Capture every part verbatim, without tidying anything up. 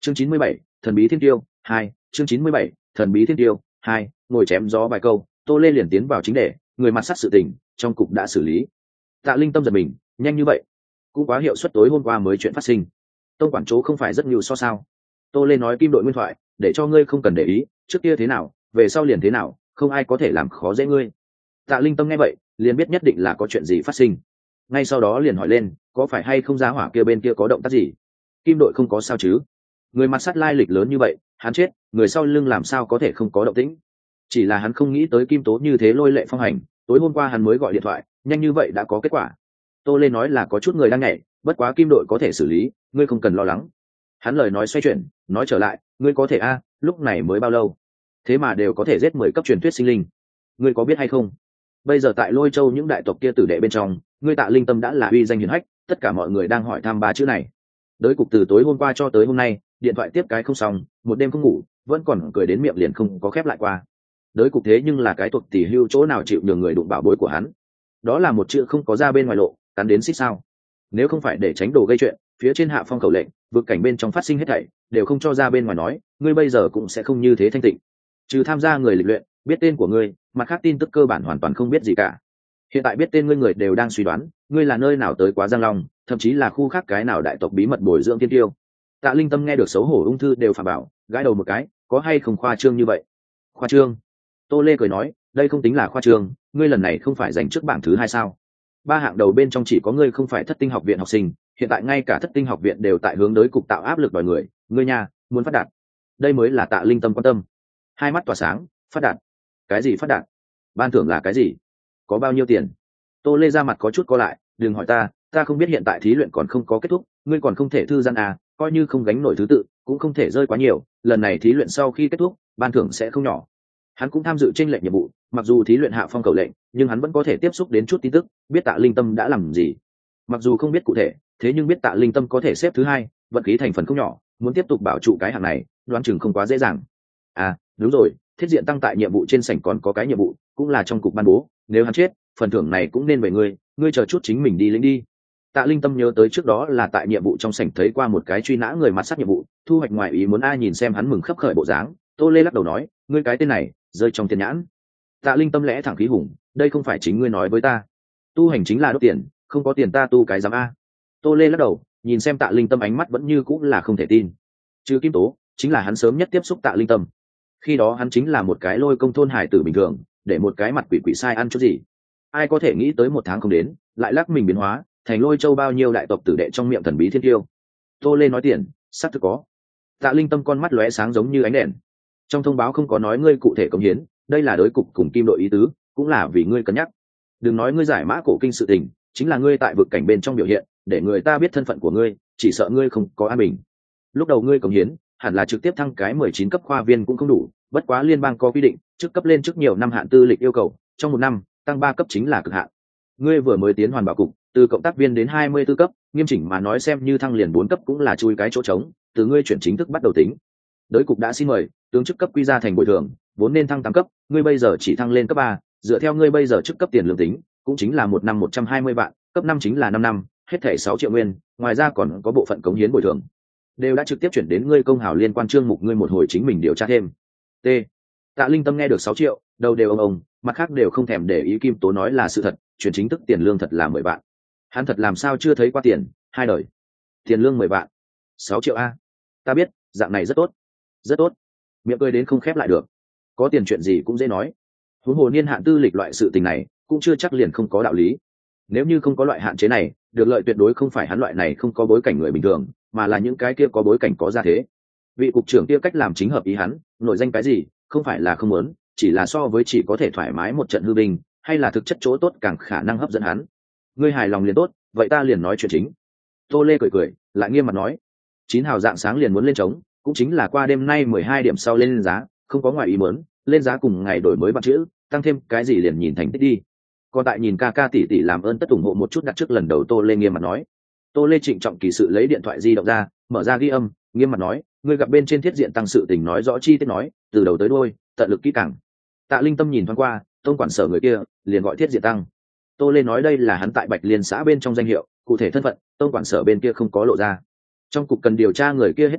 chương chín mươi bảy, thần bí thiên tiêu hai. Chương chín mươi bảy, thần bí thiên tiêu hai. Ngồi chém gió vài câu, Tô Lê liền tiến vào chính đề, người mặt sắt sự tình trong cục đã xử lý. Tạ Linh Tâm giật mình, nhanh như vậy cũng quá hiệu suất, tối hôm qua mới chuyện phát sinh. Tông quản chỗ không phải rất nhiều so sao? Tô Lê nói kim đội nguyên thoại, để cho ngươi không cần để ý, trước kia thế nào về sau liền thế nào, không ai có thể làm khó dễ ngươi. Tạ Linh Tâm nghe vậy liền biết nhất định là có chuyện gì phát sinh, ngay sau đó liền hỏi lên, có phải hay không giá hỏa kia bên kia có động tác gì? Kim đội không có sao chứ? Người mặt sắt lai lịch lớn như vậy, hắn chết, người sau lưng làm sao có thể không có động tĩnh? Chỉ là hắn không nghĩ tới Kim Tố như thế lôi lệ phong hành, tối hôm qua hắn mới gọi điện thoại, nhanh như vậy đã có kết quả. Tô Lê nói là có chút người đang nhảy, bất quá Kim đội có thể xử lý, ngươi không cần lo lắng. Hắn lời nói xoay chuyển, nói trở lại, ngươi có thể a, lúc này mới bao lâu, thế mà đều có thể giết mười cấp truyền thuyết sinh linh, ngươi có biết hay không? Bây giờ tại Lôi Châu những đại tộc kia tử đệ bên trong, ngươi Tạ Linh Tâm đã là uy danh hiển hách, tất cả mọi người đang hỏi thăm ba chữ này. Đới cục từ tối hôm qua cho tới hôm nay, điện thoại tiếp cái không xong, một đêm không ngủ, vẫn còn cười đến miệng liền không có khép lại qua. Đới cục thế nhưng là cái thuộc tỷ hưu, chỗ nào chịu nhường người đụng bảo bối của hắn. Đó là một chữ không có ra bên ngoài lộ, cắn đến xích sao. Nếu không phải để tránh đồ gây chuyện, phía trên hạ phong khẩu lệnh, vực cảnh bên trong phát sinh hết thảy đều không cho ra bên ngoài nói, ngươi bây giờ cũng sẽ không như thế thanh tịnh. Trừ tham gia người lịch luyện biết tên của ngươi, mặt khác tin tức cơ bản hoàn toàn không biết gì cả. Hiện tại biết tên ngươi người đều đang suy đoán ngươi là nơi nào tới quá Giang Long, thậm chí là khu khác cái nào đại tộc bí mật bồi dưỡng tiên tiêu. Tạ Linh Tâm nghe được xấu hổ ung thư đều phản bảo, gãi đầu một cái, có hay không khoa trương như vậy? Khoa trương? Tô Lê cười nói, đây không tính là khoa trương, ngươi lần này không phải giành trước bảng thứ hai sao? Ba hạng đầu bên trong chỉ có ngươi không phải thất tinh học viện học sinh, hiện tại ngay cả thất tinh học viện đều tại hướng đối cục tạo áp lực đòi người, ngươi nhà muốn phát đạt, đây mới là Tạ Linh Tâm quan tâm. Hai mắt tỏa sáng, phát đạt? Cái gì phát đạt? Ban thưởng là cái gì? Có bao nhiêu tiền? Tô Lê ra mặt có chút co lại, đừng hỏi ta, ta không biết, hiện tại thí luyện còn không có kết thúc, ngươi còn không thể thư giãn à, coi như không gánh nổi thứ tự cũng không thể rơi quá nhiều, lần này thí luyện sau khi kết thúc ban thưởng sẽ không nhỏ. Hắn cũng tham dự tranh lệnh nhiệm vụ, mặc dù thí luyện hạ phong cầu lệnh, nhưng hắn vẫn có thể tiếp xúc đến chút tin tức, biết Tạ Linh Tâm đã làm gì. Mặc dù không biết cụ thể, thế nhưng biết Tạ Linh Tâm có thể xếp thứ hai, vận khí thành phần không nhỏ, muốn tiếp tục bảo trụ cái hạng này đoán chừng không quá dễ dàng. À đúng rồi, thiết diện tăng tại nhiệm vụ trên sảnh còn có cái nhiệm vụ, cũng là trong cục ban bố, nếu hắn chết phần thưởng này cũng nên về ngươi, ngươi chờ chút chính mình đi lĩnh đi. Tạ Linh Tâm nhớ tới trước đó là tại nhiệm vụ trong sảnh thấy qua một cái truy nã người mặt sát nhiệm vụ, thu hoạch ngoài ý muốn, ai nhìn xem hắn mừng khấp khởi bộ dáng. Tô Lê lắc đầu nói, ngươi cái tên này rơi trong tiền nhãn. Tạ Linh Tâm lẽ thẳng khí hùng, đây không phải chính ngươi nói với ta, tu hành chính là đốt tiền, không có tiền ta tu cái giám a. Tô Lê lắc đầu, nhìn xem Tạ Linh Tâm ánh mắt vẫn như cũng là không thể tin. Trừ Kim Tố, chính là hắn sớm nhất tiếp xúc Tạ Linh Tâm, khi đó hắn chính là một cái lôi công thôn hải tử bình thường, để một cái mặt quỷ quỷ sai ăn chút gì. Ai có thể nghĩ tới một tháng không đến lại lắc mình biến hóa thành Lôi Châu bao nhiêu đại tộc tử đệ trong miệng thần bí thiên tiêu. Tô Lê nói tiền xác thực có. Tạ Linh Tâm con mắt lóe sáng giống như ánh đèn. Trong thông báo không có nói ngươi cụ thể cống hiến, đây là đối cục cùng Kim đội ý tứ, cũng là vì ngươi cân nhắc. Đừng nói ngươi giải mã cổ kinh sự tình, chính là ngươi tại vực cảnh bên trong biểu hiện, để người ta biết thân phận của ngươi, chỉ sợ ngươi không có an bình. Lúc đầu ngươi cống hiến hẳn là trực tiếp thăng cái mười chín cấp khoa viên cũng không đủ, bất quá liên bang có quy định, chức cấp lên trước nhiều năm hạn tư lịch yêu cầu, trong một năm tăng ba cấp chính là cực hạn. Ngươi vừa mới tiến hoàn bảo cục, từ cộng tác viên đến hai mươi tư cấp, nghiêm chỉnh mà nói xem như thăng liền bốn cấp cũng là chui cái chỗ trống, từ ngươi chuyển chính thức bắt đầu tính. Đới cục đã xin mời, tướng chức cấp quy ra thành bồi thường, vốn nên thăng tám cấp, ngươi bây giờ chỉ thăng lên cấp ba, dựa theo ngươi bây giờ chức cấp tiền lương tính, cũng chính là một năm một trăm hai mươi vạn, cấp năm chính là năm năm, hết thảy sáu triệu nguyên, ngoài ra còn có bộ phận cống hiến bồi thường, đều đã trực tiếp chuyển đến ngươi công hào liên quan chương mục, ngươi một hồi chính mình điều tra thêm. T. Tạ Linh Tâm nghe được sáu triệu, đầu đều ông ông, mặt khác đều không thèm để ý. Kim Tố nói là sự thật, chuyển chính thức tiền lương thật là mười vạn. Hắn thật làm sao chưa thấy qua tiền, hai đời tiền lương mười vạn, sáu triệu a. Ta biết, dạng này rất tốt, rất tốt. Miệng cười đến không khép lại được. Có tiền chuyện gì cũng dễ nói, huống hồ niên hạn tư lịch loại sự tình này cũng chưa chắc liền không có đạo lý. Nếu như không có loại hạn chế này, được lợi tuyệt đối không phải hắn loại này không có bối cảnh người bình thường, mà là những cái kia có bối cảnh có gia thế. Vị cục trưởng kia cách làm chính hợp ý hắn, nội danh cái gì không phải là không muốn, chỉ là so với chỉ có thể thoải mái một trận hư binh, hay là thực chất chỗ tốt càng khả năng hấp dẫn hắn. Ngươi hài lòng liền tốt, vậy ta liền nói chuyện chính. Tô Lê cười cười, lại nghiêm mặt nói, chín hào dạng sáng liền muốn lên trống, cũng chính là qua đêm nay mười hai điểm sau lên giá, không có ngoài ý muốn, lên giá cùng ngày đổi mới bằng chữ, tăng thêm cái gì liền nhìn thành tích đi. Còn tại nhìn ca ca tỷ tỷ làm ơn tất ủng hộ một chút đặt trước lần đầu. Tô Lê nghiêm mặt nói. Tô Lê trịnh trọng kỳ sự lấy điện thoại di động ra, mở ra ghi âm, nghiêm mặt nói, ngươi gặp bên trên thiết diện tăng sự tình nói rõ chi tiết, nói từ đầu tới đuôi tận lực kỹ càng. Tạ Linh Tâm nhìn thoáng qua tông quản sở người kia, liền gọi thiết diện tăng. Tô Lê nói đây là hắn tại Bạch Liên xã bên trong danh hiệu, cụ thể thân phận tông quản sở bên kia không có lộ ra. Trong cục cần điều tra người kia hết thảy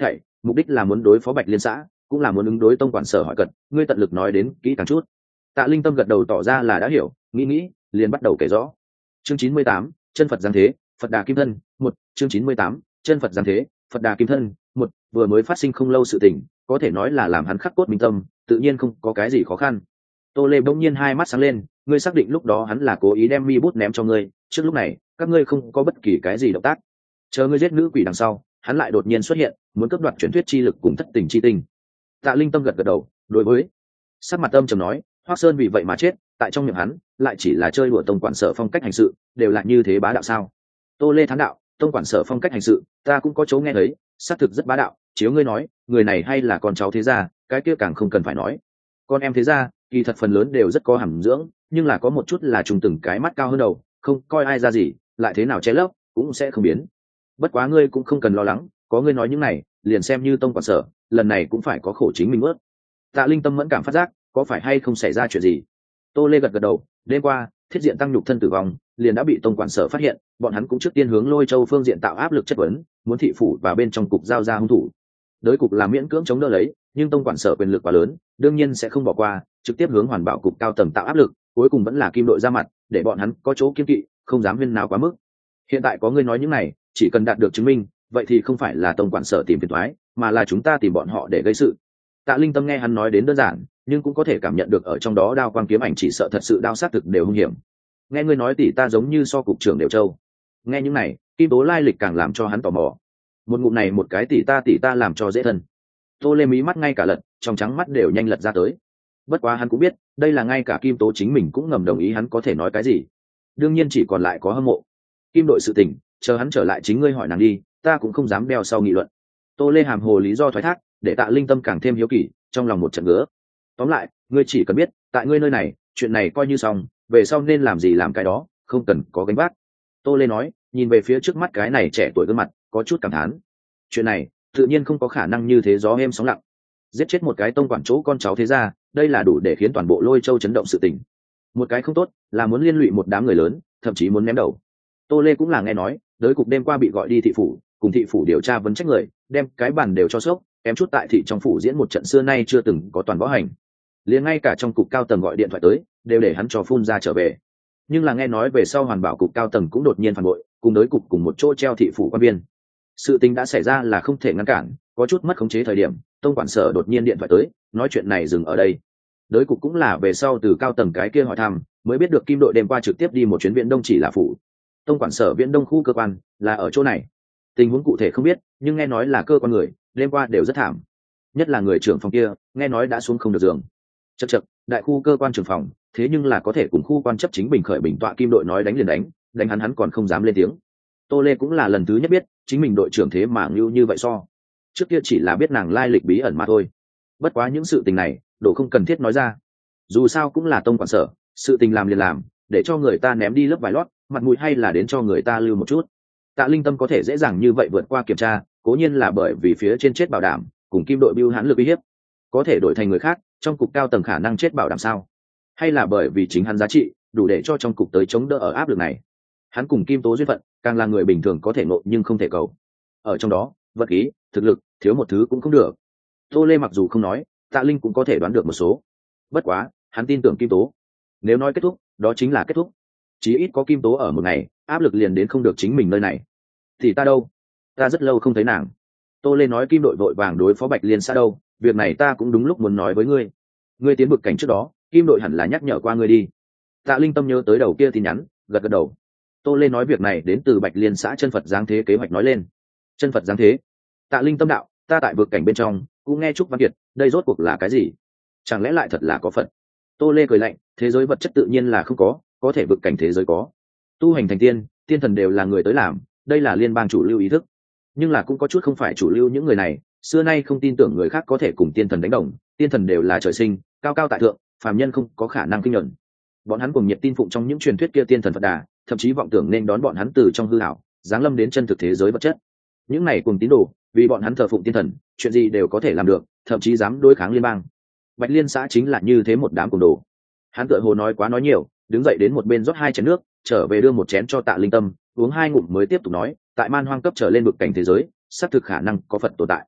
mục đích là muốn đối phó Bạch Liên xã, cũng là muốn ứng đối tông quản sở hỏi cật, ngươi tận lực nói đến kỹ càng chút. Tạ Linh Tâm gật đầu tỏ ra là đã hiểu, nghĩ nghĩ liền bắt đầu kể rõ. Chương chín mươi tám, chân Phật giáng thế, Phật Đà Kim Thân, một. Chương chín mươi tám, chân Phật giáng thế, Phật Đà Kim Thân, một. Vừa mới phát sinh không lâu sự tình, có thể nói là làm hắn khắc cốt minh tâm, tự nhiên không có cái gì khó khăn. Tô Lê bỗng nhiên hai mắt sáng lên, ngươi xác định lúc đó hắn là cố ý đem mi bút ném cho ngươi, trước lúc này các ngươi không có bất kỳ cái gì động tác, chờ ngươi giết nữ quỷ đằng sau hắn lại đột nhiên xuất hiện, muốn cướp đoạt truyền thuyết chi lực cùng thất tình chi tinh. Tạ Linh Tâm gật gật đầu, đối với sắc mặt âm trầm nói, Hoắc Sơn vì vậy mà chết, tại trong miệng hắn lại chỉ là chơi đùa tông quản sở phong cách hành sự, đều là như thế bá đạo sao? Tô Lê thán đạo, tông quản sở phong cách hành sự ta cũng có chỗ nghe thấy, xác thực rất bá đạo, chiếu ngươi nói người này hay là con cháu thế gia, cái kia càng không cần phải nói. Con em thế gia kỳ thật phần lớn đều rất có hàm dưỡng, nhưng là có một chút là trùng từng cái mắt cao hơn đầu, không coi ai ra gì, lại thế nào che lấp cũng sẽ không biến. Bất quá ngươi cũng không cần lo lắng, có ngươi nói những này liền xem như tông quản sở lần này cũng phải có khổ chính mình ướt. Tạ Linh Tâm mẫn cảm phát giác có phải hay không xảy ra chuyện gì. Tô Lê gật gật đầu, đêm qua thiết diện tăng nhục thân tử vong liền đã bị tông quản sở phát hiện, bọn hắn cũng trước tiên hướng Lôi Châu phương diện tạo áp lực chất vấn, muốn thị phủ và bên trong cục giao ra hung thủ. Đối cục là miễn cưỡng chống đỡ lấy, nhưng tông quản sở quyền lực quá lớn, đương nhiên sẽ không bỏ qua, trực tiếp hướng hoàn bảo cục cao tầng tạo áp lực, cuối cùng vẫn là kim đội ra mặt, để bọn hắn có chỗ kiên kỵ, không dám huyên náo quá mức. Hiện tại có ngươi nói những này, chỉ cần đạt được chứng minh, vậy thì không phải là tông quản sở tìm phiền toái, mà là chúng ta tìm bọn họ để gây sự. Tạ Linh Tâm nghe hắn nói đến đơn giản, nhưng cũng có thể cảm nhận được ở trong đó đao quang kiếm ảnh chỉ sợ thật sự đao sát thực đều hung hiểm. Nghe ngươi nói tỷ ta giống như so cục trưởng đều châu. Nghe những này, Kim Tố lai lịch càng làm cho hắn tò mò. Một ngụm này một cái tỷ ta tỷ ta làm cho dễ thân. Tô Lê mí mắt ngay cả lật, trong trắng mắt đều nhanh lật ra tới. Bất quá hắn cũng biết, đây là ngay cả Kim Tố chính mình cũng ngầm đồng ý hắn có thể nói cái gì. Đương nhiên chỉ còn lại có hâm mộ. Kim đội sự tình, chờ hắn trở lại chính ngươi hỏi nàng đi, ta cũng không dám đeo sau nghị luận. Tô Lê hàm hồ lý do thoái thác, để Tạ Linh Tâm càng thêm hiếu kỳ, trong lòng một trận ngứa. Tóm lại, ngươi chỉ cần biết, tại ngươi nơi này, chuyện này coi như xong, về sau nên làm gì làm cái đó, không cần có gánh vác. Tô Lê nói, nhìn về phía trước mắt cái này trẻ tuổi gương mặt, có chút cảm thán. Chuyện này, tự nhiên không có khả năng như thế gió êm sóng lặng. Giết chết một cái tông quản chỗ con cháu thế gia, đây là đủ để khiến toàn bộ Lôi Châu chấn động sự tình. Một cái không tốt, là muốn liên lụy một đám người lớn, thậm chí muốn ném đầu. Tô Lê cũng là nghe nói, đới cục đêm qua bị gọi đi thị phủ, cùng thị phủ điều tra vấn trách người, đem cái bản đều cho sốc, kém chút tại thị trong phủ diễn một trận xưa nay chưa từng có toàn võ hành. Liền ngay cả trong cục cao tầng gọi điện thoại tới, đều để hắn cho phun ra trở về. Nhưng là nghe nói về sau hoàn bảo cục cao tầng cũng đột nhiên phản bội, cùng đới cục cùng một chỗ treo thị phủ quan viên. Sự tình đã xảy ra là không thể ngăn cản, có chút mất khống chế thời điểm, tông quản sở đột nhiên điện thoại tới, nói chuyện này dừng ở đây. Đới cục cũng là về sau từ cao tầng cái kia hỏi thăm, mới biết được Kim đội đêm qua trực tiếp đi một chuyến Viễn Đông chỉ là phủ. Tông quản sở Viễn Đông khu cơ quan là ở chỗ này. Tình huống cụ thể không biết, nhưng nghe nói là cơ quan người đêm qua đều rất thảm, nhất là người trưởng phòng kia, nghe nói đã xuống không được giường. Chậc chậc, đại khu cơ quan trưởng phòng, thế nhưng là có thể cùng khu quan chấp chính bình khởi bình tọa Kim đội nói đánh liền đánh, đánh hắn hắn còn không dám lên tiếng. Tô Lê cũng là lần thứ nhất biết, chính mình đội trưởng thế mà ngưu như vậy so. Trước kia chỉ là biết nàng lai lịch bí ẩn mà thôi. Bất quá những sự tình này, độ không cần thiết nói ra. Dù sao cũng là tông quản sở, sự tình làm liền làm, để cho người ta ném đi lớp vải lót, mặt mũi hay là đến cho người ta lưu một chút. Tạ Linh Tâm có thể dễ dàng như vậy vượt qua kiểm tra, cố nhiên là bởi vì phía trên chết bảo đảm, cùng Kim đội bưu hãn lực uy hiếp. Có thể đổi thành người khác, trong cục cao tầng khả năng chết bảo đảm sao? Hay là bởi vì chính hắn giá trị, đủ để cho trong cục tới chống đỡ ở áp lực này. Hắn cùng Kim Tố duyên phận, càng là người bình thường có thể ngộ nhưng không thể cầu. Ở trong đó, vật khí, thực lực, thiếu một thứ cũng không được. Tô Lê mặc dù không nói, Tạ Linh cũng có thể đoán được một số. Bất quá, hắn tin tưởng Kim Tố. Nếu nói kết thúc, đó chính là kết thúc. Chí ít có Kim Tố ở một ngày, áp lực liền đến không được chính mình nơi này. Thì ta đâu? Ta rất lâu không thấy nàng. Tô Lê nói Kim đội vội vàng đối phó Bạch Liên xã đâu, việc này ta cũng đúng lúc muốn nói với ngươi. Ngươi tiến bực cảnh trước đó, Kim đội hẳn là nhắc nhở qua ngươi đi. Tạ Linh Tâm nhớ tới đầu kia tin nhắn, gật gật đầu. Tô Lê nói việc này đến từ Bạch Liên xã chân Phật giáng thế kế hoạch nói lên. Chân Phật giáng thế? Tạ Linh Tâm đạo, ta tại vực cảnh bên trong, cũng nghe Trúc Văn Kiệt, đây rốt cuộc là cái gì? Chẳng lẽ lại thật là có Phật? Tô Lê cười lạnh, thế giới vật chất tự nhiên là không có, có thể vực cảnh thế giới có. Tu hành thành tiên, tiên thần đều là người tới làm, đây là liên bang chủ lưu ý thức. Nhưng là cũng có chút không phải chủ lưu những người này, xưa nay không tin tưởng người khác có thể cùng tiên thần đánh đồng, tiên thần đều là trời sinh, cao cao tại thượng, phàm nhân không có khả năng kinh nhuận. Bọn hắn cùng nhiệt tin phụng trong những truyền thuyết kia tiên thần Phật Đà, thậm chí vọng tưởng nên đón bọn hắn từ trong hư ảo, giáng lâm đến chân thực thế giới vật chất. Những này cùng tín đồ, vì bọn hắn thờ phụng tiên thần, chuyện gì đều có thể làm được, thậm chí dám đối kháng liên bang. Bạch Liên xã chính là như thế một đám cùng đồ. Hắn tựa hồ nói quá nói nhiều, đứng dậy đến một bên rót hai chén nước, trở về đưa một chén cho Tạ Linh Tâm, uống hai ngụm mới tiếp tục nói, tại man hoang cấp trở lên vực cảnh thế giới, xác thực khả năng có Phật tồn tại.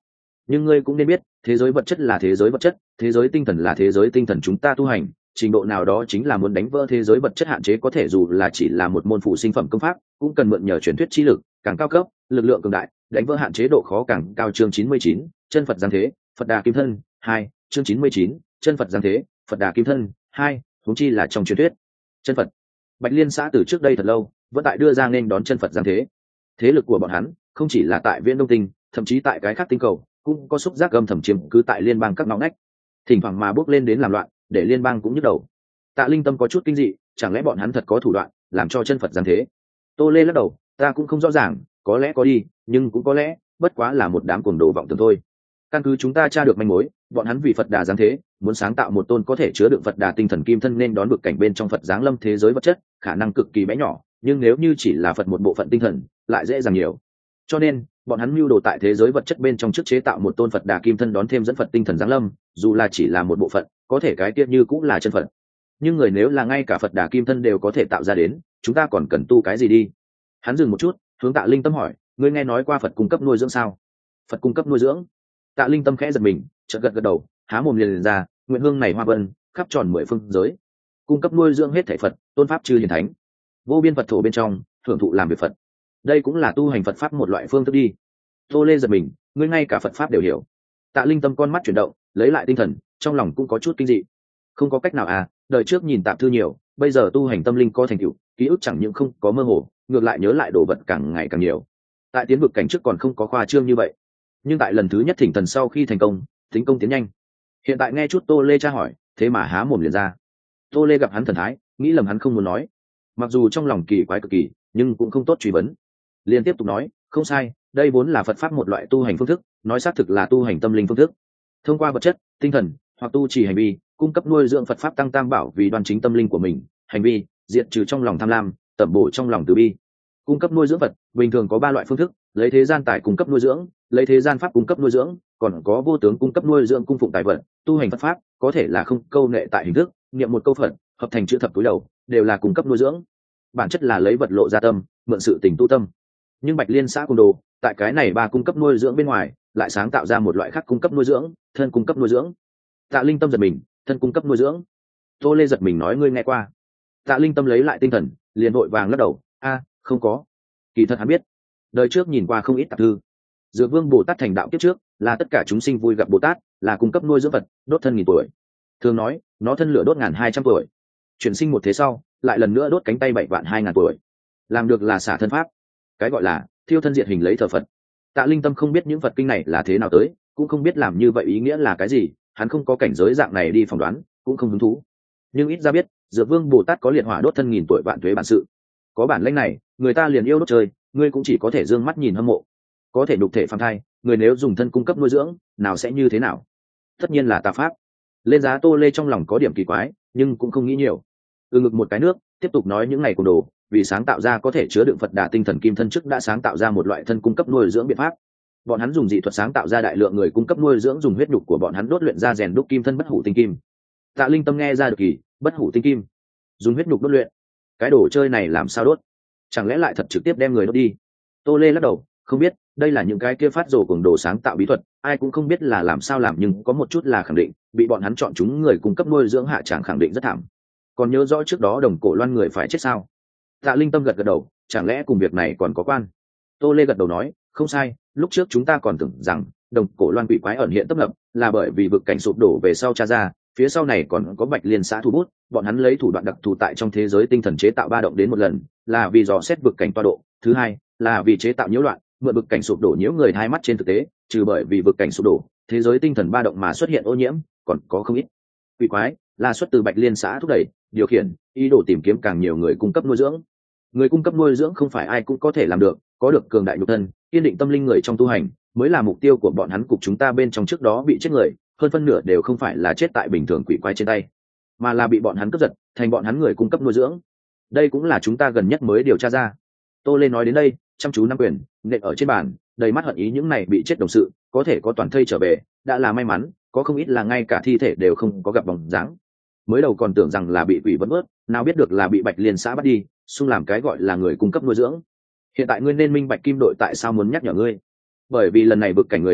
nhưng ngươi cũng nên biết thế giới vật chất là thế giới vật chất, thế giới tinh thần là thế giới tinh thần. Chúng ta tu hành trình độ nào đó chính là muốn đánh vỡ thế giới vật chất hạn chế, có thể dù là chỉ là một môn phụ sinh phẩm công pháp cũng cần mượn nhờ truyền thuyết chi lực, càng cao cấp lực lượng cường đại đánh vỡ hạn chế độ khó càng cao. Chương chín mươi chín, chân Phật giáng thế, Phật Đà kim thân hai. Chương chín mươi chín, chân Phật giáng thế, Phật Đà kim thân hai. Huống chi là trong truyền thuyết chân Phật. Bạch Liên xã từ trước đây thật lâu vẫn tại đưa ra nên đón chân Phật giáng thế. Thế lực của bọn hắn không chỉ là tại Viễn Đông Tinh, thậm chí tại cái khác tinh cầu cũng có xúc giác âm thầm chiếm cứ tại liên bang các ngõ ngách, thỉnh thoảng mà bước lên đến làm loạn, để liên bang cũng nhức đầu. Tạ Linh Tâm có chút kinh dị, chẳng lẽ bọn hắn thật có thủ đoạn làm cho chân Phật giáng thế? Tô Lê lắc đầu, ta cũng không rõ ràng, có lẽ có đi, nhưng cũng có lẽ bất quá là một đám cuồng đồ vọng tưởng thôi. Căn cứ chúng ta tra được manh mối, bọn hắn vì Phật Đà giáng thế, muốn sáng tạo một tôn có thể chứa đựng Phật Đà tinh thần kim thân nên đón vực cảnh bên trong Phật giáng lâm thế giới vật chất, khả năng cực kỳ bé nhỏ, nhưng nếu như chỉ là Phật một bộ phận tinh thần, lại dễ dàng nhiều. Cho nên, bọn hắn mưu đồ tại thế giới vật chất bên trong trước chế tạo một tôn Phật Đà kim thân đón thêm dẫn Phật tinh thần giáng lâm, dù là chỉ là một bộ phận, có thể cái kia như cũng là chân Phật. Nhưng người nếu là ngay cả Phật Đà kim thân đều có thể tạo ra đến, chúng ta còn cần tu cái gì đi? Hắn dừng một chút, hướng Tạ Linh Tâm hỏi, ngươi nghe nói qua Phật cung cấp nuôi dưỡng sao? Phật cung cấp nuôi dưỡng? Tạ Linh Tâm khẽ giật mình, chợt gật gật đầu, há mồm liền, liền ra, nguyện hương này hoa vân, khắp tròn mười phương giới, cung cấp nuôi dưỡng hết thảy Phật, tôn pháp chư hiền thánh, vô biên Phật thổ bên trong, thưởng thụ làm việc Phật. Đây cũng là tu hành Phật pháp một loại phương thức đi. Tô Lê giật mình, ngươi ngay cả Phật pháp đều hiểu. Tạ Linh Tâm con mắt chuyển động, lấy lại tinh thần, trong lòng cũng có chút kinh dị. Không có cách nào à, đời trước nhìn tạp thư nhiều, bây giờ tu hành tâm linh có thành tựu, ký ức chẳng những không có mơ hồ, ngược lại nhớ lại đồ vật càng ngày càng nhiều. Tại tiến vực cảnh trước còn không có khoa trương như vậy, nhưng tại lần thứ nhất thỉnh thần sau khi thành công, tính công tiến nhanh. Hiện tại nghe chút Tô Lê tra hỏi, thế mà há mồm liền ra. Tô Lê gặp hắn thần thái, nghĩ lầm hắn không muốn nói. Mặc dù trong lòng kỳ quái cực kỳ, nhưng cũng không tốt truy vấn. Liền tiếp tục nói, không sai, đây vốn là Phật pháp một loại tu hành phương thức, nói xác thực là tu hành tâm linh phương thức. Thông qua vật chất, tinh thần hoặc tu trì hành vi, cung cấp nuôi dưỡng Phật pháp tăng tam bảo vì đoan chính tâm linh của mình, hành vi diệt trừ trong lòng tham lam, tẩm bổ trong lòng từ bi. Cung cấp nuôi dưỡng Phật bình thường có ba loại phương thức, lấy thế gian tài cung cấp nuôi dưỡng, lấy thế gian pháp cung cấp nuôi dưỡng, còn có vô tướng cung cấp nuôi dưỡng cung phụng tài vật. Tu hành Phật pháp có thể là không câu nệ tại hình thức, niệm một câu Phật hợp thành chữ thập túi đầu, đều là cung cấp nuôi dưỡng. Bản chất là lấy vật lộ ra tâm, mượn sự tình tu tâm. Nhưng Bạch Liên xã cung đồ tại cái này ba cung cấp nuôi dưỡng bên ngoài, lại sáng tạo ra một loại khác cung cấp nuôi dưỡng, thân cung cấp nuôi dưỡng. Tạ Linh Tâm giật mình, thân cung cấp nuôi dưỡng. Tô Lê giật mình nói, ngươi nghe qua? Tạ Linh Tâm lấy lại tinh thần, liền vội vàng lắc đầu, a, không có. Kỳ thật hắn biết, đời trước nhìn qua không ít tạp thư. Dược Vương Bồ Tát thành đạo kiếp trước, là tất cả chúng sinh vui gặp Bồ Tát, là cung cấp nuôi dưỡng Phật, đốt thân nghìn tuổi. Thường nói, nó thân lửa đốt ngàn hai trăm tuổi. Chuyển sinh một thế sau, lại lần nữa đốt cánh tay bảy vạn hai ngàn tuổi. Làm được là xả thân pháp. Cái gọi là thiêu thân diệt hình lấy thờ Phật. Tạ Linh Tâm không biết những Phật kinh này là thế nào tới, cũng không biết làm như vậy ý nghĩa là cái gì, hắn không có cảnh giới dạng này đi phỏng đoán, cũng không hứng thú. Nhưng ít ra biết, Dược Vương Bồ Tát có liệt hỏa đốt thân nghìn tuổi vạn tuế bản sự. Có bản lĩnh này, người ta liền yêu đốt trời, ngươi cũng chỉ có thể dương mắt nhìn hâm mộ. Có thể đục thể phàm thai, người nếu dùng thân cung cấp nuôi dưỡng, nào sẽ như thế nào? Tất nhiên là tà pháp. Lên giá Tô Lê trong lòng có điểm kỳ quái, nhưng cũng không nghĩ nhiều. Ừ ngực một cái nước, tiếp tục nói những ngày cùng đồ, vì sáng tạo ra có thể chứa đựng Phật Đà tinh thần kim thân trước đã sáng tạo ra một loại thân cung cấp nuôi dưỡng biện pháp. Bọn hắn dùng dị thuật sáng tạo ra đại lượng người cung cấp nuôi dưỡng, dùng huyết nhục của bọn hắn đốt luyện ra rèn đúc kim thân bất hủ tinh kim. Tạ Linh Tâm nghe ra được kỳ, bất hủ tinh kim, dùng huyết nhục đốt luyện, cái đồ chơi này làm sao đốt? Chẳng lẽ lại thật trực tiếp đem người đốt đi? Tô Lê lắc đầu, không biết, đây là những cái kia phát rồ cuồng đồ sáng tạo bí thuật, ai cũng không biết là làm sao làm, nhưng có một chút là khẳng định, bị bọn hắn chọn chúng người cung cấp nuôi dưỡng hạ chẳng khẳng định rất thảm. Còn nhớ rõ trước đó Đồng Cổ Loan người phải chết sao? Tạ Linh Tâm gật gật đầu, chẳng lẽ cùng việc này còn có quan? Tô Lê gật đầu nói, không sai, lúc trước chúng ta còn tưởng rằng Đồng Cổ Loan quỷ quái ẩn hiện tấp nập là bởi vì vực cảnh sụp đổ về sau tra ra, phía sau này còn có Bạch Liên xã thủ bút, bọn hắn lấy thủ đoạn đặc thù tại trong thế giới tinh thần chế tạo ba động đến một lần, là vì dò xét vực cảnh toa độ, thứ hai là vì chế tạo nhiễu loạn, mượn vực cảnh sụp đổ nhiễu người hai mắt. Trên thực tế, trừ bởi vì vực cảnh sụp đổ, thế giới tinh thần ba động mà xuất hiện ô nhiễm, còn có không ít quỷ quái là xuất từ Bạch Liên xã thúc đẩy, điều khiển, ý đồ tìm kiếm càng nhiều người cung cấp nuôi dưỡng. Người cung cấp nuôi dưỡng không phải ai cũng có thể làm được, có được cường đại nhục thân, kiên định tâm linh người trong tu hành mới là mục tiêu của bọn hắn. Cục chúng ta bên trong trước đó bị chết người, hơn phân nửa đều không phải là chết tại bình thường quỷ quái trên tay, mà là bị bọn hắn cướp giật, thành bọn hắn người cung cấp nuôi dưỡng. Đây cũng là chúng ta gần nhất mới điều tra ra. Tô Lê nói đến đây, chăm chú nắm quyền nện ở trên bàn, đầy mắt hận ý. Những này bị chết đồng sự có thể có toàn thây trở về đã là may mắn, có không ít là ngay cả thi thể đều không có gặp bóng dáng. Mới đầu còn tưởng rằng là bị quỷ vẫn ướt, nào biết được là bị Bạch Liên xã bắt đi, xung làm cái gọi là người cung cấp nuôi dưỡng. Hiện tại ngươi nên minh bạch Kim đội tại sao muốn nhắc nhở ngươi, bởi vì lần này vực cảnh người lịch luyện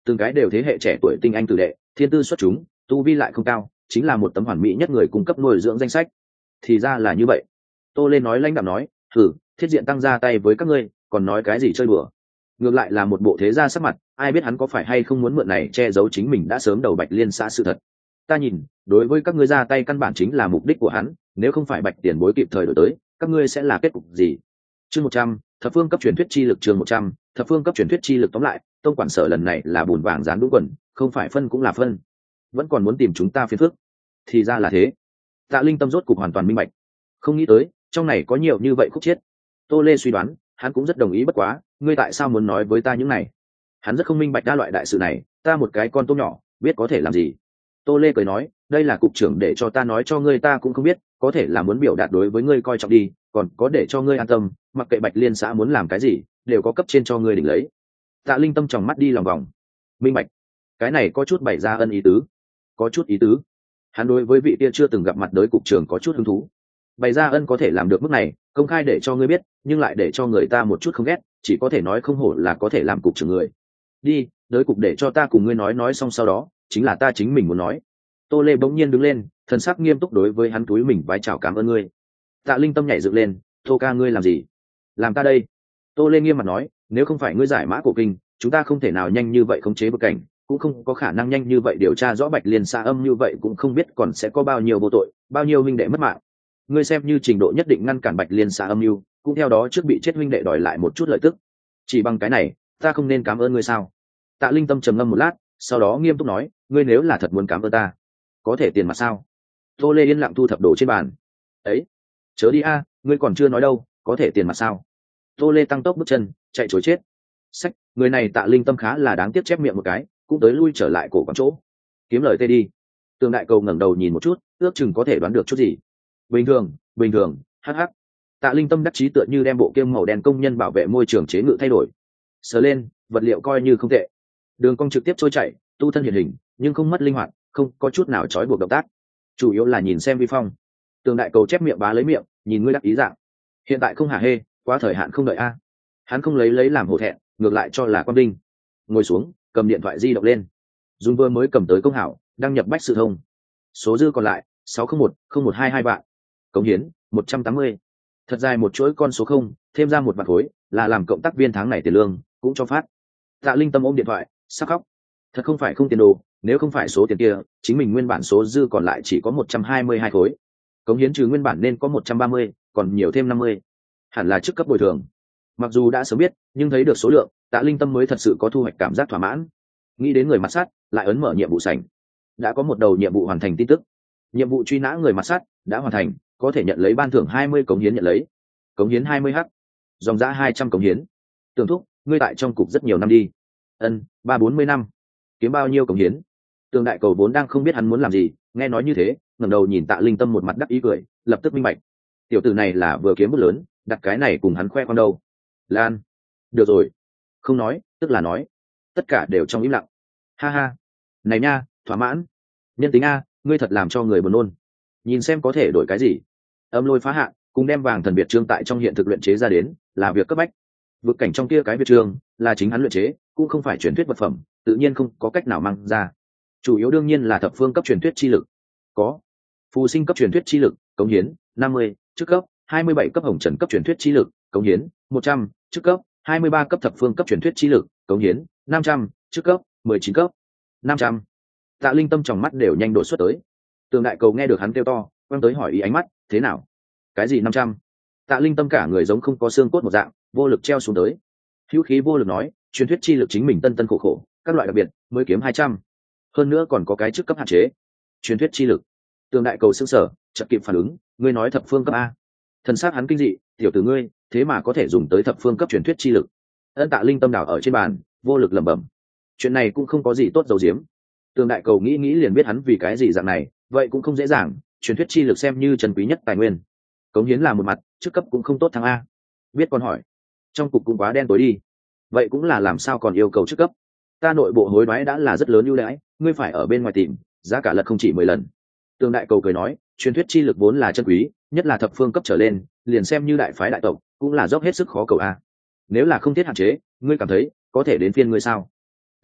từng cái đều thế hệ trẻ tuổi tinh anh tử đệ, thiên tư xuất chúng, tu vi lại không cao, chính là một tấm hoàn mỹ nhất người cung cấp nuôi dưỡng danh sách. Thì ra là như vậy. Tô Lê nói lãnh đạm nói, thử thiết diện tăng ra tay với các ngươi, còn nói cái gì chơi bừa. Ngược lại là một bộ thế gia sắc mặt, ai biết hắn có phải hay không muốn mượn này che giấu chính mình đã sớm đầu Bạch Liên xã sự thật. Ta nhìn, đối với các ngươi ra tay căn bản chính là mục đích của hắn, nếu không phải Bạch tiền bối kịp thời đổi tới, các ngươi sẽ là kết cục gì? Chương một trăm, thập phương cấp truyền thuyết chi lực chương một trăm, thập phương cấp truyền thuyết chi lực tóm lại, tông quản sở lần này là bùn vàng dán đúng quần, không phải phân cũng là phân. Vẫn còn muốn tìm chúng ta phiền phức. Thì ra là thế. Tạ Linh tâm rốt cục hoàn toàn minh bạch. Không nghĩ tới, trong này có nhiều như vậy khúc chiết. Tô Lê suy đoán, hắn cũng rất đồng ý bất quá, ngươi tại sao muốn nói với ta những này? Hắn rất không minh bạch đa loại đại sự này, ta một cái con tôm nhỏ, biết có thể làm gì? Tô Lê cười nói, đây là cục trưởng để cho ta nói cho ngươi ta cũng không biết, có thể là muốn biểu đạt đối với ngươi coi trọng đi, còn có để cho ngươi an tâm, mặc kệ Bạch Liên xã muốn làm cái gì, đều có cấp trên cho ngươi đỉnh lấy. Tạ Linh tâm tròng mắt đi lòng vòng. Minh bạch. Cái này có chút bày ra ân ý tứ. Có chút ý tứ. Hắn đối với vị kia chưa từng gặp mặt đối cục trưởng có chút hứng thú. Bày ra ân có thể làm được mức này, công khai để cho ngươi biết, nhưng lại để cho người ta một chút không ghét, chỉ có thể nói không hổ là có thể làm cục trưởng người. Đi, đối cục để cho ta cùng ngươi nói nói xong sau đó, chính là ta chính mình muốn nói. Tô Lê bỗng nhiên đứng lên, thần sắc nghiêm túc đối với hắn túi mình vái chào cảm ơn ngươi. Tạ Linh tâm nhảy dựng lên, Tô ca ngươi làm gì? Làm ta đây. Tô Lê nghiêm mặt nói, nếu không phải ngươi giải mã cổ kinh, chúng ta không thể nào nhanh như vậy khống chế bực cảnh, cũng không có khả năng nhanh như vậy điều tra rõ Bạch Liên xã âm như vậy, cũng không biết còn sẽ có bao nhiêu vô tội, bao nhiêu huynh đệ mất mạng. Ngươi xem như trình độ nhất định ngăn cản Bạch Liên xã âm mưu, cũng theo đó trước bị chết huynh đệ đòi lại một chút lợi tức. Chỉ bằng cái này, ta không nên cảm ơn ngươi sao? Tạ Linh tâm trầm ngâm một lát, sau đó nghiêm túc nói, ngươi nếu là thật muốn cảm ơn ta, có thể tiền mặt sao? Tô Lê yên lặng thu thập đồ trên bàn. Ấy, chớ đi a, ngươi còn chưa nói đâu, có thể tiền mặt sao? Tô Lê tăng tốc bước chân, chạy trối chết. Sách, người này Tạ Linh tâm khá là đáng tiếc chép miệng một cái, cũng tới lui trở lại cổ quán chỗ. Kiếm lời tê đi. Tường Đại Cầu ngẩng đầu nhìn một chút, ước chừng có thể đoán được chút gì. Bình thường, bình thường, hắc hắc. Tạ Linh tâm đắc chí tựa như đem bộ kiêm màu đen công nhân bảo vệ môi trường chế ngự thay đổi. Sờ lên, vật liệu coi như không tệ. Đường cong trực tiếp trôi chảy, tu thân hiện hình, nhưng không mất linh hoạt, không có chút nào trói buộc động tác. Chủ yếu là nhìn xem vi phong. Tường Đại Cầu chép miệng bá lấy miệng, nhìn ngươi đắc ý dạng. Hiện tại không hả hê, quá thời hạn không đợi a. Hắn không lấy lấy làm hổ thẹn, ngược lại cho là quan đinh. Ngồi xuống, cầm điện thoại di động lên. Dung vừa mới cầm tới công hảo, đăng nhập bách sự thông. Số dư còn lại sáu không một không một hai hai vạn. Cống hiến một trăm tám mươi. Thật dài một chuỗi con số không, thêm ra một vạn khối, là làm cộng tác viên tháng này tiền lương, cũng cho phát. Tạ Linh tâm ôm điện thoại, sắp khóc. Thật không phải không tiền đồ, nếu không phải số tiền kia, chính mình nguyên bản số dư còn lại chỉ có một trăm hai mươi hai khối. Cống hiến trừ nguyên bản nên có một trăm ba mươi, còn nhiều thêm năm mươi. Hẳn là chức cấp bồi thường. Mặc dù đã sớm biết, nhưng thấy được số lượng, Tạ Linh tâm mới thật sự có thu hoạch cảm giác thỏa mãn. Nghĩ đến người mặt sát, lại ấn mở nhiệm vụ sảnh. Đã có một đầu nhiệm vụ hoàn thành tin tức. Nhiệm vụ truy nã người mặt sát đã hoàn thành, có thể nhận lấy ban thưởng hai mươi cống hiến nhận lấy. Cống hiến hai mươi h. Dòng giá hai trăm cống hiến. Tưởng thúc, ngươi tại trong cục rất nhiều năm đi. Ân, ba bốn mươi năm. Kiếm bao nhiêu cống hiến? Tường Đại Cầu vốn đang không biết hắn muốn làm gì, nghe nói như thế, ngẩng đầu nhìn Tạ Linh tâm một mặt đắc ý cười, lập tức minh bạch. Tiểu tử này là vừa kiếm bút lớn, đặt cái này cùng hắn khoe con đâu. Lan. Được rồi. Không nói, tức là nói. Tất cả đều trong im lặng. Ha ha. Này nha, thỏa mãn. Nhân tính a, ngươi thật làm cho người buồn nôn. Nhìn xem có thể đổi cái gì. Âm lôi phá hạn, cùng đem vàng thần biệt trương tại trong hiện thực luyện chế ra đến, là việc cấp bách. Vực cảnh trong kia cái biệt trương, là chính hắn luyện chế, cũng không phải truyền thuyết vật phẩm, tự nhiên không có cách nào mang ra. Chủ yếu đương nhiên là thập phương cấp truyền thuyết chi lực. Có. Phù sinh cấp truyền thuyết chi lực, cống hiến năm mươi, chức cấp hai mươi bảy cấp hồng trần cấp truyền thuyết chi lực, cống hiến một trăm, chức cấp hai mươi ba cấp thập phương cấp truyền thuyết chi lực, cống hiến năm trăm, chức cấp mười chín cấp năm trăm. Tạ Linh tâm trong mắt đều nhanh đổ xuất tới. Tường Đại Cầu nghe được hắn kêu to, quăng tới hỏi ý ánh mắt, thế nào? Cái gì năm trăm? Tạ Linh tâm cả người giống không có xương cốt một dạng, vô lực treo xuống tới. Hữu khí vô lực nói, truyền thuyết chi lực chính mình tân tân khổ khổ, các loại đặc biệt, mới kiếm hai trăm. Hơn nữa còn có cái chức cấp hạn chế. Truyền thuyết chi lực. Tường Đại Cầu sững sờ, chợt kịp phản ứng, ngươi nói thập phương cấp a? Thần sắc hắn kinh dị, tiểu tử ngươi, thế mà có thể dùng tới thập phương cấp truyền thuyết chi lực. Ân Tạ Linh tâm đảo ở trên bàn, vô lực lẩm bẩm. Chuyện này cũng không có gì tốt dầu diếm. Tường Đại Cầu nghĩ nghĩ liền biết hắn vì cái gì dạng này, vậy cũng không dễ dàng, truyền thuyết chi lực xem như trân quý nhất tài nguyên. Cống hiến là một mặt, chức cấp cũng không tốt thắng a. Biết còn hỏi, trong cục cũng quá đen tối đi. Vậy cũng là làm sao còn yêu cầu chức cấp? Ta nội bộ hối đoái đã là rất lớn ưu đãi, ngươi phải ở bên ngoài tìm, giá cả lật không chỉ mười lần. Tường Đại Cầu cười nói, truyền thuyết chi lực vốn là chân quý, nhất là thập phương cấp trở lên, liền xem như đại phái đại tộc, cũng là dốc hết sức khó cầu a. Nếu là không thiết hạn chế, ngươi cảm thấy có thể đến phiên ngươi sao?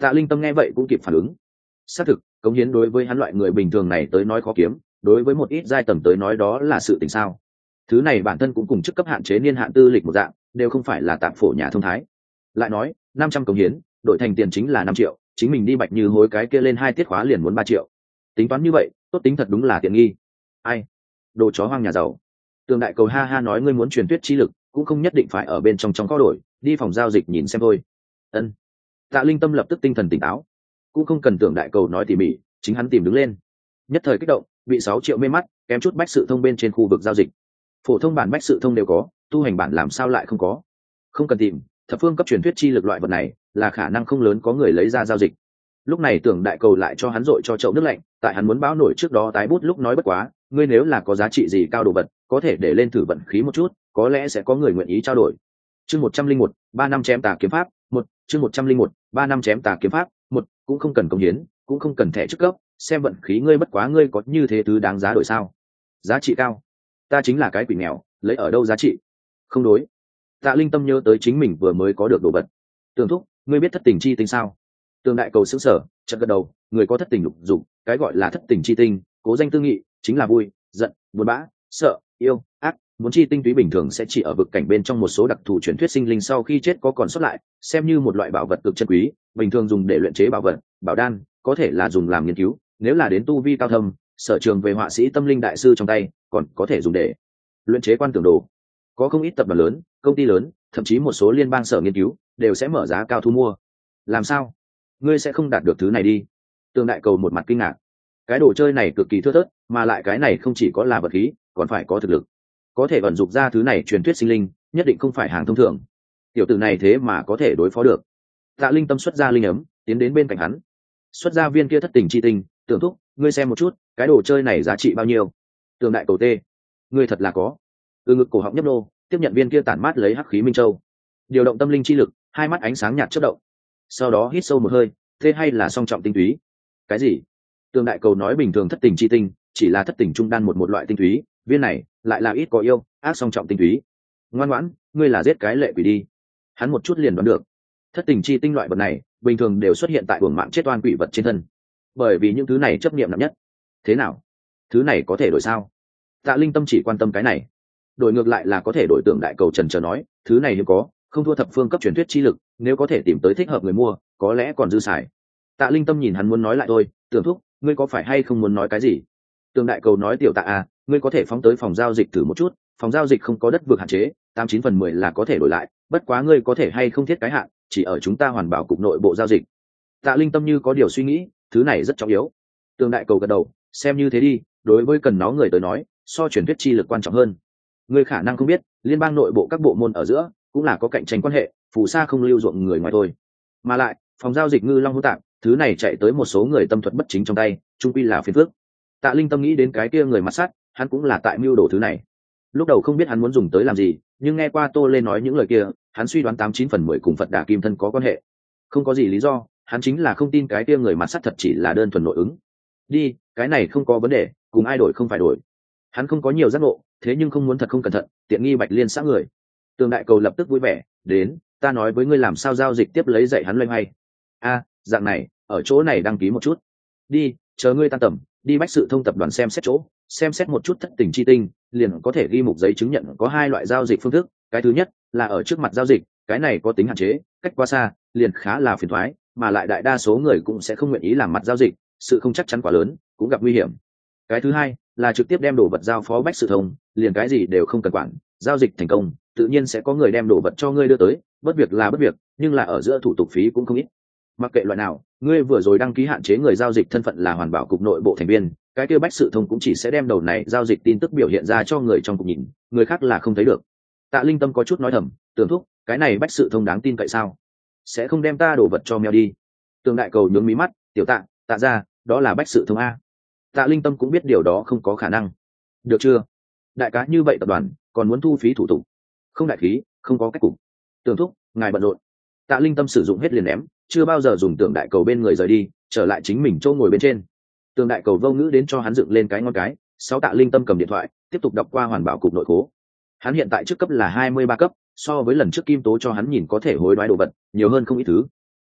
Tạ Linh Tâm nghe vậy cũng kịp phản ứng. Xác thực, cống hiến đối với hắn loại người bình thường này tới nói khó kiếm, đối với một ít giai tầng tới nói đó là sự tình sao. Thứ này bản thân cũng cùng chức cấp hạn chế niên hạn tư lịch một dạng, đều không phải là tạp phổ nhà thông thái. Lại nói, năm trăm cống hiến, đổi thành tiền chính là năm triệu, chính mình đi Bạch Như hối cái kia lên hai tiết khóa liền muốn ba triệu. Tính toán như vậy, tốt tính thật đúng là tiện nghi. Ai? Đồ chó hoang nhà giàu. Tường Đại Cầu ha ha nói ngươi muốn truyền thuyết chi lực, cũng không nhất định phải ở bên trong trong kho đổi, đi phòng giao dịch nhìn xem thôi. Ân. Tạ Linh Tâm lập tức tinh thần tỉnh táo, cũng không cần Tưởng Đại Cầu nói tỉ mỉ, chính hắn tìm đứng lên. Nhất thời kích động, bị sáu triệu mê mắt, kém chút bách sự thông bên trên khu vực giao dịch. Phổ thông bản bách sự thông đều có, tu hành bản làm sao lại không có? Không cần tìm, thập phương cấp truyền thuyết chi lực loại vật này, là khả năng không lớn có người lấy ra giao dịch. Lúc này Tưởng Đại Cầu lại cho hắn dội cho chậu nước lạnh, tại hắn muốn báo nổi trước đó tái bút lúc nói bất quá, ngươi nếu là có giá trị gì cao đồ vật, có thể để lên thử vận khí một chút, có lẽ sẽ có người nguyện ý trao đổi. Chương một trăm linh một, ba năm chém tà kiếm pháp, một, chương một trăm linh một, ba năm chém tà kiếm pháp, một, cũng không cần công hiến, cũng không cần thẻ chức cấp, xem vận khí ngươi bất quá ngươi có như thế thứ đáng giá đổi sao? Giá trị cao. Ta chính là cái quỷ nghèo, lấy ở đâu giá trị? Không đối. Tạ Linh Tâm nhớ tới chính mình vừa mới có được đồ vật. Tường thúc, ngươi biết thất tình chi tinh sao? Tường Đại Cầu sững sờ, chợt gật đầu, người có thất tình lục dục, cái gọi là thất tình chi tinh, cố danh tư nghị, chính là vui, giận, buồn bã, sợ, yêu, ác, muốn chi tinh túy bình thường sẽ chỉ ở vực cảnh bên trong một số đặc thù truyền thuyết sinh linh sau khi chết có còn sót lại, xem như một loại bảo vật cực chân quý, bình thường dùng để luyện chế bảo vật, bảo đan, có thể là dùng làm nghiên cứu, nếu là đến tu vi cao thâm, sở trường về họa sĩ tâm linh đại sư trong tay, còn có thể dùng để luyện chế quan tưởng đồ. Có không ít tập đoàn lớn, công ty lớn, thậm chí một số liên bang sở nghiên cứu đều sẽ mở giá cao thu mua. Làm sao? Ngươi sẽ không đạt được thứ này đi? Tường Đại Cầu một mặt kinh ngạc. Cái đồ chơi này cực kỳ thưa thớt, mà lại cái này không chỉ có là vật khí, còn phải có thực lực. Có thể vận dụng ra thứ này truyền thuyết sinh linh, nhất định không phải hàng thông thường. Tiểu tử này thế mà có thể đối phó được. Tạ Linh Tâm xuất ra linh ấm, tiến đến bên cạnh hắn. Xuất ra viên kia thất tình chi tinh, Tưởng thúc, ngươi xem một chút, cái đồ chơi này giá trị bao nhiêu? Tường Đại Cầu tê, ngươi thật là có. Từ ngực cổ họng nhấp nô, tiếp nhận viên kia tản mát lấy hắc khí minh châu, điều động tâm linh chi lực, hai mắt ánh sáng nhạt chớp động. Sau đó hít sâu một hơi, thế hay là song trọng tinh túy? Cái gì? Tường Đại Cầu nói bình thường thất tình chi tinh, chỉ là thất tình trung đan một một loại tinh túy, viên này lại là ít có yêu, ác song trọng tinh túy. Ngoan ngoãn, ngươi là giết cái lệ quỷ đi. Hắn một chút liền đoán được, thất tình chi tinh loại vật này, bình thường đều xuất hiện tại uổng mạng chết oan quỷ vật trên thân, bởi vì những thứ này chấp niệm nặng nhất. Thế nào? Thứ này có thể đổi sao? Tạ Linh Tâm chỉ quan tâm cái này, đổi ngược lại là có thể đổi. Tưởng Đại Cầu trần trờ nói, thứ này hiếm có, không thua thập phương cấp truyền thuyết chi lực, nếu có thể tìm tới thích hợp người mua, có lẽ còn dư xài. Tạ Linh Tâm nhìn hắn muốn nói lại thôi, Tưởng thúc, ngươi có phải hay không muốn nói cái gì? Tường Đại Cầu nói, tiểu Tạ à, ngươi có thể phóng tới phòng giao dịch thử một chút, phòng giao dịch không có đất vượt hạn chế, tám chín phần mười là có thể đổi lại, bất quá ngươi có thể hay không thiết cái hạn, chỉ ở chúng ta hoàn bảo cục nội bộ giao dịch. Tạ Linh Tâm như có điều suy nghĩ, thứ này rất trọng yếu. Tường Đại Cầu gật đầu, xem như thế đi, đối với cần nó người tới nói, so truyền thuyết chi lực quan trọng hơn. Ngươi khả năng không biết, liên bang nội bộ các bộ môn ở giữa cũng là có cạnh tranh quan hệ, phù sa không lưu ruộng người ngoài thôi. Mà lại, phòng giao dịch Ngư Long hữu tạng, thứ này chạy tới một số người tâm thuật bất chính trong tay, trung quy là phiền phức. Tạ Linh Tâm nghĩ đến cái kia người mặt sắt, hắn cũng là tại mưu đồ thứ này. Lúc đầu không biết hắn muốn dùng tới làm gì, nhưng nghe qua Tô Lê nói những lời kia, hắn suy đoán tám chín phần mười cùng Phật Đà Kim Thân có quan hệ. Không có gì lý do, hắn chính là không tin cái kia người mặt sắt thật chỉ là đơn thuần nội ứng. Đi, cái này không có vấn đề, cùng ai đổi không phải đổi. Hắn không có nhiều giác ngộ, thế nhưng không muốn thật không cẩn thận, tiện nghi Bạch Liên xã người. Tường Đại Cầu lập tức vui vẻ, đến, ta nói với ngươi làm sao giao dịch tiếp lấy dạy hắn loay hoay. A, dạng này, ở chỗ này đăng ký một chút. Đi, chờ ngươi tan tầm, đi bách sự thông tập đoàn xem xét chỗ, xem xét một chút thất tình chi tinh, liền có thể ghi mục giấy chứng nhận có hai loại giao dịch phương thức. Cái thứ nhất là ở trước mặt giao dịch, cái này có tính hạn chế, cách quá xa, liền khá là phiền toái, mà lại đại đa số người cũng sẽ không nguyện ý làm mặt giao dịch, sự không chắc chắn quá lớn, cũng gặp nguy hiểm. Cái thứ hai là trực tiếp đem đồ vật giao phó bách sự thông, liền cái gì đều không cần quản, giao dịch thành công, tự nhiên sẽ có người đem đồ vật cho ngươi đưa tới, bất việc là bất việc, nhưng là ở giữa thủ tục phí cũng không ít. Mặc kệ loại nào, ngươi vừa rồi đăng ký hạn chế người giao dịch thân phận là hoàn bảo cục nội bộ thành viên, cái kia bách sự thông cũng chỉ sẽ đem đầu này giao dịch tin tức biểu hiện ra cho người trong cục nhìn, người khác là không thấy được. Tạ Linh Tâm có chút nói thầm, Tưởng thúc, cái này bách sự thông đáng tin cậy sao? Sẽ không đem ta đồ vật cho mèo đi? Tường Đại Cầu nhướng mí mắt, tiểu Tạ, Tạ ra, đó là bách sự thông a. Tạ Linh Tâm cũng biết điều đó không có khả năng. Được chưa? Đại cá như vậy tập đoàn còn muốn thu phí thủ tục, không đại khí, không có cách cục. Tưởng thúc, ngài bận rộn. Tạ Linh Tâm sử dụng hết liền ném, chưa bao giờ dùng Tưởng Đại Cầu bên người rời đi, trở lại chính mình chỗ ngồi bên trên. Tường Đại Cầu vô ngữ đến cho hắn dựng lên cái ngón cái. Sáu Tạ Linh Tâm cầm điện thoại, tiếp tục đọc qua hoàn bảo cục nội khố. Hắn hiện tại trước cấp là hai mươi ba cấp, so với lần trước Kim Tố cho hắn nhìn có thể hối đoái đồ vật nhiều hơn không ít thứ.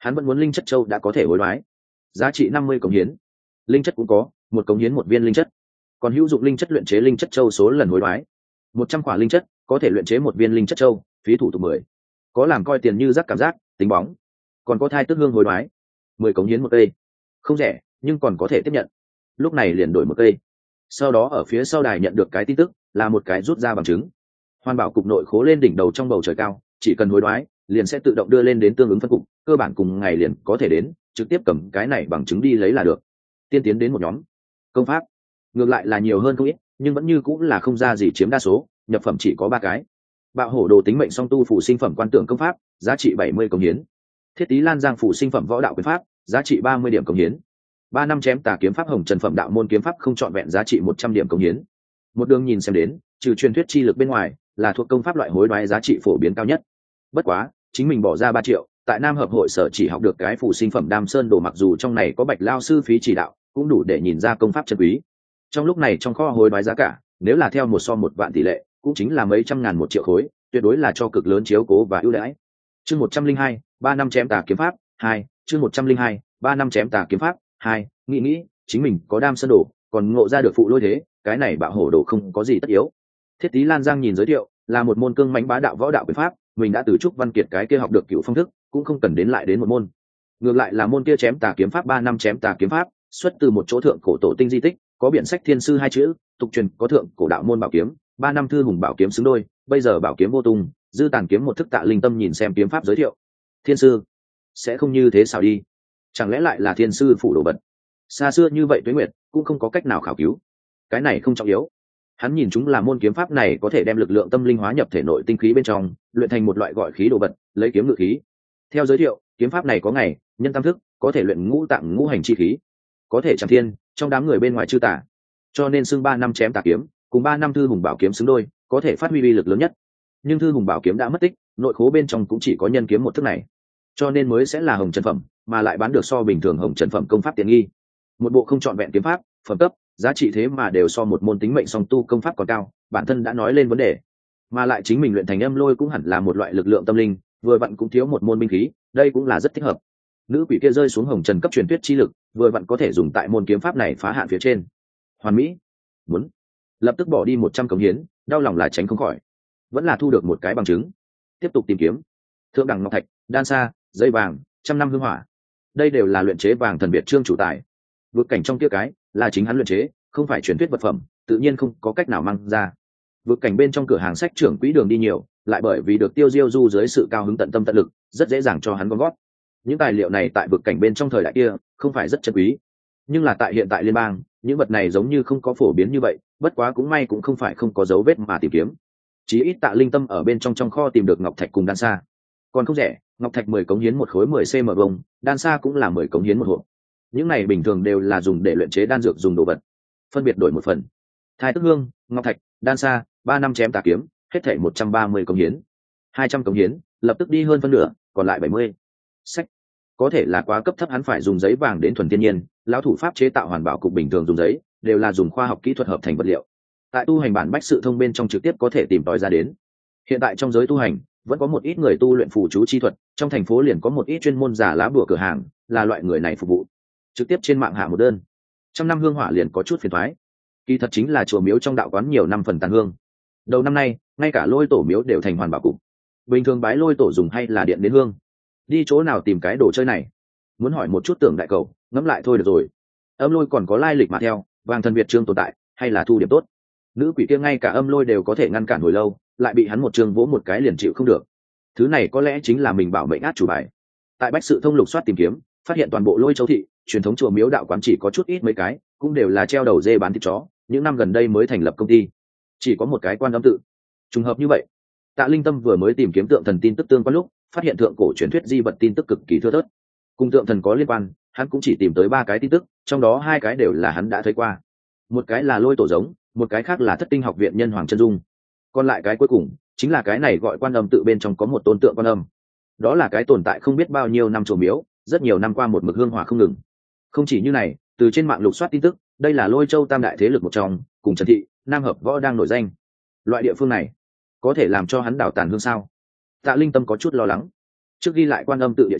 hắn vẫn muốn linh chất châu đã có thể hối đoái, giá trị năm mươi cống hiến. Linh chất cũng có, một cống hiến một viên linh chất. Còn hữu dụng linh chất luyện chế linh chất châu số lần hối đoái một trăm quả linh chất có thể luyện chế một viên linh chất châu, phí thủ tục mười. Có làm coi tiền như rác cảm giác tính bóng. Còn có thai tức hương hối đoái mười cống hiến một cây, không rẻ nhưng còn có thể tiếp nhận. Lúc này liền đổi một cây. Sau đó ở phía sau đài nhận được cái tin tức là một cái rút ra bằng chứng. Hoàn bảo cục nội khố lên đỉnh đầu trong bầu trời cao, chỉ cần hối đoái liền sẽ tự động đưa lên đến tương ứng phân cục, cơ bản cùng ngày liền có thể đến, trực tiếp cầm cái này bằng chứng đi lấy là được. Tiên tiến đến một nhóm công pháp ngược lại là nhiều hơn không ít, nhưng vẫn như cũng là không ra gì chiếm đa số, nhập phẩm chỉ có ba cái. Bạo hổ đồ tính mệnh song tu phủ sinh phẩm quan tưởng công pháp, giá trị bảy mươi cống hiến. Thiết tý lan giang phủ sinh phẩm võ đạo quyền pháp, giá trị ba mươi điểm cống hiến. Ba năm chém tà kiếm pháp hồng trần phẩm đạo môn kiếm pháp không trọn vẹn, giá trị một trăm điểm cống hiến. Một đường nhìn xem đến, trừ truyền thuyết chi lực bên ngoài, là thuộc công pháp loại hối đoái giá trị phổ biến cao nhất. Bất quá, chính mình bỏ ra ba triệu, tại Nam Hợp hội sở chỉ học được cái phủ sinh phẩm Đam Sơn đồ, mặc dù trong này có Bạch lao sư phí chỉ đạo, cũng đủ để nhìn ra công pháp chân quý. Trong lúc này trong kho hối đoái giá cả, nếu là theo một so một vạn tỷ lệ, cũng chính là mấy trăm ngàn một triệu khối, tuyệt đối là cho cực lớn chiếu cố và ưu đãi. Chương một trăm linh hai, ba năm chém tà kiếm pháp hai, chương một trăm linh hai, ba năm chém tà kiếm pháp hai, nghĩ nghĩ, chính mình có Đam Sơn đồ, còn ngộ ra được phụ lôi thế, cái này bạo hổ đồ không có gì tất yếu. Thiết tý lan giang nhìn giới thiệu, là một môn cương mãnh bá đạo võ đạo quyền pháp, mình đã từ Trúc Văn Kiệt cái kia học được cựu phong thức, cũng không cần đến lại đến một môn. Ngược lại là môn kia chém tà kiếm pháp ba năm chém tà kiếm pháp, xuất từ một chỗ thượng cổ tổ tinh di tích, có biển sách thiên sư hai chữ, tục truyền có thượng cổ đạo môn bảo kiếm, ba năm thư hùng bảo kiếm xứng đôi, bây giờ bảo kiếm vô tung, dư tàn kiếm một thức. Tạ Linh Tâm nhìn xem kiếm pháp giới thiệu, thiên sư sẽ không như thế sao đi, chẳng lẽ lại là thiên sư phủ đồ vật? Xa xưa như vậy tuế nguyệt cũng không có cách nào khảo cứu, cái này không trọng yếu. Hắn nhìn chúng là môn kiếm pháp này có thể đem lực lượng tâm linh hóa nhập thể nội tinh khí bên trong, luyện thành một loại gọi khí đồ vật, lấy kiếm ngự khí. Theo giới thiệu, kiếm pháp này có ngày nhân tam thức, có thể luyện ngũ tạng ngũ hành chi khí, có thể chẳng thiên trong đám người bên ngoài chư tả, cho nên xưng ba năm chém tà kiếm cùng ba năm thư hùng bảo kiếm xứng đôi, có thể phát huy uy lực lớn nhất. Nhưng thư hùng bảo kiếm đã mất tích, nội khố bên trong cũng chỉ có nhân kiếm một thức này, cho nên mới sẽ là hồng trần phẩm, mà lại bán được so bình thường hồng trần phẩm công pháp tiện nghi. Một bộ không trọn vẹn kiếm pháp, phẩm cấp, giá trị thế mà đều so một môn tính mệnh song tu công pháp còn cao, bản thân đã nói lên vấn đề. Mà lại chính mình luyện thành âm lôi cũng hẳn là một loại lực lượng tâm linh, vừa vặn cũng thiếu một môn binh khí, đây cũng là rất thích hợp. Nữ quỷ kia rơi xuống hồng trần cấp truyền thuyết chi lực, vừa vặn có thể dùng tại môn kiếm pháp này phá hạn phía trên. Hoàn mỹ. Muốn lập tức bỏ đi một trăm cống hiến, đau lòng là tránh không khỏi. Vẫn là thu được một cái bằng chứng. Tiếp tục tìm kiếm. Thượng đẳng ngọc thạch, đan sa, dây vàng, trăm năm hương hỏa. Đây đều là luyện chế vàng thần biệt trương chủ tài. Vượt cảnh trong kia cái là chính hắn luyện chế, không phải truyền thuyết vật phẩm, tự nhiên không có cách nào mang ra. Vượt cảnh bên trong cửa hàng sách trưởng quỹ đường đi nhiều, lại bởi vì được Tiêu Diêu Du dưới sự cao hứng tận tâm tận lực, rất dễ dàng cho hắn gom gót. Những tài liệu này tại vực cảnh bên trong thời đại kia không phải rất chân quý, nhưng là tại hiện tại liên bang, những vật này giống như không có phổ biến như vậy. Bất quá cũng may cũng không phải không có dấu vết mà tìm kiếm. Chí ít Tạ Linh Tâm ở bên trong trong kho tìm được ngọc thạch cùng đan sa, còn không rẻ, ngọc thạch mười cống hiến một khối mười cm vuông, đan sa cũng là mười cống hiến một hộp. Những này bình thường đều là dùng để luyện chế đan dược dùng đồ vật, phân biệt đổi một phần. Thai tức hương, ngọc thạch, đan sa, ba năm chém tà kiếm, hết thảy một trăm ba mươi cống hiến. Hai trăm cống hiến, lập tức đi hơn phân nửa, còn lại bảy mươi. Sách có thể là quá cấp thấp, hắn phải dùng giấy vàng đến thuần thiên nhiên, lão thủ pháp chế tạo hoàn bảo cục bình thường dùng giấy, đều là dùng khoa học kỹ thuật hợp thành vật liệu. Tại tu hành bản bách sự thông bên trong trực tiếp có thể tìm tòi ra đến. Hiện tại trong giới tu hành vẫn có một ít người tu luyện phù chú chi thuật, trong thành phố liền có một ít chuyên môn giả lá bùa cửa hàng, là loại người này phục vụ. Trực tiếp trên mạng hạ một đơn, trăm năm hương hỏa liền có chút phiền thoái. Kỳ thật chính là chùa miếu trong đạo quán nhiều năm phần tàn hương. Đầu năm nay, ngay cả lôi tổ miếu đều thành hoàn bảo cục. Bình thường bái lôi tổ dùng hay là điện đến hương. Đi chỗ nào tìm cái đồ chơi này? Muốn hỏi một chút Tưởng đại cầu, ngẫm lại thôi được rồi. Âm lôi còn có lai lịch mà theo, vàng thần Việt trương tồn tại, hay là thu điểm tốt? Nữ quỷ kia ngay cả âm lôi đều có thể ngăn cản hồi lâu, lại bị hắn một trường vỗ một cái liền chịu không được. Thứ này có lẽ chính là mình bảo mệnh át chủ bài. Tại bách sự thông lục soát tìm kiếm, phát hiện toàn bộ lôi châu thị truyền thống chùa miếu đạo quán chỉ có chút ít mấy cái, cũng đều là treo đầu dê bán thịt chó, những năm gần đây mới thành lập công ty, chỉ có một cái Quan Âm tự. Trùng hợp như vậy, Tạ Linh Tâm vừa mới tìm kiếm tượng thần tin tức tương quan lúc, phát hiện thượng cổ truyền thuyết di vật tin tức cực kỳ thưa thớt. Cùng tượng thần có liên quan, hắn cũng chỉ tìm tới ba cái tin tức, trong đó hai cái đều là hắn đã thấy qua. Một cái là lôi tổ giống, một cái khác là thất tinh học viện nhân hoàng chân dung. Còn lại cái cuối cùng chính là cái này gọi Quan Âm tự bên trong có một tôn tượng Quan Âm. Đó là cái tồn tại không biết bao nhiêu năm chùa miếu, rất nhiều năm qua một mực hương hỏa không ngừng. Không chỉ như này, từ trên mạng lục soát tin tức, đây là lôi châu tam đại thế lực một trong, cùng Trần Thị, Nam Hợp Võ đang nổi danh. Loại địa phương này có thể làm cho hắn đảo tàn hương sao? Tạ Linh Tâm có chút lo lắng. Trước ghi lại Quan Âm tự địa chỉ,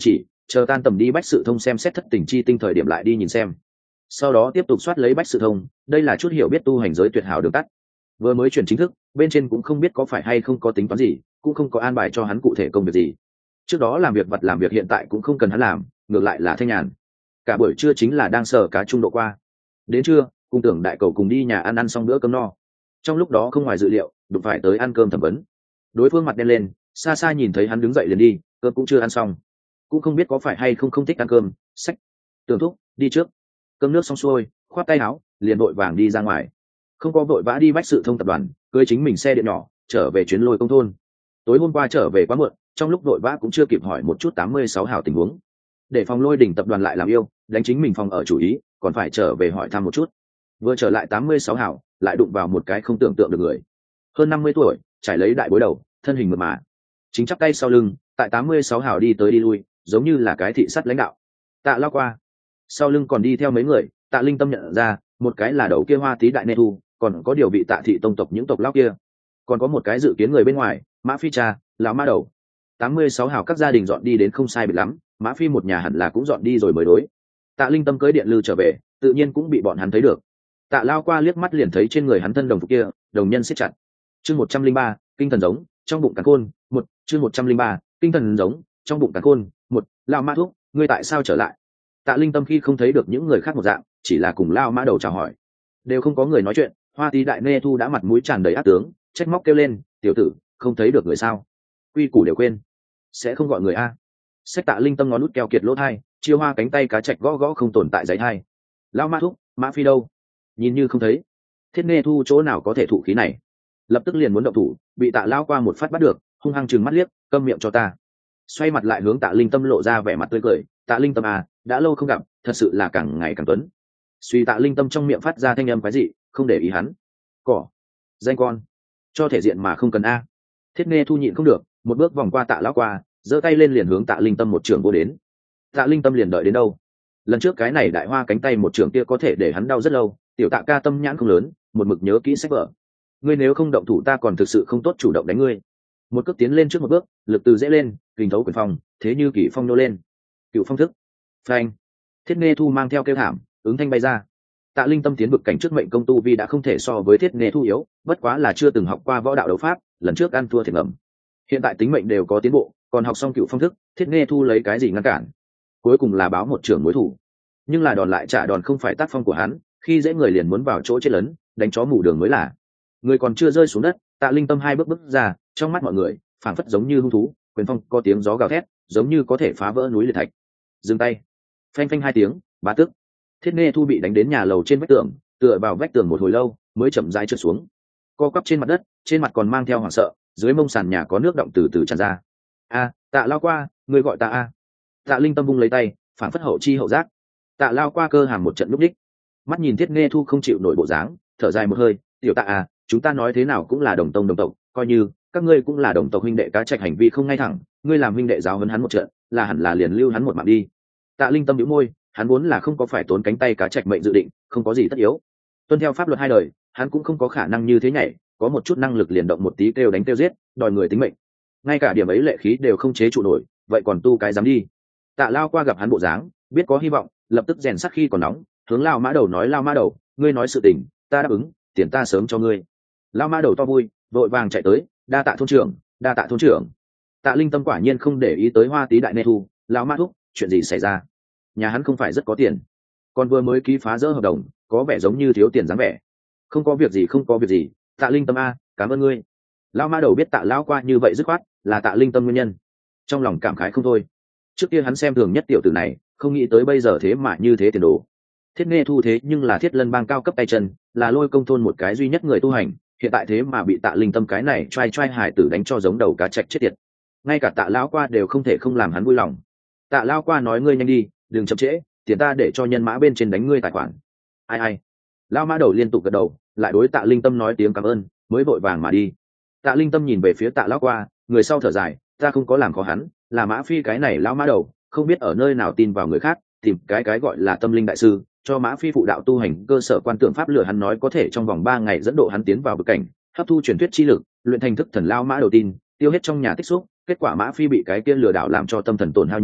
chờ tan tầm đi bách sự thông xem xét thất tình chi tinh thời điểm lại đi nhìn xem, sau đó tiếp tục soát lấy bách sự thông. Đây là chút hiểu biết tu hành giới tuyệt hảo đường tắt. Vừa mới chuyển chính thức, bên trên cũng không biết có phải hay không có tính toán gì, cũng không có an bài cho hắn cụ thể công việc gì. Trước đó làm việc vật làm việc hiện tại cũng không cần hắn làm, ngược lại là thanh nhàn. Cả buổi trưa chính là đang sờ cá trung độ qua. Đến trưa, cùng Tưởng Đại Cầu cùng đi nhà ăn ăn xong bữa cơm no. Trong lúc đó không ngoài dự liệu, đụng phải tới ăn cơm thẩm vấn. Đối phương mặt đen lên, xa xa nhìn thấy hắn đứng dậy liền đi, cơm cũng chưa ăn xong, cũng không biết có phải hay không không thích ăn cơm. Sách, Tưởng thúc, đi trước. Cơm nước xong xuôi, khoát tay áo, liền vội vàng đi ra ngoài. Không có vội vã đi bách sự thông tập đoàn, cưới chính mình xe điện nhỏ trở về chuyến lôi công thôn. Tối hôm qua trở về quá muộn, trong lúc vội vã cũng chưa kịp hỏi một chút tám mươi sáu hào tình huống. Để phòng lôi đỉnh tập đoàn lại làm yêu, đánh chính mình phòng ở chủ ý, còn phải trở về hỏi thăm một chút. Vừa trở lại tám mươi sáu hào, lại đụng vào một cái không tưởng tượng được người. Hơn năm mươi tuổi, trải lấy đại bối đầu, thân hình mượt mà, chính chắp tay sau lưng, tại tám mươi sáu hào đi tới đi lui, giống như là cái thị sát lãnh đạo. Tạ lao qua, sau lưng còn đi theo mấy người. Tạ Linh Tâm nhận ra, một cái là đầu kia Hoa Tý đại nê thu, còn có điều vị Tạ thị tông tộc những tộc lão kia, còn có một cái dự kiến người bên ngoài, Mã Phi cha, lão Mã Đầu. Tám mươi sáu hào các gia đình dọn đi đến không sai biệt lắm, Mã Phi một nhà hẳn là cũng dọn đi rồi mới đối. Tạ Linh Tâm cưới điện lư trở về, tự nhiên cũng bị bọn hắn thấy được. Tạ lao qua liếc mắt liền thấy trên người hắn thân đồng phục kia, đồng nhân siết chặt. Chương một trăm linh ba, kinh thần giống, trong bụng càn khôn, một, chương một trăm linh ba, kinh thần giống, trong bụng càn khôn, một, lão Mã thúc, ngươi tại sao trở lại? Tạ Linh Tâm khi không thấy được những người khác một dạng, chỉ là cùng lao Mã Đầu chào hỏi. Đều không có người nói chuyện, Hoa Tý đại nê thu đã mặt mũi tràn đầy ác tướng, trách móc kêu lên, tiểu tử, không thấy được người sao? Quy củ đều quên, sẽ không gọi người a. Sách Tạ Linh Tâm ngón nút keo kiệt lỗ thai, chiêu hoa cánh tay cá chạch gõ gõ không tồn tại giấy thai. Lão Mã thúc, Mã Phi đâu? Nhìn như không thấy. Thiết Nê thu chỗ nào có thể thụ khí này? Lập tức liền muốn động thủ, bị Tạ lao qua một phát bắt được, hung hăng chừng mắt liếc, câm miệng cho ta. Xoay mặt lại hướng Tạ Linh Tâm lộ ra vẻ mặt tươi cười, Tạ Linh Tâm à, đã lâu không gặp, thật sự là càng ngày càng tuấn. Suy Tạ Linh Tâm trong miệng phát ra thanh âm quái dị, không để ý hắn. Cỏ, danh con, cho thể diện mà không cần a. Thiết Nê thu nhịn không được, một bước vòng qua Tạ lão qua, giơ tay lên liền hướng Tạ Linh Tâm một trường vô đến. Tạ Linh Tâm liền đợi đến đâu? Lần trước cái này đại hoa cánh tay một trường kia có thể để hắn đau rất lâu, tiểu Tạ ca tâm nhãn không lớn, một mực nhớ kỹ sách vở. Ngươi nếu không động thủ ta còn thực sự không tốt chủ động đánh ngươi. Một cước tiến lên trước một bước, lực từ dễ lên, kình thấu quyền phong, thế như kỳ phong nô lên. Cựu phong thức. Phanh. Thiết Nê thu mang theo kêu thảm, ứng thanh bay ra. Tạ Linh Tâm tiến vực cảnh trước mệnh công tu vi đã không thể so với Thiết Nê thu yếu, bất quá là chưa từng học qua võ đạo đấu pháp, lần trước ăn thua thiệt ngầm. Hiện tại tính mệnh đều có tiến bộ, còn học xong cựu phong thức, Thiết Nê thu lấy cái gì ngăn cản? Cuối cùng là báo một trưởng mối thủ, nhưng là đòn lại trả đòn không phải tác phong của hắn, khi dễ người liền muốn vào chỗ chết lớn, đánh chó mù đường mới là. Người còn chưa rơi xuống đất, Tạ Linh Tâm hai bước bước ra, trong mắt mọi người phảng phất giống như hung thú, quyền phong có tiếng gió gào thét, giống như có thể phá vỡ núi liệt thạch. Dừng tay. Phanh phanh hai tiếng, bá tức. Thiết Nê thu bị đánh đến nhà lầu trên vách tường, tựa vào vách tường một hồi lâu mới chậm rãi trượt xuống, co quắp trên mặt đất, trên mặt còn mang theo hoảng sợ, dưới mông sàn nhà có nước động từ từ tràn ra. A, Tạ lao qua, người gọi ta a. Tạ Linh Tâm vung lấy tay, phản phất hậu chi hậu giác. Tạ lao qua cơ hàm một trận lúc đích, mắt nhìn Thiết Nê thu không chịu nổi bộ dáng, thở dài một hơi, tiểu Tạ à, chúng ta nói thế nào cũng là đồng tông đồng tộc, coi như các ngươi cũng là đồng tộc huynh đệ, cá trạch hành vi không ngay thẳng, ngươi làm huynh đệ giáo huấn hắn một trận, là hẳn là liền lưu hắn một mạng đi. Tạ Linh Tâm nhíu môi, hắn vốn là không có phải tốn cánh tay cá trạch mệnh dự định, không có gì tất yếu. Tuân theo pháp luật hai đời, hắn cũng không có khả năng như thế nhảy, có một chút năng lực liền động một tí kêu đánh kêu giết, đòi người tính mệnh. Ngay cả điểm ấy lệ khí đều không chế trụ nổi, vậy còn tu cái dám đi. Tạ lao qua gặp hắn bộ dáng, biết có hy vọng, lập tức rèn sắt khi còn nóng, hướng Lao Mã Đầu nói, Lao Mã Đầu, ngươi nói sự tình, ta đáp ứng, tiền ta sớm cho ngươi. Lao Mã Đầu to vui, vội vàng chạy tới, đa tạ thôn trưởng, đa tạ thôn trưởng. Tạ Linh Tâm quả nhiên không để ý tới Hoa Tý đại nê thu, Lao Mã thúc, chuyện gì xảy ra? Nhà hắn không phải rất có tiền, còn vừa mới ký phá rỡ hợp đồng, có vẻ giống như thiếu tiền dáng vẻ. Không có việc gì, không có việc gì, Tạ Linh Tâm a, cảm ơn ngươi. Lao Mã Đầu biết Tạ lao qua như vậy dứt khoát, là Tạ Linh Tâm nguyên nhân, trong lòng cảm khái không thôi. Trước kia hắn xem thường nhất tiểu tử này, không nghĩ tới bây giờ thế mà như thế tiền đồ. Thiết Nê thu thế nhưng là Thiết Lân bang cao cấp tay chân, là lôi công thôn một cái duy nhất người tu hành, hiện tại thế mà bị Tạ Linh Tâm cái này trai trai hải tử đánh cho giống đầu cá chạch chết tiệt. Ngay cả Tạ lão qua đều không thể không làm hắn vui lòng. Tạ lão qua nói, ngươi nhanh đi, đừng chậm trễ, tiền ta để cho nhân mã bên trên đánh ngươi tài khoản. Ai ai. Lão Mã Đầu liên tục gật đầu, lại đối Tạ Linh Tâm nói tiếng cảm ơn, mới vội vàng mà đi. Tạ Linh Tâm nhìn về phía Tạ lão qua, người sau thở dài, ta không có làm khó hắn, là Mã Phi cái này Lão Mã Đầu không biết ở nơi nào tin vào người khác, tìm cái cái gọi là tâm linh đại sư, cho Mã Phi phụ đạo tu hành cơ sở quan tưởng pháp, lừa hắn nói có thể trong vòng ba ngày dẫn độ hắn tiến vào vực cảnh, hấp thu truyền thuyết chi lực, luyện thành thức thần Lao Mã Đầu tin, tiêu hết trong nhà tích xúc. Kết quả Mã Phi bị cái kia lừa đảo làm cho tâm thần tổn hao nhiều,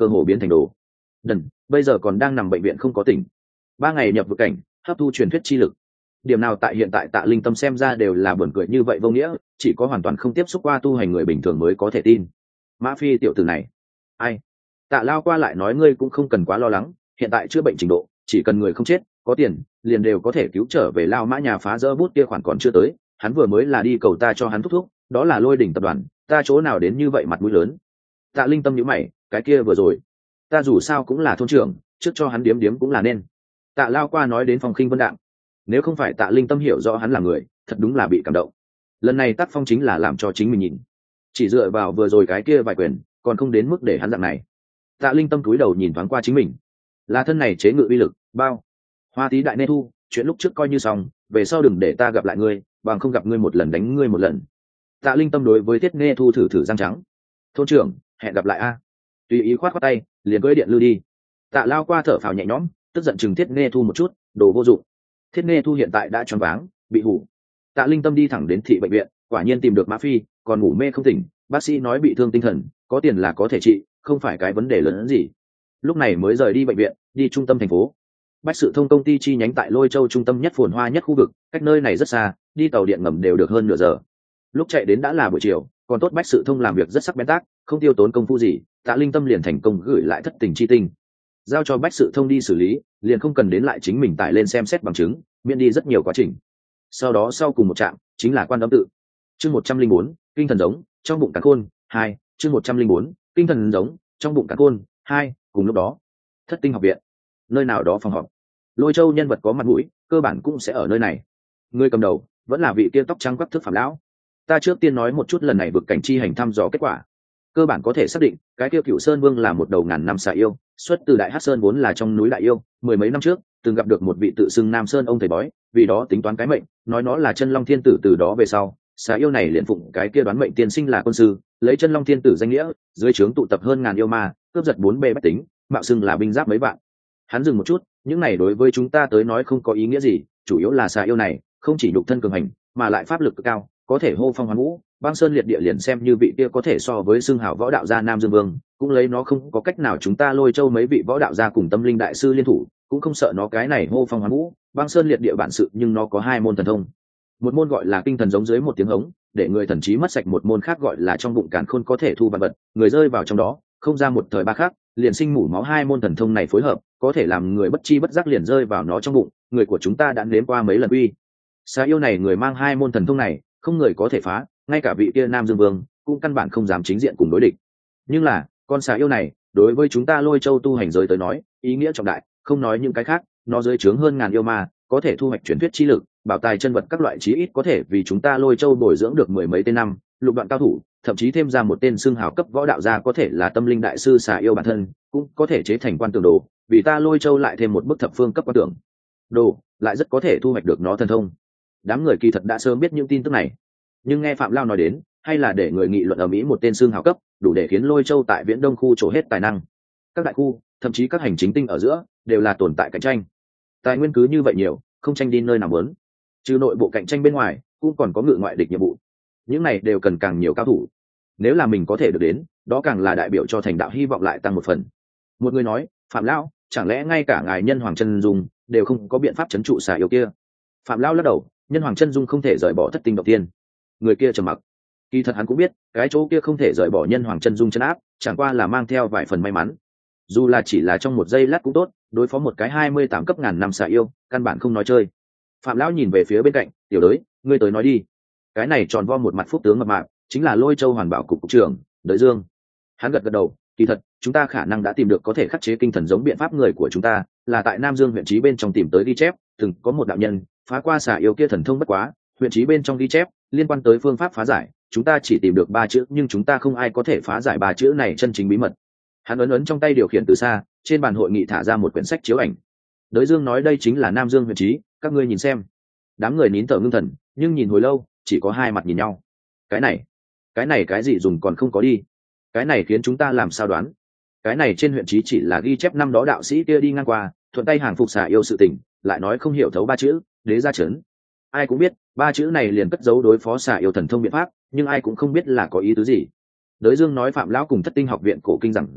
cơ hồ biến thành đồ đần, bây giờ còn đang nằm bệnh viện không có tỉnh. Ba ngày nhập vực cảnh, hấp thu truyền thuyết chi lực. Điểm nào tại hiện tại Tạ Linh Tâm xem ra đều là buồn cười như vậy vô nghĩa, chỉ có hoàn toàn không tiếp xúc qua tu hành người bình thường mới có thể tin. Mã Phi tiểu tử này, ai? Tạ Lao qua lại nói ngươi cũng không cần quá lo lắng, hiện tại chữa bệnh trình độ, chỉ cần người không chết, có tiền, liền đều có thể cứu trở về. Lao Mã nhà phá dỡ bút kia khoản còn chưa tới, hắn vừa mới là đi cầu ta cho hắn thúc thúc, đó là Lôi Đỉnh tập đoàn, ta chỗ nào đến như vậy mặt mũi lớn. Tạ Linh Tâm nhíu mày, cái kia vừa rồi, ta dù sao cũng là thôn trưởng, trước cho hắn điếm điếm cũng là nên. Tạ Lao qua nói đến Phong Khinh Vân Đạm, nếu không phải Tạ Linh Tâm hiểu rõ hắn là người, thật đúng là bị cảm động. Lần này tác phong chính là làm cho chính mình nhìn, chỉ dựa vào vừa rồi cái kia vài quyền, còn không đến mức để hắn dạng này. Tạ Linh Tâm cúi đầu nhìn thoáng qua chính mình, là thân này chế ngự uy lực bao. Hoa Tí đại nê thu, chuyện lúc trước coi như xong, về sau đừng để ta gặp lại ngươi, bằng không gặp ngươi một lần đánh ngươi một lần. Tạ Linh Tâm đối với Thiết Nghe Thu thử thử răng trắng, thôn trưởng, hẹn gặp lại a. Tùy ý khoát khoát tay, liền cưỡi điện lưu đi. Tạ Lao qua thở phào nhẹ nhõm, tức giận chừng Thiết Nghe Thu một chút, đồ vô dụng. Thiết Nghe Thu hiện tại đã choáng váng, bị hủ. Tạ Linh Tâm đi thẳng đến thị bệnh viện, quả nhiên tìm được Mã Phi, còn ngủ mê không tỉnh, bác sĩ nói bị thương tinh thần, có tiền là có thể trị, không phải cái vấn đề lớn hơn gì. Lúc này mới rời đi bệnh viện, đi trung tâm thành phố. Bách Sự Thông công ty chi nhánh tại Lôi Châu trung tâm nhất phồn hoa nhất khu vực, cách nơi này rất xa, đi tàu điện ngầm đều được hơn nửa giờ. Lúc chạy đến đã là buổi chiều, còn tốt Bách Sự Thông làm việc rất sắc bén tác, không tiêu tốn công phu gì, Tạ Linh Tâm liền thành công gửi lại thất tình chi tinh, giao cho Bách Sự Thông đi xử lý, liền không cần đến lại chính mình tải lên xem xét bằng chứng, miễn đi rất nhiều quá trình. Sau đó sau cùng một trạm chính là Quan Âm tự. Chương một trăm linh bốn, kinh thần giống trong bụng càn khôn hai. Chương một trăm linh bốn, kinh thần giống trong bụng càn khôn hai. Cùng lúc đó, Thất Tinh học viện, nơi nào đó phòng họp. Lôi Châu nhân vật có mặt mũi, cơ bản cũng sẽ ở nơi này. Người cầm đầu vẫn là vị kia tóc trắng quắc thức Phạm lão. Ta trước tiên nói một chút lần này vực cảnh chi hành thăm dò kết quả. Cơ bản có thể xác định, cái kia Cửu Sơn Vương là một đầu ngàn năm xà yêu, xuất từ Đại Hắc Sơn, vốn là trong núi Đại Yêu, mười mấy năm trước, từng gặp được một vị tự xưng Nam Sơn ông thầy bói, vì đó tính toán cái mệnh, nói nó là Chân Long Thiên Tử. Từ đó về sau, xà yêu này liền phụng cái kia đoán mệnh tiên sinh là quân sư, lấy Chân Long Thiên Tử danh nghĩa, dưới trướng tụ tập hơn ngàn yêu ma, cướp giật bốn bề bách tính, mạo xưng là binh giáp mấy vạn. Hắn dừng một chút, những này đối với chúng ta tới nói không có ý nghĩa gì, chủ yếu là xà yêu này không chỉ nhục thân cường hành, mà lại pháp lực cực cao, có thể hô phong hoán vũ, băng sơn liệt địa, liền xem như vị kia có thể so với xưng hào võ đạo gia Nam Dương Vương, cũng lấy nó không có cách nào. Chúng ta Lôi Châu mấy vị võ đạo gia cùng tâm linh đại sư liên thủ, cũng không sợ nó cái này hô phong hoán vũ, băng sơn liệt địa bản sự. Nhưng nó có hai môn thần thông, một môn gọi là kinh thần giống, dưới một tiếng hống để người thần trí mất sạch, một môn khác gọi là trong bụng càn khôn, có thể thu vạn vật, người rơi vào trong đó không ra một thời ba khác liền sinh mủ máu. Hai môn thần thông này phối hợp, có thể làm người bất chi bất giác liền rơi vào nó trong bụng. Người của chúng ta đã nếm qua mấy lần uy xà yêu này, người mang hai môn thần thông này không người có thể phá, ngay cả vị kia Nam Dương Vương cũng căn bản không dám chính diện cùng đối địch. Nhưng là con xà yêu này đối với chúng ta Lôi Châu tu hành giới tới nói ý nghĩa trọng đại, không nói những cái khác, nó dưới trướng hơn ngàn yêu ma, có thể thu hoạch truyền thuyết chi lực, bảo tài chân vật các loại, chí ít có thể vì chúng ta Lôi Châu bồi dưỡng được mười mấy tên năm lục đoạn cao thủ, thậm chí thêm ra một tên xưng hào cấp võ đạo gia, có thể là tâm linh đại sư. Xà yêu bản thân cũng có thể chế thành quan tường đồ, vì ta Lôi Châu lại thêm một bức thập phương cấp quan tường đồ, lại rất có thể thu hoạch được nó thần thông. Đám người kỳ thật đã sớm biết những tin tức này, nhưng nghe Phạm Lao nói đến, hay là để người nghị luận ở Mỹ một tên xương hào cấp, đủ để khiến Lôi Châu tại Viễn Đông khu trổ hết tài năng. Các đại khu, thậm chí các hành chính tinh ở giữa, đều là tồn tại cạnh tranh. Tài nguyên cứ như vậy nhiều, không tranh đi nơi nào muốn. Trừ nội bộ cạnh tranh bên ngoài, cũng còn có ngự ngoại địch nhiệm vụ. Những này đều cần càng nhiều cao thủ. Nếu là mình có thể được đến, đó càng là đại biểu cho thành đạo hy vọng lại tăng một phần. Một người nói, Phạm Lao, chẳng lẽ ngay cả ngài Nhân Hoàng Chân Dung đều không có biện pháp trấn trụ xà yêu kia? Phạm Lao lắc đầu, Nhân Hoàng Chân Dung không thể rời bỏ Thất Tinh đầu tiên. Người kia trầm mặc, kỳ thật hắn cũng biết cái chỗ kia không thể rời bỏ Nhân Hoàng Chân Dung chân áp, chẳng qua là mang theo vài phần may mắn. Dù là chỉ là trong một giây lát cũng tốt, đối phó một cái hai mươi tám cấp ngàn năm xà yêu, căn bản không nói chơi. Phạm Lão nhìn về phía bên cạnh, tiểu đới, ngươi tới nói đi. Cái này tròn vo một mặt phúc tướng mập mạp, chính là Lôi Châu Hoàn Bảo cục cục trưởng Đới Dương. Hắn gật gật đầu, kỳ thật chúng ta khả năng đã tìm được có thể khắc chế kinh thần giống biện pháp. Người của chúng ta là tại Nam Dương huyện trí bên trong tìm tới ghi chép, từng có một đạo nhân phá qua xà yêu kia thần thông, bất quá huyện trí bên trong ghi chép liên quan tới phương pháp phá giải, chúng ta chỉ tìm được ba chữ, nhưng chúng ta không ai có thể phá giải ba chữ này chân chính bí mật. Hắn ấn ấn trong tay điều khiển từ xa, trên bàn hội nghị thả ra một quyển sách chiếu ảnh. Đới Dương nói, đây chính là Nam Dương huyện trí, các ngươi nhìn xem. Đám người nín thở ngưng thần, nhưng nhìn hồi lâu chỉ có hai mặt nhìn nhau. Cái này cái này cái gì dùng còn không có đi, cái này khiến chúng ta làm sao đoán. Cái này trên huyện trí chỉ là ghi chép năm đó đạo sĩ kia đi ngang qua, thuận tay hàng phục xà yêu sự tình, lại nói không hiểu thấu ba chữ đế gia trấn. Ai cũng biết ba chữ này liền cất giấu đối phó xà yêu thần thông biện pháp, nhưng ai cũng không biết là có ý tứ gì. Đới Dương nói, Phạm Lão cùng Thất Tinh học viện cổ kinh giảng dạy,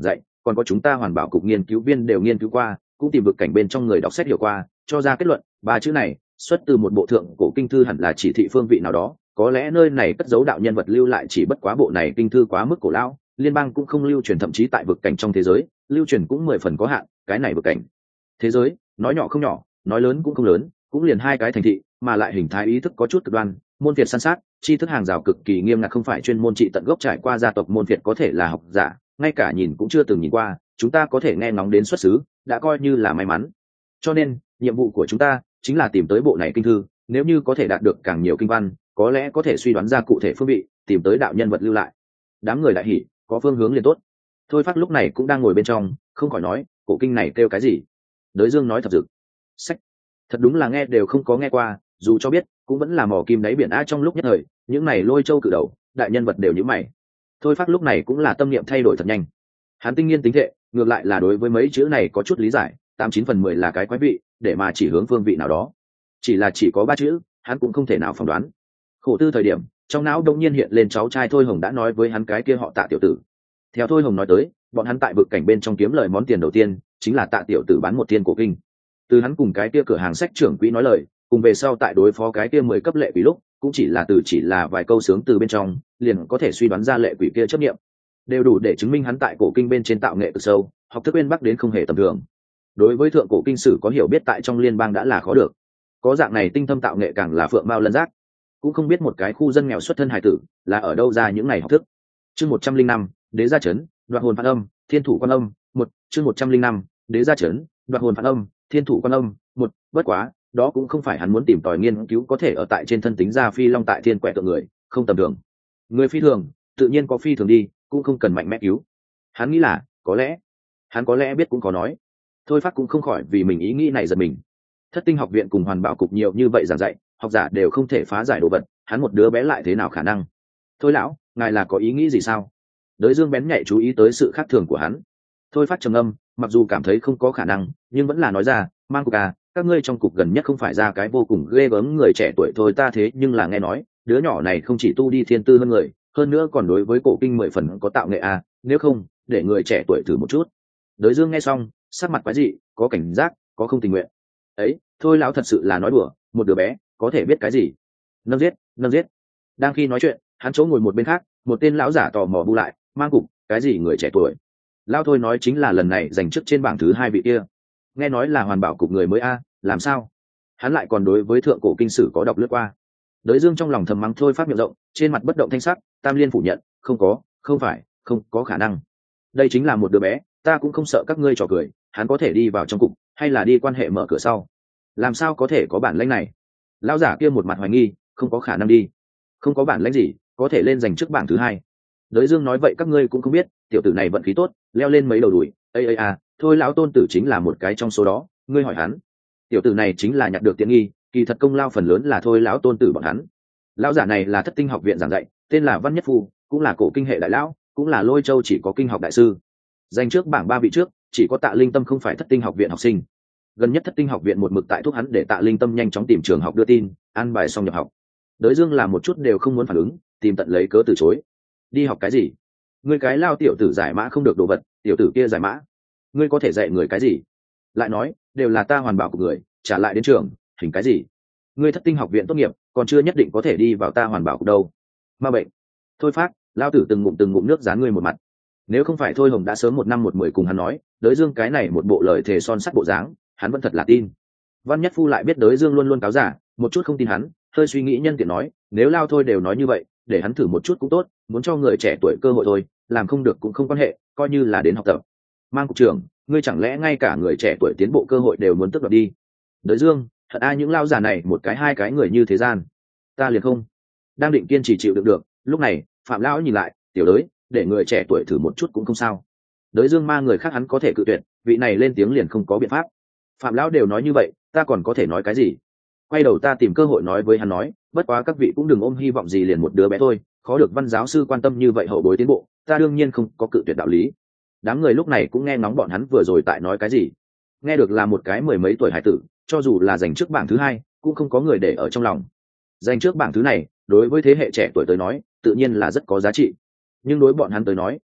còn có chúng ta hoàn bảo cục nghiên cứu viên đều nghiên cứu qua, cũng tìm vực cảnh bên trong người đọc sách hiểu qua, cho ra kết luận ba chữ này xuất từ một bộ thượng cổ kinh thư, hẳn là chỉ thị phương vị nào đó. Có lẽ nơi này cất giấu đạo nhân vật lưu lại, chỉ bất quá bộ này kinh thư quá mức cổ lão, liên bang cũng không lưu truyền, thậm chí tại vực cảnh trong thế giới lưu truyền cũng mười phần có hạn. Cái này vực cảnh thế giới nói nhỏ không nhỏ, nói lớn cũng không lớn, cũng liền hai cái thành thị, mà lại hình thái ý thức có chút cực đoan, môn phiệt săn sát, tri thức hàng rào cực kỳ nghiêm ngặt, không phải chuyên môn trị tận gốc trải qua gia tộc môn phiệt có thể là học giả ngay cả nhìn cũng chưa từng nhìn qua, chúng ta có thể nghe ngóng đến xuất xứ đã coi như là may mắn. Cho nên nhiệm vụ của chúng ta chính là tìm tới bộ này kinh thư, nếu như có thể đạt được càng nhiều kinh văn, có lẽ có thể suy đoán ra cụ thể phương vị, tìm tới đạo nhân vật lưu lại. Đám người đại hỉ, có phương hướng liền tốt. Thôi Phát lúc này cũng đang ngồi bên trong, không khỏi nói, cổ kinh này kêu cái gì? Đới Dương nói thật dực, sách, thật đúng là nghe đều không có nghe qua, dù cho biết cũng vẫn là mò kim đáy biển a. Trong lúc nhất thời những này lôi châu cự đầu đại nhân vật đều như mày. Thôi Phát lúc này cũng là tâm niệm thay đổi thật nhanh, hắn tinh nghiên tính thệ, ngược lại là đối với mấy chữ này có chút lý giải, tám chín phần mười là cái quái vị, để mà chỉ hướng phương vị nào đó. Chỉ là chỉ có ba chữ, hắn cũng không thể nào phỏng đoán. Khổ tư thời điểm, trong não đông nhiên hiện lên cháu trai Thôi Hồng đã nói với hắn cái kia họ Tạ tiểu tử. Theo Thôi Hồng nói tới, bọn hắn tại vực cảnh bên trong kiếm lời món tiền đầu tiên chính là Tạ tiểu tử bán một thiên cổ kinh. Từ hắn cùng cái kia cửa hàng sách trưởng quỹ nói lời, cùng về sau tại đối phó cái kia mười cấp lệ quỷ lúc, cũng chỉ là từ chỉ là vài câu sướng từ bên trong, liền có thể suy đoán ra lệ quỷ kia chấp niệm, đều đủ để chứng minh hắn tại cổ kinh bên trên tạo nghệ cực sâu, học thức bên bắc đến không hề tầm thường. Đối với thượng cổ kinh sử có hiểu biết tại trong liên bang đã là khó được, có dạng này tinh thâm tạo nghệ càng là phượng mao lân giác. Cũng không biết một cái khu dân nghèo xuất thân hải tử là ở đâu ra những ngày học thức. Chương một trăm linh năm, đế gia trấn, đoạt hồn phản âm, thiên thủ quan âm. Một chương một trăm linh năm, đế gia trấn, đoạt hồn phản âm, thiên thủ quan âm. Một bất quá đó cũng không phải hắn muốn tìm tòi nghiên cứu có thể ở tại trên thân tính ra phi long tại thiên quẻ tượng người, không tầm thường. Người phi thường tự nhiên có phi thường đi, cũng không cần mạnh mẽ cứu. Hắn nghĩ là có lẽ hắn có lẽ biết cũng có nói. Thôi Phát cũng không khỏi vì mình ý nghĩ này giật mình. Thất tinh học viện cùng hoàn bảo cục nhiều như vậy giảng dạy, học giả đều không thể phá giải đồ vật, hắn một đứa bé lại thế nào khả năng? Thôi lão, ngài là có ý nghĩ gì sao? Đới Dương bén nhạy chú ý tới sự khác thường của hắn. Thôi Phát trầm âm, mặc dù cảm thấy không có khả năng, nhưng vẫn là nói ra, mang cục à, các ngươi trong cục gần nhất không phải ra cái vô cùng ghê gớm người trẻ tuổi thôi ta thế nhưng là nghe nói, đứa nhỏ này không chỉ tu đi thiên tư hơn người, hơn nữa còn đối với cổ kinh mười phần có tạo nghệ à, nếu không, để người trẻ tuổi thử một chút. Đới Dương nghe xong, sắc mặt quái dị, có cảnh giác, có không tình nguyện. Ấy, thôi lão thật sự là nói đùa, một đứa bé có thể biết cái gì? Nâng giết, nâng giết. Đang khi nói chuyện, hắn chỗ ngồi một bên khác, một tên lão giả tò mò bu lại, mang cục, cái gì người trẻ tuổi? Lão thôi nói chính là lần này giành chức trên bảng thứ hai vị kia. Nghe nói là hoàn bảo cục người mới a, làm sao? Hắn lại còn đối với thượng cổ kinh sử có đọc lướt qua. Đới Dương trong lòng thầm mắng thôi phát miệng rộng, trên mặt bất động thanh sắc, Tam Liên phủ nhận, không có, không phải, không có khả năng. Đây chính là một đứa bé, ta cũng không sợ các ngươi trò cười, hắn có thể đi vào trong cục, hay là đi quan hệ mở cửa sau? Làm sao có thể có bản lĩnh này? Lão giả kia một mặt hoài nghi, không có khả năng đi. Không có bản lĩnh gì, có thể lên giành chức bảng thứ hai. Đới Dương nói vậy các ngươi cũng không biết, tiểu tử này vận khí tốt, leo lên mấy đầu đùi, ây ây à, thôi lão tôn tử chính là một cái trong số đó, ngươi hỏi hắn. Tiểu tử này chính là nhặt được tiện nghi, kỳ thật công lao phần lớn là thôi lão tôn tử bọn hắn. Lão giả này là Thất Tinh học viện giảng dạy, tên là Văn Nhất Phu, cũng là cổ kinh hệ đại lão, cũng là Lôi Châu chỉ có kinh học đại sư. Danh trước bảng ba vị trước, chỉ có Tạ Linh Tâm không phải Thất Tinh học viện học sinh. Gần nhất Thất Tinh học viện một mực tại thúc hắn để Tạ Linh Tâm nhanh chóng tìm trường học đưa tin, an bài xong nhập học. Đới Dương là một chút đều không muốn phản ứng, tìm tận lấy cớ từ chối. Đi học cái gì? Ngươi cái lao tiểu tử giải mã không được đồ vật, tiểu tử kia giải mã, ngươi có thể dạy người cái gì? Lại nói, đều là ta hoàn bảo của người, trả lại đến trường, hình cái gì? Ngươi Thất Tinh học viện tốt nghiệp, còn chưa nhất định có thể đi vào ta hoàn bảo của đâu. Ma bệnh. Thôi Phát, lao tử từng ngụm từng ngụm nước dán ngươi một mặt. Nếu không phải Thôi Hồng đã sớm một năm một mười cùng hắn nói, Đới Dương cái này một bộ lời thề son sắt bộ dáng, hắn vẫn thật là tin. Văn Nhất Phu lại biết Đới Dương luôn luôn cáo giả, một chút không tin hắn, hơi suy nghĩ nhân tiện nói, nếu lao thôi đều nói như vậy, để hắn thử một chút cũng tốt, muốn cho người trẻ tuổi cơ hội thôi, làm không được cũng không quan hệ, coi như là đến học tập. Mang cục trưởng, ngươi chẳng lẽ ngay cả người trẻ tuổi tiến bộ cơ hội đều muốn tước đoạt đi? Đới Dương, thật ai những lao giả này một cái hai cái người như thế gian, ta liền không. Đang định kiên trì chịu đựng được, lúc này Phạm lão nhìn lại, tiểu Đới, để người trẻ tuổi thử một chút cũng không sao. Đới Dương ma người khác hắn có thể cự tuyệt, vị này lên tiếng liền không có biện pháp. Phạm lão đều nói như vậy, ta còn có thể nói cái gì? Quay đầu ta tìm cơ hội nói với hắn nói, bất quá các vị cũng đừng ôm hy vọng gì liền một đứa bé thôi, khó được Văn giáo sư quan tâm như vậy hậu bối tiến bộ, ta đương nhiên không có cự tuyệt đạo lý. Đám người lúc này cũng nghe ngóng bọn hắn vừa rồi tại nói cái gì. Nghe được là một cái mười mấy tuổi hải tử, cho dù là giành trước bảng thứ hai, cũng không có người để ở trong lòng. Giành trước bảng thứ này, đối với thế hệ trẻ tuổi tới nói, tự nhiên là rất có giá trị. Nhưng đối bọn hắn tới nói,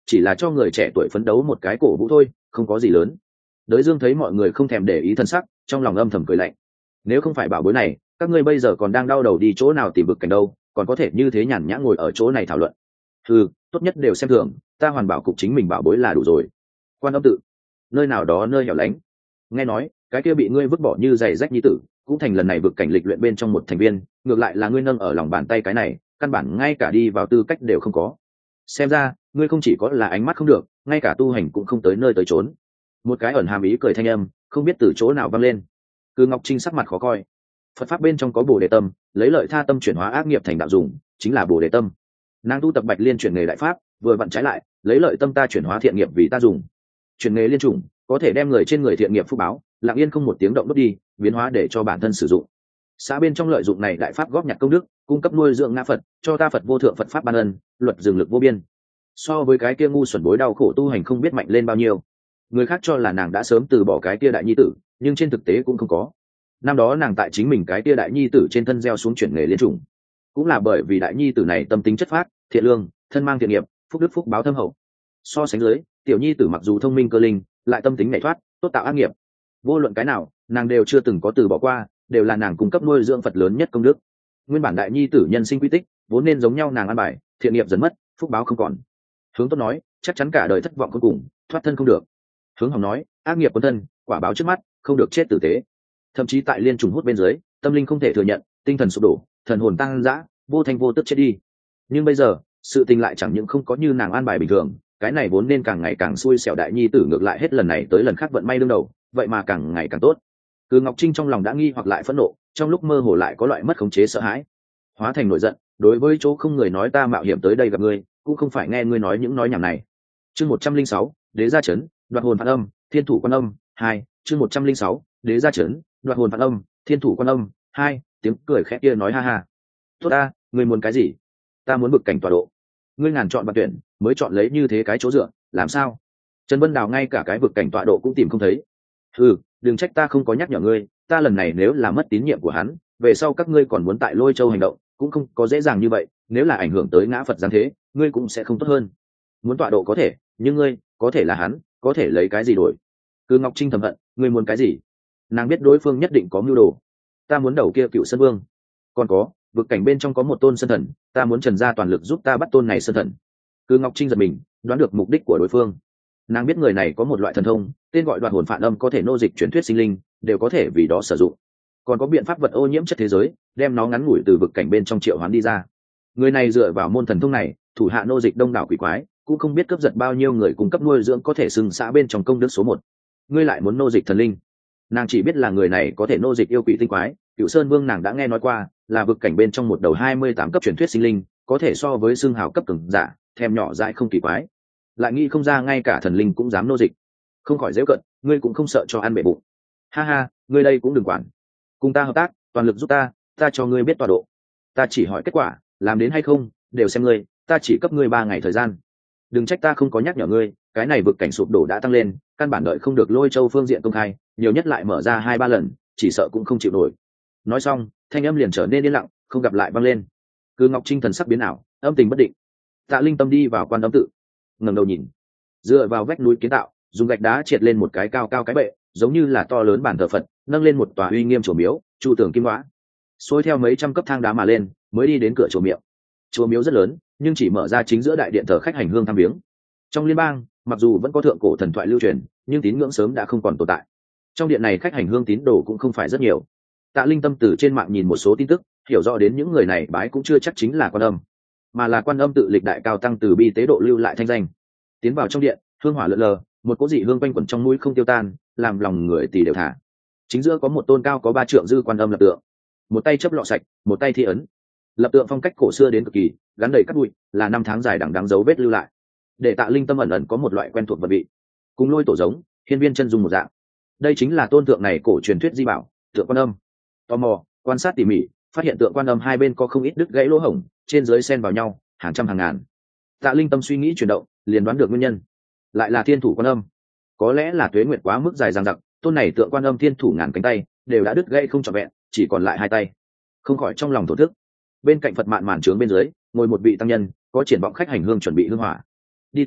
chỉ là cho người trẻ tuổi phấn đấu một cái cổ vũ thôi, không có gì lớn. Đới Dương thấy mọi người không thèm để ý thân sắc, trong lòng âm thầm cười lạnh. Nếu không phải bảo bối này, các ngươi bây giờ còn đang đau đầu đi chỗ nào tìm vực cảnh đâu, còn có thể như thế nhàn nhã ngồi ở chỗ này thảo luận. Ừ, tốt nhất đều xem thường, ta hoàn bảo cục chính mình bảo bối là đủ rồi. Quan Âm tự, nơi nào đó nơi hẻo lánh. Nghe nói, cái kia bị ngươi vứt bỏ như giày rách nhi tử, cũng thành lần này vực cảnh lịch luyện bên trong một thành viên, ngược lại là ngươi nâng ở lòng bàn tay cái này, căn bản ngay cả đi vào tư cách đều không có. Xem ra, ngươi không chỉ có là ánh mắt không được, ngay cả tu hành cũng không tới nơi tới chốn. Một cái ẩn hàm ý cười thanh âm, không biết từ chỗ nào vang lên. Cư Ngọc Trinh sắc mặt khó coi. Phật pháp bên trong có Bồ Đề tâm, lấy lợi tha tâm chuyển hóa ác nghiệp thành đạo dùng, chính là Bồ Đề tâm. Nàng tu tập Bạch Liên chuyển nghề đại pháp, vừa vặn trái lại, lấy lợi tâm ta chuyển hóa thiện nghiệp vì ta dùng. Chuyển nghề liên trùng, có thể đem người trên người thiện nghiệp phúc báo, lặng yên không một tiếng động đốt đi, biến hóa để cho bản thân sử dụng. Xã bên trong lợi dụng này đại pháp góp nhặt công đức, cung cấp nuôi dưỡng ngã Phật, cho ta Phật vô thượng Phật pháp ban ân, luật dừng lực vô biên. So với cái kia ngu xuẩn bối đau khổ tu hành không biết mạnh lên bao nhiêu. Người khác cho là nàng đã sớm từ bỏ cái kia đại nhi tử, nhưng trên thực tế cũng không có. Năm đó nàng tại chính mình cái kia đại nhi tử trên thân gieo xuống chuyển nghề liên trùng, cũng là bởi vì đại nhi tử này tâm tính chất phác, thiện lương, thân mang thiện nghiệp, phúc đức phúc báo thâm hậu. So sánh dưới, tiểu nhi tử mặc dù thông minh cơ linh, lại tâm tính nhảy thoát, tốt tạo ác nghiệp. Vô luận cái nào, nàng đều chưa từng có từ bỏ qua, đều là nàng cung cấp nuôi dưỡng Phật lớn nhất công đức. Nguyên bản đại nhi tử nhân sinh quy tích, vốn nên giống nhau nàng ăn bài, thiện nghiệp dần mất, phúc báo không còn. Hướng tốt nói, chắc chắn cả đời thất vọng cuối cùng, thoát thân không được. Hướng hỏng nói, ác nghiệp quân thân, quả báo trước mắt, không được chết tử tế. Thậm chí tại liên trùng hút bên dưới, tâm linh không thể thừa nhận, tinh thần sụp đổ, thần hồn tăng dã, vô thanh vô tức chết đi. Nhưng bây giờ, sự tình lại chẳng những không có như nàng an bài bình thường, cái này vốn nên càng ngày càng xui xẻo đại nhi tử ngược lại hết lần này tới lần khác vận may đương đầu, vậy mà càng ngày càng tốt. Cư Ngọc Trinh trong lòng đã nghi hoặc lại phẫn nộ, trong lúc mơ hồ lại có loại mất khống chế sợ hãi, hóa thành nổi giận. Đối với chỗ không người nói ta mạo hiểm tới đây gặp ngươi, cũng không phải nghe ngươi nói những nói nhảm này. Chương một trăm linh sáu, đế gia trấn, đoạt hồn phản âm, thiên thủ quan âm hai. Chương một trăm linh sáu, đế gia trấn, đoạt hồn phản âm, thiên thủ quan âm hai. Tiếng cười khẽ kia nói ha ha. Tốt ta, ngươi muốn cái gì? Ta muốn vực cảnh tọa độ. Ngươi ngàn chọn bạc tuyển, mới chọn lấy như thế cái chỗ dựa, làm sao? Trần Vân Đào ngay cả cái vực cảnh tọa độ cũng tìm không thấy. Ừ, đừng trách ta không có nhắc nhở ngươi, ta lần này nếu là mất tín nhiệm của hắn, về sau các ngươi còn muốn tại Lôi Châu hành động, cũng không có dễ dàng như vậy, nếu là ảnh hưởng tới ngã Phật giáng thế, ngươi cũng sẽ không tốt hơn. Muốn tọa độ có thể, nhưng ngươi, có thể là hắn, có thể lấy cái gì đổi? Cư Ngọc Trinh thầm hận, ngươi muốn cái gì? Nàng biết đối phương nhất định có mưu đồ. Ta muốn đầu kia Cựu Sơn Vương. Còn có, vực cảnh bên trong có một tôn sơn thần, ta muốn Trần gia toàn lực giúp ta bắt tôn này sơn thần. Cư Ngọc Trinh giật mình, đoán được mục đích của đối phương. Nàng biết người này có một loại thần thông, tên gọi đoạt hồn phản âm, có thể nô dịch truyền thuyết sinh linh, đều có thể vì đó sử dụng. Còn có biện pháp vật ô nhiễm chất thế giới, đem nó ngắn ngủi từ vực cảnh bên trong triệu hoán đi ra. Người này dựa vào môn thần thông này, thủ hạ nô dịch đông đảo quỷ quái, cũng không biết cướp giật bao nhiêu người cung cấp nuôi dưỡng có thể xưng xã bên trong công đức số một. Ngươi lại muốn nô dịch thần linh? Nàng chỉ biết là người này có thể nô dịch yêu quỷ tinh quái. Cựu Sơn Vương nàng đã nghe nói qua, là vực cảnh bên trong một đầu hai mươi tám cấp truyền thuyết sinh linh, có thể so với xương hào cấp cường giả, thèm nhỏ dại không kỳ quái. Lại nghĩ không ra ngay cả thần linh cũng dám nô dịch, không khỏi dễ cận, ngươi cũng không sợ cho ăn bể bụng. Ha ha, ngươi đây cũng đừng quản, cùng ta hợp tác, toàn lực giúp ta, ta cho ngươi biết tọa độ. Ta chỉ hỏi kết quả, làm đến hay không đều xem ngươi, ta chỉ cấp ngươi ba ngày thời gian. Đừng trách ta không có nhắc nhở ngươi, cái này vực cảnh sụp đổ đã tăng lên, căn bản đợi không được Lôi Châu phương diện công khai, nhiều nhất lại mở ra hai ba lần, chỉ sợ cũng không chịu nổi. Nói xong, thanh âm liền trở nên yên lặng, không gặp lại vang lên. Cư Ngọc Trinh thần sắc biến ảo, âm tình bất định. Tạ Linh Tâm đi vào Quan Âm tự, ngẩng đầu nhìn, dựa vào vách núi kiến tạo, dùng gạch đá triệt lên một cái cao cao cái bệ, giống như là to lớn bàn thờ Phật, nâng lên một tòa uy nghiêm chùa miếu, chu tường kim lõa, xuôi theo mấy trăm cấp thang đá mà lên, mới đi đến cửa chùa miệng. Chùa miếu rất lớn, nhưng chỉ mở ra chính giữa đại điện thờ khách hành hương thăm viếng. Trong liên bang, mặc dù vẫn có thượng cổ thần thoại lưu truyền, nhưng tín ngưỡng sớm đã không còn tồn tại. Trong điện này khách hành hương tín đồ cũng không phải rất nhiều. Tạ Linh Tâm từ trên mạng nhìn một số tin tức, hiểu rõ đến những người này bái cũng chưa chắc chính là Quan Âm, mà là Quan Âm tự lịch đại cao tăng từ bi tế độ lưu lại thanh danh. Tiến vào trong điện, hương hỏa lượn lờ, một cỗ dị hương quanh quẩn trong mũi không tiêu tan, làm lòng người tỳ đều thả. Chính giữa có một tôn cao có ba trượng dư Quan Âm lập tượng, một tay chấp lọ sạch, một tay thi ấn. Lập tượng phong cách cổ xưa đến cực kỳ, gắn đầy cát bụi, là năm tháng dài đằng đẵng dấu vết lưu lại, để Tạ Linh Tâm ẩn ẩn có một loại quen thuộc vật vị. Cùng Lôi tổ giống, hiên viên chân dung một dạng. Đây chính là tôn tượng này cổ truyền thuyết di bảo, tượng Quan Âm. Tò mò, quan sát tỉ mỉ, phát hiện tượng Quan Âm hai bên có không ít đứt gãy lỗ hổng, trên dưới xen vào nhau, hàng trăm hàng ngàn. Tạ Linh Tâm suy nghĩ chuyển động, liền đoán được nguyên nhân. Lại là thiên thủ Quan Âm. Có lẽ là tuế nguyệt quá mức dài dằng dặc, tôn này tượng Quan Âm thiên thủ ngàn cánh tay đều đã đứt gãy không trọn vẹn, chỉ còn lại hai tay. Không khỏi trong lòng thổ thức. Bên cạnh Phật mạn màn trướng bên dưới, ngồi một vị tăng nhân, có triển vọng khách hành hương chuẩn bị hương hỏa. Đi tới,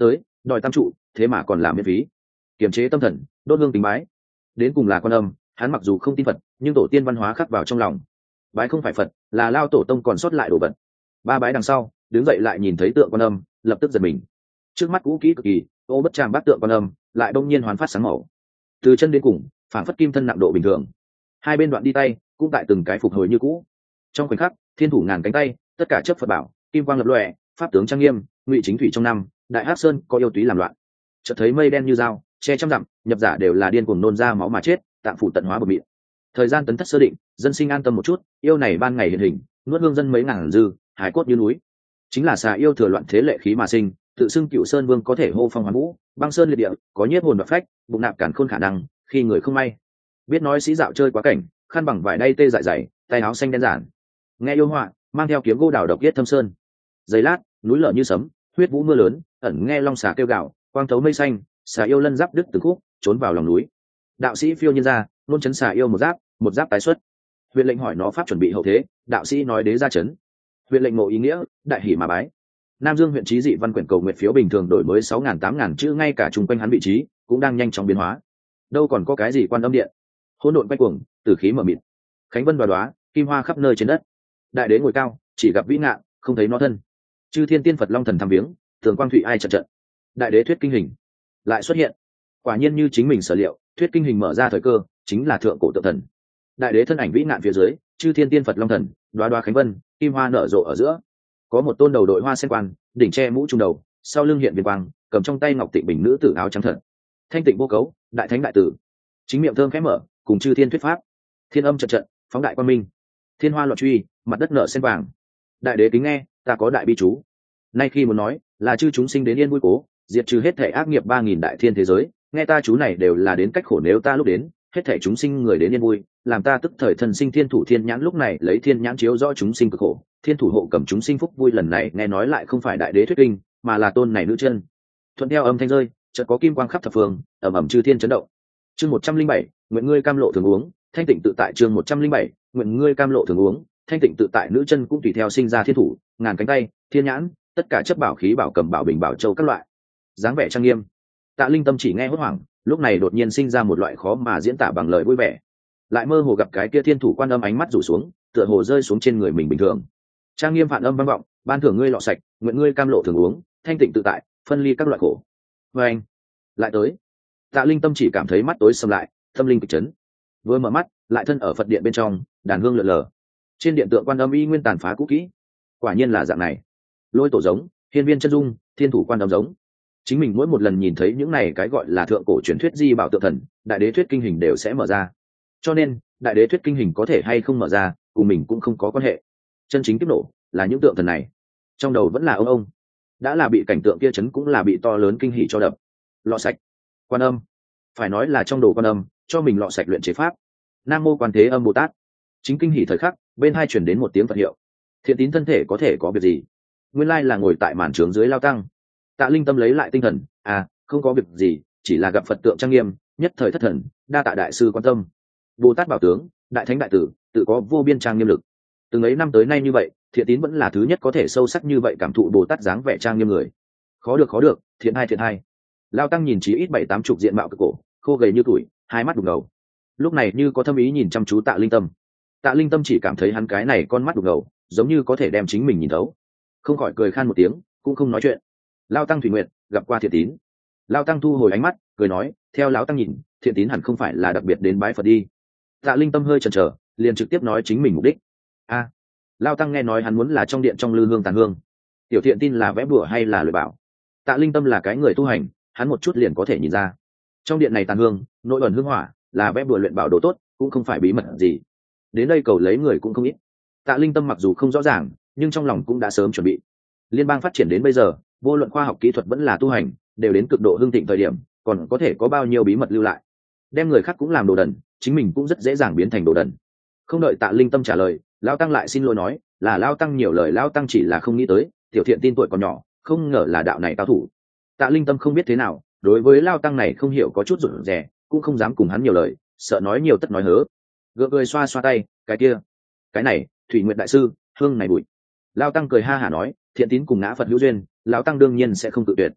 đòi tam trụ thế mà còn làm miễn phí, kiềm chế tâm thần, đốt hương kính bái. Đến cùng là Quan Âm, hắn mặc dù không tin Phật nhưng tổ tiên văn hóa khắc vào trong lòng. Bái không phải Phật, là lao tổ tông còn sót lại đồ vật. Ba bái đằng sau, đứng dậy lại nhìn thấy tượng Quan Âm, lập tức giật mình. Trước mắt cũ kỹ cực kỳ, ô bất tràng bát tượng Quan Âm lại đông nhiên hoán phát sáng màu, từ chân đến cùng phản phất kim thân nặng độ bình thường. Hai bên đoạn đi tay cũng tại từng cái phục hồi như cũ. Trong khoảnh khắc, thiên thủ ngàn cánh tay, tất cả chấp Phật bảo, kim quang lập lòe, pháp tướng trang nghiêm, ngụy chính thủy trong năm, đại hắc sơn có yêu túy làm loạn. Chợt thấy mây đen như dao, che trăm dặm, nhập giả đều là điên cuồng nôn ra máu mà chết, tạng phủ tận hóa bờ miệng. Thời gian tấn thất sơ định, dân sinh an tâm một chút, yêu này ban ngày hiện hình, nuốt hương dân mấy ngàn dư, hải cốt như núi. Chính là xà yêu thừa loạn thế lệ khí mà sinh, tự xưng Cựu Sơn Vương có thể hô phong hoán vũ, băng sơn liệt địa, có nhiếp hồn và phách, bụng nạp cản khôn khả năng, khi người không may. Biết nói sĩ dạo chơi quá cảnh, khăn bằng vải đay tê dại dày, tay áo xanh đen giản. Nghe yêu họa, mang theo kiếm gỗ đào độc yết thâm sơn. Giây lát, núi lở như sấm, huyết vũ mưa lớn, ẩn nghe long xà kêu gào, quang thấu mây xanh, xà yêu lân giáp đứt từng khúc, trốn vào lòng núi. Đạo sĩ phiêu nhiên ra, luôn chấn xà yêu một giáp, một giáp tái xuất. Huyện lệnh hỏi nó pháp chuẩn bị hậu thế, đạo sĩ nói đế ra chấn. Huyện lệnh ngộ ý nghĩa, đại hỉ mà bái. Nam Dương huyện trí dị văn quyển cầu nguyện phiếu bình thường đổi mới sáu ngàn tám ngàn chữ, ngay cả chung quanh hắn vị trí cũng đang nhanh chóng biến hóa. Đâu còn có cái gì Quan Âm điện, hỗn độn quay cuồng, tử khí mở mịt, khánh vân đoá đoá, kim hoa khắp nơi trên đất. Đại đế ngồi cao, chỉ gặp vĩ ngạn, không thấy nó thân. Chư thiên tiên Phật long thần thăm viếng, tường quang thủy ai trận trận. Đại đế thuyết kinh hình lại xuất hiện, quả nhiên như chính mình sở liệu, thuyết kinh hình mở ra thời cơ, chính là thượng cổ tự thần. Đại đế thân ảnh vĩ ngạn phía dưới, chư thiên tiên Phật long thần, đoá đoá khánh vân, kim hoa nở rộ ở giữa. Có một tôn đầu đội hoa sen quan, đỉnh che mũ trung đầu, sau lưng hiện viên quang, cầm trong tay ngọc tịnh bình nữ tử áo trắng thật, thanh tịnh vô cấu, đại thánh đại tử, chính miệng thơm khẽ mở, cùng chư thiên thuyết pháp. Thiên âm trận trận, phóng đại quan minh, thiên hoa loạn truy, mặt đất nở sen vàng. Đại đế kính nghe, ta có đại bi chú. Nay khi muốn nói, là chư chúng sinh đến yên vui cố, diệt trừ hết thể ác nghiệp ba nghìn đại thiên thế giới. Nghe ta chú này đều là đến cách khổ, nếu ta lúc đến, hết thể chúng sinh người đến yên vui, làm ta tức thời thần sinh thiên thủ thiên nhãn, lúc này lấy thiên nhãn chiếu rõ chúng sinh cực khổ, thiên thủ hộ cầm chúng sinh phúc vui. Lần này nghe nói lại không phải đại đế thuyết kinh, mà là tôn này nữ chân. Thuận theo âm thanh rơi, chợt có kim quang khắp thập phương, ầm ầm chư thiên chấn động. Chương một trăm linh bảy, nguyện ngươi cam lộ thường uống, thanh tịnh tự tại. Chương một trăm linh bảy, nguyện ngươi cam lộ thường uống, thanh tịnh tự tại. Nữ chân cũng tùy theo sinh ra thiên thủ, ngàn cánh tay, thiên nhãn, tất cả chấp bảo khí bảo cầm bảo bình bảo châu các loại, dáng vẻ trang nghiêm. Tạ Linh Tâm chỉ nghe hốt hoảng, lúc này đột nhiên sinh ra một loại khó mà diễn tả bằng lời vui vẻ, lại mơ hồ gặp cái kia thiên thủ Quan Âm ánh mắt rủ xuống, tựa hồ rơi xuống trên người mình bình thường. Trang nghiêm phản âm vang vọng, ban thưởng ngươi lọ sạch, nguyện ngươi cam lộ thường uống, thanh tịnh tự tại, phân ly các loại khổ. Và anh lại tới. Tạ Linh Tâm chỉ cảm thấy mắt tối sầm lại, tâm linh kịch chấn. Vừa mở mắt, lại thân ở Phật điện bên trong, đàn hương lượn lờ. Trên điện tượng Quan Âm y nguyên tàn phá cũ kỹ, quả nhiên là dạng này. Lôi tổ giống, hiên viên chân dung, thiên thủ Quan Âm giống. Chính mình mỗi một lần nhìn thấy những này cái gọi là thượng cổ truyền thuyết di bảo tượng thần, đại đế thuyết kinh hình đều sẽ mở ra. Cho nên, đại đế thuyết kinh hình có thể hay không mở ra, cùng mình cũng không có quan hệ. Chân chính kiếp nổ là những tượng thần này. Trong đầu vẫn là ông ông, đã là bị cảnh tượng kia chấn, cũng là bị to lớn kinh hỉ cho đập. Lọ sạch, Quan Âm, phải nói là trong đồ Quan Âm cho mình lọ sạch luyện chế pháp. Nam mô Quan Thế Âm Bồ Tát. Chính kinh hỉ thời khắc, bên hai chuyển đến một tiếng Phật hiệu. Thiện tín thân thể có thể có việc gì? Nguyên lai là ngồi tại màn trướng dưới lao tăng. Tạ Linh Tâm lấy lại tinh thần, à, không có việc gì, chỉ là gặp Phật tượng trang nghiêm, nhất thời thất thần, đa tạ đại sư quan tâm. Bồ Tát bảo tướng, đại thánh đại tử, tự có vô biên trang nghiêm lực. Từng ấy năm tới nay như vậy, Thiện tín vẫn là thứ nhất có thể sâu sắc như vậy cảm thụ Bồ Tát dáng vẻ trang nghiêm người. Khó được khó được, thiện hai thiện hai. Lao tăng nhìn chí ít bảy tám chục diện mạo cực cổ, khô gầy như tuổi, hai mắt đục ngầu. Lúc này như có thâm ý nhìn chăm chú Tạ Linh Tâm. Tạ Linh Tâm chỉ cảm thấy hắn cái này con mắt đục ngầu, giống như có thể đem chính mình nhìn thấu. Không khỏi cười khan một tiếng, cũng không nói chuyện. Lao tăng thủy nguyện gặp qua Thiện tín. Lao tăng thu hồi ánh mắt, cười nói, theo lão tăng nhìn, Thiện tín hẳn không phải là đặc biệt đến bái Phật đi. Tạ Linh Tâm hơi chần chờ, liền trực tiếp nói chính mình mục đích. A, à, Lao tăng nghe nói hắn muốn là trong điện trong lư hương tàn hương. Tiểu Thiện tin là vẽ bùa hay là lời bảo? Tạ Linh Tâm là cái người tu hành, hắn một chút liền có thể nhìn ra. Trong điện này tàn hương, nội ẩn hương hỏa, là vẽ bùa luyện bảo đồ tốt, cũng không phải bí mật gì. Đến đây cầu lấy người cũng không ít. Tạ Linh Tâm mặc dù không rõ ràng, nhưng trong lòng cũng đã sớm chuẩn bị. Liên bang phát triển đến bây giờ, vô luận khoa học kỹ thuật vẫn là tu hành, đều đến cực độ hưng thịnh thời điểm, còn có thể có bao nhiêu bí mật lưu lại. Đem người khác cũng làm đồ đần, chính mình cũng rất dễ dàng biến thành đồ đần. Không đợi Tạ Linh Tâm trả lời, Lão tăng lại xin lỗi nói, là Lão tăng nhiều lời, Lão tăng chỉ là không nghĩ tới, Tiểu Thiện tin tuổi còn nhỏ, không ngờ là đạo này cao thủ. Tạ Linh Tâm không biết thế nào, đối với Lão tăng này không hiểu có chút rụt rè, cũng không dám cùng hắn nhiều lời, sợ nói nhiều tất nói hớ. Gượng cười xoa xoa tay, cái kia, cái này, Thủy Nguyệt đại sư, hương này bụi. Lão tăng cười ha hả nói, Thiện tín cùng ngã Phật hữu duyên, Lão tăng đương nhiên sẽ không tự tuyệt.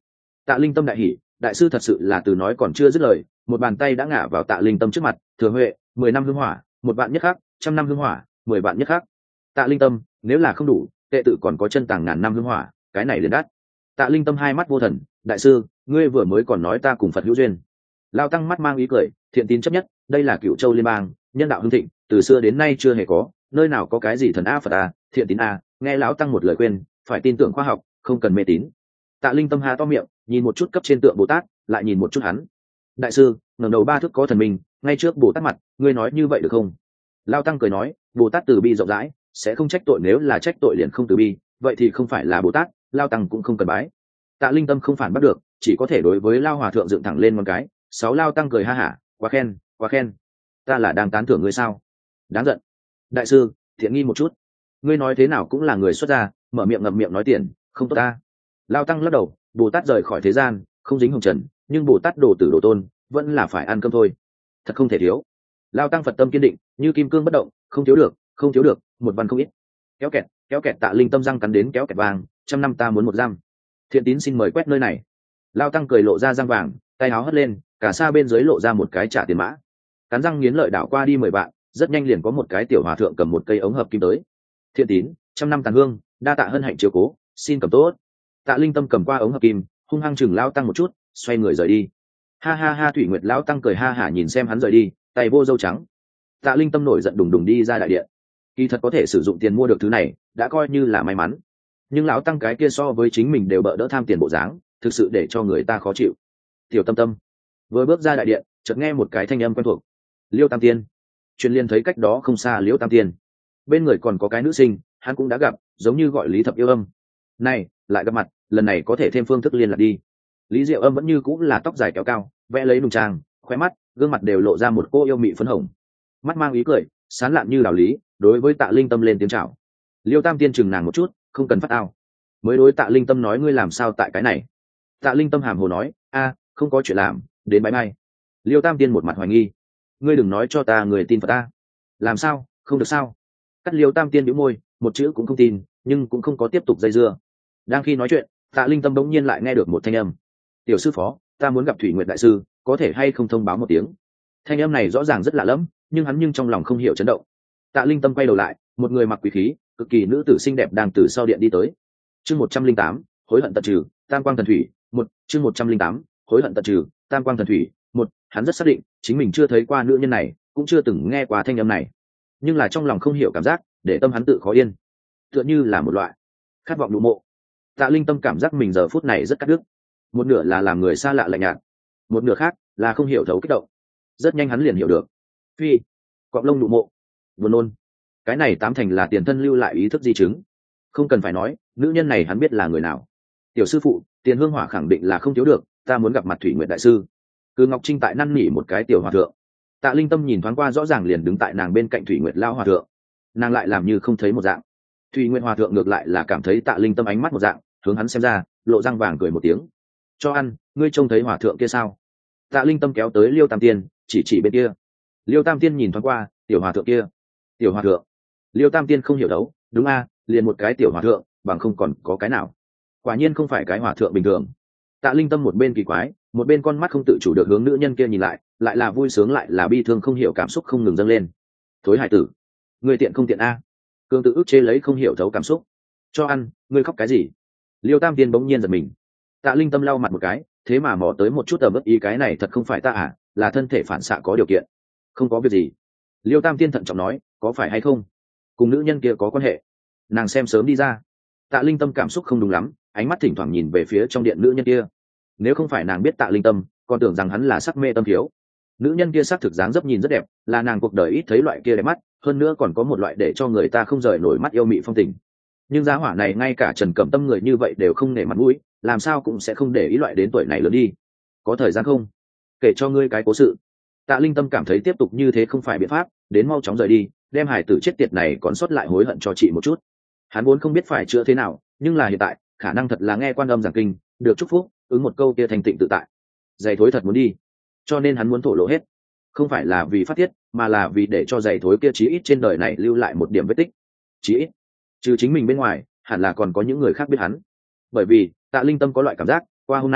Tạ Linh Tâm đại hỉ, đại sư thật sự là từ nói còn chưa dứt lời, một bàn tay đã ngã vào Tạ Linh Tâm trước mặt. Thừa huệ, mười năm hương hỏa, một vạn nhất khắc, trăm năm hương hỏa, mười vạn nhất khắc. Tạ Linh Tâm, nếu là không đủ, tệ tự còn có chân tàng ngàn năm hương hỏa, cái này liền đắt. Tạ Linh Tâm hai mắt vô thần, đại sư, ngươi vừa mới còn nói ta cùng Phật hữu duyên. Lao tăng mắt mang ý cười, thiện tín chấp nhất, đây là Cửu Châu liên bang, nhân đạo hưng thịnh, từ xưa đến nay chưa hề có, nơi nào có cái gì thần a Phật a, thiện tín a, nghe lão tăng một lời khuyên, phải tin tưởng khoa học, không cần mê tín. Tạ Linh Tâm há to miệng, nhìn một chút cấp trên tượng Bồ Tát, lại nhìn một chút hắn. Đại sư, ngẩng đầu ba thước có thần minh, ngay trước Bồ Tát mặt, ngươi nói như vậy được không? Lao tăng cười nói, Bồ Tát từ bi rộng rãi, sẽ không trách tội, nếu là trách tội liền không từ bi, vậy thì không phải là Bồ Tát, Lao tăng cũng không cần bái. Tạ Linh Tâm không phản bắt được, chỉ có thể đối với Lao hòa thượng dựng thẳng lên một cái. Sáu Lao tăng cười ha hả, quá khen, quá khen, ta là đang tán thưởng ngươi sao? Đáng giận. Đại sư, thiện nghi một chút, ngươi nói thế nào cũng là người xuất gia, mở miệng ngậm miệng nói tiền, không tốt ta. Lao tăng lắc đầu, Bồ Tát rời khỏi thế gian, không dính hồng trần, nhưng Bồ Tát đồ tử đồ tôn, vẫn là phải ăn cơm thôi, thật không thể thiếu. Lao tăng Phật tâm kiên định, như kim cương bất động, không thiếu được, không thiếu được, một văn không ít. Kéo kẹt, kéo kẹt, Tạ Linh Tâm răng cắn đến kéo kẹt vàng, trăm năm ta muốn một giam. Thiện tín xin mời quét nơi này. Lao tăng cười lộ ra răng vàng, tay áo hất lên, cả xa bên dưới lộ ra một cái trả tiền mã. Cắn răng nghiến lợi đảo qua đi mười vạn, rất nhanh liền có một cái tiểu hòa thượng cầm một cây ống hợp kim tới. Thiện tín, trăm năm tàn hương, đa tạ hân hạnh chiếu cố, xin cầm tốt. Tạ Linh Tâm cầm qua ống hợp kim, hung hăng chừng Lao tăng một chút, xoay người rời đi. Ha ha ha, Thủy Nguyệt Lão tăng cười ha hả nhìn xem hắn rời đi, tay vô dâu trắng. Tạ Linh Tâm nổi giận đùng đùng đi ra đại điện. Kỳ thật có thể sử dụng tiền mua được thứ này, đã coi như là may mắn. Nhưng lão tăng cái kia so với chính mình đều bợ đỡ tham tiền bộ dáng, thực sự để cho người ta khó chịu. Tiểu Tâm Tâm vừa bước ra đại điện, chợt nghe một cái thanh âm quen thuộc. Liêu Tam Tiên. Truyền liên thấy cách đó không xa Liêu Tam Tiên. Bên người còn có cái nữ sinh, hắn cũng đã gặp, giống như gọi Lý Thập Yêu Âm. Này, lại gặp mặt, lần này có thể thêm phương thức liên lạc đi. Lý Diệu Âm vẫn như cũng là tóc dài kéo cao, vẽ lấy nùng trang, khóe mắt, gương mặt đều lộ ra một cô yêu mị phấn hồng, mắt mang ý cười, sán lạn như đạo lý, đối với Tạ Linh Tâm lên tiếng chào. Liêu Tam Tiên chừng nàng một chút, không cần phát ao. Mới đối Tạ Linh Tâm nói, ngươi làm sao tại cái này? Tạ Linh Tâm hàm hồ nói, a, không có chuyện làm, đến bãi mai. Liêu Tam Tiên một mặt hoài nghi, ngươi đừng nói cho ta người tin Phật ta. Làm sao, không được sao? Cắt Liêu Tam Tiên nhíu môi, một chữ cũng không tin, nhưng cũng không có tiếp tục dây dưa. Đang khi nói chuyện, Tạ Linh Tâm bỗng nhiên lại nghe được một thanh âm. Tiểu sư phó, ta muốn gặp Thủy Nguyệt đại sư, có thể hay không thông báo một tiếng? Thanh âm này rõ ràng rất lạ lẫm, nhưng hắn nhưng trong lòng không hiểu chấn động. Tạ Linh Tâm quay đầu lại, một người mặc quý khí, cực kỳ nữ tử xinh đẹp đang từ sau điện đi tới. Chương một trăm linh tám, hối hận tận trừ, Tam Quang Thần Thủy, một, chương một trăm linh tám, hối hận tận trừ, Tam Quang Thần Thủy, một, hắn rất xác định, chính mình chưa thấy qua nữ nhân này, cũng chưa từng nghe qua thanh âm này. Nhưng là trong lòng không hiểu cảm giác, để tâm hắn tự khó yên. Tựa như là một loại khát vọng nụ mộ. Tạ Linh Tâm cảm giác mình giờ phút này rất cắt đứt. Một nửa là làm người xa lạ lạnh nhạt, một nửa khác là không hiểu thấu kích động. Rất nhanh hắn liền hiểu được. Phi, cọp lông nụ mộ, buồn nôn. Cái này tám thành là tiền thân lưu lại ý thức di chứng. Không cần phải nói, nữ nhân này hắn biết là người nào. Tiểu sư phụ, tiền hương hỏa khẳng định là không thiếu được, ta muốn gặp mặt Thủy Nguyệt đại sư. Cứ Ngọc Trinh tại năn nỉ một cái tiểu hòa thượng. Tạ Linh Tâm nhìn thoáng qua, rõ ràng liền đứng tại nàng bên cạnh Thủy Nguyệt lao hòa thượng. Nàng lại làm như không thấy một dạng. Thủy Nguyệt hòa thượng ngược lại là cảm thấy Tạ Linh Tâm ánh mắt một dạng, hướng hắn xem ra, lộ răng vàng cười một tiếng. Cho ăn, ngươi trông thấy hòa thượng kia sao? Tạ Linh Tâm kéo tới Liêu Tam Tiên, chỉ chỉ bên kia. Liêu Tam Tiên nhìn thoáng qua, tiểu hòa thượng kia. Tiểu hòa thượng? Liêu Tam Tiên không hiểu đấu, đúng a, liền một cái tiểu hòa thượng, bằng không còn có cái nào. Quả nhiên không phải cái hòa thượng bình thường. Tạ Linh Tâm một bên kỳ quái, một bên con mắt không tự chủ được hướng nữ nhân kia nhìn lại, lại là vui sướng lại là bi thương, không hiểu cảm xúc không ngừng dâng lên. Thối hải tử, ngươi tiện không tiện a? Cương tự ức chế lấy không hiểu thấu cảm xúc. Cho ăn, ngươi khóc cái gì? Liêu Tam Tiên bỗng nhiên giật mình. Tạ Linh Tâm lau mặt một cái, thế mà mò tới một chút tờ bất ý, cái này thật không phải ta à, là thân thể phản xạ có điều kiện. Không có việc gì. Liêu Tam Tiên thận trọng nói, có phải hay không? Cùng nữ nhân kia có quan hệ. Nàng xem sớm đi ra. Tạ Linh Tâm cảm xúc không đúng lắm, ánh mắt thỉnh thoảng nhìn về phía trong điện nữ nhân kia. Nếu không phải nàng biết Tạ Linh Tâm, còn tưởng rằng hắn là sắc mê tâm thiếu. Nữ nhân kia sắc thực dáng dấp nhìn rất đẹp, là nàng cuộc đời ít thấy loại kia đẹp mắt, hơn nữa còn có một loại để cho người ta không rời nổi mắt yêu mị phong tình. Nhưng giá hỏa này ngay cả Trần Cẩm Tâm người như vậy đều không nể mặt mũi, làm sao cũng sẽ không để ý loại đến tuổi này lớn đi. Có thời gian không? Kể cho ngươi cái cố sự. Tạ Linh Tâm cảm thấy tiếp tục như thế không phải biện pháp, đến mau chóng rời đi, đem hải tử chết tiệt này còn sót lại hối hận cho chị một chút. Hắn vốn không biết phải chữa thế nào, nhưng là hiện tại, khả năng thật là nghe Quan Âm giảng kinh, được chúc phúc, ứng một câu kia thành tịnh tự tại. Giày thối thật muốn đi, cho nên hắn muốn thổ lộ hết. Không phải là vì phát tiết, mà là vì để cho giày thối kia chí ít trên đời này lưu lại một điểm vết tích. Chí ít, trừ chính mình bên ngoài, hẳn là còn có những người khác biết hắn. Bởi vì Tạ Linh Tâm có loại cảm giác, qua hôm nay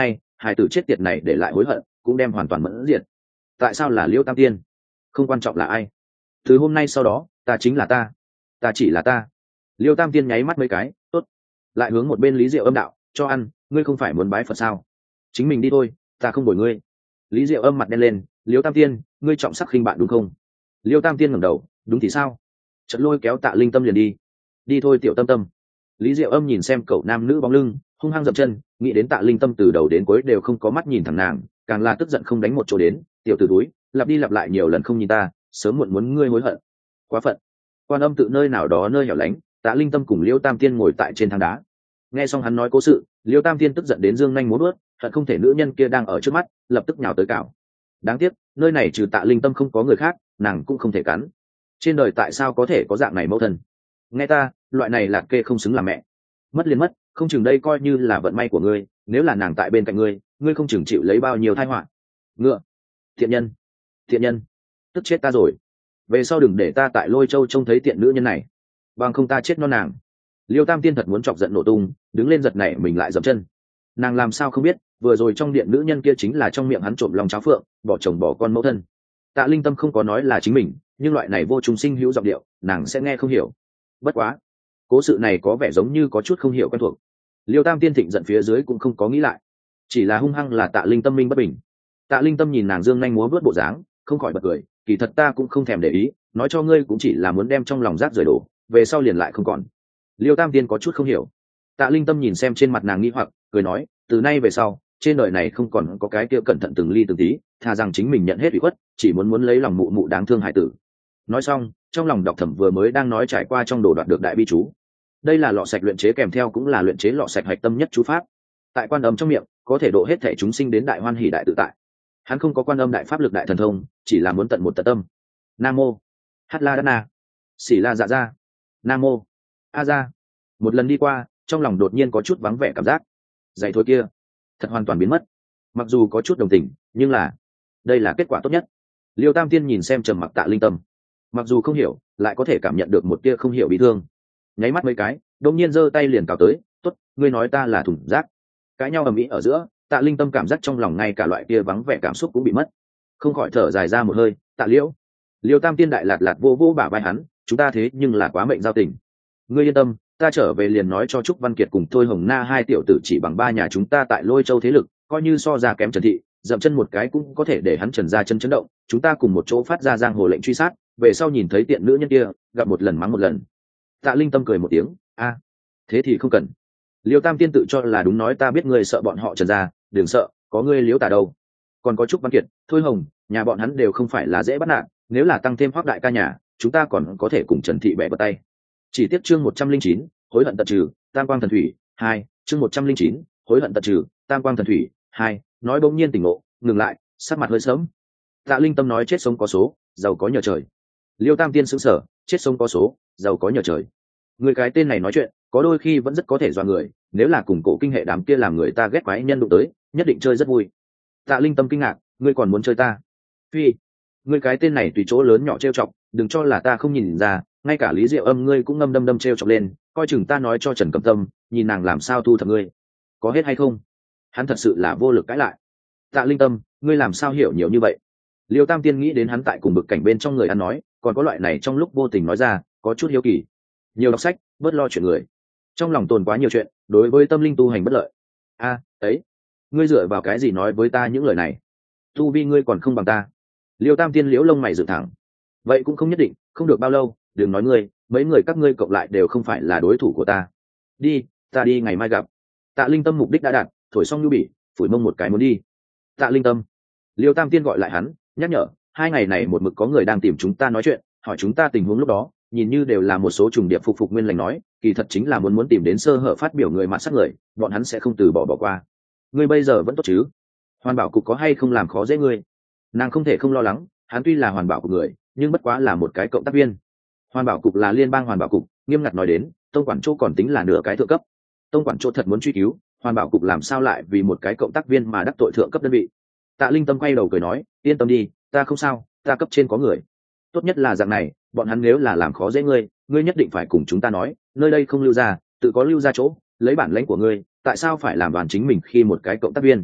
hai tử chết tiệt này để lại hối hận cũng đem hoàn toàn mẫn diệt. Tại sao là Liêu Tam Tiên? Không quan trọng là ai, từ hôm nay sau đó ta chính là ta, ta chỉ là ta. Liêu Tam Tiên nháy mắt mấy cái, tốt. Lại hướng một bên Lý Diệu Âm đạo, cho ăn, ngươi không phải muốn bái Phật sao? Chính mình đi thôi, ta không bồi ngươi. Lý Diệu Âm mặt đen lên, Liêu Tam Tiên, ngươi trọng sắc khinh bạn đúng không? Liêu Tam Tiên ngẩng đầu, đúng thì sao? Chợt lôi kéo Tạ Linh Tâm liền đi. Đi thôi tiểu Tâm Tâm. Lý Diệu Âm nhìn xem cậu nam nữ bóng lưng, hung hăng dậm chân, nghĩ đến Tạ Linh Tâm từ đầu đến cuối đều không có mắt nhìn thẳng nàng, càng là tức giận không đánh một chỗ đến, tiểu tử túi, lặp đi lặp lại nhiều lần không nhìn ta, sớm muộn muốn ngươi hối hận. Quá phận. Quan Âm tự nơi nào đó nơi hẻo lánh, Tạ Linh Tâm cùng Liêu Tam Tiên ngồi tại trên thang đá. Nghe xong hắn nói cố sự, Liêu Tam Tiên tức giận đến dương nhanh múa vuốt, hận không thể nữ nhân kia đang ở trước mắt, lập tức nhào tới cào. Đáng tiếc, nơi này trừ Tạ Linh Tâm không có người khác, nàng cũng không thể cắn. Trên đời tại sao có thể có dạng này mẫu thân? Nghe ta, loại này lạc kê không xứng làm mẹ. Mất liền mất, không chừng đây coi như là vận may của ngươi, nếu là nàng tại bên cạnh ngươi, ngươi không chừng chịu lấy bao nhiêu tai họa. Ngựa, thiện nhân, thiện nhân, tức chết ta rồi. Về sau đừng để ta tại Lôi Châu trông thấy tiện nữ nhân này, bằng không ta chết non nàng. Liêu Tam Tiên thật muốn chọc giận nổ tung, đứng lên giật này mình lại dậm chân. Nàng làm sao không biết, vừa rồi trong điện nữ nhân kia chính là trong miệng hắn trộm lòng cháo phượng, bỏ chồng bỏ con mẫu thân. Tạ Linh Tâm không có nói là chính mình, nhưng loại này vô trùng sinh hữu giọng điệu, nàng sẽ nghe không hiểu. Bất quá, cố sự này có vẻ giống như có chút không hiểu quen thuộc. Liêu Tam Tiên thịnh giận phía dưới cũng không có nghĩ lại, chỉ là hung hăng là Tạ Linh Tâm minh bất bình. Tạ Linh Tâm nhìn nàng dương nhanh múa vớt bộ dáng, không khỏi bật cười, kỳ thật ta cũng không thèm để ý, nói cho ngươi cũng chỉ là muốn đem trong lòng rác rời đổ, về sau liền lại không còn. Liêu Tam Tiên có chút không hiểu. Tạ Linh Tâm nhìn xem trên mặt nàng nghi hoặc, cười nói, từ nay về sau, trên đời này không còn có cái kia cẩn thận từng ly từng tí, thà rằng chính mình nhận hết ủy khuất, chỉ muốn muốn lấy lòng mụ mụ đáng thương hải tử. Nói xong, trong lòng đọc thẩm vừa mới đang nói trải qua trong đồ đoạt được đại bi chú. Đây là lọ sạch luyện chế kèm theo cũng là luyện chế lọ sạch hạch tâm nhất chú pháp. Tại quan âm trong miệng, có thể độ hết thể chúng sinh đến đại hoan hỷ đại tự tại. Hắn không có quan âm đại pháp lực đại thần thông, chỉ là muốn tận một tận tâm. Nam mô Hát La Đát Na, Xỉ La Dạ Ra, Nam mô A Ra. Một lần đi qua, trong lòng đột nhiên có chút vắng vẻ cảm giác. Giày thối kia thật hoàn toàn biến mất. Mặc dù có chút đồng tình, nhưng là đây là kết quả tốt nhất. Liêu Tam Tiên nhìn xem trầm mặc Tạ Linh Tâm, mặc dù không hiểu, lại có thể cảm nhận được một tia không hiểu bị thương. Nháy mắt mấy cái, đông nhiên giơ tay liền cào tới, tốt, ngươi nói ta là thùng rác. Cãi nhau ầm ĩ ở giữa, Tạ Linh Tâm cảm giác trong lòng ngay cả loại kia vắng vẻ cảm xúc cũng bị mất, không khỏi thở dài ra một hơi. Tạ Liễu. Liêu Tam Tiên đại lạt lạt vô vô bả vai hắn, chúng ta thế nhưng là quá mệnh giao tình. Ngươi yên tâm, ta trở về liền nói cho Trúc Văn Kiệt cùng Thôi Hồng Na hai tiểu tử chỉ bằng ba nhà chúng ta tại Lôi Châu thế lực, coi như so ra kém Trần Thị, dậm chân một cái cũng có thể để hắn Trần ra chân chấn động. Chúng ta cùng một chỗ phát ra giang hồ lệnh truy sát, về sau nhìn thấy tiện nữ nhân kia, gặp một lần mắng một lần. Tạ Linh Tâm cười một tiếng, a, thế thì không cần. Liêu Tam Tiên tự cho là đúng nói, ta biết ngươi sợ bọn họ Trần ra, đừng sợ, có ngươi Liễu Tả đâu. Còn có Trúc Văn Kiệt, Thôi Hồng, nhà bọn hắn đều không phải là dễ bắt nạt, nếu là tăng thêm Hoắc đại ca nhà, chúng ta còn có thể cùng Trần Thị bẻ vào tay. Chỉ tiếc chương một trăm linh chín, hối hận tận trừ, Tam Quang Thần Thủy hai, chương một trăm linh chín, hối hận tận trừ, Tam Quang Thần Thủy hai. Nói bỗng nhiên tỉnh ngộ, ngừng lại, sắc mặt hơi sớm. Tạ Linh Tâm nói chết sống có số, giàu có nhờ trời. Liêu Tam Tiên sững sờ, chết sống có số, giàu có nhờ trời. Người cái tên này nói chuyện, có đôi khi vẫn rất có thể dọa người, nếu là cùng cổ kinh hệ đám kia làm người ta ghét quái nhân đụng tới, nhất định chơi rất vui. Tạ Linh Tâm kinh ngạc, ngươi còn muốn chơi ta? Phi, ngươi cái tên này tùy chỗ lớn nhỏ trêu chọc, đừng cho là ta không nhìn ra, ngay cả Lý Diệu Âm ngươi cũng ngâm đâm đâm trêu chọc lên, coi chừng ta nói cho Trần Cẩm Tâm, nhìn nàng làm sao thu thập ngươi. Có hết hay không? Hắn thật sự là vô lực cãi lại. Tạ Linh Tâm, ngươi làm sao hiểu nhiều như vậy? Liêu Tam Tiên nghĩ đến hắn tại cùng bực cảnh bên trong người ăn nói, còn có loại này trong lúc vô tình nói ra, có chút hiếu kỳ. Nhiều đọc sách, bớt lo chuyện người. Trong lòng tồn quá nhiều chuyện, đối với tâm linh tu hành bất lợi. A, à, ấy, ngươi dựa vào cái gì nói với ta những lời này? Tu vi ngươi còn không bằng ta. Liêu Tam Tiên liễu lông mày dựng thẳng. Vậy cũng không nhất định, không được bao lâu, đừng nói ngươi, mấy người các ngươi cộng lại đều không phải là đối thủ của ta. Đi, ta đi ngày mai gặp. Tạ Linh Tâm mục đích đã đạt, thổi xong nhu bỉ, phủi mông một cái muốn đi. Tạ Linh Tâm. Liêu Tam Tiên gọi lại hắn, nhắc nhở, hai ngày này một mực có người đang tìm chúng ta nói chuyện, hỏi chúng ta tình huống lúc đó, nhìn như đều là một số trùng điệp phục phục nguyên lành nói, kỳ thật chính là muốn muốn tìm đến sơ hở phát biểu người mặt sát người, bọn hắn sẽ không từ bỏ bỏ qua. Ngươi bây giờ vẫn tốt chứ? Hoàn Bảo cục có hay không làm khó dễ ngươi? Nàng không thể không lo lắng, hắn tuy là Hoàn Bảo cục người, nhưng bất quá là một cái cộng tác viên. Hoàn Bảo cục là liên bang Hoàn Bảo cục, nghiêm ngặt nói đến, tông quản chỗ còn tính là nửa cái thượng cấp. Tông quản chỗ thật muốn truy cứu, Hoàn Bảo cục làm sao lại vì một cái cộng tác viên mà đắc tội thượng cấp đơn vị? Tạ Linh Tâm quay đầu cười nói, yên tâm đi, ta không sao, ta cấp trên có người. Tốt nhất là dạng này, bọn hắn nếu là làm khó dễ ngươi, ngươi nhất định phải cùng chúng ta nói, nơi đây không lưu ra, tự có lưu ra chỗ, lấy bản lãnh của ngươi, tại sao phải làm đoàn chính mình khi một cái cộng tác viên?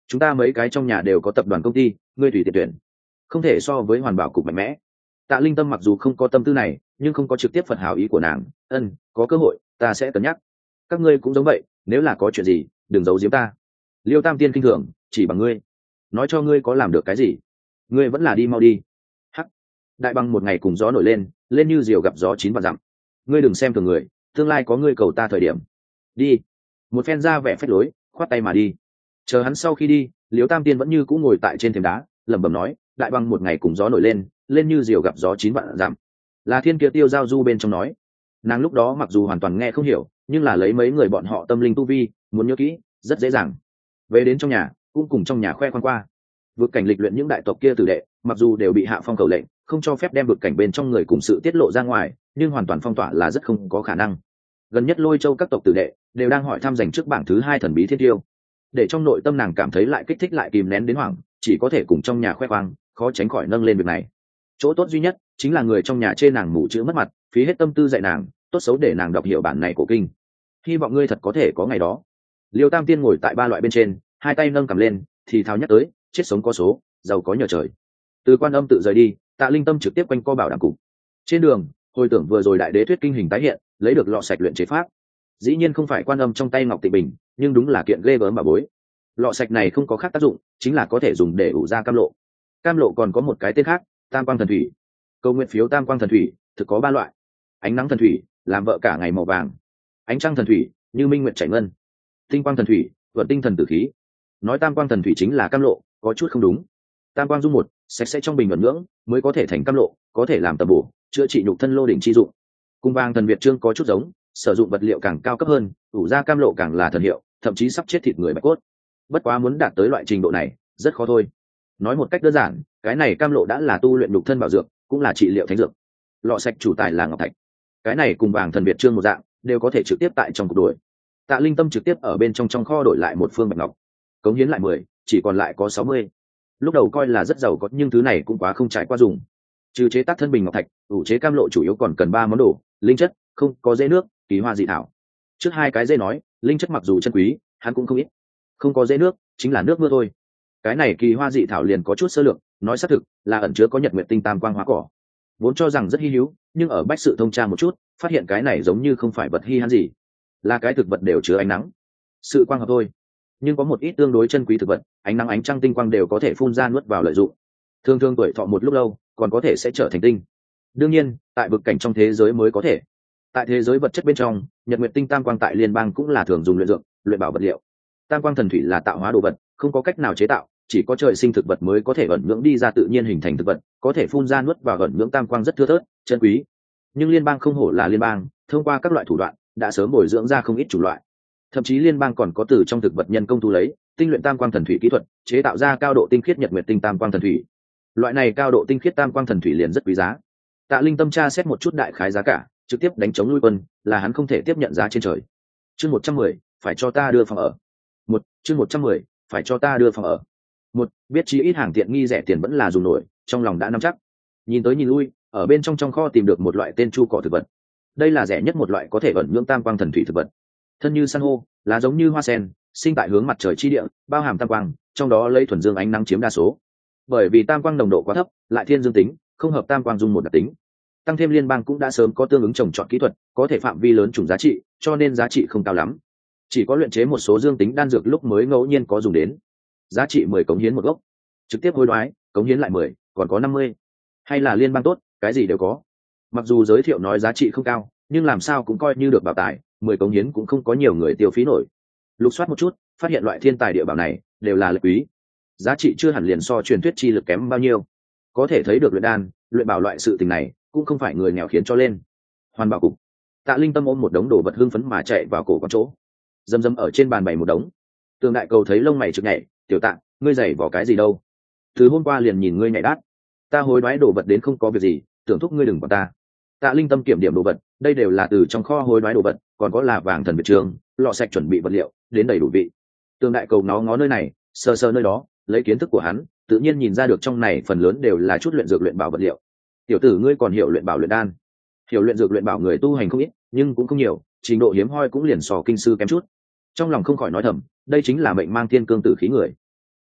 chúng ta mấy cái trong nhà đều có tập đoàn công ty, ngươi tùy tiện tuyển, không thể so với hoàn bảo cục mạnh mẽ. Tạ Linh Tâm mặc dù không có tâm tư này, nhưng không có trực tiếp phật hảo ý của nàng. Ân, có cơ hội ta sẽ cân nhắc. Các ngươi cũng giống vậy, nếu là có chuyện gì đừng giấu giếm ta. Liêu Tam Tiên kinh thường, chỉ bằng ngươi nói cho ngươi có làm được cái gì, ngươi vẫn là đi mau đi. Hắc, đại bằng một ngày cùng gió nổi lên, lên như diều gặp gió chín vạn dặm. Ngươi đừng xem thường người, tương lai có ngươi cầu ta thời điểm. Đi. Một phen ra vẻ phách lối, khoát tay mà đi. Chờ hắn sau khi đi, Liêu Tam Tiên vẫn như cũ ngồi tại trên thềm đá, lẩm bẩm nói, đại bằng một ngày cùng gió nổi lên, lên như diều gặp gió chín vạn dặm. Là thiên kia tiêu giao du bên trong nói. Nàng lúc đó mặc dù hoàn toàn nghe không hiểu, nhưng là lấy mấy người bọn họ tâm linh tu vi, muốn nhớ kỹ rất dễ dàng. Về đến trong nhà cũng cùng trong nhà khoe khoang qua vực cảnh lịch luyện những đại tộc kia tử đệ, mặc dù đều bị hạ phong cầu lệnh không cho phép đem vực cảnh bên trong người cùng sự tiết lộ ra ngoài, nhưng hoàn toàn phong tỏa là rất không có khả năng. Gần nhất Lôi Châu các tộc tử đệ đều đang hỏi thăm giành trước bảng thứ hai thần bí thiên tiêu, để trong nội tâm nàng cảm thấy lại kích thích lại kìm nén đến hoảng, chỉ có thể cùng trong nhà khoe khoang, khó tránh khỏi nâng lên việc này. Chỗ tốt duy nhất chính là người trong nhà chê nàng mù chữ mất mặt, phí hết tâm tư dạy nàng, tốt xấu để nàng đọc hiểu bản này của kinh. Hy vọng ngươi thật có thể có ngày đó. Liêu Tam Tiên ngồi tại ba loại bên trên, hai tay nâng cầm lên, thì thào nhắc tới, chết sống có số, giàu có nhờ trời. Từ Quan Âm tự rời đi, Tạ Linh Tâm trực tiếp quanh co bảo đảm cục. Trên đường, hồi tưởng vừa rồi đại đế thuyết kinh hình tái hiện, lấy được lọ sạch luyện chế pháp. Dĩ nhiên không phải Quan Âm trong tay Ngọc Tịnh Bình, nhưng đúng là kiện ghê gớm bà bối. Lọ sạch này không có khác tác dụng, chính là có thể dùng để ủ ra cam lộ. Cam lộ còn có một cái tên khác, Tam Quang Thần Thủy. Câu nguyện phiếu Tam Quang Thần Thủy thực có ba loại: ánh nắng thần thủy, làm vợ cả ngày màu vàng; ánh trăng thần thủy, như minh nguyện chảy ngân; tinh quang thần thủy, vận tinh thần tử khí. Nói Tam Quang Thần Thủy chính là cam lộ có chút không đúng. Tam quang dung một, sạch sẽ trong bình luận ngưỡng mới có thể thành cam lộ, có thể làm tầm bổ chữa trị nhục thân lô đỉnh chi dụng. Cung vàng thần Việt trương có chút giống, sử dụng vật liệu càng cao cấp hơn, ủ ra cam lộ càng là thần hiệu, thậm chí sắp chết thịt người bạch cốt. Bất quá muốn đạt tới loại trình độ này rất khó thôi. Nói một cách đơn giản, cái này cam lộ đã là tu luyện nhục thân bảo dược, cũng là trị liệu thánh dược. Lọ sạch chủ tài là ngọc thạch, cái này cùng vàng thần Việt trương một dạng, đều có thể trực tiếp tại trong cuộc đổi. Tạ Linh Tâm trực tiếp ở bên trong trong kho đổi lại một phương bạch ngọc, cống hiến lại mười, chỉ còn lại có sáu mươi. Lúc đầu coi là rất giàu có, nhưng thứ này cũng quá không trải qua dùng. Trừ chế tác thân bình ngọc thạch, ủ chế cam lộ chủ yếu còn cần ba món đồ: linh chất, không có dễ nước, kỳ hoa dị thảo. Trước hai cái dễ nói, linh chất mặc dù chân quý, hắn cũng không ít. Không có dễ nước, chính là nước mưa thôi. Cái này kỳ hoa dị thảo liền có chút sơ lược, nói xác thực là ẩn chứa có nhật nguyệt tinh tam quang hóa cỏ. Vốn cho rằng rất hi hữu, nhưng ở bách sự thông tra một chút, phát hiện cái này giống như không phải vật hi hãn gì, là cái thực vật đều chứa ánh nắng, sự quang hợp thôi. Nhưng có một ít tương đối chân quý thực vật, ánh nắng ánh trăng tinh quang đều có thể phun ra nuốt vào lợi dụng. Thường thường tuổi thọ một lúc lâu, còn có thể sẽ trở thành tinh. Đương nhiên, tại vực cảnh trong thế giới mới có thể. Tại thế giới vật chất bên trong, nhật nguyệt tinh tam quang tại liên bang cũng là thường dùng luyện dược, luyện bảo vật liệu. Tam quang thần thủy là tạo hóa đồ vật, không có cách nào chế tạo, chỉ có trời sinh thực vật mới có thể ẩn nhưỡng đi ra tự nhiên hình thành thực vật, có thể phun ra nuốt vào ẩn nhưỡng tam quang rất thưa thớt, chân quý. Nhưng liên bang không hổ là liên bang, thông qua các loại thủ đoạn, đã sớm bồi dưỡng ra không ít chủng loại. Thậm chí liên bang còn có từ trong thực vật nhân công thu lấy tinh luyện tam quang thần thủy kỹ thuật, chế tạo ra cao độ tinh khiết nhật nguyệt tinh tam quang thần thủy. Loại này cao độ tinh khiết tam quang thần thủy liền rất quý giá. Tạ Linh Tâm tra xét một chút đại khái giá cả, trực tiếp đánh chống lui quân, là hắn không thể tiếp nhận giá trên trời. Chương một trăm mười, phải cho ta đưa phòng ở. Một, chương một trăm mười, phải cho ta đưa phòng ở. Một, biết chí ít hàng tiện nghi rẻ tiền vẫn là dùng nổi, trong lòng đã nắm chắc. Nhìn tới nhìn lui, ở bên trong trong kho tìm được một loại tên chu cỏ thực vật. Đây là rẻ nhất một loại có thể ẩn nhưỡng tam quang thần thủy thực vật. Thân như san hô, lá giống như hoa sen, sinh tại hướng mặt trời chi địa, bao hàm tam quang, trong đó lấy thuần dương ánh nắng chiếm đa số. Bởi vì tam quang nồng độ quá thấp, lại thiên dương tính, không hợp tam quang dung một đặc tính. Tăng thêm liên bang cũng đã sớm có tương ứng trồng trọt kỹ thuật, có thể phạm vi lớn trùng giá trị, cho nên giá trị không cao lắm. Chỉ có luyện chế một số dương tính đan dược lúc mới ngẫu nhiên có dùng đến. Giá trị mười cống hiến một gốc. Trực tiếp hối đoái, cống hiến lại mười, còn có năm mươi. Hay là liên bang tốt, cái gì đều có. Mặc dù giới thiệu nói giá trị không cao, nhưng làm sao cũng coi như được bảo tài, mười cống hiến cũng không có nhiều người tiêu phí nổi. Lục soát một chút, phát hiện loại thiên tài địa bảo này đều là lợi quý, giá trị chưa hẳn liền so truyền thuyết chi lực kém bao nhiêu. Có thể thấy được luyện đan, luyện bảo loại sự tình này cũng không phải người nghèo khiến cho lên. Hoàn bảo cục. Tạ Linh Tâm ôm một đống đồ vật hưng phấn mà chạy vào cổ con chỗ, dầm dầm ở trên bàn bày một đống. Tường Đại Cầu thấy lông mày trực nhảy, "Tiểu Tạ, ngươi giày vỏ cái gì đâu? Từ hôm qua liền nhìn ngươi nhảy đát. Ta hối đoái đồ vật đến không có việc gì, tưởng thúc ngươi đừng bỏ ta." Tạ Linh Tâm kiểm điểm đồ vật, đây đều là từ trong kho hối đoái đồ vật, còn có là vàng thần Việt trường, lọ sạch chuẩn bị vật liệu, đến đầy đủ vị. Tường Đại Cầu nó ngó nơi này, sờ sờ nơi đó, lấy kiến thức của hắn, tự nhiên nhìn ra được trong này phần lớn đều là chút luyện dược luyện bảo vật liệu. "Tiểu tử ngươi còn hiểu luyện bảo luyện đan?" Hiểu luyện dược luyện bảo người tu hành không ít, nhưng cũng không nhiều, trình độ hiếm hoi cũng liền so kinh sư kém chút. Trong lòng không khỏi nói thầm, đây chính là mệnh mang thiên cương tử khí người.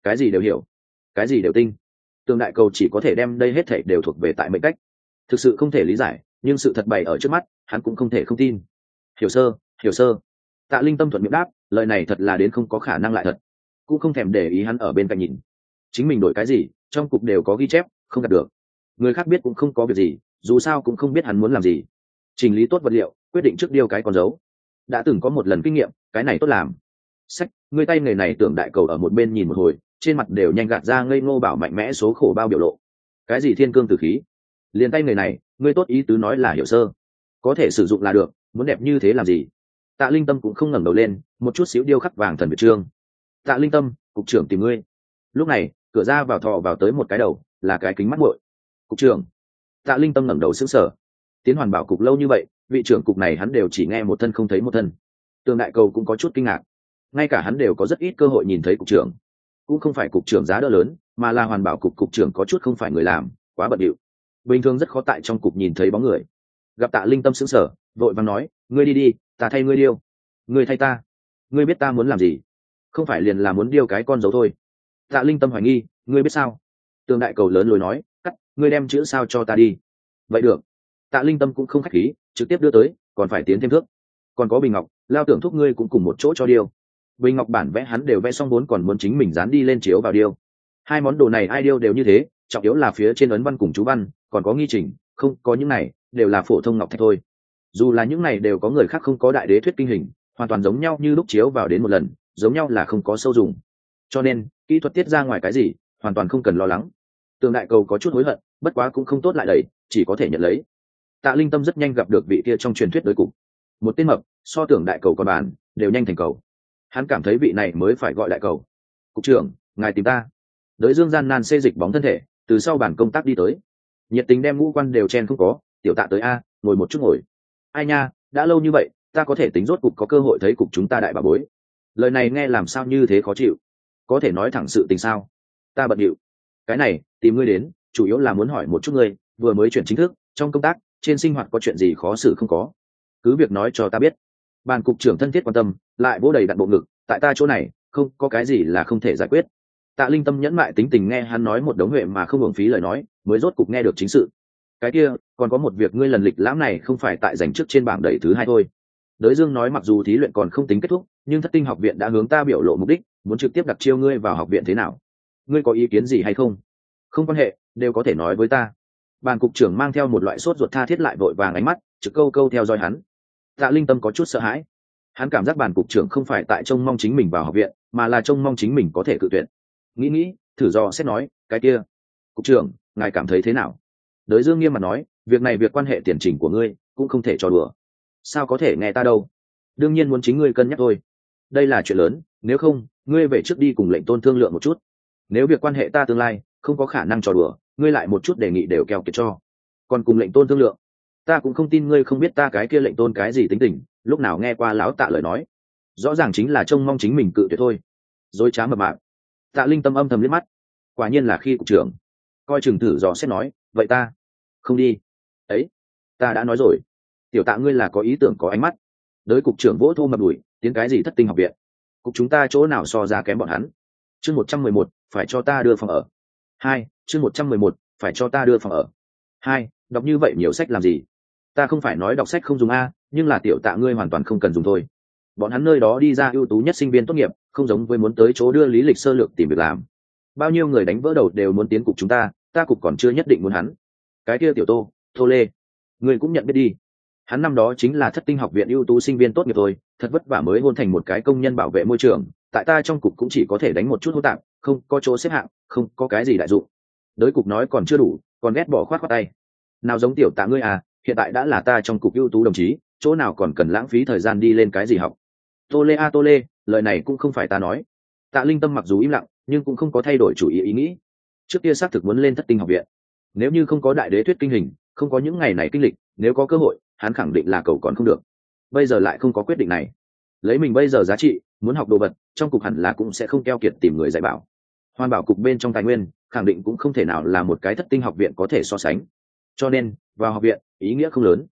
cái gì đều hiểu, cái gì đều tinh. Tường đại cầu chỉ có thể đem đây hết thảy đều thuộc về tại mệnh cách. Thực sự không thể lý giải, nhưng sự thật bày ở trước mắt, hắn cũng không thể không tin. Hiểu sơ, hiểu sơ. Tạ Linh Tâm thuận miệng đáp, lời này thật là đến không có khả năng lại thật. Cũng không thèm để ý hắn ở bên cạnh nhìn. Chính mình đổi cái gì, trong cục đều có ghi chép, không đạt được. Người khác biết cũng không có việc gì, dù sao cũng không biết hắn muốn làm gì. Chỉnh lý tốt vật liệu, quyết định trước điêu cái con dấu. Đã từng có một lần kinh nghiệm, cái này tốt làm. Sách, người tay nghề này tưởng đại cầu ở một bên nhìn một hồi, trên mặt đều nhanh gạt ra ngây ngô bảo mạnh mẽ số khổ bao biểu lộ. Cái gì thiên cương tử khí? Liền tay người này, ngươi tốt ý tứ nói là hiểu sơ, có thể sử dụng là được, muốn đẹp như thế làm gì? Tạ Linh Tâm cũng không ngẩng đầu lên, một chút xíu điêu khắc vàng thần việt trương. Tạ Linh Tâm, cục trưởng tìm ngươi. Lúc này, cửa ra vào thò vào tới một cái đầu, là cái kính mắt muội. Cục trưởng. Tạ Linh Tâm ngẩng đầu sững sờ. Tiến hoàn bảo cục lâu như vậy, vị trưởng cục này hắn đều chỉ nghe một thân không thấy một thân. Tường đại cầu cũng có chút kinh ngạc, ngay cả hắn đều có rất ít cơ hội nhìn thấy cục trưởng. Cũng không phải cục trưởng giá đỡ lớn, mà là hoàn bảo cục cục trưởng có chút không phải người làm, quá bận rộn. Bình thường rất khó tại trong cục nhìn thấy bóng người. Gặp Tạ Linh Tâm sững sờ, vội vàng nói, ngươi đi đi, ta thay ngươi điêu. Ngươi thay ta? Ngươi biết ta muốn làm gì? Không phải liền là muốn điêu cái con dấu thôi. Tạ Linh Tâm hoài nghi, ngươi biết sao? Tường đại cầu lớn lối nói, cắt, ngươi đem chữ sao cho ta đi. Vậy được. Tạ Linh Tâm cũng không khách khí, trực tiếp đưa tới, còn phải tiến thêm thước. Còn có bình ngọc, lao tưởng thúc ngươi cũng cùng một chỗ cho điêu. Bình ngọc bản vẽ hắn đều vẽ xong vốn còn muốn chính mình dán đi lên chiếu vào điêu. Hai món đồ này ai điêu đều như thế, trọng yếu là phía trên ấn văn cùng chú văn, còn có nghi trình, không có những này đều là phổ thông ngọc thạch thôi. Dù là những này đều có người khác không có đại đế thuyết kinh hình, hoàn toàn giống nhau như lúc chiếu vào đến một lần, giống nhau là không có sâu dùng. Cho nên kỹ thuật tiết ra ngoài cái gì, hoàn toàn không cần lo lắng. Tường đại cầu có chút hối hận, bất quá cũng không tốt lại đẩy, chỉ có thể nhận lấy. Tạ Linh Tâm rất nhanh gặp được vị kia trong truyền thuyết đối cục, một tên mập, so tưởng đại cầu còn bàn, đều nhanh thành cầu. Hắn cảm thấy vị này mới phải gọi đại cầu. Cục trưởng, ngài tìm ta. Đới Dương gian nan xê dịch bóng thân thể, từ sau bàn công tác đi tới, nhiệt tình đem ngũ quan đều chen không có. Tiểu Tạ tới a, ngồi một chút ngồi. Ai nha, đã lâu như vậy, ta có thể tính rốt cục có cơ hội thấy cục chúng ta đại bà bối. Lời này nghe làm sao như thế khó chịu. Có thể nói thẳng sự tình sao? Ta bận điệu. Cái này tìm ngươi đến, chủ yếu là muốn hỏi một chút ngươi, vừa mới chuyển chính thức, trong công tác, trên sinh hoạt có chuyện gì khó xử không có? Cứ việc nói cho ta biết. Bàn cục trưởng thân thiết quan tâm, lại vỗ đầy đặn bộ ngực, tại ta chỗ này, không có cái gì là không thể giải quyết. Tạ Linh Tâm nhẫn mại tính tình nghe hắn nói một đống huệ mà không hưởng phí lời nói, mới rốt cục nghe được chính sự. Cái kia, còn có một việc ngươi lần lịch lãm này không phải tại giành trước trên bảng đẩy thứ hai thôi. Đới Dương nói mặc dù thí luyện còn không tính kết thúc, nhưng Thất Tinh học viện đã hướng ta biểu lộ mục đích, muốn trực tiếp đặt chiêu ngươi vào học viện thế nào? Ngươi có ý kiến gì hay không? Không quan hệ, đều có thể nói với ta. Bàn cục trưởng mang theo một loại sốt ruột tha thiết lại vội vàng ánh mắt, trực câu câu theo dõi hắn. Tạ Linh Tâm có chút sợ hãi. Hắn cảm giác bàn cục trưởng không phải tại trông mong chính mình vào học viện, mà là trông mong chính mình có thể cự tuyển. Nghĩ nghĩ, thử dò xét nói, cái kia, cục trưởng, ngài cảm thấy thế nào? Đới Dương nghiêm mặt nói, việc này việc quan hệ tiền trình của ngươi, cũng không thể trò đùa. Sao có thể nghe ta đâu? Đương nhiên muốn chính ngươi cân nhắc thôi. Đây là chuyện lớn, nếu không, ngươi về trước đi cùng lệnh tôn thương lượng một chút. Nếu việc quan hệ ta tương lai, không có khả năng trò đùa, ngươi lại một chút đề nghị đều keo kiệt cho. Còn cùng lệnh tôn thương lượng, ta cũng không tin ngươi không biết ta cái kia lệnh tôn cái gì tính tình, lúc nào nghe qua lão Tạ lời nói, rõ ràng chính là trông mong chính mình cự tuyệt thôi. Dối trá mập mạp. Tạ Linh Tâm âm thầm liếc mắt, quả nhiên là khi cục trưởng. Coi chừng thử dò xét nói, vậy ta không đi. Ấy, ta đã nói rồi, tiểu Tạ ngươi là có ý tưởng có ánh mắt. Đới cục trưởng vỗ thô mập đùi, tiến cái gì Thất Tinh học viện, cục chúng ta chỗ nào so ra kém bọn hắn. Chương một trăm mười một, phải cho ta đưa phòng ở. Hai, chương một trăm mười một, phải cho ta đưa phòng ở. Hai, đọc như vậy nhiều sách làm gì? Ta không phải nói đọc sách không dùng a, nhưng là tiểu Tạ ngươi hoàn toàn không cần dùng thôi. Bọn hắn nơi đó đi ra ưu tú nhất sinh viên tốt nghiệp, không giống với muốn tới chỗ đưa lý lịch sơ lược tìm việc làm. Bao nhiêu người đánh vỡ đầu đều muốn tiến cục chúng ta, ta cục còn chưa nhất định muốn hắn. Cái kia tiểu Tô, Tô Lê, ngươi cũng nhận biết đi. Hắn năm đó chính là Thất Tinh học viện ưu tú sinh viên tốt nghiệp thôi, thật vất vả mới hôn thành một cái công nhân bảo vệ môi trường, tại ta trong cục cũng chỉ có thể đánh một chút hô tạm, không có chỗ xếp hạng, không có cái gì đại dụng. Đới cục nói còn chưa đủ, còn ghét bỏ khoát khoát tay. Nào giống tiểu Tạ ngươi à, hiện tại đã là ta trong cục ưu tú đồng chí, chỗ nào còn cần lãng phí thời gian đi lên cái gì học. Tô Lê a Tô Lê, lời này cũng không phải ta nói. Tạ Linh Tâm mặc dù im lặng, nhưng cũng không có thay đổi chủ ý ý nghĩ. Trước kia xác thực muốn lên Thất Tinh học viện, nếu như không có đại đế thuyết kinh hình, không có những ngày này kinh lịch, nếu có cơ hội, hắn khẳng định là cầu còn không được. Bây giờ lại không có quyết định này, lấy mình bây giờ giá trị, muốn học đồ vật, trong cục hẳn là cũng sẽ không keo kiệt tìm người dạy bảo. Hoàn bảo cục bên trong tài nguyên, khẳng định cũng không thể nào là một cái Thất Tinh học viện có thể so sánh. Cho nên, vào học viện, ý nghĩa không lớn.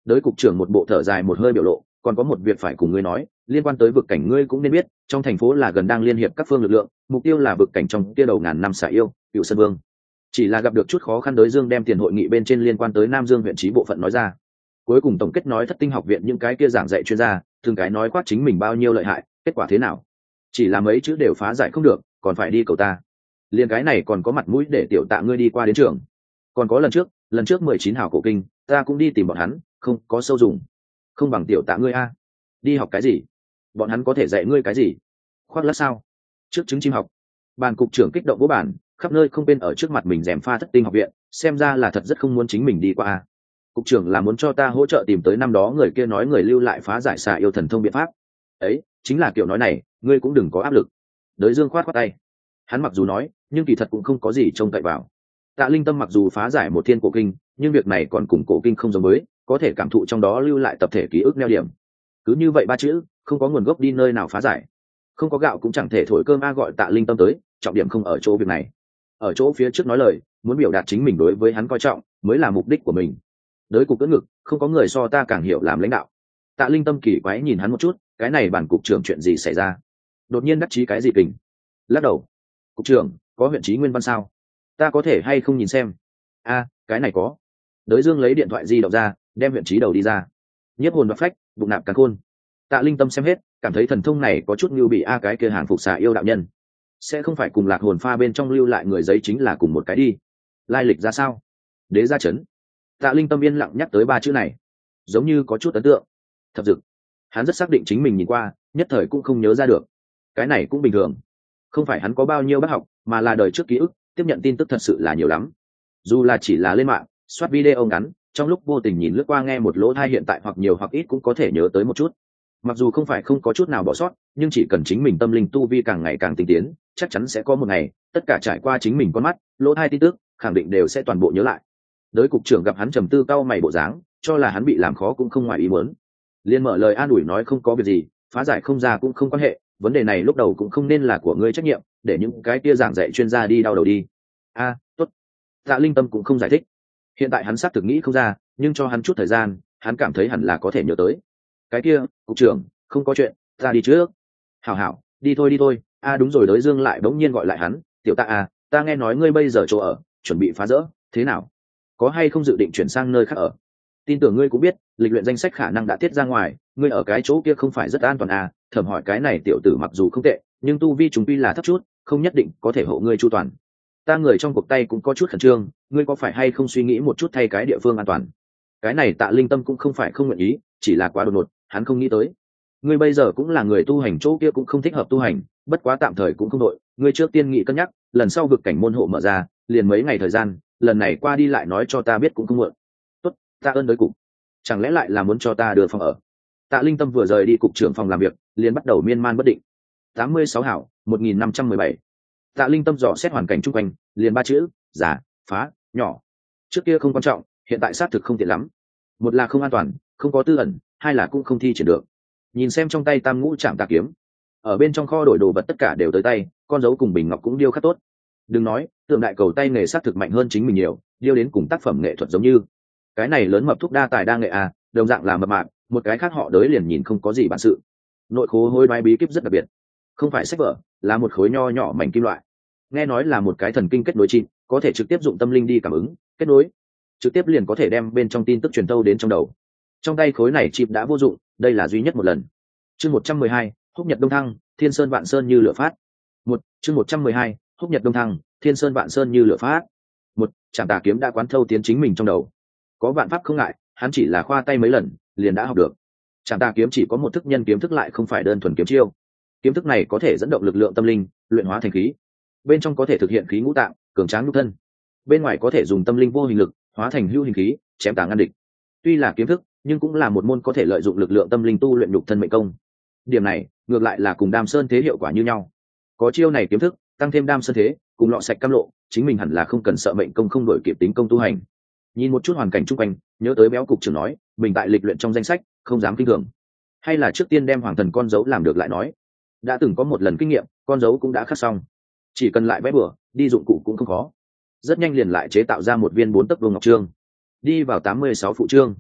Đới cục trưởng một bộ thở dài một hơi biểu lộ, còn có một việc phải cùng ngươi nói, liên quan tới vực cảnh ngươi cũng nên biết, trong thành phố là gần đang liên hiệp các phương lực lượng, mục tiêu là vực cảnh trong kia đầu ngàn năm xạ yêu, Cựu Sơn Vương. Chỉ là gặp được chút khó khăn, Đới Dương đem tiền hội nghị bên trên liên quan tới Nam Dương huyện trí bộ phận nói ra. Cuối cùng tổng kết nói Thất Tinh học viện những cái kia giảng dạy chuyên gia, từng cái nói quát chính mình bao nhiêu lợi hại, kết quả thế nào? Chỉ là mấy chữ đều phá giải không được, còn phải đi cầu ta. Liên cái này còn có mặt mũi để tiểu Tạ ngươi đi qua đến trường. Còn có lần trước, lần trước mười chín hào cổ kinh, ta cũng đi tìm bọn hắn, không có sâu dùng. Không bằng tiểu Tạ ngươi a. Đi học cái gì? Bọn hắn có thể dạy ngươi cái gì? Khoác lác sao? Trước chứng chim học. Bàn cục trưởng kích động vô bản, khắp nơi không bên ở trước mặt mình rèm pha Thất Tinh học viện, xem ra là thật rất không muốn chính mình đi qua a. Cục trưởng là muốn cho ta hỗ trợ tìm tới năm đó người kia nói người lưu lại phá giải xà yêu thần thông biện pháp. Ấy, chính là kiểu nói này, ngươi cũng đừng có áp lực. Đới Dương khoát khoát tay. Hắn mặc dù nói, nhưng kỳ thật cũng không có gì trông cậy vào. Tạ Linh Tâm mặc dù phá giải một thiên cổ kinh, nhưng việc này còn cùng cổ kinh không giống với, có thể cảm thụ trong đó lưu lại tập thể ký ức neo điểm. Cứ như vậy ba chữ, không có nguồn gốc đi nơi nào phá giải. Không có gạo cũng chẳng thể thổi cơm a, gọi Tạ Linh Tâm tới, trọng điểm không ở chỗ việc này. Ở chỗ phía trước nói lời, muốn biểu đạt chính mình đối với hắn coi trọng, mới là mục đích của mình. Đới cục cưỡng ngực, không có người so ta càng hiểu làm lãnh đạo. Tạ Linh Tâm kỳ quái nhìn hắn một chút, cái này bản cục trưởng chuyện gì xảy ra? Đột nhiên đắc chí cái gì kình? Lắc đầu. Cục trưởng, có huyện trí nguyên văn sao? Ta có thể hay không nhìn xem? A, cái này có. Đới Dương lấy điện thoại di động ra, đem huyện trí đầu đi ra. Nhiếp hồn và phách, bụng nạp càn khôn. Tạ Linh Tâm xem hết, cảm thấy thần thông này có chút như bị a cái kia hàng phục xà yêu đạo nhân. Sẽ không phải cùng lạc hồn pha bên trong lưu lại người giấy chính là cùng một cái đi. Lai lịch ra sao? Đế gia chấn. Tạ Linh Tâm yên lặng nhắc tới ba chữ này, giống như có chút ấn tượng. Thập dực. Hắn rất xác định chính mình nhìn qua, nhất thời cũng không nhớ ra được. Cái này cũng bình thường, không phải hắn có bao nhiêu bác học, mà là đời trước ký ức, tiếp nhận tin tức thật sự là nhiều lắm. Dù là chỉ là lên mạng, soát video ngắn, trong lúc vô tình nhìn lướt qua nghe một lỗ tai hiện tại hoặc nhiều hoặc ít cũng có thể nhớ tới một chút. Mặc dù không phải không có chút nào bỏ sót, nhưng chỉ cần chính mình tâm linh tu vi càng ngày càng tinh tiến, chắc chắn sẽ có một ngày, tất cả trải qua chính mình con mắt, lỗ tai tin tức, khẳng định đều sẽ toàn bộ nhớ lại. Đới cục trưởng gặp hắn trầm tư cau mày bộ dáng, cho là hắn bị làm khó cũng không ngoài ý muốn. Liên mở lời an ủi nói không có việc gì, phá giải không ra cũng không quan hệ, vấn đề này lúc đầu cũng không nên là của ngươi trách nhiệm, để những cái kia giảng dạy chuyên gia đi đau đầu đi. A, tốt. Tạ Linh Tâm cũng không giải thích. Hiện tại hắn xác thực nghĩ không ra, nhưng cho hắn chút thời gian, hắn cảm thấy hẳn là có thể nhớ tới. Cái kia, cục trưởng, không có chuyện, ta đi trước. Hảo hảo, đi thôi đi thôi. A đúng rồi, Đới Dương lại bỗng nhiên gọi lại hắn, tiểu Tạ à, ta nghe nói ngươi bây giờ chỗ ở, chuẩn bị phá rỡ, thế nào? Có hay không dự định chuyển sang nơi khác ở? Tin tưởng ngươi cũng biết, lịch luyện danh sách khả năng đã tiết ra ngoài, ngươi ở cái chỗ kia không phải rất an toàn à? Thẩm hỏi cái này tiểu tử mặc dù không tệ, nhưng tu vi chúng tuy là thấp chút, không nhất định có thể hộ ngươi chu toàn. Ta người trong cuộc tay cũng có chút khẩn trương, ngươi có phải hay không suy nghĩ một chút thay cái địa phương an toàn? Cái này Tạ Linh Tâm cũng không phải không nguyện ý, chỉ là quá đột ngột, hắn không nghĩ tới. Ngươi bây giờ cũng là người tu hành, chỗ kia cũng không thích hợp tu hành, bất quá tạm thời cũng không đội. Ngươi trước tiên nghị cân nhắc, lần sau vực cảnh môn hộ mở ra, liền mấy ngày thời gian, lần này qua đi lại nói cho ta biết cũng không muộn. Tốt, ta ơn đối cục. Chẳng lẽ lại là muốn cho ta đưa phòng ở? Tạ Linh Tâm vừa rời đi cục trưởng phòng làm việc, liền bắt đầu miên man bất định. tám mươi sáu hảo, một nghìn năm trăm mười bảy. Tạ Linh Tâm dò xét hoàn cảnh chung quanh, liền ba chữ, giả, phá, nhỏ. Trước kia không quan trọng, hiện tại xác thực không tiện lắm. Một là không an toàn, không có tư ẩn, hai là cũng không thi triển được. Nhìn xem trong tay Tam Ngũ Trảm Tà kiếm, ở bên trong kho đổi đồ vật tất cả đều tới tay, con dấu cùng bình ngọc cũng điêu khắc tốt. Đừng nói, tượng đại cầu tay nghề xác thực mạnh hơn chính mình nhiều, điêu đến cùng tác phẩm nghệ thuật giống như. Cái này lớn mập thúc đa tài đa nghệ à, đồng dạng là mập mạp, một cái khác họ Đới liền nhìn không có gì bản sự. Nội khố hối đoái bí kíp rất đặc biệt, không phải sách vở, là một khối nho nhỏ mảnh kim loại. Nghe nói là một cái thần kinh kết nối chip, có thể trực tiếp dụng tâm linh đi cảm ứng, kết nối, trực tiếp liền có thể đem bên trong tin tức truyền tâu đến trong đầu. Trong tay khối này chip đã vô dụng, đây là duy nhất một lần. Chương một trăm mười hai, Húc Nhật Đông Thăng, Thiên Sơn Vạn Sơn như lửa phát. Một, chương một trăm mười hai, Húc Nhật Đông Thăng, Thiên Sơn Vạn Sơn như lửa phát. Một, Trảm Tà kiếm đã quán thâu tiến chính mình trong đầu. Có vạn pháp không ngại, hắn chỉ là khoa tay mấy lần, liền đã học được. Trảm Tà kiếm chỉ có một thức nhân kiếm thức, lại không phải đơn thuần kiếm chiêu. Kiếm thức này có thể dẫn động lực lượng tâm linh, luyện hóa thành khí. Bên trong có thể thực hiện khí ngũ tạng, cường tráng nhục thân. Bên ngoài có thể dùng tâm linh vô hình lực, hóa thành hữu hình khí, chém tà ngăn địch. Tuy là kiếm thức, nhưng cũng là một môn có thể lợi dụng lực lượng tâm linh tu luyện nhục thân mệnh công. Điểm này, ngược lại là cùng Đam Sơn thế hiệu quả như nhau. Có chiêu này kiếm thức, tăng thêm Đam Sơn thế, cùng lọ sạch cam lộ, chính mình hẳn là không cần sợ mệnh công không đổi kịp tính công tu hành. Nhìn một chút hoàn cảnh chung quanh, nhớ tới Béo cục trưởng nói, mình tại lịch luyện trong danh sách, không dám kinh thường. Hay là trước tiên đem hoàng thần con dấu làm được lại nói. Đã từng có một lần kinh nghiệm, con dấu cũng đã khắc xong, chỉ cần lại vẽ bừa, đi dụng cụ cũng không khó. Rất nhanh liền lại chế tạo ra một viên bốn tấc vương ngọc trương. Đi vào tám mươi sáu phụ trương.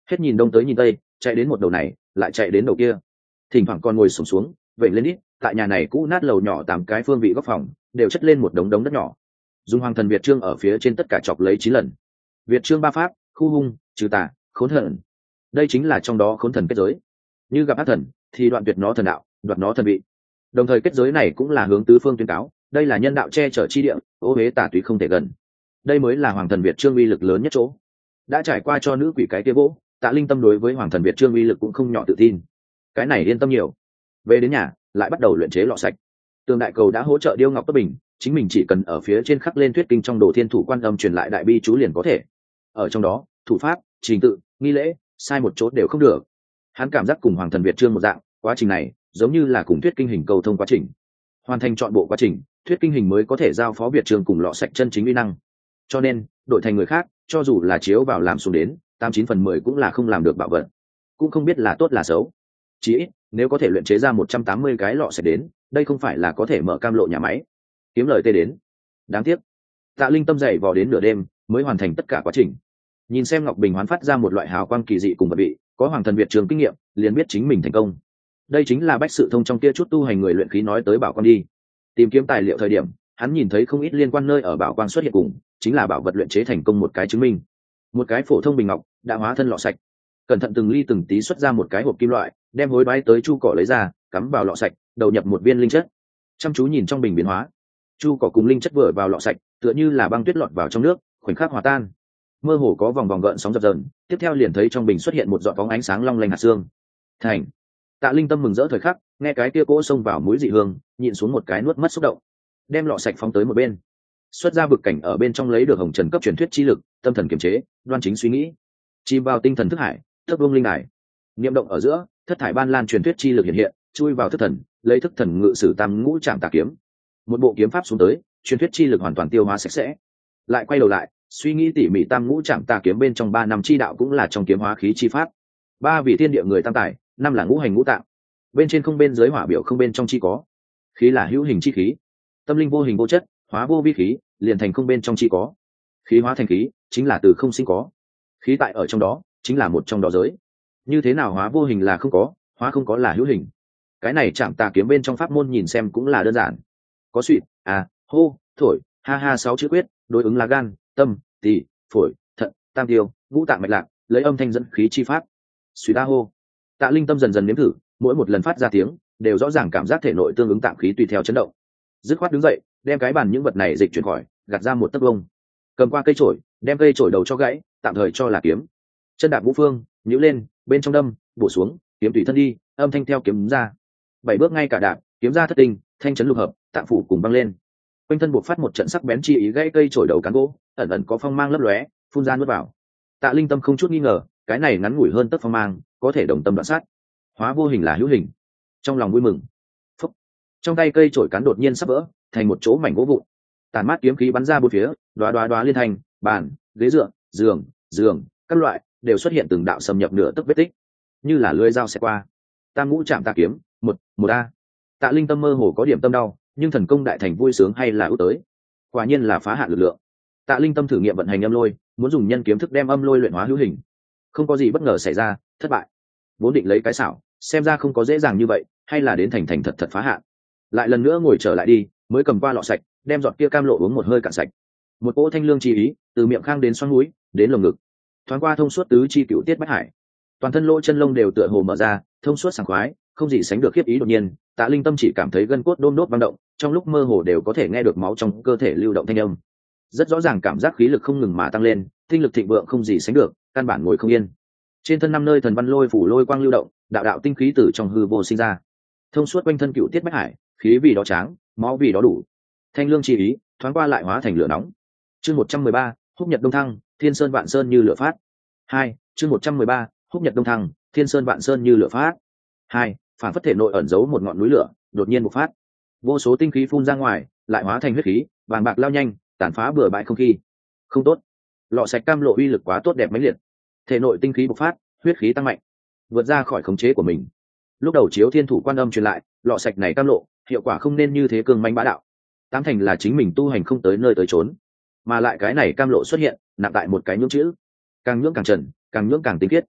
hết nhìn đông tới nhìn tây, chạy đến một đầu này lại chạy đến đầu kia, thỉnh thoảng còn ngồi sùng xuống, xuống vậy lên ít. Tại nhà này cũ nát lầu nhỏ tám cái phương vị góc phòng đều chất lên một đống đống đất nhỏ, dùng hoàng thần Việt trương ở phía trên tất cả chọc lấy chín lần. Việt trương ba pháp: khu hung, trừ tà, khốn thần. Đây chính là trong đó khốn thần kết giới, như gặp ác thần thì đoạn tuyệt nó thần đạo, đoạt nó thần vị. Đồng thời kết giới này cũng là hướng tứ phương tuyên cáo đây là nhân đạo che chở chi địa, ô huế tà túy không thể gần. Đây mới là hoàng thần Việt trương uy lực lớn nhất chỗ. Đã trải qua cho nữ quỷ cái kia vỗ, Tạ Linh Tâm đối với hoàng thần Việt trương uy lực cũng không nhỏ tự tin. Cái này yên tâm nhiều. Về đến nhà lại bắt đầu luyện chế lọ sạch. Tường đại cầu đã hỗ trợ điêu ngọc bất bình, chính mình chỉ cần ở phía trên khắc lên thuyết kinh trong đồ thiên thủ quan âm truyền lại đại bi chú liền có thể. Ở trong đó thủ pháp, trình tự, nghi lễ sai một chỗ đều không được. Hắn cảm giác cùng hoàng thần Việt trương một dạng, quá trình này giống như là cùng thuyết kinh hình cầu thông quá trình. Hoàn thành chọn bộ quá trình, thuyết kinh hình mới có thể giao phó Việt trương cùng lọ sạch chân chính uy năng. Cho nên đổi thành người khác, cho dù là chiếu vào làm xuống đến tám chín phần mười cũng là không làm được bảo vật, cũng không biết là tốt là xấu. Chỉ ít nếu có thể luyện chế ra một trăm tám mươi cái lọ sạch đến, đây không phải là có thể mở cam lộ nhà máy kiếm lời tê đến. Đáng tiếc Tạ Linh Tâm dậy vò đến nửa đêm mới hoàn thành tất cả quá trình. Nhìn xem ngọc bình hoán phát ra một loại hào quang kỳ dị cùng vật vị, có hoàng thần Việt trường kinh nghiệm liền biết chính mình thành công. Đây chính là bách sự thông trong kia chút tu hành người luyện khí nói tới bảo quang đi. Tìm kiếm tài liệu thời điểm hắn nhìn thấy không ít liên quan nơi ở bảo quang xuất hiện, cùng chính là bảo vật luyện chế thành công một cái chứng minh. Một cái phổ thông bình ngọc đã hóa thân lọ sạch, cẩn thận từng ly từng tí xuất ra một cái hộp kim loại, đem hối đoái tới chu cỏ lấy ra, cắm vào lọ sạch, đầu nhập một viên linh chất, chăm chú nhìn trong bình biến hóa. Chu cỏ cùng linh chất vừa vào lọ sạch tựa như là băng tuyết lọt vào trong nước, khoảnh khắc hòa tan, mơ hồ có vòng vòng gợn sóng dập dờn. Tiếp theo liền thấy trong bình xuất hiện một giọt bóng ánh sáng long lanh hạt xương. Thành. Tạ Linh Tâm mừng rỡ thời khắc, nghe cái kia cỗ xông vào mũi dị hương, nhịn xuống một cái nuốt mất xúc động, đem lọ sạch phóng tới một bên, xuất ra vực cảnh ở bên trong lấy được hồng trần cấp truyền thuyết chi lực, tâm thần kiềm chế, đoan chính suy nghĩ, chìm vào tinh thần thức hải, thất vương linh đài, niệm động ở giữa, thất thải ban lan truyền thuyết chi lực hiện hiện, chui vào thức thần, lấy thức thần ngự sử tam ngũ trạm tà kiếm, một bộ kiếm pháp xuống tới, truyền thuyết chi lực hoàn toàn tiêu hóa sạch sẽ. Lại quay đầu lại, suy nghĩ tỉ mỉ tam ngũ trạm tà kiếm bên trong ba năm chi đạo cũng là trong kiếm hóa khí chi pháp. Ba vị thiên địa người tam tài, năm là ngũ hành ngũ tạng, bên trên không bên dưới hỏa biểu không bên trong chi có, khí là hữu hình chi khí, tâm linh vô hình vô chất, hóa vô vi khí, liền thành không bên trong chi có, khí hóa thành khí chính là từ không sinh có, khí tại ở trong đó chính là một trong đó giới. Như thế nào hóa vô hình là không có, hóa không có là hữu hình. Cái này chạm tà kiếm bên trong pháp môn nhìn xem cũng là đơn giản, có suy, à, hô, thổi, ha ha sáu chữ quyết, đối ứng là gan, tâm, tỳ, phổi, thận, tam tiêu, ngũ tạng mạch lạc, lấy âm thanh dẫn khí chi pháp. Suy ta hô. Tạ Linh Tâm dần dần nếm thử, mỗi một lần phát ra tiếng đều rõ ràng cảm giác thể nội tương ứng tạng khí tùy theo chấn động. Dứt khoát đứng dậy, đem cái bàn những vật này dịch chuyển khỏi, gạt ra một tấc vông, cầm qua cây chổi, đem cây chổi đầu cho gãy, tạm thời cho là kiếm. Chân đạp ngũ phương, nhíu lên, bên trong đâm, bổ xuống, kiếm tùy thân đi, âm thanh theo kiếm ra. Bảy bước ngay cả đạp, kiếm ra thất tinh, thanh chấn lục hợp, tạng phủ cùng băng lên. Quanh thân buộc phát một trận sắc bén chi ý gãy cây chổi đầu cán gỗ, ẩn ẩn có phong mang lấp lóe, phun ra nuốt vào. Tạ Linh Tâm không chút nghi ngờ, cái này ngắn ngủi hơn tấc phong mang, có thể đồng tâm đoạn sát, hóa vô hình là hữu hình. Trong lòng vui mừng, phúc, trong tay cây chổi cán đột nhiên sắp vỡ thành một chỗ mảnh gỗ vụn, tàn mát kiếm khí bắn ra bốn phía, đoá đoá đoá liên thành bàn, ghế dựa, giường, giường, các loại đều xuất hiện từng đạo xâm nhập nửa tấc vết tích, như là lưỡi dao xẹt qua. Tam ngũ chạm tà kiếm, một một a. Tạ Linh Tâm mơ hồ có điểm tâm đau, nhưng thần công đại thành vui sướng hay là ưu tới, quả nhiên là phá hạn lực lượng. Tạ Linh Tâm thử nghiệm vận hành âm lôi, muốn dùng nhân kiếm thức đem âm lôi luyện hóa hữu hình, không có gì bất ngờ xảy ra, thất bại. Vốn định lấy cái xảo, xem ra không có dễ dàng như vậy, hay là đến thành thành thật thật phá hạn. Lại lần nữa ngồi trở lại đi, mới cầm qua lọ sạch, đem giọt kia cam lộ uống một hơi cạn sạch. Một cỗ thanh lương chi ý từ miệng khang đến xoang mũi, đến lồng ngực, thoáng qua thông suốt tứ chi cựu tiết bách hải, toàn thân lỗ chân lông đều tựa hồ mở ra, thông suốt sảng khoái, không gì sánh được khiếp ý. Đột nhiên, Tạ Linh Tâm chỉ cảm thấy gân cốt đôm đốt vang động, trong lúc mơ hồ đều có thể nghe được máu trong cơ thể lưu động thanh âm. Rất rõ ràng cảm giác khí lực không ngừng mà tăng lên, tinh lực thịnh vượng không gì sánh được, căn bản ngồi không yên. Trên thân năm nơi thần văn lôi phủ lôi quang lưu động, đạo đạo tinh khí từ trong hư vô sinh ra, thông suốt quanh thân cựu tiết bách hải, khí vì đó tráng, máu vì đó đủ, thanh lương chi ý thoáng qua lại hóa thành lửa nóng. Chương một trăm mười ba, húc nhật đông thăng, thiên sơn vạn sơn như lửa phát. Hai, chương một trăm mười ba, húc nhật đông thăng, thiên sơn vạn sơn như lửa phát. Hai, phản phất thể nội ẩn giấu một ngọn núi lửa, đột nhiên bộc phát, vô số tinh khí phun ra ngoài, lại hóa thành huyết khí, vàng bạc lao nhanh, tàn phá bừa bãi không khí. Không tốt, lọ sạch cam lộ uy lực quá tốt đẹp mãnh liệt, thể nội tinh khí bộc phát, huyết khí tăng mạnh, vượt ra khỏi khống chế của mình. Lúc đầu chiếu thiên thủ quan âm truyền lại, lọ sạch này cam lộ hiệu quả không nên như thế cường mãnh bá đạo, tám thành là chính mình tu hành không tới nơi tới chốn, mà lại cái này cam lộ xuất hiện nặng tại một cái nhưỡng chữ, càng nhưỡng càng trần, càng nhưỡng càng tinh khiết.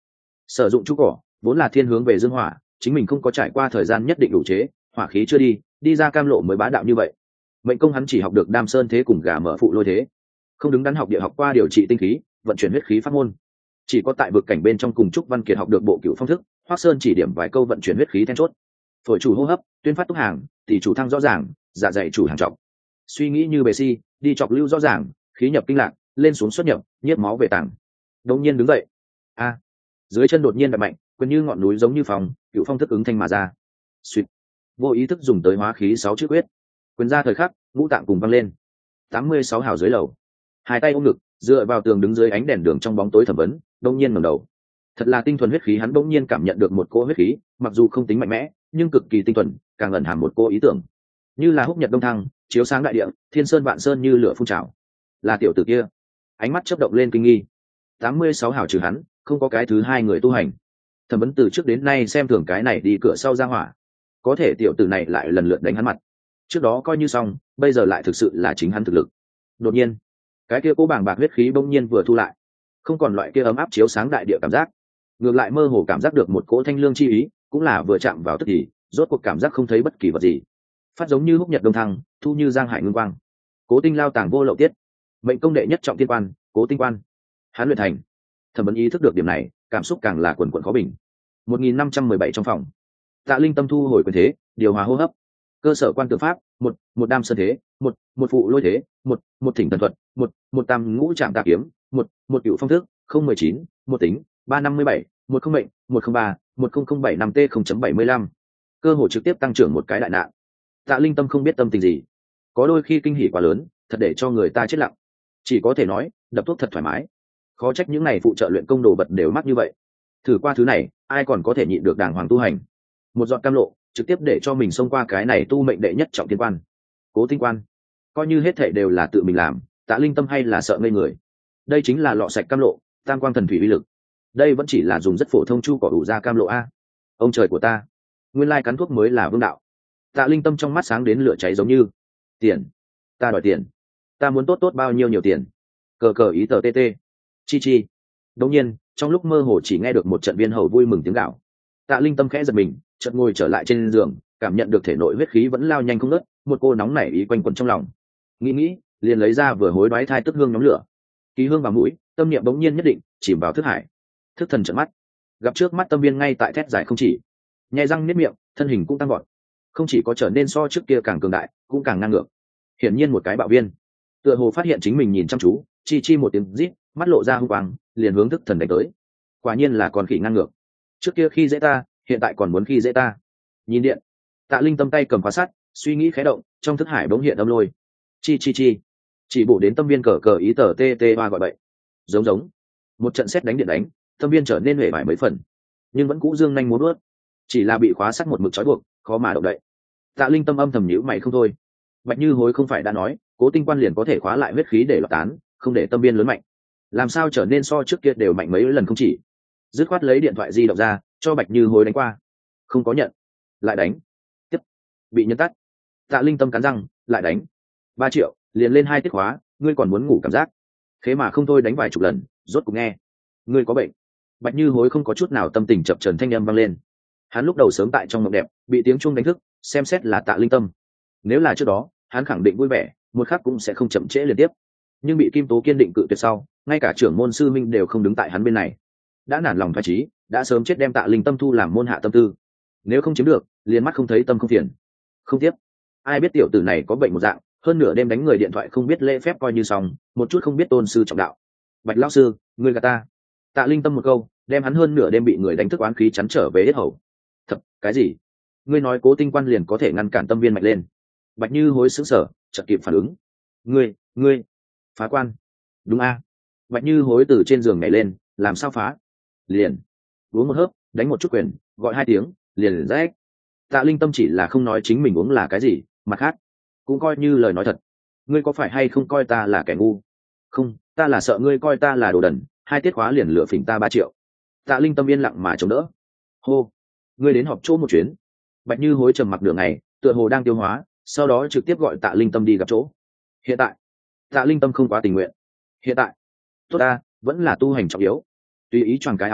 Sử dụng chu cỏ vốn là thiên hướng về dương hỏa, chính mình không có trải qua thời gian nhất định đủ chế, hỏa khí chưa đi, đi ra cam lộ mới bá đạo như vậy. Mệnh công hắn chỉ học được đam sơn thế cùng gà mở phụ lôi thế, không đứng đắn học địa học qua điều trị tinh khí, vận chuyển huyết khí pháp môn. Chỉ có tại vực cảnh bên trong cùng Trúc Văn Kiệt học được bộ cửu phong thức, Hoắc Sơn chỉ điểm vài câu vận chuyển huyết khí then chốt. Phổi chủ hô hấp, tuyên phát túc hàng, tỷ chủ thăng rõ ràng, dạ dày chủ hàng trọng. Suy nghĩ như bề si, đi chọc lưu rõ ràng, khí nhập kinh lạc, lên xuống xuất nhập, nhiếp máu về tạng. Đột nhiên đứng dậy. A. Dưới chân đột nhiên đập mạnh, quyền như ngọn núi giống như phòng, cửu phong thức ứng thanh mà ra. Suýt. Vô ý thức dùng tới hóa khí sáu chữ quyết. Quyền ra thời khắc, ngũ tạng cùng văng lên. tám mươi sáu hào dưới lầu. Hai tay ôm ngực, dựa vào tường đứng dưới ánh đèn đường trong bóng tối thẩm vấn, đông nhiên ngẩng đầu. Thật là tinh thuần huyết khí, hắn bỗng nhiên cảm nhận được một cỗ huyết khí, mặc dù không tính mạnh mẽ, nhưng cực kỳ tinh thuần, càng ẩn hàm một cỗ ý tưởng, như là húc nhật đông thăng, chiếu sáng đại địa, thiên sơn vạn sơn như lửa phun trào. Là tiểu tử kia. Ánh mắt chớp động lên kinh nghi. tám mươi sáu hào trừ hắn, không có cái thứ hai người tu hành. Thẩm vấn từ trước đến nay xem thường cái này đi cửa sau ra hỏa, có thể tiểu tử này lại lần lượt đánh hắn mặt. Trước đó coi như xong, bây giờ lại thực sự là chính hắn thực lực. Đột nhiên, cái kia cố bàng bạc huyết khí bỗng nhiên vừa thu lại, không còn loại kia ấm áp chiếu sáng đại địa cảm giác, ngược lại mơ hồ cảm giác được một cỗ thanh lương chi ý, cũng là vừa chạm vào tức thì rốt cuộc cảm giác không thấy bất kỳ vật gì, phát giống như húc nhật đông thăng, thu như giang hải ngưng quang. Cố tinh lao tàng vô lậu tiết, mệnh công đệ nhất trọng tiên quan, cố tinh quan, hắn luyện thành. Thẩm vấn ý thức được điểm này, cảm xúc càng là quần quần khó bình. một nghìn năm trăm mười bảy trong phòng, Tạ Linh tâm thu hồi quyền thế, điều hòa hô hấp. Cơ sở quan tượng pháp, một một đam sơn thế, một một phụ lôi thế, một một thỉnh thần thuật, một một tam ngũ trạm tà kiếm, một một cựu phong thức, không mười chín, một tính, ba năm mươi bảy, một không mệnh, một không ba, một không không bảy năm t không chấm bảy mươi lăm. Cơ hội trực tiếp tăng trưởng một cái đại nạn. Tạ Linh tâm không biết tâm tình gì, có đôi khi kinh hỉ quá lớn, thật để cho người ta chết lặng. Chỉ có thể nói, đập thuốc thật thoải mái. Khó trách những này phụ trợ luyện công đồ vật đều mắc như vậy. Thử qua thứ này, ai còn có thể nhịn được đàng hoàng tu hành. Một giọt cam lộ, trực tiếp để cho mình xông qua cái này tu mệnh đệ nhất trọng thiên quan, cố tinh quan. Coi như hết thảy đều là tự mình làm, Tạ Linh tâm hay là sợ ngây người. Đây chính là lọ sạch cam lộ, tam quang thần thủy uy lực. Đây vẫn chỉ là dùng rất phổ thông chu cỏ đủ ra cam lộ a. Ông trời của ta, nguyên lai cắn thuốc mới là vương đạo. Tạ Linh tâm trong mắt sáng đến lửa cháy, giống như tiền, ta đòi tiền, ta muốn tốt tốt bao nhiêu nhiều tiền. Cờ cờ ý tờ tt, chi chi. Đột nhiên, trong lúc mơ hồ chỉ nghe được một trận viên hầu vui mừng tiếng gạo. Tạ Linh tâm khẽ giật mình, chợt ngồi trở lại trên giường, cảm nhận được thể nội huyết khí vẫn lao nhanh không ngớt, một cô nóng nảy ý quanh quẩn trong lòng. Nghĩ nghĩ, liền lấy ra vừa hối đoái thai tức hương nhóm lửa, ký hương vào mũi, tâm niệm bỗng nhiên nhất định, chìm vào thức hải. Thức thần trợn mắt, gặp trước mắt tâm viên ngay tại thét giải không chỉ, nhè răng niết miệng, thân hình cũng tăng vọt, không chỉ có trở nên so trước kia càng cường đại, cũng càng ngang ngược. Hiển nhiên một cái bạo viên, tựa hồ phát hiện chính mình nhìn chăm chú, chi chi một tiếng rít, mắt lộ ra hung quang, liền hướng thức thần đánh tới. Quả nhiên là con khỉ ngang ngược, trước kia khi dễ ta, hiện tại còn muốn khi dễ ta. Nhìn điện, Tạ Linh tâm tay cầm khóa sắt, suy nghĩ khẽ động, trong thức hải bỗng hiện âm lôi. Chi chi chi, chỉ bổ đến tâm viên cờ cờ ý tờ tê tê hoa gọi bậy. Giống giống, một trận sét đánh điện đánh, tâm viên trở nên huệ vải mấy phần, nhưng vẫn cũ dương nhanh muốn nuốt, chỉ là bị khóa sắt một mực trói buộc, khó mà động đậy. Tạ Linh tâm âm thầm nhíu mày không thôi. Bạch Như Hối không phải đã nói, cố tinh quan liền có thể khóa lại huyết khí để lọt tán, không để tâm viên lớn mạnh, làm sao trở nên so trước kia đều mạnh mấy lần không chỉ. Dứt khoát lấy điện thoại di động ra, cho Bạch Như Hối đánh qua. Không có nhận, lại đánh. Tiếp, bị nhấn tắt. Tạ Linh tâm cắn răng, lại đánh. Ba triệu, liền lên hai tiết khóa, ngươi còn muốn ngủ cảm giác. Thế mà không thôi đánh vài chục lần, rốt cục nghe. Ngươi có bệnh. Bạch Như Hối không có chút nào tâm tình chập chờn thanh âm vang lên. Hắn lúc đầu sớm tại trong mộng đẹp, bị tiếng chuông đánh thức, xem xét là Tạ Linh tâm. Nếu là trước đó, hắn khẳng định vui vẻ, một khắc cũng sẽ không chậm trễ liên tiếp. Nhưng bị Kim Tố kiên định cự tuyệt sau, ngay cả trưởng môn sư minh đều không đứng tại hắn bên này. Đã nản lòng phá trí, đã sớm chết đem Tạ Linh tâm thu làm môn hạ tâm tư. Nếu không chiếm được, liền mắt không thấy tâm không phiền. Không tiếp. Ai biết tiểu tử này có bệnh một dạng, hơn nửa đêm đánh người điện thoại không biết lễ phép coi như xong, một chút không biết tôn sư trọng đạo. Bạch lão sư, ngươi gạt ta. Tạ Linh tâm một câu, đem hắn hơn nửa đêm bị người đánh thức oán khí chắn trở về hết hầu. Thật, cái gì? Ngươi nói cố tinh quan liền có thể ngăn cản tâm viên mạnh lên? Bạch Như Hối sững sờ, chợt kịp phản ứng. Ngươi, ngươi, phá quan? Đúng a. Bạch Như Hối từ trên giường nhảy lên, làm sao phá? Liền uống một hớp, đánh một chút quyền, gọi hai tiếng, liền rách. Tạ Linh tâm chỉ là không nói chính mình uống là cái gì, mặt khác cũng coi như lời nói thật. Ngươi có phải hay không coi ta là kẻ ngu? Không, ta là sợ ngươi coi ta là đồ đần, hai tiết khóa liền lựa phỉnh ta ba triệu. Tạ Linh tâm yên lặng mà chống đỡ. Hô, ngươi đến họp chỗ một chuyến. Bạch Như Hối trầm mặc đường này, tựa hồ đang tiêu hóa, sau đó trực tiếp gọi Tạ Linh tâm đi gặp chỗ. Hiện tại, Tạ Linh tâm không quá tình nguyện. Hiện tại, tốt ta, vẫn là tu hành trọng yếu. Tùy ý choàng cái áo khoác,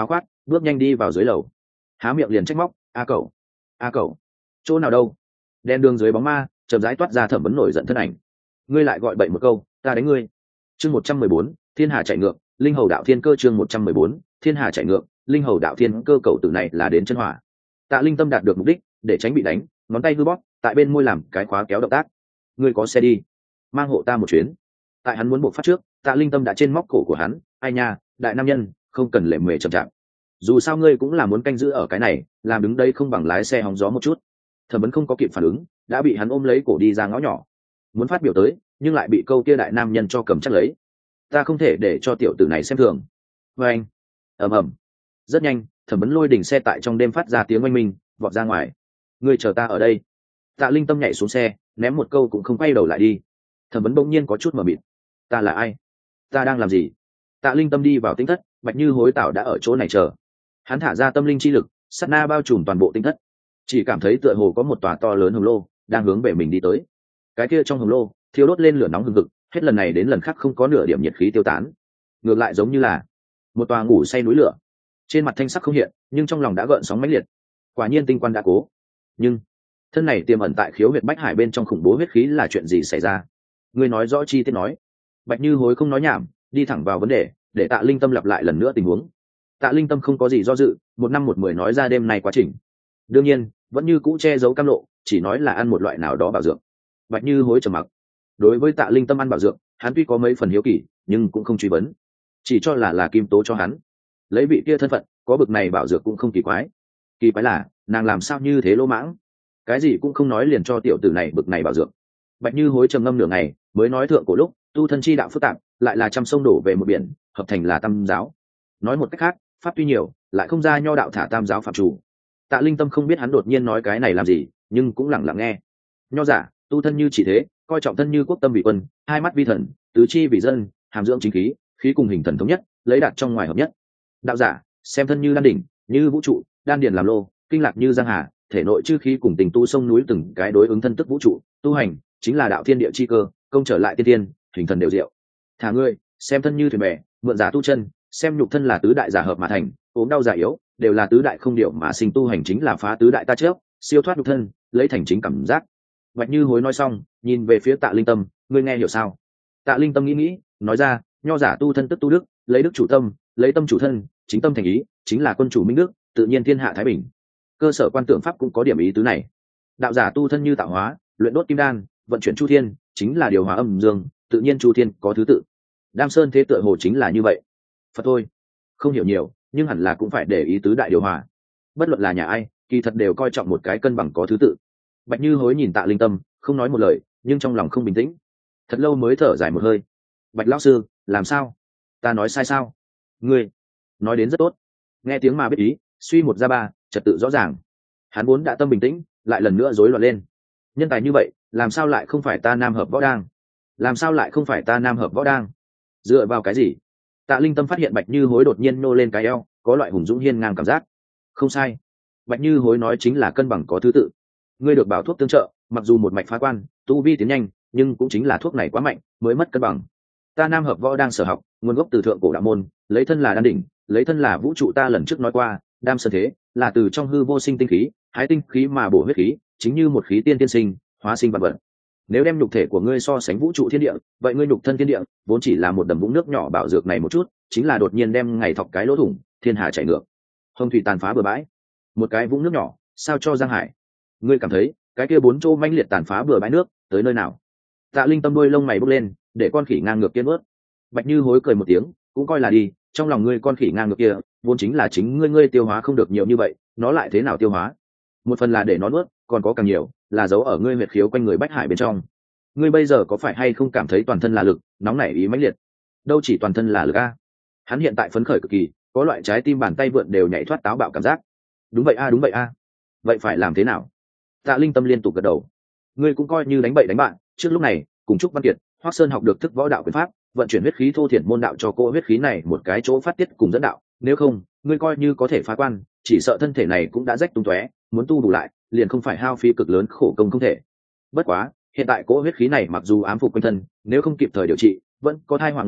bước nhanh đi vào dưới lầu, há miệng liền trách móc: a cậu, a cậu, chỗ nào đâu? Đen đường dưới bóng ma chậm rãi toát ra Thẩm Vấn nổi giận thân ảnh. Ngươi lại gọi bậy một câu, ta đánh ngươi. Chương một trăm mười bốn, thiên hà chạy ngược, linh hầu đạo thiên cơ. Chương một trăm mười bốn, thiên hà chạy ngược, linh hầu đạo thiên cơ. Cậu tử này là đến chân hỏa. Tạ Linh Tâm đạt được mục đích, để tránh bị đánh, ngón tay hư bóp tại bên môi làm cái khóa kéo động tác. Ngươi có xe đi, mang hộ ta một chuyến. Tại hắn muốn buộc phát trước, Tạ Linh Tâm đã trên móc cổ của hắn. Ai nha, đại nam nhân, không cần lệ mề chậm chạp. Dù sao ngươi cũng là muốn canh giữ ở cái này, làm đứng đây không bằng lái xe hóng gió một chút. Thẩm Vấn không có kịp phản ứng, đã bị hắn ôm lấy cổ đi ra ngõ nhỏ, muốn phát biểu tới, nhưng lại bị câu kia đại nam nhân cho cầm chắc lấy. Ta không thể để cho tiểu tử này xem thường. Và anh, ầm ầm, rất nhanh, Thẩm Vấn lôi đỉnh xe tại trong đêm phát ra tiếng oanh minh, vọt ra ngoài. Ngươi chờ ta ở đây. Tạ Linh Tâm nhảy xuống xe, ném một câu cũng không quay đầu lại đi. Thẩm Vấn bỗng nhiên có chút mờ mịt. Ta là ai? Ta đang làm gì? Tạ Linh Tâm đi vào tinh thất, Bạch Như Hối Tảo đã ở chỗ này chờ. Hắn thả ra tâm linh chi lực, sát na bao trùm toàn bộ tinh thất, chỉ cảm thấy tựa hồ có một tòa to lớn hồng lô đang hướng về mình đi tới. Cái kia trong hồng lô thiêu đốt lên lửa nóng hừng hực, hết lần này đến lần khác không có nửa điểm nhiệt khí tiêu tán, ngược lại giống như là một tòa ngủ say núi lửa. Trên mặt thanh sắc không hiện, nhưng trong lòng đã gợn sóng mãnh liệt. Quả nhiên tinh quan đã cố, nhưng thân này tiềm ẩn tại khiếu huyệt bách hải bên trong khủng bố huyết khí là chuyện gì xảy ra? Ngươi nói rõ chi tiết nói. Bạch Như Hối không nói nhảm, đi thẳng vào vấn đề, để Tạ Linh Tâm lặp lại lần nữa tình huống. Tạ Linh Tâm không có gì do dự, một năm một mười nói ra đêm nay quá trình. Đương nhiên vẫn như cũ che giấu cam lộ, chỉ nói là ăn một loại nào đó bảo dưỡng. Bạch Như Hối trầm mặc. Đối với Tạ Linh Tâm ăn bảo dưỡng, hắn tuy có mấy phần hiếu kỳ, nhưng cũng không truy vấn, chỉ cho là là kim tố cho hắn. Lấy vị kia thân phận, có bực này bảo dưỡng cũng không kỳ quái. Kỳ quái là nàng làm sao như thế lỗ mãng, cái gì cũng không nói liền cho tiểu tử này bực này bảo dưỡng. Bạch Như Hối trầm ngâm nửa ngày, mới nói thượng cổ lúc tu thân chi đạo phức tạp, lại là trăm sông đổ về một biển, hợp thành là tam giáo. Nói một cách khác, pháp tuy nhiều, lại không ra nho đạo thả tam giáo phạm chủ. Tạ Linh Tâm không biết hắn đột nhiên nói cái này làm gì, nhưng cũng lặng lặng nghe. Nho giả tu thân như chỉ thế, coi trọng thân như quốc tâm vị quân, hai mắt vi thần, tứ chi vì dân, hàm dưỡng chính khí, khí cùng hình thần thống nhất, lấy đạt trong ngoài hợp nhất. Đạo giả xem thân như đan đỉnh, như vũ trụ, đan điền làm lô, kinh lạc như giang hà, thể nội chư khí cùng tình tu sông núi từng cái đối ứng thân tức vũ trụ. Tu hành chính là đạo thiên địa chi cơ, công trở lại tiên tiên, hình thần đều diệu. Thả ngươi xem thân như thuyền bè, mượn giả tu chân, xem nhục thân là tứ đại giả hợp mà thành, ốm đau giả yếu đều là tứ đại không điệu mà sinh. Tu hành chính là phá tứ đại ta trước, siêu thoát nhục thân, lấy thành chính cảm giác. Bạch Như Hối nói xong, nhìn về phía Tạ Linh Tâm, ngươi nghe hiểu sao? Tạ Linh Tâm nghĩ nghĩ, nói ra, nho giả tu thân tức tu đức, lấy đức chủ tâm, lấy tâm chủ thân, chính tâm thành ý, chính là quân chủ minh đức, tự nhiên thiên hạ thái bình. Cơ sở quan tưởng pháp cũng có điểm ý tứ này. Đạo giả tu thân như tạo hóa, luyện đốt kim đan, vận chuyển chu thiên, chính là điều hòa âm dương, tự nhiên chu thiên có thứ tự. Đam Sơn thế tựa hồ chính là như vậy. Phật thôi, không hiểu nhiều, nhưng hẳn là cũng phải để ý tứ đại điều hòa. Bất luận là nhà ai, kỳ thật đều coi trọng một cái cân bằng có thứ tự. Bạch Như Hối nhìn Tạ Linh Tâm, không nói một lời, nhưng trong lòng không bình tĩnh. Thật lâu mới thở dài một hơi. Bạch lão sư, làm sao? Ta nói sai sao? Ngươi nói đến rất tốt. Nghe tiếng mà biết ý, suy một ra ba, trật tự rõ ràng. Hắn vốn đã tâm bình tĩnh, lại lần nữa rối loạn lên. Nhân tài như vậy, làm sao lại không phải ta nam hợp võ đang? Làm sao lại không phải ta nam hợp võ đang? Dựa vào cái gì? Tạ Linh Tâm phát hiện Bạch Như Hối đột nhiên nô lên cái eo, có loại hùng dũng hiên ngang cảm giác. Không sai, Bạch Như Hối nói chính là cân bằng có thứ tự. Ngươi được bảo thuốc tương trợ, mặc dù một mạch phá quan, tu vi tiến nhanh, nhưng cũng chính là thuốc này quá mạnh, mới mất cân bằng. Ta nam hợp võ đang sở học, nguồn gốc từ thượng cổ đạo môn, lấy thân là đan đỉnh, lấy thân là vũ trụ. Ta lần trước nói qua, đam sơn thế là từ trong hư vô sinh tinh khí, hái tinh khí mà bổ huyết khí, chính như một khí tiên tiên sinh, hóa sinh vạn vật. Nếu đem nhục thể của ngươi so sánh vũ trụ thiên địa, vậy ngươi nhục thân thiên địa vốn chỉ là một đầm vũng nước nhỏ, bảo dược này một chút, chính là đột nhiên đem ngày thọc cái lỗ thủng, thiên hà chảy ngược, hồng thủy tàn phá bừa bãi. Một cái vũng nước nhỏ, sao cho giang hải? Ngươi cảm thấy cái kia bốn chỗ manh liệt tàn phá bừa bãi nước tới nơi nào? Tạ Linh Tâm đôi lông mày bốc lên, để con khỉ ngang ngược kia nuốt. Bạch Như Hối cười một tiếng, cũng coi là đi. Trong lòng ngươi con khỉ ngang ngược kia vốn chính là chính ngươi ngươi tiêu hóa không được nhiều như vậy, nó lại thế nào tiêu hóa? Một phần là để nó nuốt, còn có càng nhiều là giấu ở ngươi huyệt khiếu quanh người bách hải bên trong. Ngươi bây giờ có phải hay không cảm thấy toàn thân là lực, nóng nảy ý mãnh liệt? Đâu chỉ toàn thân là lực a. Hắn hiện tại phấn khởi cực kỳ, có loại trái tim bàn tay vượn đều nhảy thoát táo bạo cảm giác. Đúng vậy a, đúng vậy a. Vậy phải làm thế nào? Tạ Linh Tâm liên tục gật đầu. Ngươi cũng coi như đánh bậy đánh bạn, trước lúc này cùng Trúc Văn Kiệt, Hoắc Sơn học được thức võ đạo quyền pháp, vận chuyển huyết khí thô thiển môn đạo cho cô huyết khí này một cái chỗ phát tiết cùng dẫn đạo, nếu không, ngươi coi như có thể phá quan, chỉ sợ thân thể này cũng đã rách tung tóe, muốn tu bù lại, liền không phải hao phí cực lớn khổ công không thể. Bất quá, hiện tại cỗ huyết khí này mặc dù ám phục quanh thân, nếu không kịp thời điều trị, vẫn có thai hoàng ẩm,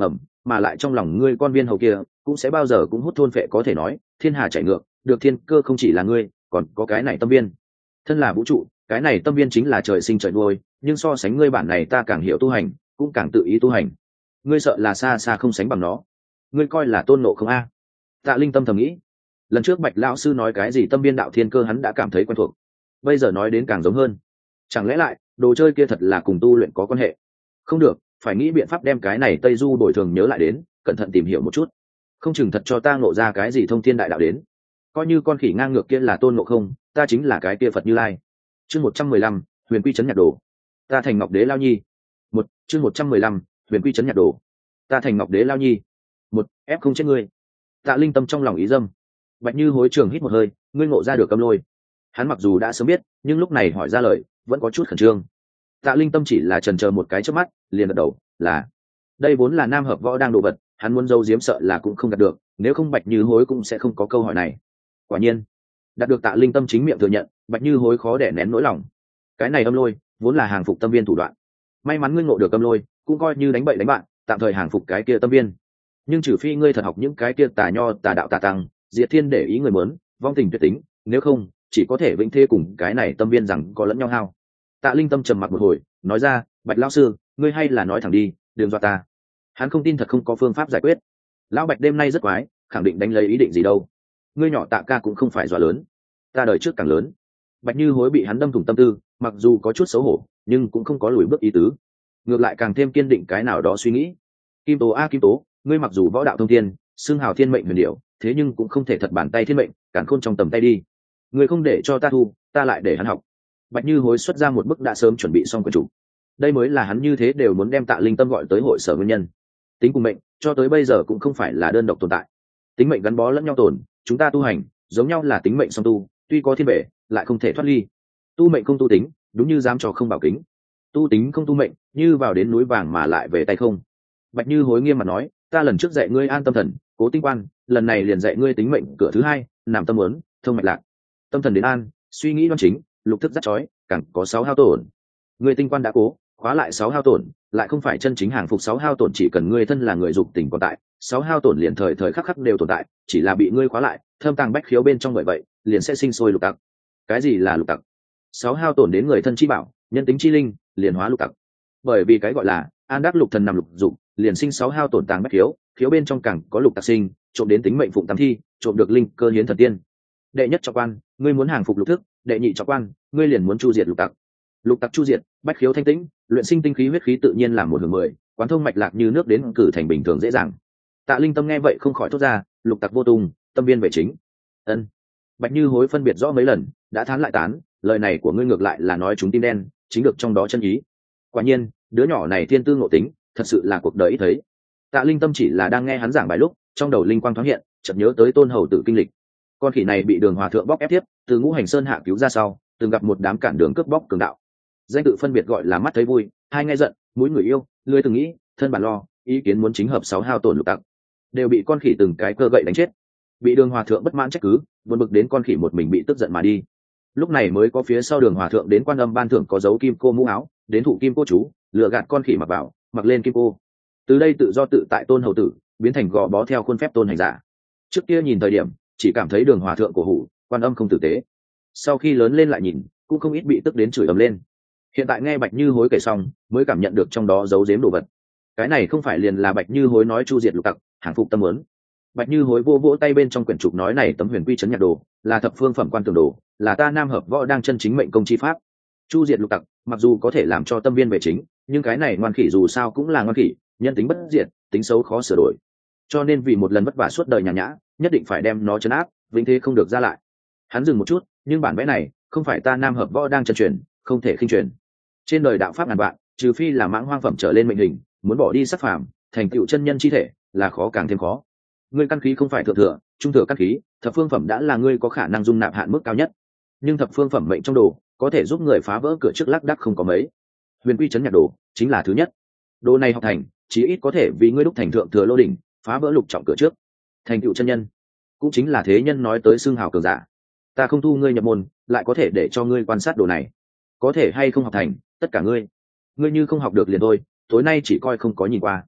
mà lại trong lòng ngươi con viên hầu kia cũng sẽ bao giờ cũng hút thôn phệ, có thể nói thiên hà chảy ngược, được thiên cơ không chỉ là ngươi, còn có cái này tâm viên. Thân là vũ trụ, cái này tâm viên chính là trời sinh trời nuôi, nhưng so sánh ngươi bản này ta càng hiểu tu hành, cũng càng tự ý tu hành. Ngươi sợ là xa xa không sánh bằng nó. Ngươi coi là tôn nộ không a? Tạ Linh tâm thầm nghĩ. Lần trước Bạch lão sư nói cái gì tâm viên đạo thiên cơ hắn đã cảm thấy quen thuộc, bây giờ nói đến càng giống hơn. Chẳng lẽ lại đồ chơi kia thật là cùng tu luyện có quan hệ? Không được, phải nghĩ biện pháp đem cái này Tây Du đổi thường nhớ lại đến, cẩn thận tìm hiểu một chút, không chừng thật cho ta ngộ ra cái gì thông thiên đại đạo đến. Coi như con khỉ ngang ngược kia là tôn ngộ không, ta chính là cái kia Phật Như Lai. Chương một trăm mười lăm, huyền quy trấn nhạc đồ. Ta thành ngọc đế lao nhi. Một chương một trăm mười lăm, huyền quy trấn nhạc đồ. Ta thành ngọc đế lao nhi. Một ép không chết ngươi. Tạ Linh tâm trong lòng ý dâm. Bạch Như hối trường hít một hơi, ngươi ngộ ra được âm lôi. Hắn mặc dù đã sớm biết, nhưng lúc này hỏi ra lời vẫn có chút khẩn trương. Tạ Linh tâm chỉ là chần chờ một cái trước mắt, liền gật đầu, là đây vốn là nam hợp võ đang đồ vật, hắn muốn giấu giếm sợ là cũng không đạt được, nếu không Bạch Như hối cũng sẽ không có câu hỏi này. Quả nhiên đạt được Tạ Linh tâm chính miệng thừa nhận, Bạch Như hối khó đẻ nén nỗi lòng. Cái này âm lôi vốn là hàng phục tâm viên thủ đoạn, may mắn ngươi ngộ được âm lôi, cũng coi như đánh bậy đánh bạn, tạm thời hàng phục cái kia tâm viên. Nhưng trừ phi ngươi thật học những cái kia tà nho tà đạo tà tăng, diệt thiên để ý người muốn, vong tình tuyệt tính, nếu không chỉ có thể vĩnh thế cùng cái này tâm viên rằng có lẫn nhau hao. Tạ Linh tâm trầm mặc một hồi, nói ra, Bạch lão sư, ngươi hay là nói thẳng đi, đừng dọa ta. Hắn không tin thật không có phương pháp giải quyết. Lão Bạch đêm nay rất quái, khẳng định đánh lấy ý định gì đâu. Ngươi nhỏ Tạ ca cũng không phải dọa lớn, ta đời trước càng lớn. Bạch Như hối bị hắn đâm thủng tâm tư, mặc dù có chút xấu hổ, nhưng cũng không có lùi bước ý tứ, ngược lại càng thêm kiên định cái nào đó suy nghĩ. Kim Tố a Kim Tố, ngươi mặc dù võ đạo thông thiên, xưng hào thiên mệnh huyền điệu, thế nhưng cũng không thể thật bàn tay thiên mệnh, cản khôn trong tầm tay đi. Ngươi không để cho ta thu, ta lại để hắn học. Bạch Như hối xuất ra một bức đã sớm chuẩn bị xong quyển trục. Đây mới là hắn như thế đều muốn đem Tạ Linh tâm gọi tới hội sở nguyên nhân. Tính cùng mệnh cho tới bây giờ cũng không phải là đơn độc tồn tại, tính mệnh gắn bó lẫn nhau tồn, chúng ta tu hành giống nhau là tính mệnh song tu, tuy có thiên bể lại không thể thoát ly. Tu mệnh không tu tính, đúng như dám cho không bảo kính. Tu tính không tu mệnh, như vào đến núi vàng mà lại về tay không. Bạch Như hối nghiêm mặt nói, ta lần trước dạy ngươi an tâm thần, cố tinh quan, lần này liền dạy ngươi tính mệnh cửa thứ hai, nằm tâm muốn, thông mạch lạc. Tâm thần đến an, suy nghĩ đoan chính, lục thức dắt chói, càng có sáu hao tổn. Ngươi tinh quan đã cố, khóa lại sáu hao tổn, lại không phải chân chính hàng phục sáu hao tổn, chỉ cần ngươi thân là người dục tình còn tại, sáu hao tổn liền thời thời khắc khắc đều tồn tại, chỉ là bị ngươi khóa lại, thâm tàng bách khiếu bên trong, bởi vậy liền sẽ sinh sôi lục tặc. Cái gì là lục tặc? Sáu hao tổn đến người thân chi bảo, nhân tính chi linh, liền hóa lục tặc. Bởi vì cái gọi là an đắc lục thần nằm lục dục, liền sinh sáu hao tổn tàng bách khiếu, khiếu bên trong càng có lục tặc sinh, trộm đến tính mệnh phụng tam thi, trộm được linh cơ hiến thần tiên. Đệ nhất trọng quan, ngươi muốn hàng phục lục thức, đệ nhị trọng quan, ngươi liền muốn chu diệt lục tặc. Lục tặc chu diệt, bách khiếu thanh tĩnh, luyện sinh tinh khí huyết khí tự nhiên làm một hưởng mười, quán thông mạch lạc như nước đến cử thành bình thường dễ dàng. Tạ Linh tâm nghe vậy không khỏi thốt ra, lục tặc vô tung, tâm viên về chính. Ân. Bạch Như hối phân biệt rõ mấy lần, đã thán lại tán, lời này của ngươi ngược lại là nói chúng tim đen, chính được trong đó chân ý. Quả nhiên, đứa nhỏ này thiên tư ngộ tính, thật sự là cuộc đời ít thấy. Tạ Linh tâm chỉ là đang nghe hắn giảng bài lúc, trong đầu linh quang thoáng hiện, chợt nhớ tới Tôn Hầu Tử kinh lịch. Con khỉ này bị Đường Hòa thượng bóc ép tiếp, từ Ngũ Hành Sơn hạ cứu ra sau, từng gặp một đám cản đường cướp bóc cường đạo. Danh tự phân biệt gọi là mắt thấy vui, hai nghe giận, mũi người yêu, lưỡi từng nghĩ, thân bản lo, ý kiến muốn chính hợp sáu hao tổn lục tặc, đều bị con khỉ từng cái cơ gậy đánh chết. Bị Đường Hòa thượng bất mãn trách cứ, buồn bực đến con khỉ một mình bị tức giận mà đi. Lúc này mới có phía sau Đường Hòa thượng đến Quan Âm ban thưởng có dấu kim cô mũ áo, đến thụ kim cô chú, lừa gạt con khỉ mặc vào, mặc lên kim cô. Từ đây tự do tự tại Tôn Hầu Tử, biến thành gò bó theo khuôn phép tôn hành giả. Trước kia nhìn thời điểm, chỉ cảm thấy Đường Hòa thượng cổ hủ, Quan Âm không tử tế. Sau khi lớn lên lại nhìn, cũng không ít bị tức đến chửi ầm lên. Hiện tại nghe Bạch Như hối kể xong, mới cảm nhận được trong đó giấu giếm đồ vật. Cái này không phải liền là Bạch Như hối nói chu diệt lục tặc, hàng phục tâm muốn. Bạch Như hối vô vỗ tay bên trong quyển trục nói, này tấm huyền quy trấn nhạc đồ, là thập phương phẩm quan tường đồ, là ta nam hợp võ đang chân chính mệnh công chi pháp. Chu diệt lục tặc, mặc dù có thể làm cho tâm viên về chính, nhưng cái này ngoan khỉ dù sao cũng là ngoan khỉ, nhân tính bất diệt, tính xấu khó sửa đổi. Cho nên vì một lần vất vả suốt đời nhàn nhã, nhất định phải đem nó trấn áp, vĩnh thế không được ra lại. Hắn dừng một chút, nhưng bản vẽ này không phải ta nam hợp võ đang chân truyền, không thể khinh truyền. Trên đời đạo pháp ngàn vạn, trừ phi là mãng hoang phẩm trở lên mệnh hình, muốn bỏ đi sắc phàm, thành tựu chân nhân chi thể, là khó càng thêm khó. Ngươi căn khí không phải thượng thừa, trung thừa căn khí, thập phương phẩm đã là ngươi có khả năng dung nạp hạn mức cao nhất. Nhưng thập phương phẩm mệnh trong đồ, có thể giúp người phá vỡ cửa trước lác đác không có mấy. Huyền quy trấn nhạc đồ chính là thứ nhất. Đồ này học thành, chí ít có thể vì ngươi đúc thành thượng thừa lô đỉnh, phá vỡ lục trọng cửa trước, thành tựu chân nhân. Cũng chính là thế nhân nói tới xương hào cường giả. Ta không thu ngươi nhập môn, lại có thể để cho ngươi quan sát đồ này. Có thể hay không học thành, tất cả ngươi. Ngươi như không học được liền thôi, tối nay chỉ coi không có nhìn qua.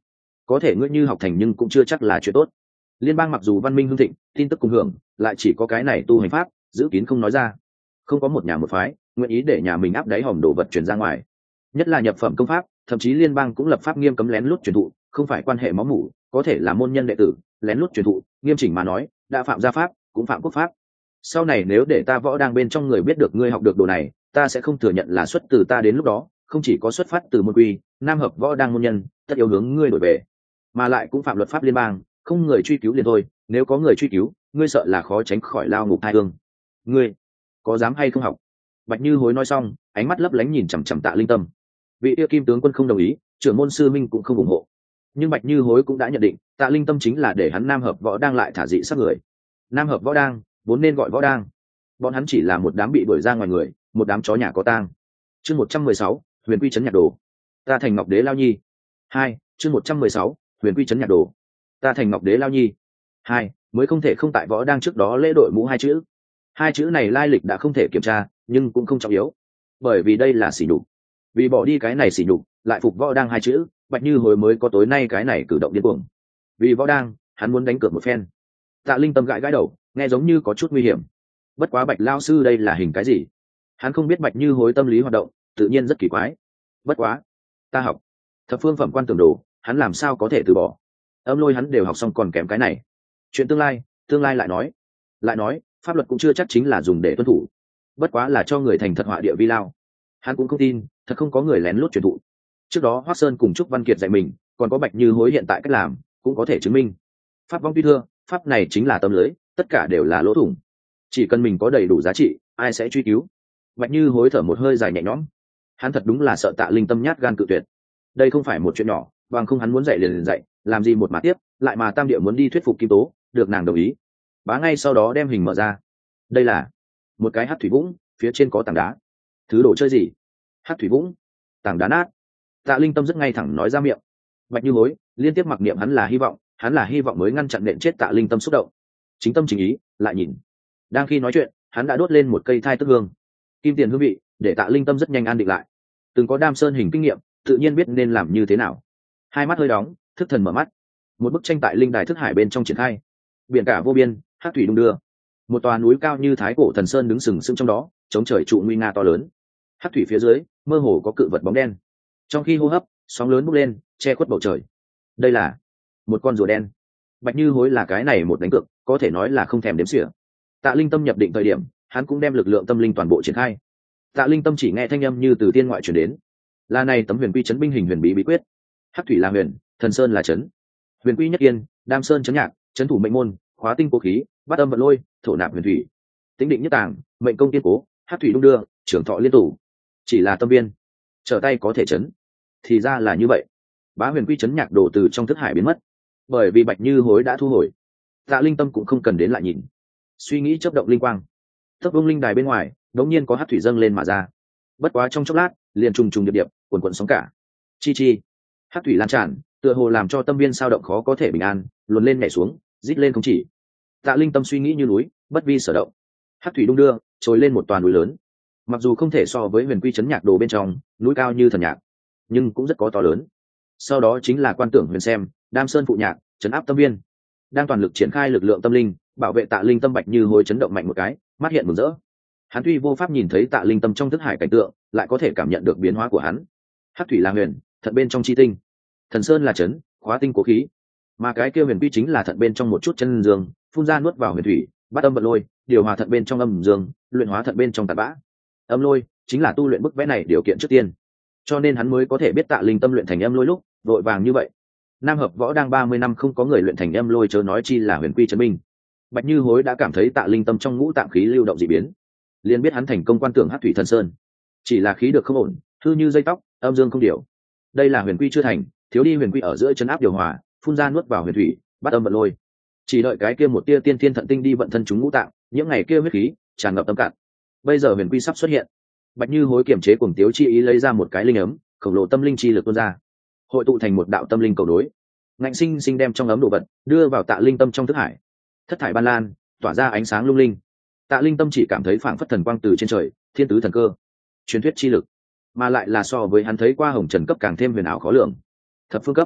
có thể ngươi như học thành nhưng cũng chưa chắc là chuyện tốt. Liên bang mặc dù văn minh hưng thịnh, tin tức cùng hưởng, lại chỉ có cái này tu hành pháp giữ kín không nói ra, không có một nhà một phái nguyện ý để nhà mình áp đáy hòm đồ vật truyền ra ngoài, nhất là nhập phẩm công pháp. Thậm chí liên bang cũng lập pháp nghiêm cấm lén lút truyền thụ, không phải quan hệ máu mủ, có thể là môn nhân đệ tử lén lút truyền thụ, nghiêm chỉnh mà nói đã phạm gia pháp, cũng phạm quốc pháp. Sau này nếu để ta võ đang bên trong người biết được ngươi học được đồ này, ta sẽ không thừa nhận là xuất từ ta, đến lúc đó không chỉ có xuất phát từ môn quy nam hợp võ đang môn nhân tất yếu hướng ngươi đổi về, mà lại cũng phạm luật pháp liên bang, không người truy cứu liền thôi, nếu có người truy cứu ngươi sợ là khó tránh khỏi lao ngục hai hương. Ngươi có dám hay không học? Bạch Như Hối nói xong, ánh mắt lấp lánh nhìn chằm chằm Tạ Linh Tâm. Vị yêu kim tướng quân không đồng ý, trưởng môn sư minh cũng không ủng hộ, nhưng Bạch Như Hối cũng đã nhận định Tạ Linh Tâm chính là để hắn nam hợp võ đang lại thả dị sắc người. Nam hợp võ đang vốn nên gọi võ đang, bọn hắn chỉ là một đám bị đuổi ra ngoài người, một đám chó nhà có tang. Chương một trăm mười sáu, Huyền Quy trấn nhạc đồ. Ta thành Ngọc Đế Lao Nhi. Hai, chương một trăm mười sáu, Huyền Quy trấn nhạc đồ. Ta thành Ngọc Đế Lao Nhi. Hai, mới không thể không tại võ đang trước đó lễ đội mũ hai chữ. Hai chữ này lai lịch đã không thể kiểm tra, nhưng cũng không trọng yếu, bởi vì đây là sỉ nhục. Vì bỏ đi cái này sỉ nhục, lại phục võ đang hai chữ, Bạch Như Hối mới có tối nay cái này cử động điên cuồng. Vì võ đang, hắn muốn đánh cược một phen. Tạ Linh Tâm gãi gãi đầu, nghe giống như có chút nguy hiểm. Bất quá Bạch lao sư đây là hình cái gì? Hắn không biết Bạch Như Hối tâm lý hoạt động, tự nhiên rất kỳ quái. Bất quá, ta học thập phương phẩm quan tưởng đồ, hắn làm sao có thể từ bỏ? Âm lôi hắn đều học xong còn kém cái này. Chuyện tương lai, tương lai lại nói. Lại nói, pháp luật cũng chưa chắc chính là dùng để tuân thủ, bất quá là cho người thành thật họa địa vi lao. Hắn cũng không tin thật không có người lén lút truyền thụ. Trước đó Hoắc Sơn cùng Trúc Văn Kiệt dạy mình, còn có Bạch Như Hối hiện tại cách làm cũng có thể chứng minh. Pháp vong tuy thưa, pháp này chính là tấm lưới, tất cả đều là lỗ thủng. Chỉ cần mình có đầy đủ giá trị, ai sẽ truy cứu? Bạch Như Hối thở một hơi dài nhẹ nhõm. Hắn thật đúng là sợ Tạ Linh Tâm nhát gan cự tuyệt. Đây không phải một chuyện nhỏ, bằng không hắn muốn dạy liền liền dạy, làm gì một mà tiếp, lại mà Tam Địa muốn đi thuyết phục Kim Tố, được nàng đồng ý. Bá ngay sau đó đem hình mở ra. Đây là một cái hắc thủy vũng, phía trên có tảng đá. Thứ đồ chơi gì? Hắc thủy vũng, tảng đá nát. Tạ Linh Tâm rất ngay thẳng nói ra miệng. Bạch Như Hối liên tiếp mặc niệm hắn là hy vọng, hắn là hy vọng mới ngăn chặn nện chết Tạ Linh Tâm xúc động. Chính tâm chính ý, lại nhìn. Đang khi nói chuyện, hắn đã đốt lên một cây thai tức hương. Kim tiền hương vị, để Tạ Linh Tâm rất nhanh an định lại. Từng có Đam Sơn hình kinh nghiệm, tự nhiên biết nên làm như thế nào. Hai mắt hơi đóng, thức thần mở mắt. Một bức tranh tại linh đài thức hải bên trong triển khai. Biển cả vô biên, hắc thủy đung đưa. Một tòa núi cao như Thái Cổ Thần Sơn đứng sừng sững trong đó, chống trời trụ nguy nga to lớn. Hắc thủy phía dưới, mơ hồ có cự vật bóng đen. Trong khi hô hấp, sóng lớn bốc lên, che khuất bầu trời. Đây là một con rùa đen. Bạch Như Hối là cái này một đánh cược, có thể nói là không thèm đếm xỉa. Tạ Linh Tâm nhập định thời điểm, hắn cũng đem lực lượng tâm linh toàn bộ triển khai. Tạ Linh Tâm chỉ nghe thanh âm như từ tiên ngoại truyền đến, là này tấm huyền quy chấn binh hình huyền bí bí quyết. Hắc thủy là huyền, thần sơn là chấn. Huyền quy nhất yên, Đam Sơn chấn nhạc, chấn thủ mệnh môn, khóa tinh cố khí, bắt âm vận lôi, thổ nạp huyền thủy. Tính định nhất tàng, mệnh công tiên cố, hắc thủy đung đưa, trưởng thọ liên tủ. Chỉ là tâm viên, trở tay có thể chấn. Thì ra là như vậy. Bá huyền quy chấn nhạc đồ từ trong thức hải biến mất, bởi vì Bạch Như Hối đã thu hồi. Tạ Linh Tâm cũng không cần đến lại nhìn, suy nghĩ chớp động linh quang. Tấp vương linh đài bên ngoài đống nhiên có hắc thủy dâng lên mà ra. Bất quá trong chốc lát, liền trùng trùng điệp điệp, cuồn cuộn sóng cả. Chi chi, hắc thủy lan tràn, tựa hồ làm cho tâm viên sao động khó có thể bình an, luồn lên nhảy xuống, rít lên không chỉ. Tạ Linh Tâm suy nghĩ như núi, bất vi sở động. Hắc thủy đung đưa, trồi lên một toàn núi lớn. Mặc dù không thể so với huyền quy chấn nhạc đồ bên trong núi cao như thần nhạc, nhưng cũng rất có to lớn. Sau đó chính là quan tưởng huyền xem, Đam Sơn phụ nhạc, chấn áp tâm viên. Đang toàn lực triển khai lực lượng tâm linh, bảo vệ Tạ Linh Tâm. Bạch Như Hối chấn động mạnh một cái, mắt hiện mừng rỡ. Hắn tuy vô pháp nhìn thấy Tạ Linh Tâm trong thức hải cảnh tượng, lại có thể cảm nhận được biến hóa của hắn. Hắc thủy là huyền, thận bên trong chi tinh. Thần sơn là chấn, khóa tinh cố khí. Mà cái kia huyền quy chính là thận bên trong một chút chân dương, phun ra nuốt vào huyền thủy, bắt âm vận lôi, điều hòa thận bên trong âm dương, luyện hóa thận bên trong tạp bã. Âm lôi chính là tu luyện bức vẽ này điều kiện trước tiên, cho nên hắn mới có thể biết Tạ Linh Tâm luyện thành âm lôi lúc vội vàng như vậy. Nam hợp võ đang ba mươi năm không có người luyện thành âm lôi, chớ nói chi là huyền quy chấn binh. Bạch Như Hối đã cảm thấy Tạ Linh Tâm trong ngũ tạng khí lưu động dị biến, liền biết hắn thành công quan tưởng hắc thủy thần sơn. Chỉ là khí được không ổn, hư như dây tóc, âm dương không điều. Đây là huyền quy chưa thành, thiếu đi huyền quy ở giữa chấn áp điều hòa, phun ra nuốt vào huyền thủy, bắt âm vận lôi. Chỉ đợi cái kia một tia tiên thiên thận tinh đi vận thân chúng ngũ tạng, những ngày kia huyết khí tràn ngập tâm cạn. Bây giờ huyền quy sắp xuất hiện. Bạch Như Hối kiềm chế cuồng tiếu chi ý, lấy ra một cái linh ấm, khổng lồ tâm linh chi lực tuôn ra, hội tụ thành một đạo tâm linh cầu đối. Ngạnh sinh sinh đem trong ấm đồ vật đưa vào Tạ Linh Tâm trong thức hải. Thất thải ban lan, tỏa ra ánh sáng lung linh. Tạ Linh Tâm chỉ cảm thấy phảng phất thần quang từ trên trời, thiên tứ thần cơ, truyền thuyết chi lực, mà lại là so với hắn thấy qua hồng trần cấp càng thêm huyền ảo khó lường. Thập phương cấp,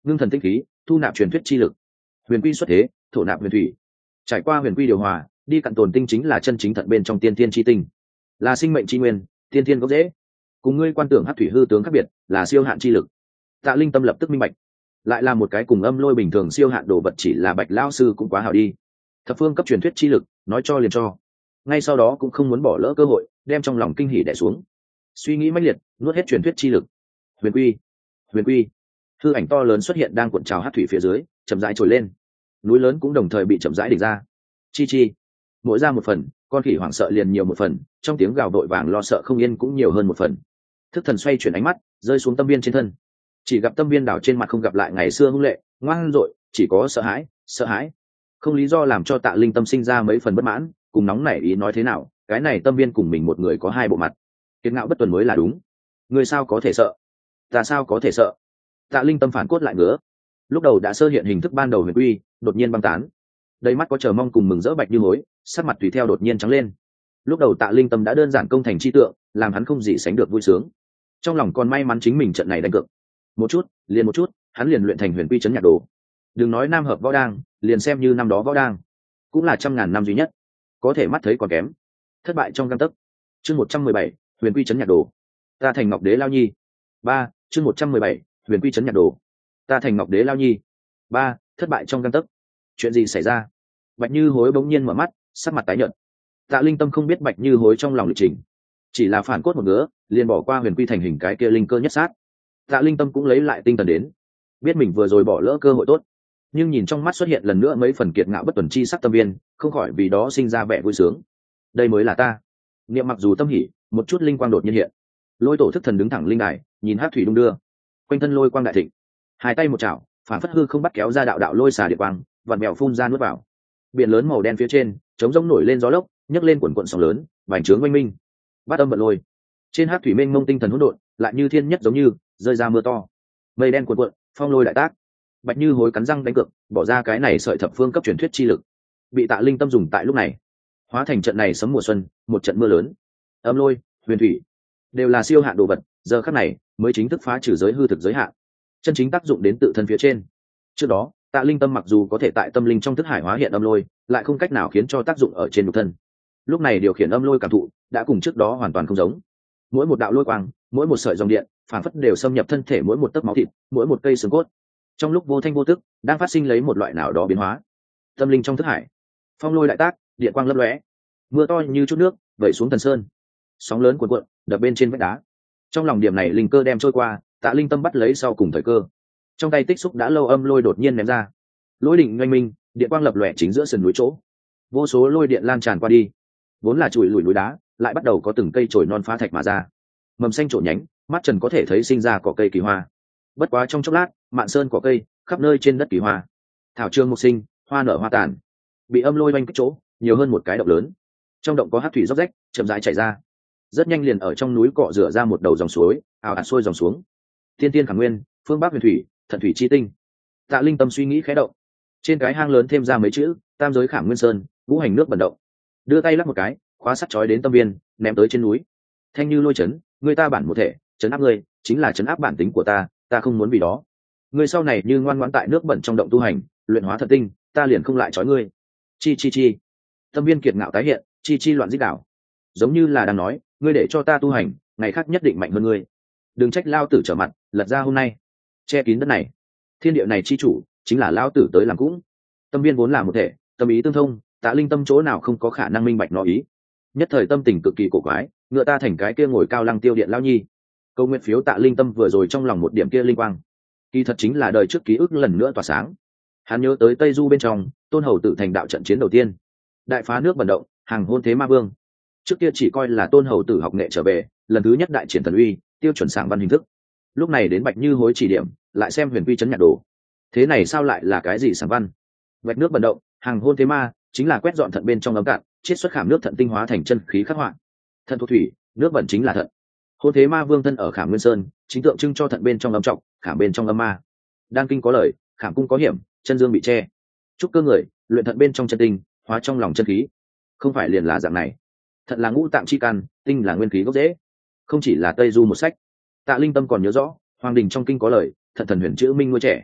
ngưng thần tinh khí, thu nạp truyền thuyết chi lực. Huyền quy xuất thế, thổ nạp huyền thủy. Trải qua huyền quy điều hòa, đi cặn tồn tinh chính là chân chính thận bên trong tiên tiên chi tinh, là sinh mệnh chi nguyên, tiên tiên gốc rễ. Cùng ngươi quan tưởng hắc thủy hư tướng khác biệt, là siêu hạn chi lực. Tạ Linh Tâm lập tức minh bạch, lại là một cái cùng âm lôi bình thường siêu hạn đồ vật, chỉ là Bạch lão sư cũng quá hảo đi. Thập phương cấp truyền thuyết chi lực, nói cho liền cho. Ngay sau đó cũng không muốn bỏ lỡ cơ hội, đem trong lòng kinh hỉ đè xuống. Suy nghĩ mãnh liệt, nuốt hết truyền thuyết chi lực. Huyền quy, huyền quy. Hư ảnh to lớn xuất hiện đang cuộn trào hắc thủy phía dưới, chậm rãi trồi lên. Núi lớn cũng đồng thời bị chậm rãi đỉnh ra. Chi chi, mỗi ra một phần, con khỉ hoảng sợ liền nhiều một phần, trong tiếng gào đội vàng lo sợ không yên cũng nhiều hơn một phần. Thức thần xoay chuyển ánh mắt, rơi xuống tâm viên trên thân. Chỉ gặp tâm viên đảo trên mặt không gặp lại ngày xưa hung lệ, ngoan dội, chỉ có sợ hãi, sợ hãi. Không lý do làm cho Tạ Linh Tâm sinh ra mấy phần bất mãn, cùng nóng nảy ý nói thế nào, cái này tâm viên cùng mình một người có hai bộ mặt. Kiệt ngạo bất tuần mới là đúng. Người sao có thể sợ? Ta sao có thể sợ? Tạ Linh Tâm phản cốt lại ngứa. Lúc đầu đã sơ hiện hình thức ban đầu huyền quy, đột nhiên băng tán. Đầy mắt có chờ mong cùng mừng rỡ Bạch Như Hối, sắc mặt tùy theo đột nhiên trắng lên. Lúc đầu Tạ Linh Tâm đã đơn giản công thành chi tượng, làm hắn không gì sánh được vui sướng. Trong lòng còn may mắn chính mình trận này đánh cược. Một chút, liền một chút, hắn liền luyện thành huyền quy chấn nhạc đồ. Đừng nói nam hợp võ đang, liền xem như năm đó võ đang, cũng là trăm ngàn năm duy nhất, có thể mắt thấy còn kém. Thất bại trong gang tấc. Chương một trăm mười bảy, huyền quy chấn nhạc đồ. Ta thành Ngọc Đế Lao Nhi. Ba, chương một trăm mười bảy, huyền quy chấn nhạc đồ. Ta thành Ngọc Đế Lao Nhi. Ba, thất bại trong gang tấc. Chuyện gì xảy ra? Bạch Như Hối bỗng nhiên mở mắt, sắc mặt tái nhợt. Tạ Linh Tâm không biết Bạch Như Hối trong lòng lịch trình, chỉ là phản cốt một ngứa, liền bỏ qua huyền quy thành hình cái kia linh cơ nhất sát. Tạ Linh Tâm cũng lấy lại tinh thần đến, biết mình vừa rồi bỏ lỡ cơ hội tốt, nhưng nhìn trong mắt xuất hiện lần nữa mấy phần kiệt ngạo bất tuần chi sắc tâm viên, không khỏi vì đó sinh ra vẻ vui sướng. Đây mới là ta. Niệm mặc dù tâm hỉ, một chút linh quang đột nhiên hiện. Lôi tổ thức thần đứng thẳng linh đài, nhìn hát thủy đung đưa, quanh thân lôi quang đại thịnh, hai tay một chảo, phản phất hư không bắt kéo ra đạo đạo lôi xà địa quang, vặn mèo phun ra nuốt vào. Biển lớn màu đen phía trên, trống rỗng nổi lên gió lốc, nhấc lên cuộn cuộn sóng lớn, vành trướng oanh minh. Bát âm vận lôi. Trên hát thủy mênh mông tinh thần hỗn độn, lại như thiên nhất giống như rơi ra mưa to. Mây đen cuộn cuộn, phong lôi đại tác. Bạch Như Hối cắn răng đánh cược, bỏ ra cái này sợi thập phương cấp truyền thuyết chi lực, bị Tạ Linh Tâm dùng tại lúc này, hóa thành trận này sấm mùa xuân, một trận mưa lớn. Âm lôi, huyền thủy, đều là siêu hạn đồ vật, giờ khắc này mới chính thức phá trừ giới hư thực giới hạn, chân chính tác dụng đến tự thân phía trên. Trước đó, Tạ Linh Tâm mặc dù có thể tại tâm linh trong thức hải hóa hiện âm lôi, lại không cách nào khiến cho tác dụng ở trên nhục thân. Lúc này điều khiển âm lôi cảm thụ đã cùng trước đó hoàn toàn không giống. Mỗi một đạo lôi quang, mỗi một sợi dòng điện, phản phất đều xâm nhập thân thể mỗi một tấc máu thịt, mỗi một cây xương cốt. Trong lúc vô thanh vô tức, đang phát sinh lấy một loại nào đó biến hóa. Tâm linh trong thức hải, phong lôi đại tác, điện quang lấp lóe, mưa to như chút nước vẩy xuống thần sơn, sóng lớn cuộn cuộn đập bên trên vách đá. Trong lòng điểm này linh cơ đem trôi qua, Tạ Linh Tâm bắt lấy sau cùng thời cơ, trong tay tích xúc đã lâu âm lôi đột nhiên ném ra. Lôi đỉnh oanh minh, điện quang lập lòe chính giữa sườn núi chỗ, vô số lôi điện lan tràn qua đi. Vốn là chùi lùi núi đá, lại bắt đầu có từng cây chồi non phá thạch mà ra, mầm xanh trổ nhánh, mắt trần có thể thấy sinh ra cỏ cây kỳ hoa. Bất quá trong chốc lát, mạn sơn cỏ cây khắp nơi trên đất kỳ hoa, thảo trường mục sinh, hoa nở hoa tàn, bị âm lôi oanh kích chỗ nhiều hơn một cái động lớn. Trong động có hát thủy róc rách chậm rãi chảy ra, rất nhanh liền ở trong núi cọ rửa ra một đầu dòng suối ào ạt xuôi dòng xuống. Tiên tiên khả nguyên, phương bắc huyền thủy, thận thủy chi tinh. Tạ Linh Tâm suy nghĩ khẽ động, trên cái hang lớn thêm ra mấy chữ tam giới khảm nguyên sơn, ngũ hành nước bẩn động. Đưa tay lắc một cái, khóa sắt trói đến tâm viên, ném tới trên núi. Thanh như lôi chấn, người ta bản một thể, chấn áp ngươi chính là chấn áp bản tính của ta, ta không muốn vì đó. Ngươi sau này như ngoan ngoãn tại nước bẩn trong động tu hành, luyện hóa thật tinh, ta liền không lại trói ngươi. Chi chi chi. Tâm viên kiệt ngạo tái hiện, chi chi loạn dích đảo, giống như là đang nói, ngươi để cho ta tu hành, ngày khác nhất định mạnh hơn ngươi. Đừng trách lao tử trở mặt, lật ra hôm nay, che kín đất này, thiên địa này chi chủ chính là lao tử tới làm cũng. Tâm viên vốn là một thể, tâm ý tương thông, Tạ Linh Tâm chỗ nào không có khả năng minh bạch nó ý. Nhất thời tâm tình cực kỳ cổ quái, ngựa ta thành cái kia ngồi cao lăng tiêu điện lao nhi. Câu nguyện phiếu Tạ Linh Tâm vừa rồi trong lòng một điểm kia linh quang, kỳ thật chính là đời trước ký ức lần nữa tỏa sáng. Hắn nhớ tới Tây Du bên trong, Tôn Hầu Tử thành đạo trận chiến đầu tiên, đại phá nước vận động, hàng hôn thế ma vương. Trước kia chỉ coi là Tôn Hầu Tử học nghệ trở về, lần thứ nhất đại triển thần uy, tiêu chuẩn sảng văn hình thức. Lúc này đến Bạch Như Hối chỉ điểm, lại xem huyền quy chấn nhạc đồ. Thế này sao lại là cái gì sảng văn? Vạch nước vận động, hàng hôn thế ma, chính là quét dọn thận bên trong ấm cạn, chiết xuất khảm nước thận tinh hóa thành chân khí khắc họa. Thận thuộc thủy, nước bẩn chính là thận. Hôn thế ma vương thân ở Khảm Nguyên Sơn, chính tượng trưng cho thận bên trong âm trọng, khảm bên trong âm ma. Đan kinh có lời, khảm cung có hiểm, chân dương bị che. Chúc cơ người, luyện thận bên trong chân tinh, hóa trong lòng chân khí. Không phải liền là dạng này. Thận là ngũ tạng chi căn, tinh là nguyên khí gốc rễ. Không chỉ là Tây Du một sách, Tạ Linh Tâm còn nhớ rõ, Hoàng Đình trong kinh có lời, thận thần huyền chữ minh nuôi trẻ.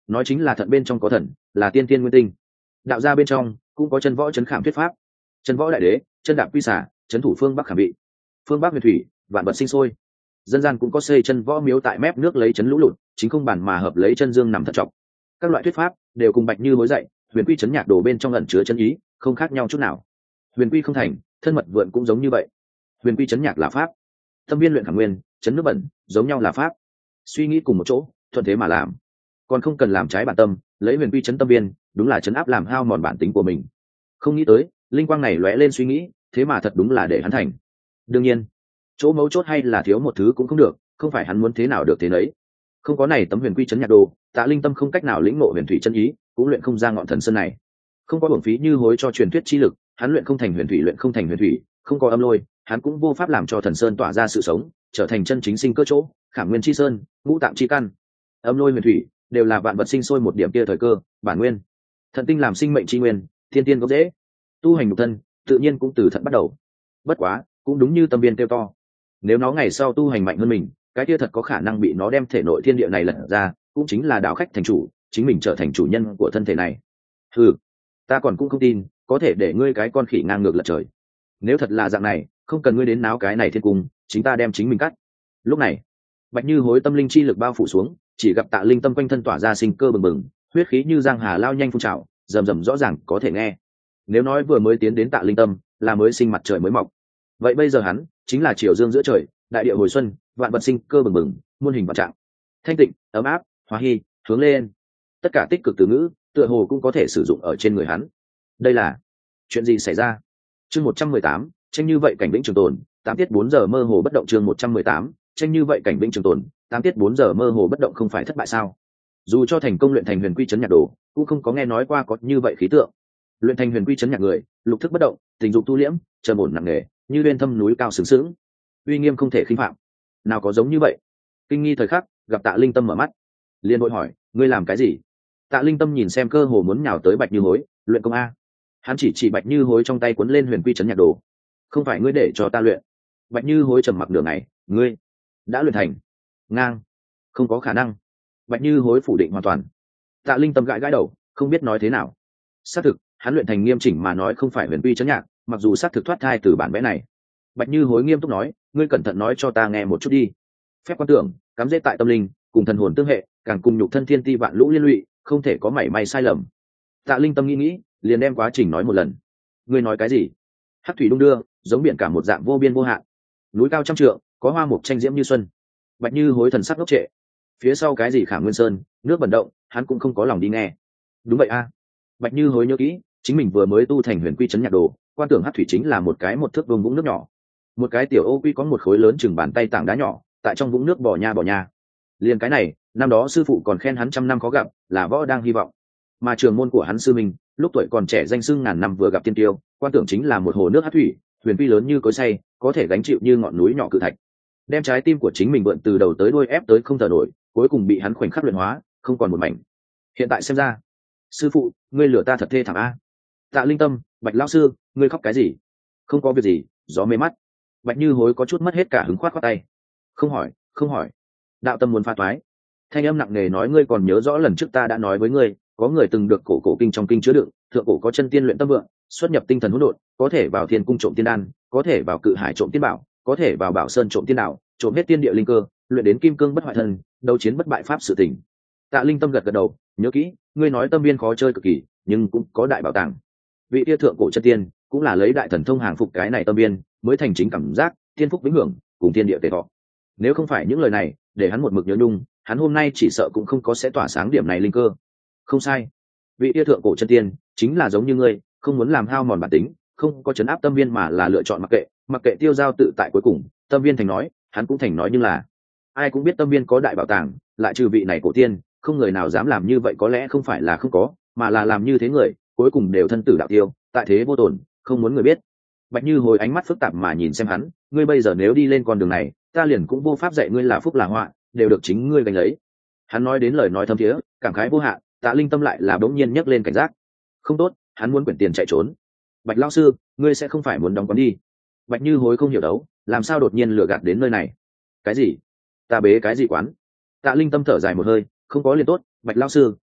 nói chính là thận bên trong có thần, là tiên tiên nguyên tinh. Đạo gia bên trong cũng có chân võ chấn khảm thuyết pháp, chân võ đại đế, chân đạp quy xả, chấn thủ phương bắc khảm vị, phương bắc huyền thủy, vạn vật sinh sôi. Dân gian cũng có xây chân võ miếu tại mép nước lấy chấn lũ lụt, chính không bản mà hợp lấy chân dương nằm thận trọng. Các loại thuyết pháp đều cùng Bạch Như Hối dạy, huyền quy chấn nhạc đồ bên trong ẩn chứa chân ý, không khác nhau chút nào. Huyền quy không thành, thân mật vượn cũng giống như vậy. Huyền quy chấn nhạc là pháp, tâm viên luyện khảm nguyên, chấn nước bẩn giống nhau là pháp. Suy nghĩ cùng một chỗ, thuận thế mà làm, còn không cần làm trái bản tâm. Lấy huyền quy chấn tâm viên, đúng là chấn áp làm hao mòn bản tính của mình. Không nghĩ tới linh quang này lóe lên suy nghĩ, thế mà thật đúng là để hắn thành. Đương nhiên chỗ mấu chốt hay là thiếu một thứ cũng không được, không phải hắn muốn thế nào được thế đấy. Không có này tấm huyền quy chấn nhạc đồ, Tạ Linh Tâm không cách nào lĩnh ngộ huyền thủy chân ý, cũng luyện không ra ngọn thần sơn này. Không có bổng phí Như Hối cho truyền thuyết chi lực, hắn luyện không thành huyền thủy luyện không thành huyền thủy, không có âm lôi, hắn cũng vô pháp làm cho thần sơn tỏa ra sự sống, trở thành chân chính sinh cơ chỗ, khảm nguyên chi sơn, ngũ tạng chi căn. Âm lôi huyền thủy đều là vạn vật sinh sôi một điểm kia thời cơ, bản nguyên. Thận tinh làm sinh mệnh chi nguyên, thiên tiên gốc dễ. Tu hành nhục thân, tự nhiên cũng từ thận bắt đầu. Bất quá, cũng đúng như tâm viên kêu to, nếu nó ngày sau tu hành mạnh hơn mình, cái kia thật có khả năng bị nó đem thể nội thiên địa này lật ra, cũng chính là đạo khách thành chủ, chính mình trở thành chủ nhân của thân thể này. Ừ, ta còn cũng không tin có thể để ngươi cái con khỉ ngang ngược lật trời. Nếu thật là dạng này, không cần ngươi đến náo cái này thiên cung, chính ta đem chính mình cắt. Lúc này Bạch Như Hối tâm linh chi lực bao phủ xuống, chỉ gặp Tạ Linh Tâm quanh thân tỏa ra sinh cơ bừng bừng, huyết khí như giang hà lao nhanh phun trào, rầm rầm rõ ràng có thể nghe. Nếu nói vừa mới tiến đến Tạ Linh Tâm là mới sinh mặt trời mới mọc, vậy bây giờ hắn chính là chiều dương giữa trời, đại địa hồi xuân, vạn vật sinh cơ bừng bừng, muôn hình vạn trạng, thanh tịnh, ấm áp, hòa hy, hướng lên. Tất cả tích cực từ ngữ tựa hồ cũng có thể sử dụng ở trên người hắn. Đây là chuyện gì xảy ra? Chương một trăm mười tám, tranh như vậy cảnh vĩnh trường tồn, tám tiết bốn giờ mơ hồ bất động. Chương một trăm mười tám, tranh như vậy cảnh vĩnh trường tồn, tám tiết bốn giờ mơ hồ bất động. Không phải thất bại sao? Dù cho thành công luyện thành huyền quy chấn nhạc đồ, cũng không có nghe nói qua có như vậy khí tượng. Luyện thành huyền quy chấn nhạc người, lục thức bất động, tình dục tu liễm, trầm ổn nặng nề, như lên thâm núi cao sướng sướng, uy nghiêm không thể khinh phạm. Nào có giống như vậy? Kinh nghi thời khắc, gặp Tạ Linh Tâm mở mắt, liền vội hỏi, ngươi làm cái gì? Tạ Linh Tâm nhìn xem cơ hồ muốn nhào tới Bạch Như Hối, luyện công a. Hắn chỉ chỉ Bạch Như Hối trong tay cuốn lên huyền quy chấn nhạc đồ. Không phải ngươi để cho ta luyện. Bạch Như Hối trầm mặc nửa ngày, ngươi đã luyện thành? Ngang, không có khả năng. Bạch Như Hối phủ định hoàn toàn. Tạ Linh Tâm gãi gãi đầu, không biết nói thế nào. Xác thực, hắn luyện thành nghiêm chỉnh mà nói không phải huyền quy chấn nhạc, mặc dù xác thực thoát thai từ bản vẽ này. Bạch Như Hối nghiêm túc nói, ngươi cẩn thận nói cho ta nghe một chút đi. Phép quan tưởng cắm rễ tại tâm linh, cùng thần hồn tương hệ, càng cùng nhục thân thiên ti vạn lũ liên lụy, không thể có mảy may sai lầm. Tạ Linh Tâm nghĩ nghĩ, liền đem quá trình nói một lần. Ngươi nói cái gì? Hắc thủy đung đưa, giống biển cả một dạng vô biên vô hạn, núi cao trăm trượng, có hoa mục tranh diễm như xuân. Bạch Như Hối thần sắc ngốc trệ. Phía sau cái gì Khả Nguyên Sơn, nước vận động, hắn cũng không có lòng đi nghe. Đúng vậy a. Bạch Như Hối nhớ kỹ, chính mình vừa mới tu thành huyền quy chấn nhạc đồ, quan tưởng Hắc thủy chính là một cái một thước vuông vũng nước nhỏ. Một cái tiểu ô quy có một khối lớn chừng bàn tay tảng đá nhỏ, tại trong vũng nước bò nha bò nha. Liền cái này, năm đó sư phụ còn khen hắn trăm năm khó gặp, là võ đang hy vọng. Mà trường môn của hắn sư mình, lúc tuổi còn trẻ danh xưng ngàn năm vừa gặp tiên tiêu, quan tưởng chính là một hồ nước Hắc thủy, huyền quy lớn như cối xay, có thể gánh chịu như ngọn núi nhỏ cự thạch. Đem trái tim của chính mình vượn từ đầu tới đuôi ép tới không thở nổi, cuối cùng bị hắn khoảnh khắc luyện hóa, không còn một mảnh. Hiện tại xem ra, sư phụ, ngươi lừa ta thật thê thảm a. Tạ Linh Tâm, Bạch lão sư, ngươi khóc cái gì? Không có việc gì, gió mê mắt. Bạch Như Hối có chút mất hết cả hứng, khoát khoát tay. Không hỏi, không hỏi. Đạo tâm muốn pha toái. Thanh âm nặng nề nói, ngươi còn nhớ rõ lần trước ta đã nói với ngươi, có người từng được cổ cổ kinh trong kinh chứa đựng, thượng cổ có chân tiên luyện tâm vượng, xuất nhập tinh thần hỗn độn, có thể vào thiên cung trộm tiên đan, có thể vào cự hải trộm tiên bảo, có thể vào bảo sơn trộm tiên đạo, trộm hết tiên địa linh cơ, luyện đến kim cương bất hoại thân, đấu chiến bất bại pháp sự tỉnh. Tạ Linh Tâm gật gật đầu, nhớ kỹ, ngươi nói tâm viên khó chơi cực kỳ, nhưng cũng có đại bảo tàng. Vị tia thượng cổ chân tiên cũng là lấy đại thần thông hàng phục cái này tâm viên, mới thành chính cảm giác thiên phúc vĩnh hưởng, cùng thiên địa tề thọ. Nếu không phải những lời này để hắn một mực nhớ nhung, hắn hôm nay chỉ sợ cũng không có sẽ tỏa sáng điểm này linh cơ. Không sai, vị tia thượng cổ chân tiên chính là giống như ngươi, không muốn làm hao mòn bản tính, không có chấn áp tâm viên mà là lựa chọn mặc kệ, mặc kệ tiêu giao tự tại. Cuối cùng tâm viên thành nói, hắn cũng thành nói, nhưng là ai cũng biết tâm viên có đại bảo tàng, lại trừ vị này cổ tiên, không người nào dám làm như vậy. Có lẽ không phải là không có, mà là làm như thế người cuối cùng đều thân tử đạo tiêu, tại thế vô tổn, không muốn người biết. Bạch Như Hối ánh mắt phức tạp mà nhìn xem hắn, ngươi bây giờ nếu đi lên con đường này, ta liền cũng vô pháp dạy ngươi là phúc là họa, đều được chính ngươi gánh lấy. Hắn nói đến lời nói thâm thiế, cảm khái vô hạn. Tạ Linh Tâm lại là bỗng nhiên nhấc lên cảnh giác. Không tốt, hắn muốn quyển tiền chạy trốn. Bạch lão sư, ngươi sẽ không phải muốn đóng quán đi? Bạch Như Hối không hiểu đấu, làm sao đột nhiên lừa gạt đến nơi này? Cái gì? Ta bế cái gì quán? Tạ Linh Tâm thở dài một hơi, không có liền tốt. Bạch lão sư,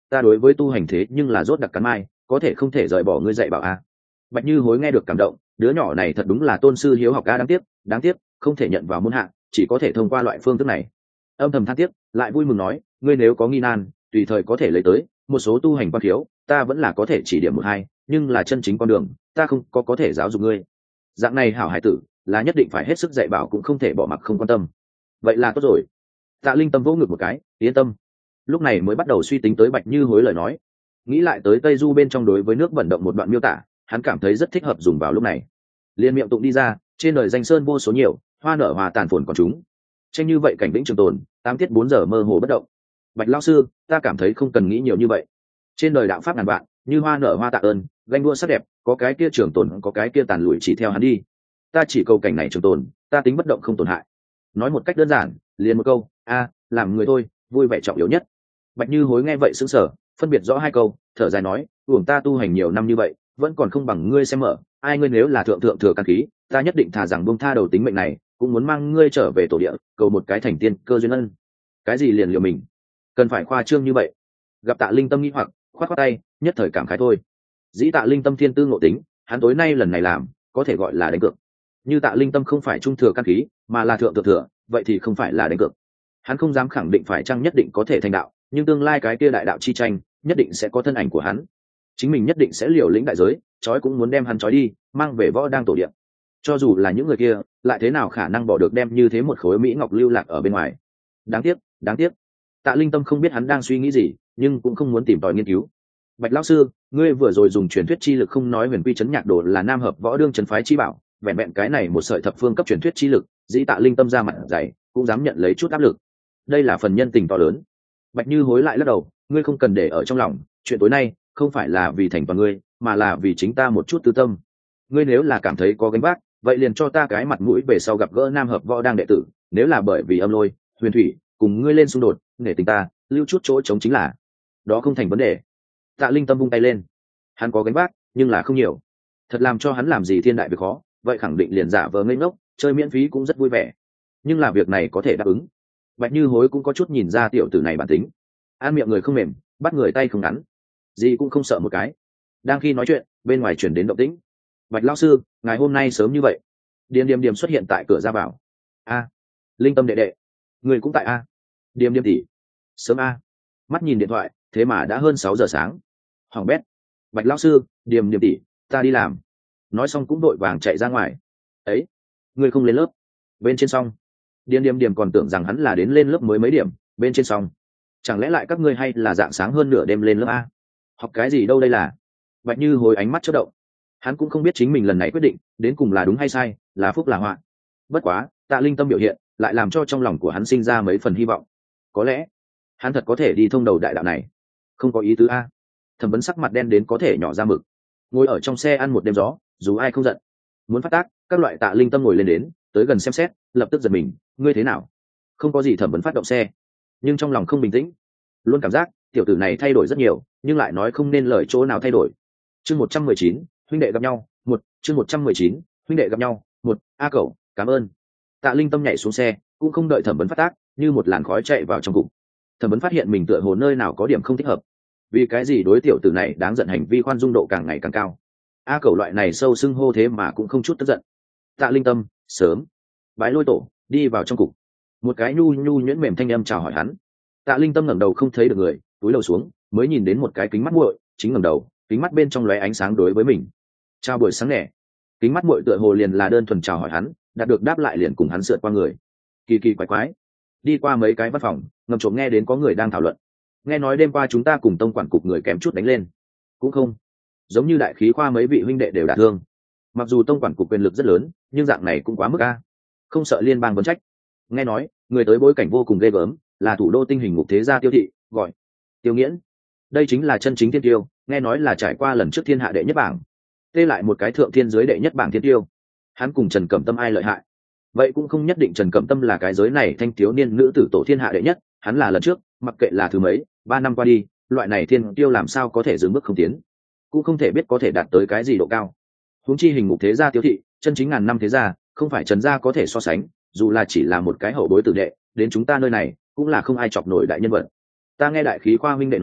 ta đối với tu hành thế nhưng là rốt đặc cắn mai, có thể không thể rời bỏ ngươi dạy bảo a. Bạch Như Hối nghe được cảm động, đứa nhỏ này thật đúng là tôn sư hiếu học a, đáng tiếc đáng tiếc không thể nhận vào môn hạ, chỉ có thể thông qua loại phương thức này. Âm thầm than tiếc, lại vui mừng nói, ngươi nếu có nghi nan tùy thời có thể lấy tới, một số tu hành quan khiếu ta vẫn là có thể chỉ điểm một hai, nhưng là chân chính con đường ta không có có thể giáo dục ngươi. Dạng này hảo hải tử là nhất định phải hết sức dạy bảo, cũng không thể bỏ mặc không quan tâm. Vậy là tốt rồi. Tạ Linh Tâm vỗ ngực một cái, yên tâm. Lúc này mới bắt đầu suy tính tới Bạch Như Hối lời nói, nghĩ lại tới Tây Du bên trong đối với nước vận động một đoạn miêu tả, hắn cảm thấy rất thích hợp dùng vào lúc này. Liên miệng tụng đi ra, trên đời danh sơn vô số nhiều, hoa nở hòa tàn phồn còn chúng. Tranh như vậy cảnh vĩnh trường tồn, tám tiết bốn giờ mơ hồ bất động. Bạch lão sư, ta cảm thấy không cần nghĩ nhiều như vậy. Trên đời đạo pháp ngàn vạn, như hoa nở hoa tạ ơn, ganh đua sắc đẹp, có cái kia trường tồn, có cái kia tàn lụi, chỉ theo hắn đi. Ta chỉ cầu cảnh này trường tồn, ta tính bất động không tổn hại. Nói một cách đơn giản, liền một câu, a, làm người thôi, vui vẻ trọng yếu nhất. Bạch Như Hối nghe vậy sững sờ, phân biệt rõ hai câu, thở dài nói, uổng ta tu hành nhiều năm như vậy, vẫn còn không bằng ngươi xem mở, ai ngươi nếu là thượng thượng thừa căn khí, ta nhất định thà rằng buông tha đầu tính mệnh này, cũng muốn mang ngươi trở về tổ địa, cầu một cái thành tiên cơ duyên ân. Cái gì liền liều mình, cần phải khoa trương như vậy? Gặp Tạ Linh Tâm nghi hoặc, khoát khoát tay, nhất thời cảm khái thôi. Dĩ Tạ Linh Tâm thiên tư ngộ tính, hắn tối nay lần này làm, có thể gọi là đánh cược. Như Tạ Linh Tâm không phải trung thừa căn khí, mà là thượng thừa thừa, vậy thì không phải là đánh cược. Hắn không dám khẳng định phải chăng nhất định có thể thành đạo, nhưng tương lai cái kia đại đạo chi tranh, nhất định sẽ có thân ảnh của hắn. Chính mình nhất định sẽ liều lĩnh đại giới, trói cũng muốn đem hắn trói đi, mang về võ đang tổ địa. Cho dù là những người kia, lại thế nào khả năng bỏ được đem như thế một khối mỹ ngọc lưu lạc ở bên ngoài. Đáng tiếc, đáng tiếc. Tạ Linh Tâm không biết hắn đang suy nghĩ gì, nhưng cũng không muốn tìm tòi nghiên cứu. Bạch lão sư, ngươi vừa rồi dùng truyền thuyết chi lực không nói huyền quy chấn nhạc đồ là nam hợp võ đương trấn phái chi bảo, vẹn vẹn cái này một sợi thập phương cấp truyền thuyết chi lực, dĩ Tạ Linh Tâm ra mặt dày, cũng dám nhận lấy chút áp lực. Đây là phần nhân tình to lớn. Bạch Như Hối lại lắc đầu, ngươi không cần để ở trong lòng, chuyện tối nay không phải là vì thành toàn ngươi, mà là vì chính ta một chút tư tâm. Ngươi nếu là cảm thấy có gánh vác, vậy liền cho ta cái mặt mũi về sau gặp gỡ nam hợp võ đang đệ tử, nếu là bởi vì âm lôi, huyền thủy cùng ngươi lên xung đột, nể tình ta, lưu chút chỗ trống chính là. Đó không thành vấn đề. Tạ Linh Tâm vung tay lên. Hắn có gánh vác, nhưng là không nhiều. Thật làm cho hắn làm gì thiên đại việc khó, vậy khẳng định liền giả vờ ngây ngốc, chơi miễn phí cũng rất vui vẻ. Nhưng là việc này có thể đáp ứng. Bạch Như Hối cũng có chút nhìn ra tiểu tử này bản tính. An miệng người không mềm, bắt người tay không ngắn, gì cũng không sợ một cái. Đang khi nói chuyện, bên ngoài chuyển đến động tĩnh. Bạch lão sư, ngày hôm nay sớm như vậy? Điềm Điềm Điềm xuất hiện tại cửa ra vào. A, Linh Tâm đệ đệ, người cũng tại a? Điềm Điềm tỷ, sớm a. Mắt nhìn điện thoại, thế mà đã hơn sáu giờ sáng. Hoàng bét. Bạch lão sư, Điềm Điềm tỷ, ta đi làm. Nói xong cũng đội vàng chạy ra ngoài. Ấy, người không lên lớp? Bên trên xong. Điềm Điềm Điềm còn tưởng rằng hắn là đến lên lớp mới mấy điểm, bên trên xong. Chẳng lẽ lại các ngươi hay là dạng sáng hơn nửa đêm lên lớp a? Học cái gì đâu đây là? Bạch Như Hối ánh mắt chớp động. Hắn cũng không biết chính mình lần này quyết định đến cùng là đúng hay sai, là phúc là họa. Bất quá, Tạ Linh Tâm biểu hiện lại làm cho trong lòng của hắn sinh ra mấy phần hy vọng. Có lẽ hắn thật có thể đi thông đầu đại đạo này. Không có ý tứ a. Thẩm Vấn sắc mặt đen đến có thể nhỏ ra mực, ngồi ở trong xe ăn một đêm gió, dù ai không giận. Muốn phát tác, các loại Tạ Linh Tâm ngồi lên đến, tới gần xem xét, lập tức giật mình, ngươi thế nào? Không có gì. Thẩm Vấn phát động xe, nhưng trong lòng không bình tĩnh, luôn cảm giác tiểu tử này thay đổi rất nhiều, nhưng lại nói không nên lời chỗ nào thay đổi. Chương một trăm mười chín, huynh đệ gặp nhau, một, chương một trăm mười chín, huynh đệ gặp nhau, một, a cẩu, cảm ơn. Tạ Linh Tâm nhảy xuống xe, cũng không đợi Thẩm Vấn phát tác, như một làn khói chạy vào trong cục. Thẩm Vấn phát hiện mình tựa hồ nơi nào có điểm không thích hợp. Vì cái gì đối tiểu tử này đáng giận hành vi khoan dung độ càng ngày càng cao. A cẩu loại này sâu xưng hô thế mà cũng không chút tức giận. Tạ Linh Tâm, sớm. Bái Lôi tổ, đi vào trong cục. Một cái nhu nhu nhuyễn mềm thanh âm chào hỏi hắn. Tạ Linh Tâm ngẩng đầu không thấy được người, túi đầu xuống, mới nhìn đến một cái kính mắt muội, chính ngẩng đầu, kính mắt bên trong lóe ánh sáng đối với mình. Chào buổi sáng nè. Kính mắt muội tựa hồ liền là đơn thuần chào hỏi hắn, đạt được đáp lại liền cùng hắn sượt qua người. Kỳ kỳ quái quái. Đi qua mấy cái văn phòng, ngầm trộm nghe đến có người đang thảo luận. Nghe nói đêm qua chúng ta cùng tông quản cục người kém chút đánh lên. Cũng không, giống như đại khí khoa mấy vị huynh đệ đều đả thương. Mặc dù tông quản cục quyền lực rất lớn, nhưng dạng này cũng quá mức a. Không sợ liên bang vấn trách. Nghe nói người tới bối cảnh vô cùng ghê gớm, là thủ đô tinh hình ngục thế gia Tiêu thị, gọi Tiêu Nghiễn. Đây chính là chân chính thiên tiêu, nghe nói là trải qua lần trước thiên hạ đệ nhất bảng, tê lại một cái thượng thiên giới đệ nhất bảng thiên tiêu. Hắn cùng Trần Cẩm Tâm ai lợi hại? Vậy cũng không nhất định. Trần Cẩm Tâm là cái giới này thanh thiếu niên nữ tử tổ thiên hạ đệ nhất, hắn là lần trước, mặc kệ là thứ mấy, ba năm qua đi, loại này thiên tiêu làm sao có thể dừng bước không tiến, cũng không thể biết có thể đạt tới cái gì độ cao. Huống chi hình ngục thế gia Tiêu thị, chân chính ngàn năm thế gia, không phải Trần gia có thể so sánh, dù là chỉ là một cái hậu bối tử đệ, đến chúng ta nơi này cũng là không ai chọc nổi đại nhân vật. Ta nghe đại khí khoa huynh đệ nói,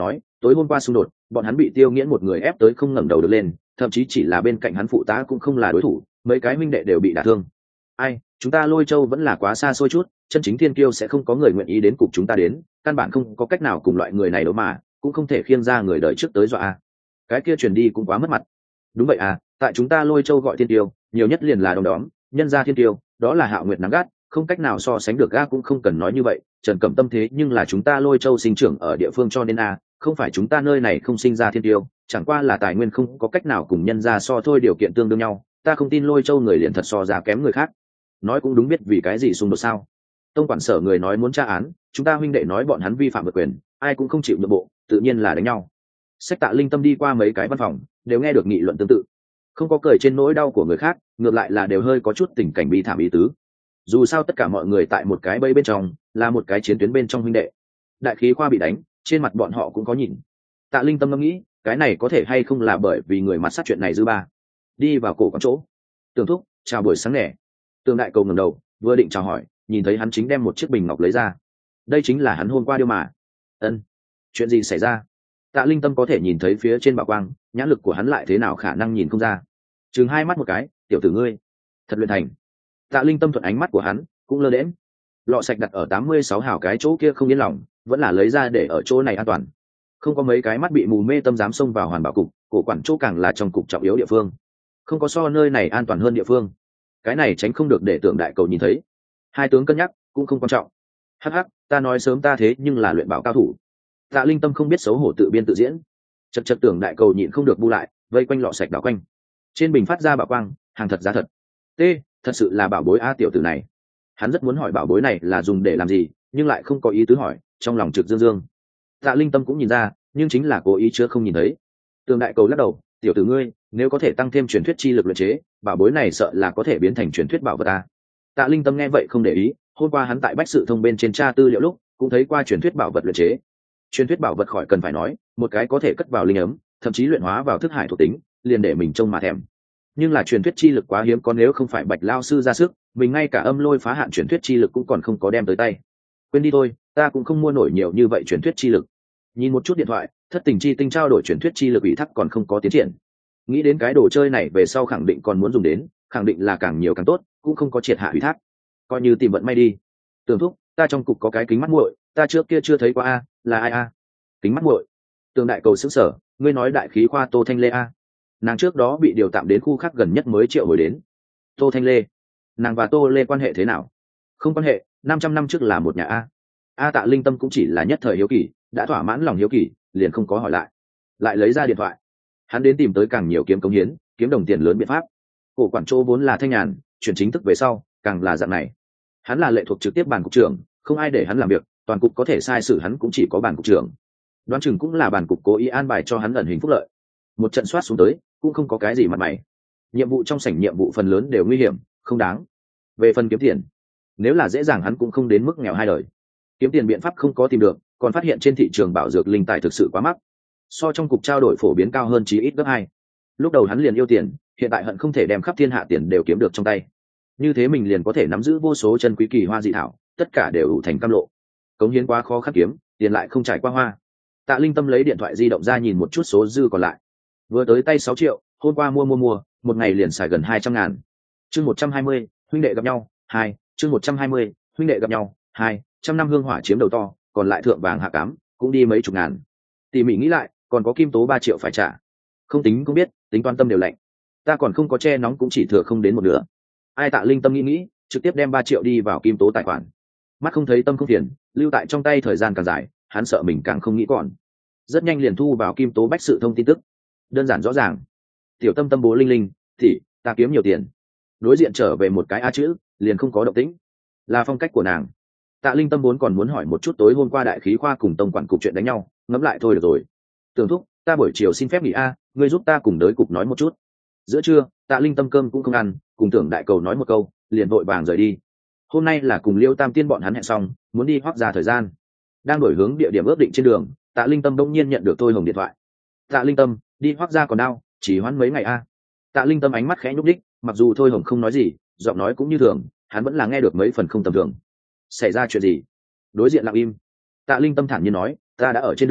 tối hôm qua xung đột bọn hắn bị Tiêu Nghiễn một người ép tới không ngẩng đầu được lên, thậm chí chỉ là bên cạnh hắn phụ tá cũng không là đối thủ, mấy cái huynh đệ đều bị đả thương. Ai, chúng ta Lôi Châu vẫn là quá xa xôi chút, chân chính thiên kiêu sẽ không có người nguyện ý đến cục chúng ta đến, căn bản không có cách nào cùng loại người này đấu mà, cũng không thể khiêng ra người đời trước tới dọa a. Cái kia truyền đi cũng quá mất mặt. Đúng vậy à, tại chúng ta Lôi Châu gọi thiên tiêu, nhiều nhất liền là đom đóm, nhân gia thiên tiêu, đó là Hạo Nguyệt nắng gắt, không cách nào so sánh được a. Cũng không cần nói như vậy, Trần Cẩm Tâm thế nhưng là chúng ta Lôi Châu sinh trưởng ở địa phương cho nên a, không phải chúng ta nơi này không sinh ra thiên tiêu, chẳng qua là tài nguyên không có cách nào cùng nhân gia so thôi, điều kiện tương đương nhau, ta không tin Lôi Châu người liền thật so ra kém người khác. Nói cũng đúng, biết vì cái gì xung đột sao? Tông quản sở người nói muốn tra án, chúng ta huynh đệ nói bọn hắn vi phạm vượt quyền, ai cũng không chịu nhượng bộ, tự nhiên là đánh nhau. Sách Tạ Linh Tâm đi qua mấy cái văn phòng, đều nghe được nghị luận tương tự, không có cười trên nỗi đau của người khác, ngược lại là đều hơi có chút tình cảnh bi thảm ý tứ. Dù sao tất cả mọi người tại một cái bẫy bên trong, là một cái chiến tuyến bên trong huynh đệ. Đại khí khoa bị đánh, trên mặt bọn họ cũng có nhìn. Tạ Linh Tâm ngẫm nghĩ, cái này có thể hay không là bởi vì người mặt sát chuyện này dư ba. Đi vào cổ quán chỗ, Tường thúc, chào buổi sáng nè. Tường Đại Cầu ngẩng đầu, vừa định chào hỏi, nhìn thấy hắn chính đem một chiếc bình ngọc lấy ra. Đây chính là hắn hôm qua đưa mà. Ân, chuyện gì xảy ra? Tạ Linh Tâm có thể nhìn thấy phía trên bảo quang, nhãn lực của hắn lại thế nào khả năng nhìn không ra. Chừng hai mắt một cái, tiểu tử ngươi, thật luyện thành. Tạ Linh Tâm thuận ánh mắt của hắn, cũng lơ đễm. Lọ sạch đặt ở tám mươi sáu hào cái chỗ kia không yên lòng, vẫn là lấy ra để ở chỗ này an toàn. Không có mấy cái mắt bị mù mê tâm dám xông vào hoàn bảo cục, cổ quản chỗ càng là trong cục trọng yếu địa phương. Không có so nơi này an toàn hơn địa phương. Cái này tránh không được để Tưởng Đại Cầu nhìn thấy. Hai tướng cân nhắc, cũng không quan trọng. Hắc hắc, ta nói sớm ta thế nhưng là luyện bảo cao thủ. Tạ Linh Tâm không biết xấu hổ tự biên tự diễn. Chật chật Tưởng Đại Cầu nhịn không được bu lại, vây quanh lọ sạch đảo quanh. Trên bình phát ra bảo quang, hàng thật giá thật. T, thật sự là bảo bối a tiểu tử này. Hắn rất muốn hỏi bảo bối này là dùng để làm gì, nhưng lại không có ý tứ hỏi, trong lòng trực dương dương. Tạ Linh Tâm cũng nhìn ra, nhưng chính là cố ý chưa không nhìn thấy. Tưởng Đại Cầu lắc đầu, tiểu tử ngươi, nếu có thể tăng thêm truyền thuyết chi lực luyện chế, bảo bối này sợ là có thể biến thành truyền thuyết bảo vật a. Tạ Linh Tâm nghe vậy không để ý, hôm qua hắn tại Bách Sự Thông bên trên tra tư liệu lúc, cũng thấy qua truyền thuyết bảo vật luyện chế. Truyền thuyết bảo vật khỏi cần phải nói, một cái có thể cất vào linh ấm, thậm chí luyện hóa vào thức hải thuộc tính, liền để mình trông mà thèm. Nhưng là truyền thuyết chi lực quá hiếm có, nếu không phải Bạch lao sư ra sức, mình ngay cả âm lôi phá hạn truyền thuyết chi lực cũng còn không có đem tới tay. Quên đi thôi, ta cũng không mua nổi nhiều như vậy truyền thuyết chi lực. Nhìn một chút điện thoại, Thất Tình Chi Tinh trao đổi truyền thuyết chi lực ủy thác còn không có tiến triển. Nghĩ đến cái đồ chơi này về sau khẳng định còn muốn dùng đến, khẳng định là càng nhiều càng tốt, cũng không có triệt hạ ủy thác. Coi như tìm vận may đi. Tưởng thúc, ta trong cục có cái kính mắt muội, ta trước kia chưa thấy qua a, là ai a? Kính mắt muội? Tường Đại Cầu sững sờ, ngươi nói đại khí khoa Tô Thanh Lê a? Nàng trước đó bị điều tạm đến khu khác gần nhất mới triệu hồi đến. Tô Thanh Lê? Nàng và Tô Lê quan hệ thế nào? Không quan hệ, năm trăm năm trước là một nhà a. A Tạ Linh Tâm cũng chỉ là nhất thời hiếu kỳ, đã thỏa mãn lòng hiếu kỳ, liền không có hỏi lại. Lại lấy ra điện thoại. Hắn đến tìm tới càng nhiều kiếm cống hiến, kiếm đồng tiền lớn biện pháp. Cổ quản chỗ vốn là thanh nhàn, chuyển chính thức về sau, càng là dạng này. Hắn là lệ thuộc trực tiếp bàn cục trưởng, không ai để hắn làm việc, toàn cục có thể sai sử hắn cũng chỉ có bàn cục trưởng. Đoán chừng cũng là bàn cục cố ý an bài cho hắn ẩn hình phúc lợi. Một trận soát xuống tới, cũng không có cái gì mặt mày. Nhiệm vụ trong sảnh nhiệm vụ phần lớn đều nguy hiểm, không đáng. Về phần kiếm tiền, nếu là dễ dàng hắn cũng không đến mức nghèo hai đời. Kiếm tiền biện pháp không có tìm được, còn phát hiện trên thị trường bảo dược linh tài thực sự quá mắc, so trong cục trao đổi phổ biến cao hơn chí ít gấp hai. Lúc đầu hắn liền yêu tiền, hiện tại hận không thể đem khắp thiên hạ tiền đều kiếm được trong tay. Như thế mình liền có thể nắm giữ vô số chân quý kỳ hoa dị thảo, tất cả đều đủ thành cam lộ. Cống hiến quá khó khăn kiếm, tiền lại không trải qua hoa. Tạ Linh Tâm lấy điện thoại di động ra nhìn một chút số dư còn lại. Vừa tới tay sáu triệu, hôm qua mua mua mua, một ngày liền xài gần hai trăm ngàn. Chương một trăm hai mươi, huynh đệ gặp nhau, hai, chương một trăm hai mươi, huynh đệ gặp nhau, hai, trăm năm hương hỏa chiếm đầu to, còn lại thượng vàng hạ cám, cũng đi mấy chục ngàn. Tỉ mỉ nghĩ lại, còn có kim tố ba triệu phải trả. Không tính cũng biết, tính toán tâm đều lạnh. Ta còn không có che nóng cũng chỉ thừa không đến một nửa. Ai Tạ Linh Tâm nghĩ nghĩ, trực tiếp đem ba triệu đi vào kim tố tài khoản. Mắt không thấy tâm không phiền, lưu tại trong tay thời gian càng dài, hắn sợ mình càng không nghĩ còn. Rất nhanh liền thu vào kim tố Bách Sự Thông tin tức. Đơn giản rõ ràng. Tiểu Tâm Tâm bố linh linh, thì ta kiếm nhiều tiền. Đối diện trở về một cái a chữ, liền không có động tĩnh. Là phong cách của nàng. Tạ Linh Tâm vốn còn muốn hỏi một chút tối hôm qua đại khí khoa cùng tông quản cục chuyện đánh nhau, ngẫm lại thôi được rồi. Tưởng thúc, ta buổi chiều xin phép nghỉ a, ngươi giúp ta cùng đới cục nói một chút. Giữa trưa, Tạ Linh Tâm cơm cũng không ăn, cùng Tưởng Đại Cầu nói một câu, liền vội vàng rời đi. Hôm nay là cùng Liêu Tam Tiên bọn hắn hẹn xong, muốn đi Hoắc ra thời gian. Đang đổi hướng địa điểm ước định trên đường, Tạ Linh Tâm đông nhiên nhận được Thôi Hồng điện thoại. Tạ Linh Tâm, đi Hoắc ra còn đau, chỉ hoãn mấy ngày a. Tạ Linh Tâm ánh mắt khẽ nhúc nhích, mặc dù Thôi Hồng không nói gì, giọng nói cũng như thường, hắn vẫn là nghe được mấy phần không tầm thường. Xảy ra chuyện gì? Đối diện lặng im. Tạ Linh Tâm thản nhiên nói, ta đã ở trên đường,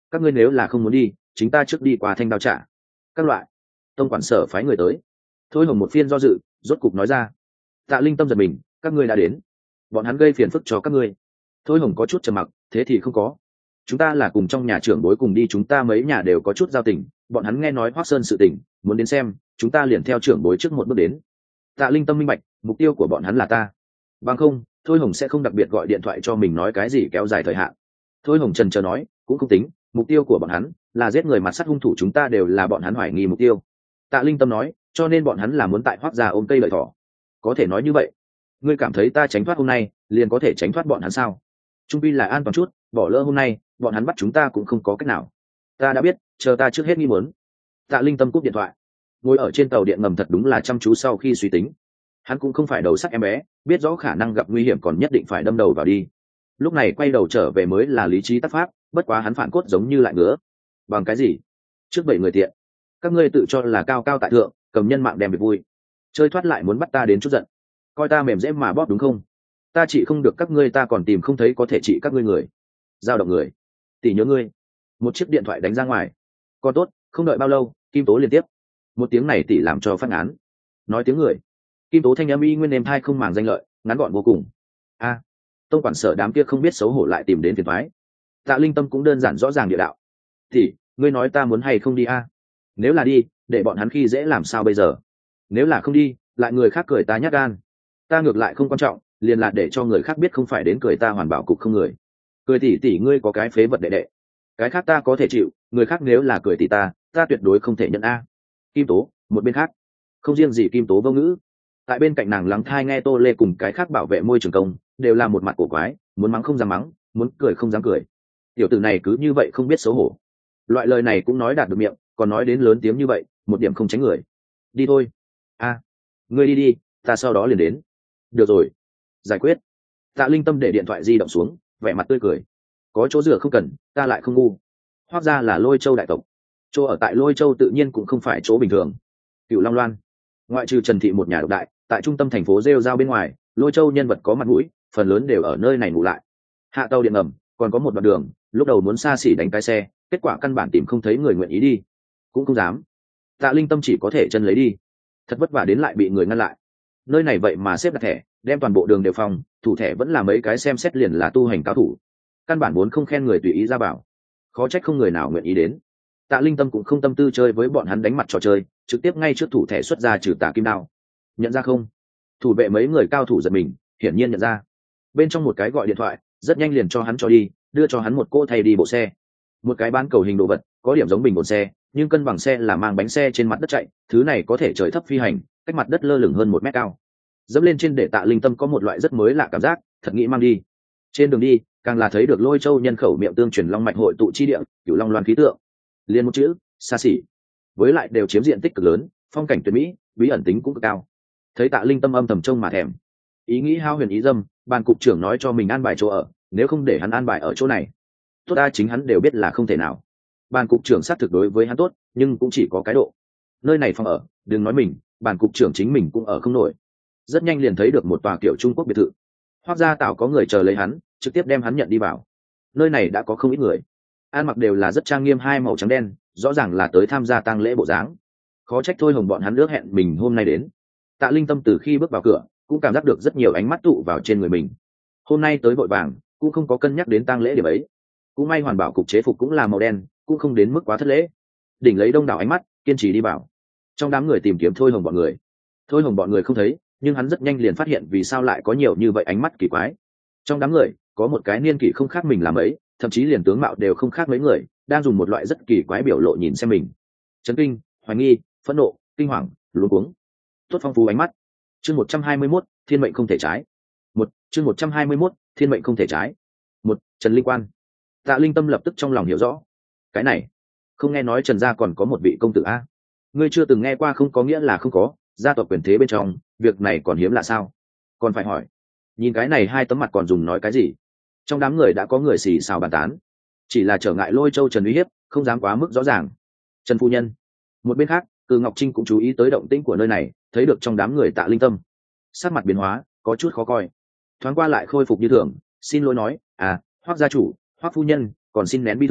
các ngươi nếu là không muốn đi chính ta trước đi qua thanh đao trả các loại. Tông quản sở phái người tới. Thôi hồng một phiên do dự rốt cục nói ra. Tạ Linh Tâm giật mình, các ngươi đã đến, bọn hắn gây phiền phức cho các ngươi. Thôi hồng có chút trầm mặc, thế thì không có, chúng ta là cùng trong nhà trưởng bối cùng đi, chúng ta mấy nhà đều có chút giao tình, bọn hắn nghe nói Hoắc Sơn sự tình muốn đến xem, chúng ta liền theo trưởng bối trước một bước đến. Tạ Linh Tâm minh bạch, mục tiêu của bọn hắn là ta, bằng không Thôi hồng sẽ không đặc biệt gọi điện thoại cho mình nói cái gì kéo dài thời hạn. Thôi hồng trần chờ nói, cũng không tính, mục tiêu của bọn hắn là giết người mặt sắt hung thủ, chúng ta đều là bọn hắn hoài nghi mục tiêu. Tạ Linh Tâm nói, cho nên bọn hắn là muốn tại Hoắc gia ôm cây lợi thỏ. Có thể nói như vậy, ngươi cảm thấy ta tránh thoát hôm nay liền có thể tránh thoát bọn hắn sao? Trung pi là an toàn chút, bỏ lỡ hôm nay bọn hắn bắt chúng ta cũng không có cách nào. Ta đã biết, chờ ta trước hết nghi muốn. Tạ Linh Tâm cúp điện thoại, ngồi ở trên tàu điện ngầm thật đúng là chăm chú sau khi suy tính. Hắn cũng không phải đầu sắc em bé, biết rõ khả năng gặp nguy hiểm còn nhất định phải đâm đầu vào đi. Lúc này quay đầu trở về mới là lý trí tác pháp, bất quá hắn phản cốt giống như lại ngứa. Bằng cái gì? Trước bảy người tiện, các ngươi tự cho là cao cao tại thượng, cầm nhân mạng đem việc vui, chơi thoát lại muốn bắt ta đến chút giận, coi ta mềm dễ mà bóp đúng không? Ta trị không được các ngươi, ta còn tìm không thấy có thể trị các ngươi người. Giao động người, tỷ nhớ ngươi. Một chiếc điện thoại đánh ra ngoài. Còn tốt, không đợi bao lâu, Kim Tố liên tiếp. Một tiếng này tỷ làm cho phát án. Nói tiếng người. Kim Tố thanh âm y nguyên êm thai không màng danh lợi, ngắn gọn vô cùng. A, tông quản sở đám kia không biết xấu hổ lại tìm đến phiền toái. Tạ Linh Tâm cũng đơn giản rõ ràng địa đạo. Tỷ, ngươi nói ta muốn hay không đi a? Nếu là đi, để bọn hắn khi dễ làm sao bây giờ? Nếu là không đi, lại người khác cười ta nhát gan. Ta ngược lại không quan trọng, liền là để cho người khác biết không phải đến cười ta hoàn bảo cục không người. Cười tỷ tỷ ngươi có cái phế vật đệ đệ, cái khác ta có thể chịu, người khác nếu là cười tỷ ta, ta tuyệt đối không thể nhận a. Kim Tố, một bên khác, không riêng gì Kim Tố vô ngữ, tại bên cạnh nàng lắng thai nghe Tô Lê cùng cái khác bảo vệ môi trường công đều là một mặt cổ quái, muốn mắng không dám mắng, muốn cười không dám cười. Tiểu tử này cứ như vậy không biết xấu hổ, loại lời này cũng nói đạt được miệng, còn nói đến lớn tiếng như vậy, một điểm không tránh người. Đi thôi. A, ngươi đi đi, ta sau đó liền đến. Được rồi, giải quyết. Tạ Linh Tâm để điện thoại di động xuống, vẻ mặt tươi cười. Có chỗ dựa không cần, ta lại không ngu. Hoắc gia là Lôi Châu đại tộc, chỗ ở tại Lôi Châu tự nhiên cũng không phải chỗ bình thường. Cựu Long Loan, ngoại trừ Trần thị một nhà độc đại, tại trung tâm thành phố rêu rao bên ngoài, Lôi Châu nhân vật có mặt mũi, phần lớn đều ở nơi này ngủ lại. Hạ tàu điện ngầm, còn có một đoạn đường, lúc đầu muốn xa xỉ đánh cái xe, kết quả căn bản tìm không thấy người nguyện ý đi, cũng không dám. Tạ Linh Tâm chỉ có thể chân lấy đi, thật vất vả đến lại bị người ngăn lại. Nơi này vậy mà xếp đặt thẻ, đem toàn bộ đường đều phòng, thủ thẻ vẫn là mấy cái xem xét liền là tu hành cao thủ, căn bản muốn không khen người tùy ý ra bảo, khó trách không người nào nguyện ý đến. Tạ Linh Tâm cũng không tâm tư chơi với bọn hắn đánh mặt trò chơi, trực tiếp ngay trước thủ thẻ xuất ra trừ tà kim đao. Nhận ra không? Thủ vệ mấy người cao thủ giật mình, hiển nhiên nhận ra. Bên trong một cái gọi điện thoại, rất nhanh liền cho hắn cho đi, đưa cho hắn một cô thay đi bộ xe, một cái bán cầu hình đồ vật, có điểm giống bình bồn xe, nhưng cân bằng xe là mang bánh xe trên mặt đất chạy, thứ này có thể trời thấp phi hành, cách mặt đất lơ lửng hơn một mét cao. Dẫm lên trên để Tạ Linh Tâm có một loại rất mới lạ cảm giác, thật nghĩ mang đi. Trên đường đi, càng là thấy được Lôi Châu nhân khẩu miệng tương truyền long mạch hội tụ chi địa, Cửu Long Loan khí tượng. Liên một chữ, xa xỉ. Với lại đều chiếm diện tích cực lớn, phong cảnh tuyệt mỹ, bí ẩn tính cũng cực cao. Thấy Tạ Linh Tâm âm thầm trông mà thèm. Ý nghĩ hao huyền ý dâm, ban cục trưởng nói cho mình an bài chỗ ở, nếu không để hắn an bài ở chỗ này, tốt ta chính hắn đều biết là không thể nào. Ban cục trưởng sát thực đối với hắn tốt, nhưng cũng chỉ có cái độ. Nơi này phòng ở, đừng nói mình, ban cục trưởng chính mình cũng ở không nổi. Rất nhanh liền thấy được một tòa kiểu Trung Quốc biệt thự. Hoắc gia Tảo có người chờ lấy hắn, trực tiếp đem hắn nhận đi vào. Nơi này đã có không ít người, ăn mặc đều là rất trang nghiêm, hai màu trắng đen, rõ ràng là tới tham gia tang lễ bộ dáng. Khó trách Thôi Hồng bọn hắn ước hẹn mình hôm nay đến. Tạ Linh Tâm từ khi bước vào cửa, cũng cảm giác được rất nhiều ánh mắt tụ vào trên người mình. Hôm nay tới vội vàng, cũng không có cân nhắc đến tang lễ điểm ấy. Cũng may hoàn bảo cục chế phục cũng là màu đen, cũng không đến mức quá thất lễ. Đỉnh lấy đông đảo ánh mắt, kiên trì đi vào. Trong đám người tìm kiếm Thôi Hồng bọn người, Thôi Hồng bọn người không thấy, nhưng hắn rất nhanh liền phát hiện vì sao lại có nhiều như vậy ánh mắt kỳ quái. Trong đám người có một cái niên kỷ không khác mình là mấy, thậm chí liền tướng mạo đều không khác mấy người, đang dùng một loại rất kỳ quái biểu lộ nhìn xem mình. Chấn kinh, hoài nghi, phẫn nộ, kinh hoàng, luống cuống. Tốt phong phú ánh mắt. Chương một trăm hai mươi mốt, thiên mệnh không thể trái. Một, chương một trăm hai mươi mốt, thiên mệnh không thể trái. Một, Trần Linh Quan. Tạ Linh Tâm lập tức trong lòng hiểu rõ. Cái này, không nghe nói Trần gia còn có một vị công tử a? Ngươi chưa từng nghe qua không có nghĩa là không có, gia tộc quyền thế bên trong, việc này còn hiếm lạ sao? Còn phải hỏi. Nhìn cái này hai tấm mặt còn dùng nói cái gì? Trong đám người đã có người xì xào bàn tán, chỉ là trở ngại Lôi Châu Trần uy hiếp, không dám quá mức rõ ràng. Trần phu nhân. Một bên khác, Từ Ngọc Trinh cũng chú ý tới động tĩnh của nơi này, thấy được trong đám người Tạ Linh Tâm, sắc mặt biến hóa, có chút khó coi. Thoáng qua lại khôi phục như thường, xin lỗi nói, à, Hoắc gia chủ, Hoắc phu nhân, còn xin nén bi thương,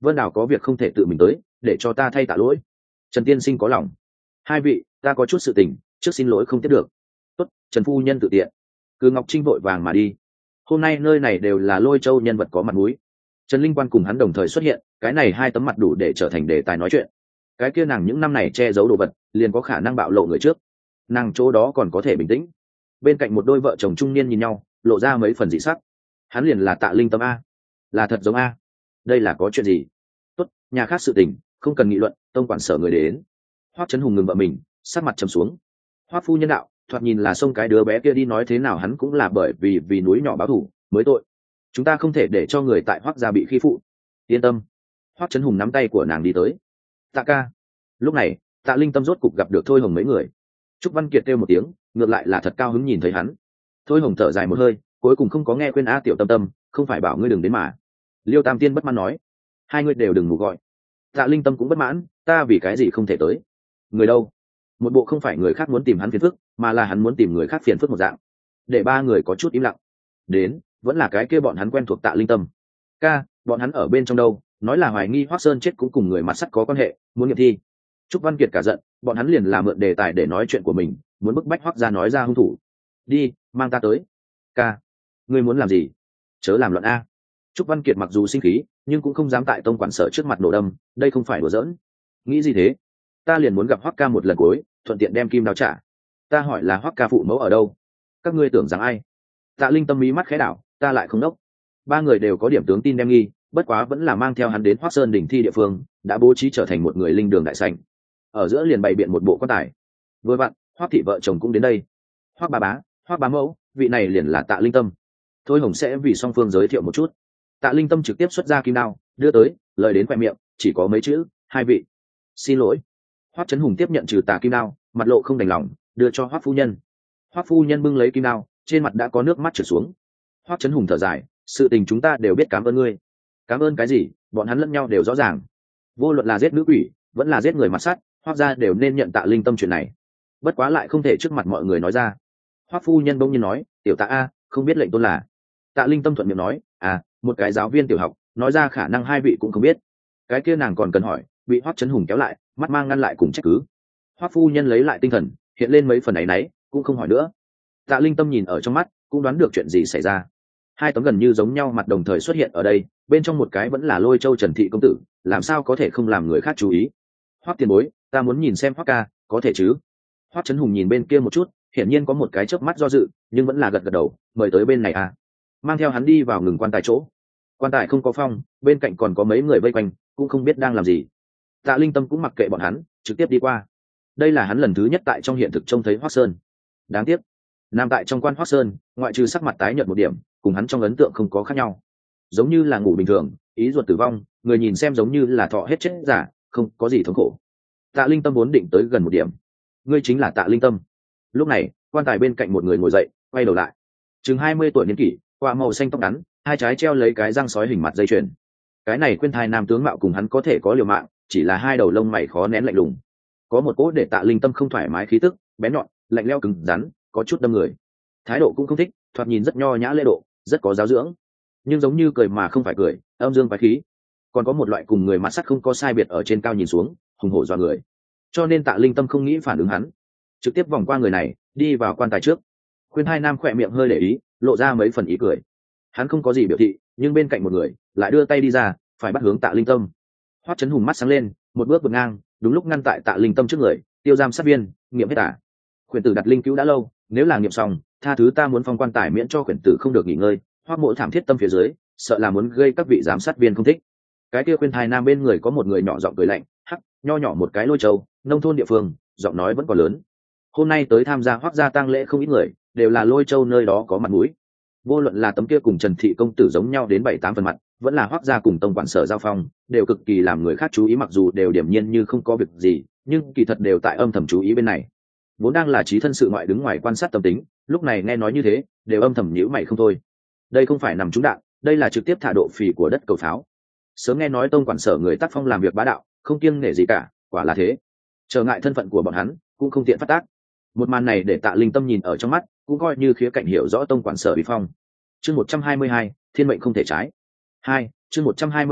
Vân Đào có việc không thể tự mình tới, để cho ta thay tạ lỗi. Trần tiên sinh có lòng. Hai vị, ta có chút sự tình, trước xin lỗi không tiếp được. Tốt, Trần phu nhân tự tiện. Cứ Ngọc Trinh vội vàng mà đi. Hôm nay nơi này đều là Lôi Châu nhân vật có mặt mũi. Trần Linh Quan cùng hắn đồng thời xuất hiện, cái này hai tấm mặt đủ để trở thành đề tài nói chuyện. Cái kia nàng những năm này che giấu đồ vật, liền có khả năng bạo lộ người trước. Nàng chỗ đó còn có thể bình tĩnh. Bên cạnh một đôi vợ chồng trung niên nhìn nhau, lộ ra mấy phần dị sắc. Hắn liền là Tạ Linh Tâm a, là thật giống a. Đây là có chuyện gì? Tốt, nhà khác sự tình, không cần nghị luận, tông quản sở người đến. Hoắc Trấn Hùng ngừng vợ mình, sát mặt trầm xuống. Hoắc phu nhân đạo, thoạt nhìn là xông cái đứa bé kia đi nói thế nào hắn cũng là bởi vì vì núi nhỏ báo thù mới tội. Chúng ta không thể để cho người tại Hoắc gia bị khi phụ. Yên tâm. Hoắc Trấn Hùng nắm tay của nàng đi tới. Tạ ca. Lúc này, Tạ Linh Tâm rốt cục gặp được Thôi Hồng mấy người. Trúc Văn Kiệt kêu một tiếng, ngược lại là thật cao hứng nhìn thấy hắn. Thôi Hồng thở dài một hơi, cuối cùng không có nghe khuyên a tiểu Tâm Tâm, không phải bảo ngươi đừng đến mà. Liêu Tam Tiên bất mãn nói, hai ngươi đều đừng ngủ gọi. Tạ Linh Tâm cũng bất mãn, ta vì cái gì không thể tới? Người đâu? Một bộ không phải người khác muốn tìm hắn phiền phức, mà là hắn muốn tìm người khác phiền phức một dạng. Để ba người có chút im lặng. Đến, vẫn là cái kia bọn hắn quen thuộc Tạ Linh Tâm. Ca, bọn hắn ở bên trong đâu? Nói là hoài nghi Hoắc Sơn chết cũng cùng người mặt sắt có quan hệ, muốn nghiệm thi. Trúc Văn Kiệt cả giận, bọn hắn liền là mượn đề tài để nói chuyện của mình, muốn bức bách Hoắc gia nói ra hung thủ. Đi, mang ta tới. Ca, ngươi muốn làm gì? Chớ làm loạn a. Trúc Văn Kiệt mặc dù sinh khí, nhưng cũng không dám tại tông quản sở trước mặt nổ đâm, đây không phải đùa giỡn. Nghĩ gì thế? Ta liền muốn gặp Hoắc ca một lần cuối, thuận tiện đem kim đao trả. Ta hỏi là Hoắc ca phụ mẫu ở đâu? Các ngươi tưởng rằng ai? Tạ Linh Tâm mí mắt khẽ đảo, ta lại không đốc. Ba người đều có điểm tướng tin đem nghi, bất quá vẫn là mang theo hắn đến Hoắc Sơn đỉnh thi địa phương, đã bố trí trở thành một người linh đường đại sảnh. Ở giữa liền bày biện một bộ quan tài. Vừa vặn, Hoắc thị vợ chồng cũng đến đây. Hoắc bà bá, Hoắc bá mẫu, vị này liền là Tạ Linh Tâm. Thôi Hồng sẽ vì song phương giới thiệu một chút. Tạ Linh Tâm trực tiếp xuất ra kim đao, đưa tới, lời đến khoe miệng, chỉ có mấy chữ, hai vị. Xin lỗi. Hoắc Trấn Hùng tiếp nhận trừ tà kim đao, mặt lộ không đành lòng, đưa cho Hoắc phu nhân. Hoắc phu nhân bưng lấy kim đao, trên mặt đã có nước mắt trượt xuống. Hoắc Trấn Hùng thở dài, sự tình chúng ta đều biết, cảm ơn ngươi. Cảm ơn cái gì? Bọn hắn lẫn nhau đều rõ ràng. Vô luận là giết nữ quỷ, vẫn là giết người mặt sắt, Hoắc gia đều nên nhận Tạ Linh Tâm chuyện này. Bất quá lại không thể trước mặt mọi người nói ra. Hoắc phu nhân bỗng nhiên nói, tiểu Tạ a, không biết lệnh tôn là. Tạ Linh Tâm thuận miệng nói, à, một cái giáo viên tiểu học, nói ra khả năng hai vị cũng không biết. Cái kia nàng còn cần hỏi, bị Hoắc Trấn Hùng kéo lại, mắt mang ngăn lại cùng trách cứ. Hoắc phu nhân lấy lại tinh thần, hiện lên mấy phần ấy nấy, cũng không hỏi nữa. Tạ Linh Tâm nhìn ở trong mắt, cũng đoán được chuyện gì xảy ra. Hai tấm gần như giống nhau mặt đồng thời xuất hiện ở đây, bên trong một cái vẫn là Lôi Châu Trần thị công tử, làm sao có thể không làm người khác chú ý. Hoắc tiền bối, ta muốn nhìn xem Hoắc ca, có thể chứ? Hoắc Trấn Hùng nhìn bên kia một chút, hiển nhiên có một cái chớp mắt do dự, nhưng vẫn là gật gật đầu, mời tới bên này à. Mang theo hắn đi vào ngừng quan tài chỗ. Quan tài không có phong, bên cạnh còn có mấy người vây quanh, cũng không biết đang làm gì. Tạ Linh Tâm cũng mặc kệ bọn hắn, trực tiếp đi qua. Đây là hắn lần thứ nhất tại trong hiện thực trông thấy Hoắc Sơn. Đáng tiếc, nam tại trong quan Hoắc Sơn, ngoại trừ sắc mặt tái nhợt một điểm, cùng hắn trong ấn tượng không có khác nhau. Giống như là ngủ bình thường, ý ruột tử vong, người nhìn xem giống như là thọ hết chết giả, không có gì thống khổ. Tạ Linh Tâm vốn định tới gần một điểm. Ngươi chính là Tạ Linh Tâm. Lúc này, quan tài bên cạnh một người ngồi dậy, quay đầu lại. Chừng hai mươi tuổi niên kỷ, qua màu xanh tóc ngắn, hai trái treo lấy cái răng sói hình mặt dây chuyền. Cái này khuyên thai nam tướng mạo cùng hắn có thể có liều mạng, chỉ là hai đầu lông mày khó nén lạnh lùng. Có một cỗ để Tạ Linh Tâm không thoải mái khí tức, bén nhọn, lạnh lẽo cứng rắn, có chút đâm người. Thái độ cũng không thích, thoạt nhìn rất nho nhã lễ độ, rất có giáo dưỡng, nhưng giống như cười mà không phải cười, âm dương quái khí. Còn có một loại cùng người mặt sắt không có sai biệt ở trên cao nhìn xuống, hùng hổ dọa người. Cho nên Tạ Linh Tâm không nghĩ phản ứng hắn, trực tiếp vòng qua người này, đi vào quan tài trước. Khuyên hai nam khỏe miệng hơi để ý, lộ ra mấy phần ý cười. Hắn không có gì biểu thị, nhưng bên cạnh một người lại đưa tay đi ra, phải bắt hướng Tạ Linh Tâm. Hoắc Trấn Hùng mắt sáng lên, một bước vượt ngang, đúng lúc ngăn tại Tạ Linh Tâm trước người, tiêu giam sát viên, nghiệm hết tả. Khuyển tử đặt linh cứu đã lâu, nếu là nghiệm xong, tha thứ ta muốn phong quan tài miễn cho khuyển tử không được nghỉ ngơi. Hoắc mộ thảm thiết tâm phía dưới, sợ là muốn gây các vị giám sát viên không thích. Cái kia khuyên thai nam bên người có một người nhỏ giọng cười lạnh, hắc, nho nhỏ một cái Lôi Châu, nông thôn địa phương, giọng nói vẫn còn lớn. Hôm nay tới tham gia Hoắc gia tang lễ không ít người, đều là Lôi Châu nơi đó có mặt mũi. Vô luận là tấm kia cùng Trần thị công tử giống nhau đến bảy tám phần mặt, vẫn là Hoắc gia cùng tông quản sở giao phong, đều cực kỳ làm người khác chú ý, mặc dù đều điểm nhiên như không có việc gì, nhưng kỳ thật đều tại âm thầm chú ý bên này. Vốn đang là trí thân sự ngoại đứng ngoài quan sát tâm tính, lúc này nghe nói như thế, đều âm thầm nhíu mày không thôi. Đây không phải nằm trúng đạn, đây là trực tiếp thả độ phì của đất cầu pháo. Sớm nghe nói tông quản sở người tác phong làm việc bá đạo, không kiêng nể gì cả, quả là thế. Trở ngại thân phận của bọn hắn, cũng không tiện phát tác. Một màn này để Tạ Linh Tâm nhìn ở trong mắt, cũng coi như khía cạnh hiểu rõ tông quản sở uy phong. Chương một trăm hai mươi hai, thiên mệnh không thể trái. Hai, chương một trăm hai mươi hai,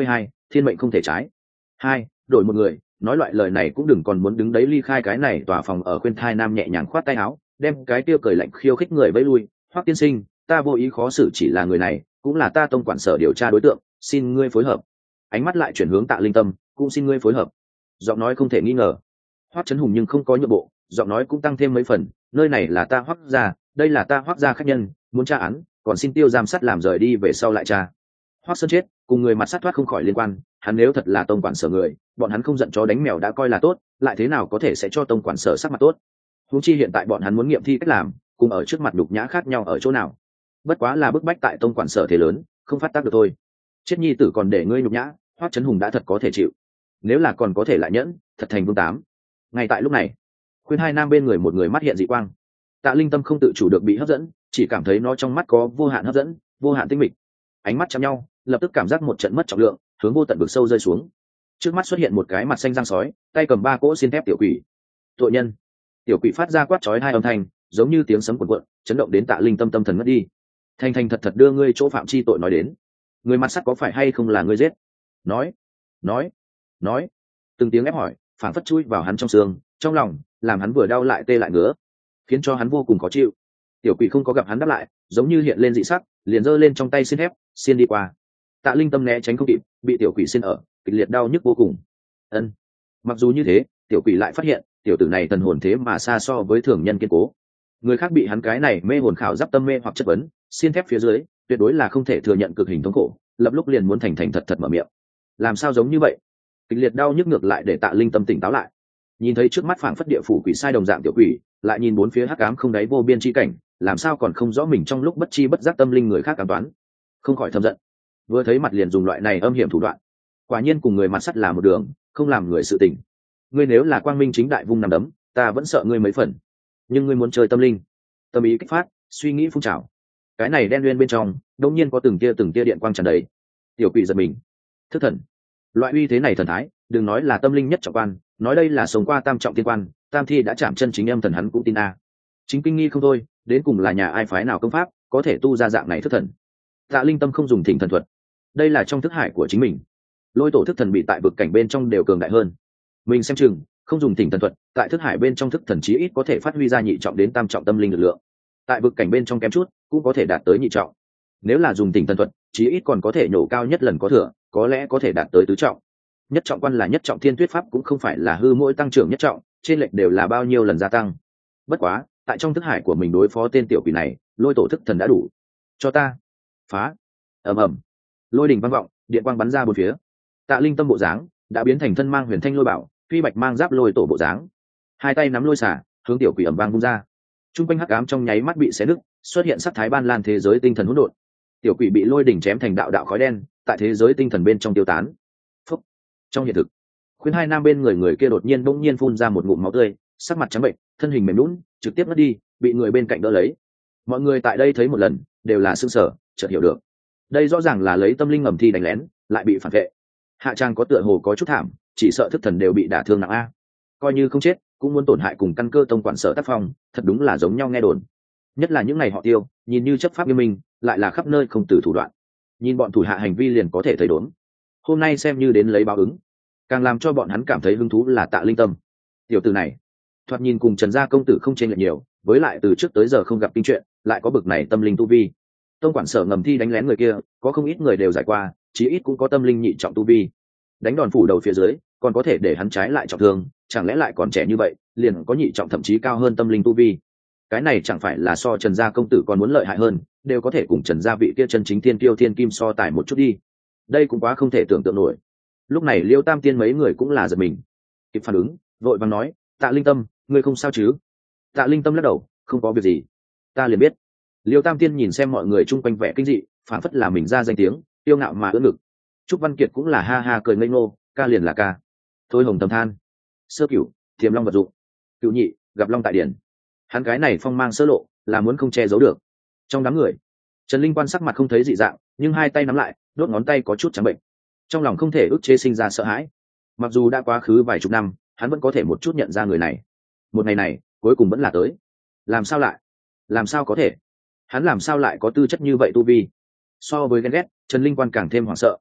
thiên mệnh không thể trái. Hai, đổi một người nói loại lời này cũng đừng còn muốn đứng đấy ly khai cái này tòa phòng ở. Khuyên Thai Nam nhẹ nhàng khoát tay áo, đem cái tiêu cười lạnh khiêu khích người vẫy lui. Hoắc tiên sinh, ta vô ý khó xử, chỉ là người này cũng là ta tông quản sở điều tra đối tượng, xin ngươi phối hợp. Ánh mắt lại chuyển hướng Tạ Linh Tâm, cũng xin ngươi phối hợp. Giọng nói không thể nghi ngờ. Hoắc Chấn Hùng nhưng không có nhượng bộ, giọng nói cũng tăng thêm mấy phần, nơi này là ta Hoắc gia, đây là ta Hoắc gia khách nhân, muốn tra án còn xin tiêu giam sát làm rời đi về sau lại tra. Hoắc Sơn chết cùng người mặt sát thoát không khỏi liên quan, hắn nếu thật là tông quản sở người, bọn hắn không giận chó đánh mèo đã coi là tốt, lại thế nào có thể sẽ cho tông quản sở sắc mặt tốt. Huống chi hiện tại bọn hắn muốn nghiệm thi cách làm, cùng ở trước mặt đục nhã khác nhau ở chỗ nào. Bất quá là bức bách tại tông quản sở thế lớn, không phát tác được thôi. Chết nhi tử còn để ngươi nhục nhã, Hoắc Chấn Hùng đã thật có thể chịu. Nếu là còn có thể lại nhẫn, thật thành vương tám. Ngay tại lúc này, Khuyên Hai Nam bên người một người mắt hiện dị quang. Tạ Linh Tâm không tự chủ được bị hấp dẫn, chỉ cảm thấy nó trong mắt có vô hạn hấp dẫn, vô hạn tinh mịch. Ánh mắt chạm nhau, lập tức cảm giác một trận mất trọng lượng, hướng vô tận vực sâu rơi xuống. Trước mắt xuất hiện một cái mặt xanh răng sói, tay cầm ba cỗ xiên thép tiểu quỷ. Tội nhân. Tiểu quỷ phát ra quát chói hai âm thanh, giống như tiếng sấm cuộn cuộn, chấn động đến Tạ Linh Tâm tâm thần ngất đi. Thành thành thật thật đưa ngươi chỗ phạm chi tội nói đến. Người mặt sắt có phải hay không là ngươi giết? Nói, nói, nói. Từng tiếng ép hỏi, phản phất chui vào hắn trong xương, trong lòng, làm hắn vừa đau lại tê lại ngứa, khiến cho hắn vô cùng khó chịu. Tiểu quỷ không có gặp hắn đáp lại, giống như hiện lên dị sắc, liền giơ lên trong tay xiên thép, xiên đi qua. Tạ Linh Tâm né tránh không kịp, bị tiểu quỷ xiên ở, kịch liệt đau nhức vô cùng. Ân. Mặc dù như thế, tiểu quỷ lại phát hiện, tiểu tử này thần hồn thế mà xa so với thường nhân kiên cố. Người khác bị hắn cái này mê hồn khảo giáp tâm mê hoặc chất vấn, xiên thép phía dưới, tuyệt đối là không thể thừa nhận cực hình thống khổ, lập lúc liền muốn thành thành thật thật mở miệng. Làm sao giống như vậy? Kịch liệt đau nhức ngược lại để Tạ Linh Tâm tỉnh táo lại. Nhìn thấy trước mắt phảng phất địa phủ quỷ sai đồng dạng tiểu quỷ, lại nhìn bốn phía hắc ám không đáy vô biên chi cảnh, làm sao còn không rõ mình trong lúc bất chi bất giác tâm linh người khác cảm toán, không khỏi thầm giận. Vừa thấy mặt liền dùng loại này âm hiểm thủ đoạn, quả nhiên cùng người mặt sắt là một đường, không làm người sự tình. Ngươi nếu là quang minh chính đại vung nằm đấm, ta vẫn sợ ngươi mấy phần, nhưng ngươi muốn chơi tâm linh, tâm ý kích phát, suy nghĩ phun trào, cái này đen nguyên bên trong đột nhiên có từng tia từng tia điện quang tràn đầy. Tiểu quỷ giật mình, thức thần, loại uy thế này thần thái, đừng nói là tâm linh nhất trọng quan, nói đây là sống qua tam trọng tiên quan, tam thi đã chạm chân chính âm thần hắn cũng tin a. Chính kinh nghi không thôi, đến cùng là nhà ai phái nào công pháp có thể tu ra dạng này thức thần. Tạ Linh Tâm không dùng thỉnh thần thuật, đây là trong thức hải của chính mình. Lôi tổ thức thần bị tại vực cảnh bên trong đều cường đại hơn. Mình xem chừng không dùng thỉnh thần thuật, tại thức hải bên trong thức thần chí ít có thể phát huy ra nhị trọng đến tam trọng tâm linh lực lượng. Tại vực cảnh bên trong kém chút cũng có thể đạt tới nhị trọng. Nếu là dùng thỉnh thần thuật, chí ít còn có thể nhổ cao nhất lần có thừa, có lẽ có thể đạt tới tứ trọng. Nhất trọng quan là nhất trọng thiên tuyết pháp, cũng không phải là hư mỗi tăng trưởng nhất trọng, trên lệch đều là bao nhiêu lần gia tăng. Bất quá, tại trong thức hải của mình đối phó tên tiểu quỷ này, lôi tổ thức thần đã đủ. Cho ta phá. Ầm ầm, lôi đình vang vọng, điện quang bắn ra bốn phía. Tạ Linh Tâm bộ dáng đã biến thành thân mang huyền thanh lôi bảo, phi bạch mang giáp lôi tổ bộ dáng, hai tay nắm lôi xả hướng tiểu quỷ ầm vang vung ra. Trung quanh hắc ám trong nháy mắt bị xé nứt, xuất hiện sắc thái ban lan thế giới tinh thần hỗn độn. Tiểu quỷ bị lôi đỉnh chém thành đạo đạo khói đen, tại thế giới tinh thần bên trong tiêu tán. Phúc. Trong hiện thực, Khuyên Hai Nam bên người người kia đột nhiên bỗng nhiên phun ra một ngụm máu tươi, sắc mặt trắng bệnh, thân hình mềm nhũn, trực tiếp ngất đi, bị người bên cạnh đỡ lấy. Mọi người tại đây thấy một lần, đều là sửng sở, chợt hiểu được. Đây rõ ràng là lấy tâm linh ngầm thi đánh lén, lại bị phản vệ. Hạ trang có tựa hồ có chút thảm, chỉ sợ thức thần đều bị đả thương nặng a. Coi như không chết, cũng muốn tổn hại cùng căn cơ tông quản sở tác phong, thật đúng là giống nhau nghe đồn. Nhất là những ngày họ Tiêu, nhìn như chấp pháp nghiêm minh, lại là khắp nơi không từ thủ đoạn. Nhìn bọn thủ hạ hành vi liền có thể thấy đốn. Hôm nay xem như đến lấy báo ứng, càng làm cho bọn hắn cảm thấy hứng thú là Tạ Linh Tâm. Tiểu tử này, thoạt nhìn cùng Trần gia công tử không chênh lệch nhiều, với lại từ trước tới giờ không gặp kinh chuyện, lại có bực này tâm linh tu vi. Tông quản sở ngầm thi đánh lén người kia, có không ít người đều giải qua, chí ít cũng có tâm linh nhị trọng tu vi. Đánh đòn phủ đầu phía dưới, còn có thể để hắn trái lại trọng thương, chẳng lẽ lại còn trẻ như vậy, liền có nhị trọng thậm chí cao hơn tâm linh tu vi. Cái này chẳng phải là so Trần gia công tử còn muốn lợi hại hơn, đều có thể cùng Trần gia vị kia chân chính thiên kiêu thiên kim so tài một chút đi. Đây cũng quá không thể tưởng tượng nổi. Lúc này Liêu Tam Tiên mấy người cũng là giật mình, kịp phản ứng, vội vàng nói, Tạ Linh Tâm, ngươi không sao chứ? Tạ Linh Tâm lắc đầu, không có việc gì, ta liền biết. Liêu Tam Tiên nhìn xem mọi người chung quanh vẻ kinh dị, phản phất là mình ra danh tiếng, tiêu ngạo mà ưỡn ngực. Trúc Văn Kiệt cũng là ha ha cười ngây ngô, ca liền là ca. Thôi Hồng Tầm than, sơ cửu, Thiềm Long vật dụng, cửu nhị, gặp Long tại điển. Hắn cái này phong mang sơ lộ, là muốn không che giấu được. Trong đám người, Trần Linh quan sắc mặt không thấy dị dạng, nhưng hai tay nắm lại, đốt ngón tay có chút trắng bệnh. Trong lòng không thể ức chế sinh ra sợ hãi. Mặc dù đã quá khứ vài chục năm, hắn vẫn có thể một chút nhận ra người này. Một ngày này, cuối cùng vẫn là tới. Làm sao lại? Làm sao có thể? Hắn làm sao lại có tư chất như vậy tu vi? So với ghen ghét, Trần Linh quan càng thêm hoảng sợ.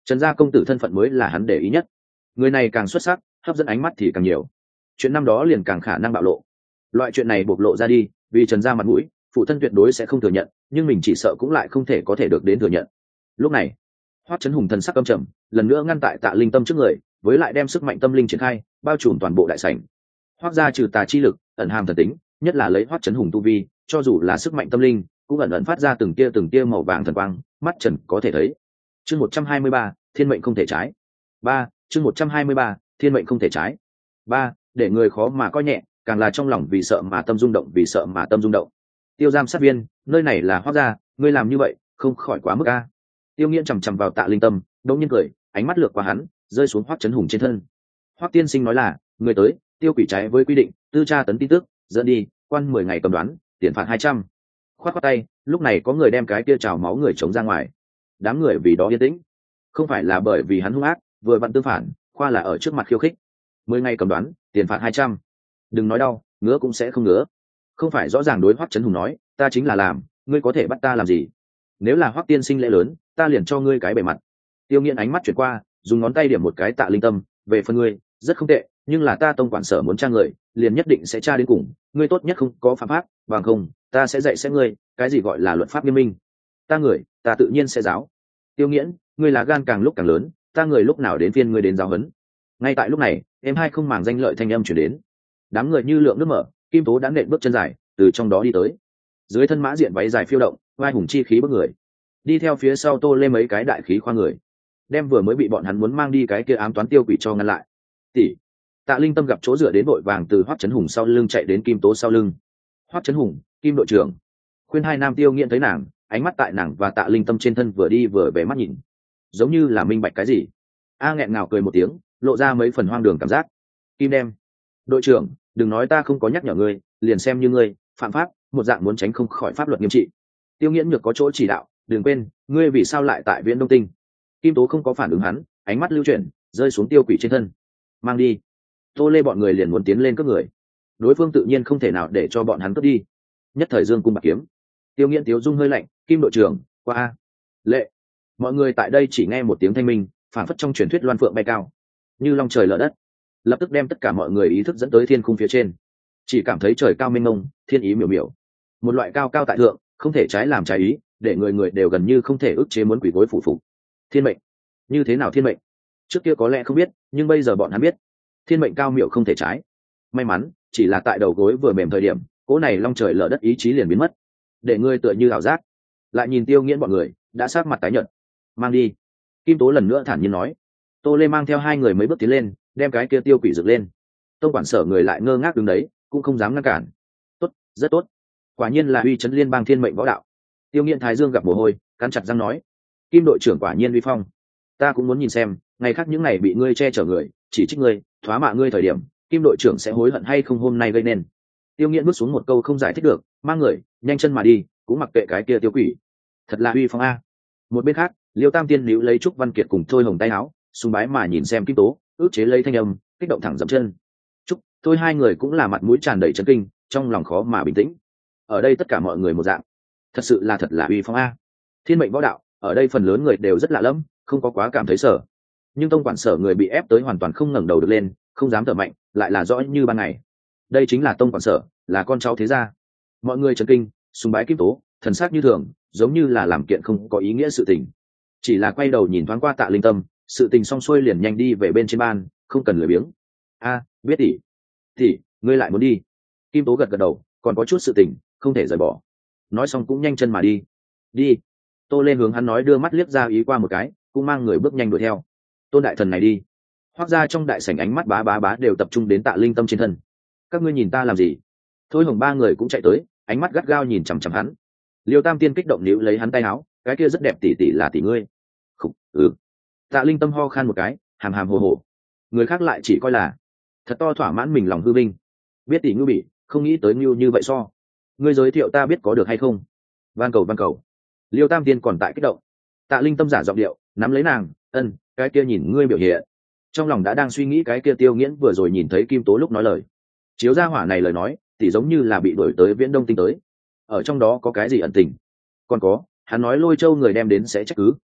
Trần gia công tử thân phận mới là hắn để ý nhất, người này càng xuất sắc hấp dẫn ánh mắt thì càng nhiều, chuyện năm đó liền càng khả năng bạo lộ. Loại chuyện này bộc lộ ra đi, vì Trần gia mặt mũi, phụ thân tuyệt đối sẽ không thừa nhận, nhưng mình chỉ sợ cũng lại không thể có thể được đến thừa nhận. Lúc này Hoắc Chấn Hùng thần sắc âm trầm, lần nữa ngăn tại Tạ Linh Tâm trước người, với lại đem sức mạnh tâm linh triển khai, bao trùm toàn bộ đại sảnh. Hoắc gia trừ tà chi lực, ẩn hàm thần tính, nhất là lấy Hoắc Chấn Hùng tu vi, cho dù là sức mạnh tâm linh, cũng ẩn ẩn phát ra từng tia từng tia màu vàng thần quang, mắt trần có thể thấy. Chương một trăm hai mươi ba, thiên mệnh không thể trái. ba, chương một trăm hai mươi ba, thiên mệnh không thể trái. ba, để người khó mà coi nhẹ, càng là trong lòng vì sợ mà tâm rung động, vì sợ mà tâm rung động. Tiêu giam sát viên, nơi này là Hoắc gia, ngươi làm như vậy, không khỏi quá mức a. Tiêu Nghiễn chằm chằm vào Tạ Linh Tâm, đột nhiên cười, ánh mắt lướt qua hắn, rơi xuống Hoắc Chấn Hùng trên thân. Hoắc tiên sinh nói là, người tới, tiêu quỷ trái với quy định, tư tra tấn tin tức, dẫn đi, quan mười ngày cầm đoán, tiền phạt hai trăm. Khoát khoát tay, lúc này có người đem cái kia trào máu người chống ra ngoài. Đám người vì đó yên tĩnh, không phải là bởi vì hắn hung ác, vừa vặn tương phản, khoa là ở trước mặt khiêu khích. Mười ngày cầm đoán, tiền phạt hai trăm. Đừng nói đau, ngứa cũng sẽ không ngứa. Không phải rõ ràng đối Hoắc Chấn Hùng nói, ta chính là làm, ngươi có thể bắt ta làm gì? Nếu là Hoắc tiên sinh lễ lớn, ta liền cho ngươi cái bề mặt. Tiêu Nghiễn ánh mắt chuyển qua, dùng ngón tay điểm một cái Tạ Linh Tâm, về phần ngươi, rất không tệ, nhưng là ta tông quản sở muốn tra người, liền nhất định sẽ tra đến cùng, ngươi tốt nhất không có phạm pháp, bằng không, ta sẽ dạy sẽ ngươi, cái gì gọi là luật pháp nghiêm minh. Ta người, ta tự nhiên sẽ giáo. Tiêu Nghiễn, ngươi là gan càng lúc càng lớn, ta người lúc nào đến phiên ngươi đến giáo huấn. Ngay tại lúc này, em hai không màng danh lợi thanh âm truyền đến. Đám người như lượng nước mở, Kim Tố đã nện bước chân dài, từ trong đó đi tới. Dưới thân mã diện váy dài phiêu động, vai hùng chi khí bức người. Đi theo phía sau Tô Lê mấy cái đại khí khoa người, đem vừa mới bị bọn hắn muốn mang đi cái kia ám toán tiêu quỷ cho ngăn lại. Tỷ. Tạ Linh Tâm gặp chỗ dựa đến vội vàng từ Hoắc Chấn Hùng sau lưng chạy đến Kim Tố sau lưng. Hoắc Chấn Hùng, Kim đội trưởng. Khuyên hai nam Tiêu Nghiễn thấy nàng, ánh mắt tại nàng và Tạ Linh Tâm trên thân vừa đi vừa về mắt nhìn, giống như là minh bạch cái gì. A nghẹn ngào cười một tiếng, lộ ra mấy phần hoang đường cảm giác. Kim đem. Đội trưởng, đừng nói ta không có nhắc nhở ngươi, liền xem như ngươi phạm pháp, một dạng muốn tránh không khỏi pháp luật nghiêm trị. Tiêu Nghiễn nhược có chỗ chỉ đạo, đừng quên, ngươi vì sao lại tại Viễn Đông Tinh? Kim Tố không có phản ứng hắn, ánh mắt lưu chuyển, rơi xuống tiêu quỷ trên thân. Mang đi. Tô Lê bọn người liền muốn tiến lên cướp người, đối phương tự nhiên không thể nào để cho bọn hắn cướp đi. Nhất thời dương cung bạc kiếm. Tiêu Nghiễn tiếu dung hơi lạnh, Kim đội trưởng, qua a. Lệ. Mọi người tại đây chỉ nghe một tiếng thanh minh, phản phất trong truyền thuyết loan phượng bay cao, như long trời lở đất, lập tức đem tất cả mọi người ý thức dẫn tới thiên khung phía trên. Chỉ cảm thấy trời cao mênh mông, thiên ý miểu miểu, một loại cao cao tại thượng, không thể trái làm trái ý, để người người đều gần như không thể ức chế muốn quỳ gối phủ phục. Thiên mệnh, như thế nào thiên mệnh? Trước kia có lẽ không biết, nhưng bây giờ bọn hắn biết, thiên mệnh cao miểu không thể trái. May mắn, chỉ là tại đầu gối vừa mềm thời điểm, cỗ này long trời lở đất ý chí liền biến mất, để ngươi tựa như ảo giác. Lại nhìn Tiêu Nghiễn bọn người, đã sát mặt tái nhợt. Mang đi. Kim Tố lần nữa thản nhiên nói. Tô Lê mang theo hai người mấy bước tiến lên, đem cái kia tiêu quỷ dựng lên. Tông quản sở người lại ngơ ngác đứng đấy, cũng không dám ngăn cản. Tốt, rất tốt. Quả nhiên là uy chấn liên bang thiên mệnh võ đạo. Tiêu Nghiễn thái dương gặp mồ hôi, cắn chặt răng nói. Kim đội trưởng quả nhiên uy phong. Ta cũng muốn nhìn xem, ngày khác những ngày bị ngươi che chở người, chỉ trích ngươi, thoá mạ ngươi thời điểm, Kim đội trưởng sẽ hối hận hay không hôm nay gây nên. Tiêu Nghiễn bước xuống một câu không giải thích được, mang người nhanh chân mà đi, cũng mặc kệ cái kia tiêu quỷ. Thật là uy phong a. Một bên khác, Liêu Tam Tiên níu lấy Trúc Văn Kiệt cùng Thôi Hồng tay áo, sùng bái mà nhìn xem Kim Tố, ước chế lấy thanh âm, kích động thẳng dậm chân. Trúc, Thôi hai người cũng là mặt mũi tràn đầy chấn kinh, trong lòng khó mà bình tĩnh. Ở đây tất cả mọi người một dạng, thật sự là thật là uy phong a. Thiên mệnh võ đạo, ở đây phần lớn người đều rất lạ lẫm, không có quá cảm thấy sợ. Nhưng tông quản sở người bị ép tới hoàn toàn không ngẩng đầu được lên, không dám thở mạnh, lại là rõ như ban ngày. Đây chính là tông quản sở, là con cháu thế gia. Mọi người chấn kinh, sùng bái Kim Tố, thần sắc như thường, giống như là làm kiện không có ý nghĩa sự tình. Chỉ là quay đầu nhìn thoáng qua Tạ Linh Tâm, sự tình xong xuôi liền nhanh đi về bên trên ban, không cần lười biếng. A, biết tỷ. Tỷ, ngươi lại muốn đi? Kim Tố gật gật đầu, còn có chút sự tình, không thể rời bỏ. Nói xong cũng nhanh chân mà đi. Đi. Tô Lê hướng hắn nói, đưa mắt liếc ra ý qua một cái, cũng mang người bước nhanh đuổi theo. Tôn đại thần này đi. Hoắc ra trong đại sảnh ánh mắt bá bá bá đều tập trung đến Tạ Linh Tâm trên thân. Các ngươi nhìn ta làm gì? Thôi Hồng ba người cũng chạy tới, ánh mắt gắt gao nhìn chằm chằm hắn. Liêu Tam Tiên kích động níu lấy hắn tay áo, cái kia rất đẹp tỷ tỷ là tỷ ngươi. Khục, ừ. Tạ Linh Tâm ho khan một cái, hàm hàm hồ hồ. Người khác lại chỉ coi là thật to thỏa mãn mình lòng hư vinh. Biết tỷ ngưu bị, không nghĩ tới ngưu như vậy so. Ngươi giới thiệu ta biết có được hay không? Van cầu van cầu. Liêu Tam Tiên còn tại kích động. Tạ Linh Tâm giả giọng điệu, nắm lấy nàng, ân, cái kia nhìn ngươi biểu hiện. Trong lòng đã đang suy nghĩ cái kia Tiêu Nghiễn vừa rồi nhìn thấy Kim Tố lúc nói lời. Chiếu ra hỏa này lời nói, tỷ giống như là bị đuổi tới Viễn Đông Tinh tới. Ở trong đó có cái gì ẩn tình? Còn có, hắn nói Lôi Châu người đem đến sẽ trách cứ,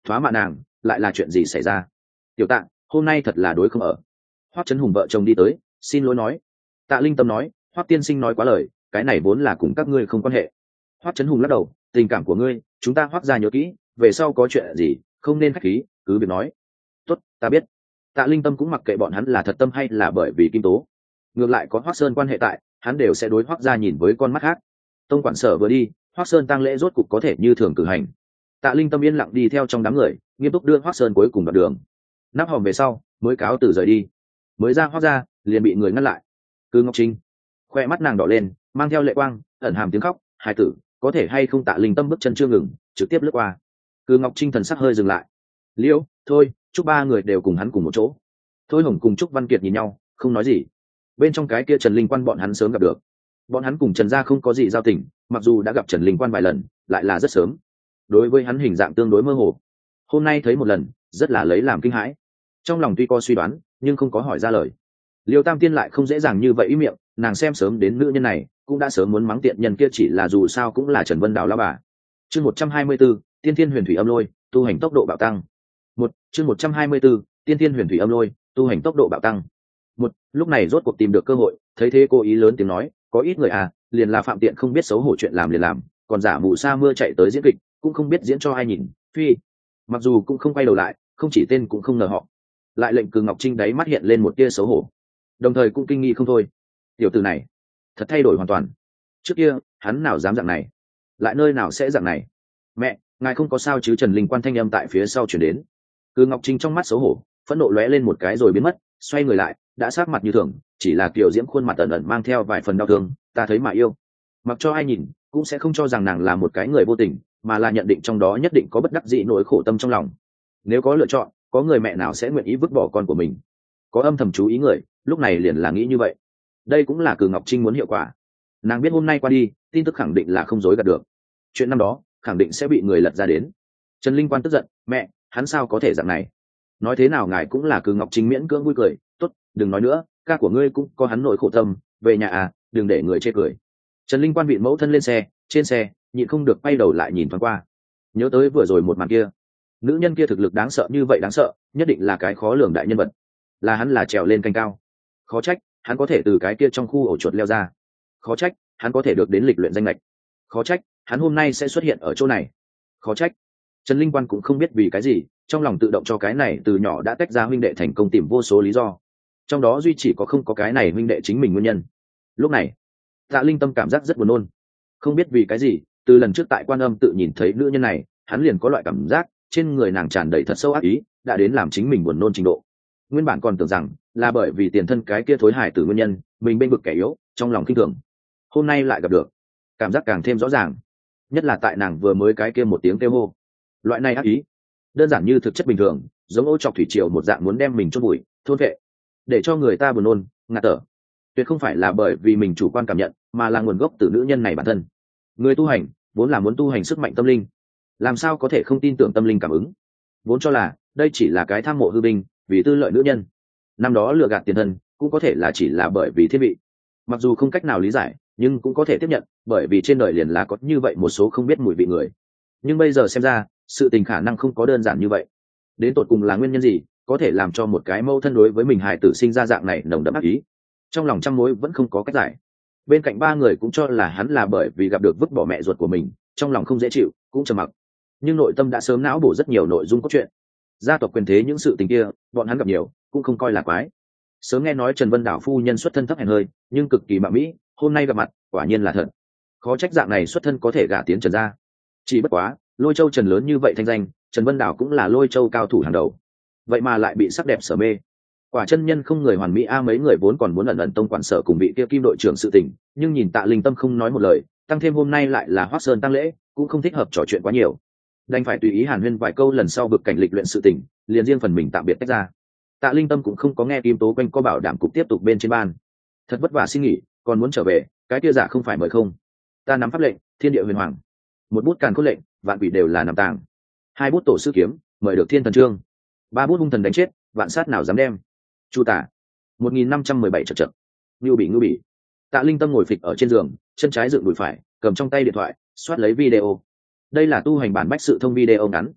thoá mạ nàng lại là chuyện gì xảy ra? Tiểu Tạ, hôm nay thật là đối không ở. Hoắc Chấn Hùng vợ chồng đi tới, xin lỗi nói. Tạ Linh Tâm nói, Hoắc tiên sinh nói quá lời, cái này vốn là cùng các ngươi không quan hệ. Hoắc Chấn Hùng lắc đầu, tình cảm của ngươi chúng ta Hoắc gia nhớ kỹ, về sau có chuyện gì không nên khách khí, cứ việc nói. Tốt, ta biết. Tạ Linh Tâm cũng mặc kệ bọn hắn là thật tâm hay là bởi vì Kim Tố, ngược lại có Hoắc Sơn quan hệ tại, hắn đều sẽ đối Hoắc gia nhìn với con mắt khác. Tông quản sở vừa đi, Hoắc Sơn tang lễ rốt cục có thể như thường cử hành. Tạ Linh Tâm yên lặng đi theo trong đám người, nghiêm túc đưa Hoắc Sơn cuối cùng đoạn đường. Nắp hòm về sau, mới cáo từ rời đi. Mới ra Hoắc gia, liền bị người ngăn lại. Cư Ngọc Trinh, khoe mắt nàng đỏ lên, mang theo lệ quang, ẩn hàm tiếng khóc, "Hai tử, có thể hay không?" Tạ Linh Tâm bước chân chưa ngừng, trực tiếp lướt qua. Cư Ngọc Trinh thần sắc hơi dừng lại. "Liễu, thôi, chúc ba người đều cùng hắn cùng một chỗ." Thôi Hồng cùng Trúc Văn Kiệt nhìn nhau, không nói gì. Bên trong cái kia Trần Linh Quan bọn hắn sớm gặp được. Bọn hắn cùng Trần gia không có gì giao tình, mặc dù đã gặp Trần Linh Quan vài lần, lại là rất sớm. Đối với hắn hình dạng tương đối mơ hồ. Hôm nay thấy một lần, rất là lấy làm kinh hãi. Trong lòng tuy có suy đoán, nhưng không có hỏi ra lời. Liêu Tam Tiên lại không dễ dàng như vậy ý miệng, nàng xem sớm đến nữ nhân này, cũng đã sớm muốn mắng tiện nhân kia, chỉ là dù sao cũng là Trần Vân Đào la bà. Chương một trăm hai mươi 124, Tiên Thiên Huyền Thủy Âm Lôi, tu hành tốc độ bạo tăng. Một, chương một trăm hai mươi 124, Tiên Thiên Huyền Thủy Âm Lôi, tu hành tốc độ bạo tăng. Một, lúc này rốt cuộc tìm được cơ hội, thấy thế cô ý lớn tiếng nói, có ít người à, liền là phạm tiện không biết xấu hổ chuyện làm liền làm, còn giả mù sa mưa chạy tới diễn kịch, cũng không biết diễn cho ai nhìn, phi. Mặc dù cũng không quay đầu lại, không chỉ tên cũng không ngờ họ. Lại lệnh Cừ Ngọc Trinh đáy mắt hiện lên một tia xấu hổ, đồng thời cũng kinh nghi không thôi. Tiểu tử này thật thay đổi hoàn toàn. Trước kia hắn nào dám dạng này, lại nơi nào sẽ dạng này. Mẹ, ngài không có sao chứ? Trần Linh Quan thanh âm tại phía sau chuyển đến. Cừ Ngọc Trinh trong mắt xấu hổ, phẫn nộ lóe lên một cái rồi biến mất, xoay người lại, đã sát mặt như thường, chỉ là kiểu diễm khuôn mặt ẩn ẩn mang theo vài phần đau thương. Ta thấy mà yêu, mặc cho ai nhìn cũng sẽ không cho rằng nàng là một cái người vô tình, mà là nhận định trong đó nhất định có bất đắc dĩ nỗi khổ tâm trong lòng. Nếu có lựa chọn, có người mẹ nào sẽ nguyện ý vứt bỏ con của mình? Có âm thầm chú ý người, lúc này liền là nghĩ như vậy. Đây cũng là Cừ Ngọc Trinh muốn hiệu quả. Nàng biết hôm nay qua đi, tin tức khẳng định là không dối gạt được. Chuyện năm đó khẳng định sẽ bị người lật ra đến. Trần Linh Quan tức giận, mẹ, hắn sao có thể dạng này? Nói thế nào ngài cũng là Cừ Ngọc Trinh miễn cưỡng vui cười, tốt, đừng nói nữa, ca của ngươi cũng có hắn nỗi khổ tâm, về nhà à, đừng để người chê cười. Trần Linh Quan vịn mẫu thân lên xe, trên xe nhịn không được quay đầu lại nhìn thoáng qua, nhớ tới vừa rồi một màn kia. Nữ nhân kia thực lực đáng sợ như vậy, đáng sợ, nhất định là cái khó lường đại nhân vật. Là hắn là trèo lên cành cao, khó trách hắn có thể từ cái kia trong khu ổ chuột leo ra, khó trách hắn có thể được đến lịch luyện danh lệch, khó trách hắn hôm nay sẽ xuất hiện ở chỗ này, khó trách. Trần Linh Quan cũng không biết vì cái gì, trong lòng tự động cho cái này từ nhỏ đã tách ra huynh đệ thành công tìm vô số lý do, trong đó duy chỉ có không có cái này huynh đệ chính mình nguyên nhân. Lúc này Tạ Linh Tâm cảm giác rất buồn nôn, không biết vì cái gì, từ lần trước tại Quan Âm tự nhìn thấy nữ nhân này, hắn liền có loại cảm giác trên người nàng tràn đầy thật sâu ác ý, đã đến làm chính mình buồn nôn trình độ. Nguyên bản còn tưởng rằng là bởi vì tiền thân cái kia thối hài tử nguyên nhân, mình bên vực kẻ yếu, trong lòng kinh thường. Hôm nay lại gặp được, cảm giác càng thêm rõ ràng, nhất là tại nàng vừa mới cái kia một tiếng kêu hô. Loại này ác ý đơn giản như thực chất bình thường, giống ô trọc thủy triều một dạng, muốn đem mình chôn bụi thôn vệ, để cho người ta buồn nôn ngạt thở. Tuyệt không phải là bởi vì mình chủ quan cảm nhận, mà là nguồn gốc từ nữ nhân này bản thân. Người tu hành vốn là muốn tu hành sức mạnh tâm linh, làm sao có thể không tin tưởng tâm linh cảm ứng? Vốn cho là đây chỉ là cái tham mộ hư binh, vì tư lợi nữ nhân. Năm đó lừa gạt tiền thân, cũng có thể là chỉ là bởi vì thiên vị. Mặc dù không cách nào lý giải, nhưng cũng có thể tiếp nhận, bởi vì trên đời liền là có như vậy một số không biết mùi vị người. Nhưng bây giờ xem ra, sự tình khả năng không có đơn giản như vậy. Đến tột cùng là nguyên nhân gì có thể làm cho một cái mâu thân đối với mình hài tử sinh ra dạng này nồng đậm ác ý? Trong lòng trăm mối vẫn không có cách giải. Bên cạnh ba người cũng cho là hắn là bởi vì gặp được vứt bỏ mẹ ruột của mình, trong lòng không dễ chịu, cũng trầm mặc. Nhưng nội tâm đã sớm não bổ rất nhiều nội dung cốt truyện. Gia tộc quyền thế những sự tình kia, bọn hắn gặp nhiều, cũng không coi là quái. Sớm nghe nói Trần Vân Đảo phu nhân xuất thân thấp hèn hơi, nhưng cực kỳ mạ mỹ, hôm nay gặp mặt, quả nhiên là thật. Khó trách dạng này xuất thân có thể gả tiến Trần gia. Chỉ bất quá, Lôi Châu Trần lớn như vậy thanh danh, Trần Vân Đảo cũng là Lôi Châu cao thủ hàng đầu, vậy mà lại bị sắc đẹp sở mê. Quả chân nhân không người hoàn mỹ a. Mấy người vốn còn muốn ẩn ẩn tông quản sở cùng bị kia kim đội trưởng sự tình, nhưng nhìn Tạ Linh Tâm không nói một lời, tăng thêm hôm nay lại là Hoắc Sơn tăng lễ, cũng không thích hợp trò chuyện quá nhiều, đành phải tùy ý hàn huyên vài câu. Lần sau bực cảnh lịch luyện sự tình, liền riêng phần mình tạm biệt tách ra. Tạ Linh Tâm cũng không có nghe Kim Tố quanh có bảo đảm cục tiếp tục bên trên ban. Thật vất vả xin nghỉ, còn muốn trở về, cái kia giả không phải mời không. Ta nắm pháp lệnh, thiên địa huyền hoàng, một bút càn khôn lệnh, vạn quỷ đều là nằm tàng. Hai bút tổ sư kiếm, mời được thiên thần trương. Ba bút hung thần đánh chết, vạn sát nào dám đem. Chu tả, một nghìn năm trăm mười bảy chật chật. Ngưu bị ngưu bị. Tạ Linh Tâm ngồi phịch ở trên giường, chân trái dựng đùi phải, cầm trong tay điện thoại, soát lấy video. Đây là tu hành bản bách sự thông video ngắn.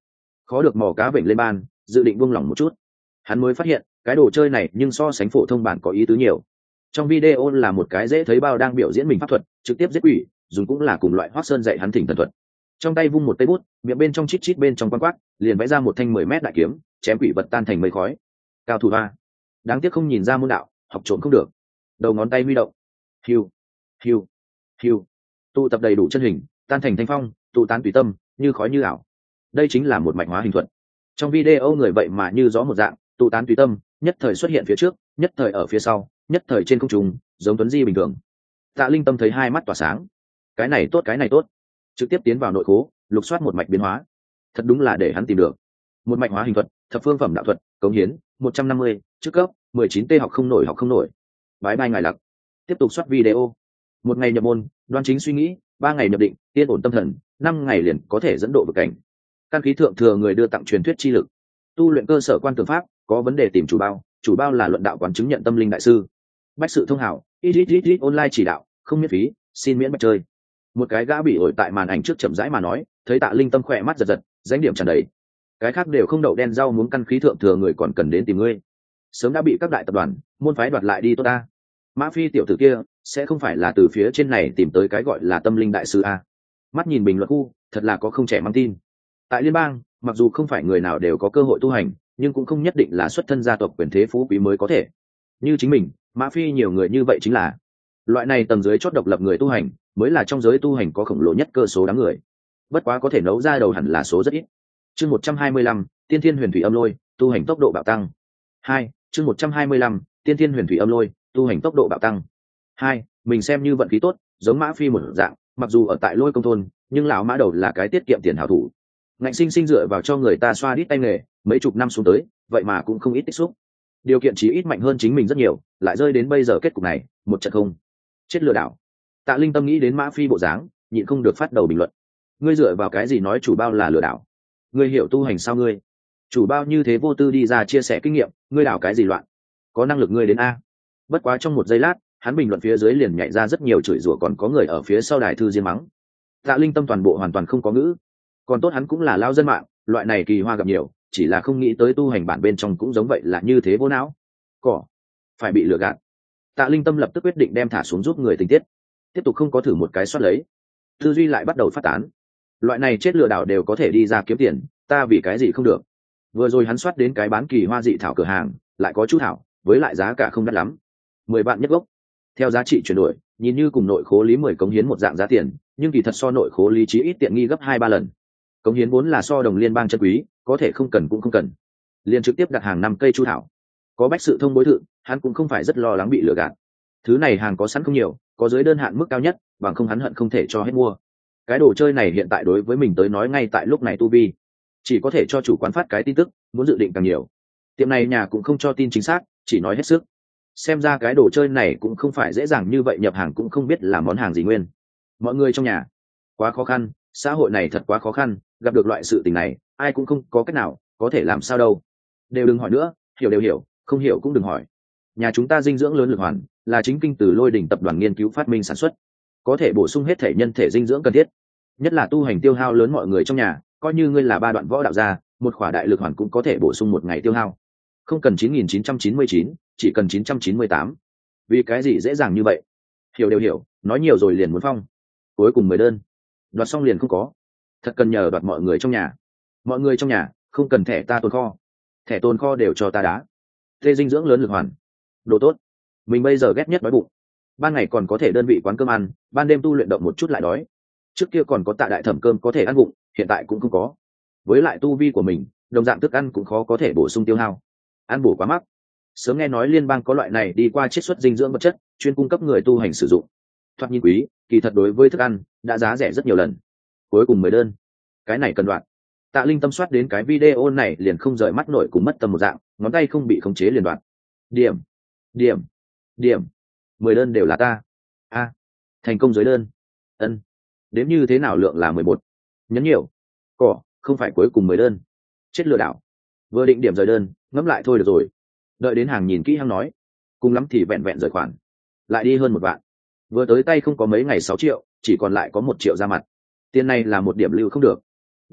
khó được mò cá vểnh lên ban, dự định buông lỏng một chút. Hắn mới phát hiện cái đồ chơi này nhưng so sánh phổ thông bản có ý tứ nhiều. Trong video là một cái dễ thấy bao đang biểu diễn mình pháp thuật, trực tiếp giết quỷ, dùng cũng là cùng loại Hoắc Sơn dạy hắn thỉnh thần thuật. Trong tay vung một tay bút, miệng bên trong chít chít bên trong quan quát, liền vẽ ra một thanh mười mét đại kiếm, chém quỷ vật tan thành mây khói. Cao thủ va. Đáng tiếc không nhìn ra môn đạo, học trộm không được. Đầu ngón tay huy động. Hiu, hiu, hiu. Tụ tập đầy đủ chân hình, tan thành thanh phong, tụ tán tùy tâm, như khói như ảo. Đây chính là một mạch hóa hình thuật. Trong video người vậy mà như gió một dạng, tụ tán tùy tâm, nhất thời xuất hiện phía trước, nhất thời ở phía sau, nhất thời trên không trung, giống tuấn di bình thường. Tạ Linh Tâm thấy hai mắt tỏa sáng. Cái này tốt, cái này tốt. Trực tiếp tiến vào nội khố, lục soát một mạch biến hóa. Thật đúng là để hắn tìm được. Một mạch hóa hình thuật, thập phương phẩm đạo thuật, cống hiến một trăm năm mươi, trước cấp mười chín t học không nổi học không nổi. Bái bai ngài lặc. Tiếp tục soát video. Một ngày nhập môn, đoan chính suy nghĩ, ba ngày nhập định, yên ổn tâm thần, năm ngày liền có thể dẫn độ vực cảnh. Căn khí thượng thừa người đưa tặng truyền thuyết chi lực. Tu luyện cơ sở quan tưởng pháp, có vấn đề tìm chủ bao, chủ bao là luận đạo quán chứng nhận tâm linh đại sư. Bách sự thông hảo, ít ít ít ít online chỉ đạo, không miễn phí, xin miễn bạch chơi. Một cái gã bị ổi tại màn ảnh trước chậm rãi mà nói, thấy Tạ Linh Tâm khỏe mắt giật giật, danh điểm tràn đầy. Cái khác đều không đậu đen rau muống, căn khí thượng thừa người còn cần đến tìm ngươi. Sớm đã bị các đại tập đoàn, môn phái đoạt lại đi tốt ta. Mã Phi tiểu tử kia, sẽ không phải là từ phía trên này tìm tới cái gọi là tâm linh đại sư a? Mắt nhìn bình luận khu, thật là có không trẻ mang tin. Tại liên bang, mặc dù không phải người nào đều có cơ hội tu hành, nhưng cũng không nhất định là xuất thân gia tộc quyền thế phú quý mới có thể. Như chính mình, Mã Phi nhiều người như vậy chính là loại này tầng dưới chót độc lập người tu hành, mới là trong giới tu hành có khổng lồ nhất cơ số đáng người. Bất quá có thể nấu ra đầu hẳn là số rất ít. Chương một trăm hai mươi lăm, Tiên Thiên Huyền Thủy Âm Lôi, tu hành tốc độ bạo tăng. Hai, chương một trăm hai mươi lăm, Tiên Thiên Huyền Thủy Âm Lôi, tu hành tốc độ bạo tăng. Hai, mình xem như vận khí tốt, giống Mã Phi một dạng, mặc dù ở tại Lôi Công thôn, nhưng lão Mã đầu là cái tiết kiệm tiền hảo thủ. Ngạnh sinh sinh dựa vào cho người ta xoa đít tay nghề, mấy chục năm xuống tới, vậy mà cũng không ít tích xúc. Điều kiện chí ít mạnh hơn chính mình rất nhiều, lại rơi đến bây giờ kết cục này, một trận không. Chết lừa đảo. Tạ Linh Tâm nghĩ đến Mã Phi bộ dáng, nhịn không được phát đầu bình luận. Ngươi dựa vào cái gì nói chủ bao là lừa đảo? Ngươi hiểu tu hành sao ngươi? Chủ bao như thế vô tư đi ra chia sẻ kinh nghiệm, ngươi đảo cái gì loạn? Có năng lực ngươi đến a? Bất quá trong một giây lát, hắn bình luận phía dưới liền nhảy ra rất nhiều chửi rủa, còn có người ở phía sau đài thư riêng mắng. Tạ Linh Tâm toàn bộ hoàn toàn không có ngữ. Còn tốt hắn cũng là lao dân mạng, loại này kỳ hoa gặp nhiều, chỉ là không nghĩ tới tu hành bản bên trong cũng giống vậy, là như thế vô não. Cỏ, phải bị lừa gạt. Tạ Linh Tâm lập tức quyết định đem thả xuống giúp người tình tiết, tiếp tục không có thử một cái soát lấy, tư duy lại bắt đầu phát tán. Loại này chết lừa đảo đều có thể đi ra kiếm tiền, ta vì cái gì không được? Vừa rồi hắn soát đến cái bán kỳ hoa dị thảo cửa hàng, lại có chú thảo, với lại giá cả không đắt lắm, mười vạn nhất gốc. Theo giá trị chuyển đổi, nhìn như cùng nội khố lý mười cống hiến một dạng giá tiền, nhưng kỳ thật so nội khố lý chí ít tiện nghi gấp hai ba lần. Cống hiến vốn là so đồng liên bang chân quý, có thể không cần cũng không cần, liền trực tiếp đặt hàng năm cây chu thảo. Có bách sự thông bối thự, hắn cũng không phải rất lo lắng bị lừa gạt. Thứ này hàng có sẵn không nhiều, có dưới đơn hạn mức cao nhất, bằng không hắn hận không thể cho hết mua. Cái đồ chơi này hiện tại đối với mình tới nói ngay tại lúc này tu vi, chỉ có thể cho chủ quán phát cái tin tức, muốn dự định càng nhiều. Tiệm này nhà cũng không cho tin chính xác, chỉ nói hết sức. Xem ra cái đồ chơi này cũng không phải dễ dàng như vậy, nhập hàng cũng không biết là món hàng gì nguyên. Mọi người trong nhà, quá khó khăn, xã hội này thật quá khó khăn, gặp được loại sự tình này, ai cũng không có cách nào, có thể làm sao đâu. Đều đừng hỏi nữa, hiểu đều hiểu, không hiểu cũng đừng hỏi. Nhà chúng ta dinh dưỡng lớn lực hoàn, là chính kinh từ Lôi Đỉnh tập đoàn nghiên cứu phát minh sản xuất, có thể bổ sung hết thể nhân thể dinh dưỡng cần thiết, nhất là tu hành tiêu hao lớn mọi người trong nhà, coi như ngươi là ba đoạn võ đạo gia, một khỏa đại lực hoàn cũng có thể bổ sung một ngày tiêu hao. Không cần chín nghìn chín trăm chín mươi chín, chỉ cần chín trăm chín mươi tám. Vì cái gì dễ dàng như vậy? Hiểu đều hiểu, nói nhiều rồi liền muốn phong. Cuối cùng mười đơn, đoạt xong liền không có. Thật cần nhờ đoạt mọi người trong nhà. Mọi người trong nhà, không cần thẻ ta tồn kho. Thẻ tồn kho đều cho ta đá. Tê dinh dưỡng lớn lực hoàn. Đồ tốt. Mình bây giờ ghét nhất đói bụng. Ban ngày còn có thể đơn vị quán cơm ăn, ban đêm tu luyện động một chút lại đói. Trước kia còn có Tạ đại thẩm cơm có thể ăn bụng, hiện tại cũng không có. Với lại tu vi của mình, đồng dạng thức ăn cũng khó có thể bổ sung tiêu hao. Ăn bổ quá mắc. Sớm nghe nói liên bang có loại này đi qua chiết xuất dinh dưỡng vật chất, chuyên cung cấp người tu hành sử dụng. Thoạt nhìn quý, kỳ thật đối với thức ăn đã giá rẻ rất nhiều lần. Cuối cùng mười đơn, cái này cần đoạn. Tạ Linh Tâm soát đến cái video này liền không rời mắt nổi, cùng mất tâm một dạng, ngón tay không bị khống chế liền đoạn. Điểm, điểm, điểm, mười đơn đều là ta. A, thành công dưới đơn. Ân, đếm như thế nào lượng là mười một. Nhấn nhiều. Cỏ, không phải cuối cùng mười đơn. Chết lừa đảo. Vừa định điểm rời đơn, ngẫm lại thôi được rồi. Đợi đến hàng nhìn kỹ hăng nói, cùng lắm thì vẹn vẹn rời khoản, lại đi hơn một vạn. Vừa tới tay không có mấy ngày sáu triệu, chỉ còn lại có một triệu ra mặt. Tiền này là một điểm lưu không được.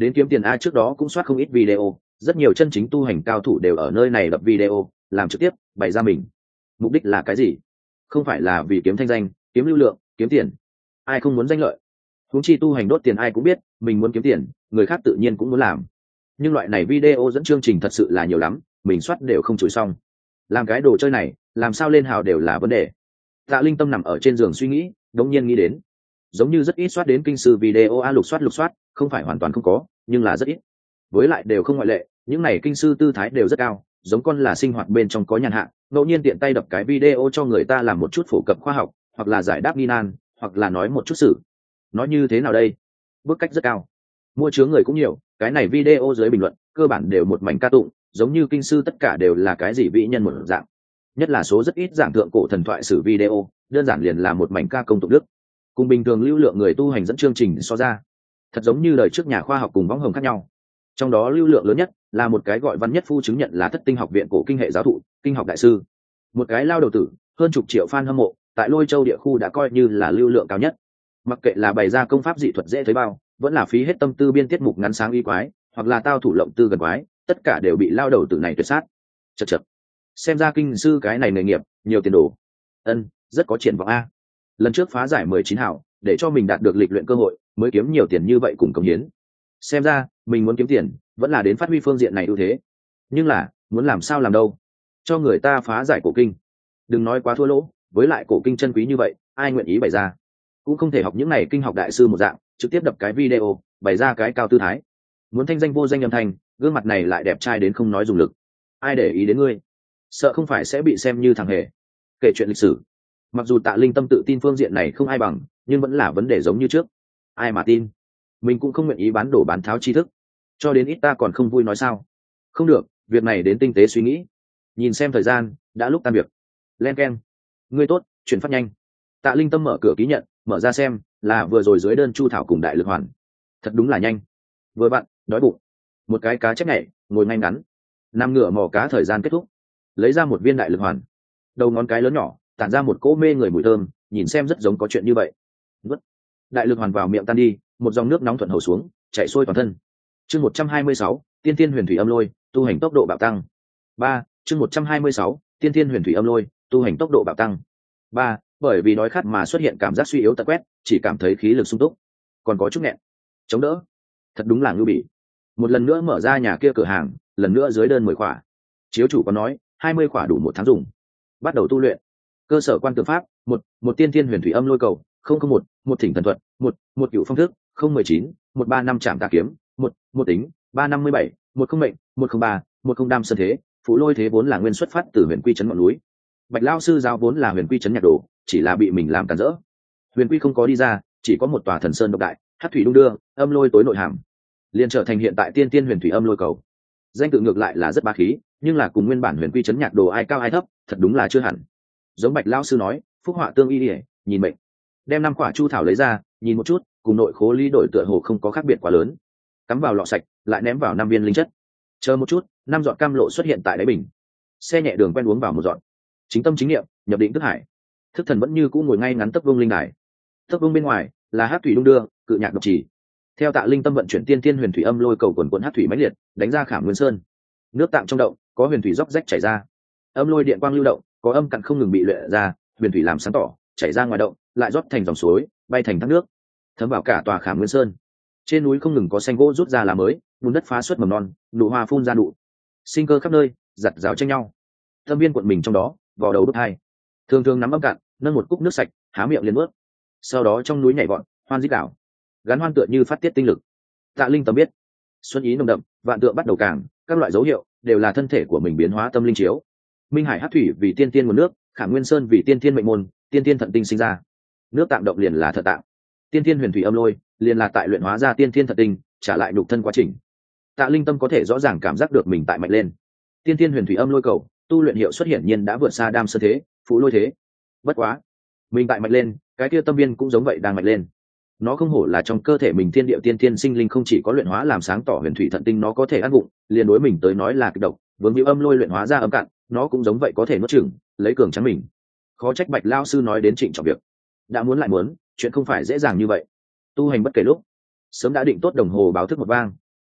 đến kiếm tiền a trước đó cũng soát không ít video, rất nhiều chân chính tu hành cao thủ đều ở nơi này đập video làm trực tiếp bày ra mình. Mục đích là cái gì? Không phải là vì kiếm thanh danh, kiếm lưu lượng, kiếm tiền. Ai không muốn danh lợi? Huống chi tu hành đốt tiền ai cũng biết, mình muốn kiếm tiền, người khác tự nhiên cũng muốn làm. Nhưng loại này video dẫn chương trình thật sự là nhiều lắm, mình soát đều không chửi xong. Làm cái đồ chơi này, làm sao lên hào đều là vấn đề. Tạ Linh Tâm nằm ở trên giường suy nghĩ, đống nhiên nghĩ đến, giống như rất ít soát đến kinh sư video a lục soát lục soát, không phải hoàn toàn không có, nhưng là rất ít. Với lại đều không ngoại lệ, những này kinh sư tư thái đều rất cao, giống con là sinh hoạt bên trong có nhàn hạ, ngẫu nhiên tiện tay đập cái video cho người ta làm một chút phổ cập khoa học, hoặc là giải đáp nghi nan, hoặc là nói một chút sự. Nói như thế nào đây? Bước cách rất cao. Mua chướng người cũng nhiều, cái này video dưới bình luận, cơ bản đều một mảnh ca tụng, giống như kinh sư tất cả đều là cái gì vĩ nhân một dạng. Nhất là số rất ít giảng thượng cổ thần thoại sử video, đơn giản liền là một mảnh ca công tụng đức. Cùng bình thường lưu lượng người tu hành dẫn chương trình so ra, thật giống như đời trước nhà khoa học cùng võng hồng khác nhau. Trong đó lưu lượng lớn nhất là một cái gọi Văn Nhất Phu chứng nhận là Thất Tinh học viện cổ kinh hệ giáo thụ, kinh học đại sư. Một cái lao đầu tử, hơn chục triệu fan hâm mộ, tại Lôi Châu địa khu đã coi như là lưu lượng cao nhất. Mặc kệ là bày ra công pháp dị thuật dễ thấy bao, vẫn là phí hết tâm tư biên tiết mục ngắn sáng uy quái, hoặc là tao thủ lộng tư gần quái, tất cả đều bị lao đầu tử này tuyệt sát. Chậc chậc. Xem ra kinh sư cái này nghề nghiệp, nhiều tiền đồ. Ân, rất có triển vọng a. Lần trước phá giải mười chín hảo, để cho mình đạt được lịch luyện cơ hội, mới kiếm nhiều tiền như vậy cùng công hiến. Xem ra, mình muốn kiếm tiền, vẫn là đến phát huy phương diện này ưu thế. Nhưng là, muốn làm sao làm đâu? Cho người ta phá giải cổ kinh. Đừng nói quá thua lỗ, với lại cổ kinh chân quý như vậy, ai nguyện ý bày ra? Cũng không thể học những này kinh học đại sư một dạng, trực tiếp đập cái video, bày ra cái cao tư thái. Muốn thanh danh vô danh âm thanh, gương mặt này lại đẹp trai đến không nói dùng lực. Ai để ý đến ngươi? Sợ không phải sẽ bị xem như thằng hề. Kể chuyện lịch sử. Mặc dù Tạ Linh Tâm tự tin phương diện này không ai bằng, nhưng vẫn là vấn đề giống như trước. Ai mà tin? Mình cũng không nguyện ý bán đổ bán tháo tri thức. Cho đến ít ta còn không vui nói sao? Không được, việc này đến tinh tế suy nghĩ. Nhìn xem thời gian, đã lúc tan việc. Len keng. Ngươi tốt, chuyển phát nhanh. Tạ Linh Tâm mở cửa ký nhận, mở ra xem, là vừa rồi dưới đơn Chu Thảo cùng Đại Lực Hoàn. Thật đúng là nhanh. Vừa vặn, đói bụng. Một cái cá chép nhảy, ngồi ngay ngắn. Nằm ngửa mò cá thời gian kết thúc. Lấy ra một viên Đại Lực Hoàn. Đầu ngón cái lớn nhỏ, tản ra một cỗ mê người mùi thơm, nhìn xem rất giống có chuyện như vậy. Vứt. Đại Lực Hoàn vào miệng tan đi, một dòng nước nóng thuận hầu xuống, chảy xuôi toàn thân. Chương một trăm hai mươi sáu, Tiên Tiên Huyền Thủy Âm Lôi, tu hành tốc độ bạo tăng. ba, chương một trăm hai mươi sáu, Tiên Tiên Huyền Thủy Âm Lôi, tu hành tốc độ bạo tăng. ba, bởi vì đói khát mà xuất hiện cảm giác suy yếu tật quét, chỉ cảm thấy khí lực sung túc, còn có chút nghẹn. Chống đỡ. Thật đúng là ngưu bỉ. Một lần nữa mở ra nhà kia cửa hàng, lần nữa dưới đơn mười khỏa. Chiếu chủ có nói, hai mươi khỏa đủ một tháng dùng. Bắt đầu tu luyện. Cơ sở quan tượng pháp, một, một Tiên Tiên Huyền Thủy Âm Lôi cầu, không không một, một thỉnh thần thuật, một, một cựu phong thức, không mười chín, một ba năm trạm tà kiếm, một, một tính, ba năm mươi bảy, một không mệnh, một không ba, một không đam sơn thế, phụ lôi thế vốn là nguyên xuất phát từ huyền quy trấn ngọn núi. Bạch lao sư giáo vốn là huyền quy trấn nhạc đồ, chỉ là bị mình làm cản rỡ. Huyền quy không có đi ra, chỉ có một tòa thần sơn độc đại, hát thủy đung đưa, âm lôi tối nội hàm, liền trở thành hiện tại Tiên Tiên Huyền Thủy Âm Lôi cầu. Danh tự ngược lại là rất bá khí, nhưng là cùng nguyên bản huyền quy trấn nhạc đồ ai cao ai thấp, thật đúng là chưa hẳn. Giống Bạch lao sư nói, phúc họa tương y ỉa, nhìn mệnh. Đem năm quả chu thảo lấy ra, nhìn một chút, cùng nội khố lý đổi tựa hồ không có khác biệt quá lớn. Cắm vào lọ sạch, lại ném vào năm viên linh chất. Chờ một chút, năm giọt cam lộ xuất hiện tại đáy bình. Xe nhẹ đường quen uống vào một giọt. Chính tâm chính niệm, nhập định thức hải. Thức thần vẫn như cũ ngồi ngay ngắn tấp vương linh đài. Tấp vương bên ngoài là hát thủy đung đưa, cự nhạc độc trì. Theo Tạ Linh Tâm vận chuyển Tiên Tiên Huyền Thủy Âm Lôi cầu quần quần hát thủy mãnh liệt, đánh ra Khảm Nguyên Sơn. Nước tạng trong động có huyền thủy róc rách chảy ra. Âm lôi điện quang lưu động, có âm cặn không ngừng bị luyện ra, huyền thủy làm sáng tỏ, chảy ra ngoài động, lại rót thành dòng suối, bay thành thác nước, thấm vào cả tòa Khảm Nguyên Sơn. Trên núi không ngừng có xanh gỗ rút ra lá mới, bùn đất phá xuất mầm non, nụ hoa phun ra nụ, sinh cơ khắp nơi, giặt rào tranh nhau. Tâm viên cuộn mình trong đó, vò đầu đốt hai, thường thường nắm âm cạn, nâng một cúp nước sạch, há miệng liền nuốt. Sau đó trong núi nhảy vọt, hoan dít đảo, gắn hoan tựa như phát tiết tinh lực. Tạ Linh Tâm biết, xuân ý nồng đậm, vạn tượng bắt đầu càng, các loại dấu hiệu đều là thân thể của mình biến hóa tâm linh chiếu. Minh Hải hát thủy vì tiên tiên nguồn nước, Khảm Nguyên Sơn vì tiên tiên mệnh môn, tiên tiên thận tinh sinh ra. Nước tạng động liền là thận tạng, tiên tiên huyền thủy âm lôi liền là tại luyện hóa ra tiên tiên thận tinh, trả lại nhục thân quá trình. Tạ Linh Tâm có thể rõ ràng cảm giác được mình tại mạnh lên. Tiên tiên huyền thủy âm lôi cầu tu luyện hiệu xuất hiển nhiên đã vượt xa đam sơ thế, phụ lôi thế. Bất quá, mình tại mạnh lên, cái kia tâm viên cũng giống vậy đang mạnh lên. Nó không hổ là trong cơ thể mình thiên địa tiên tiên sinh linh, không chỉ có luyện hóa làm sáng tỏ huyền thủy thận tinh nó có thể ăn bụng, liền đối mình tới nói là kịch độc, vướng hữu âm lôi luyện hóa ra âm cạn, nó cũng giống vậy có thể nuốt chửng, lấy cường trắng mình. Khó trách Bạch lao sư nói đến trịnh trọng việc. Đã muốn lại muốn, chuyện không phải dễ dàng như vậy. Tu hành bất kể lúc, sớm đã định tốt đồng hồ báo thức một vang.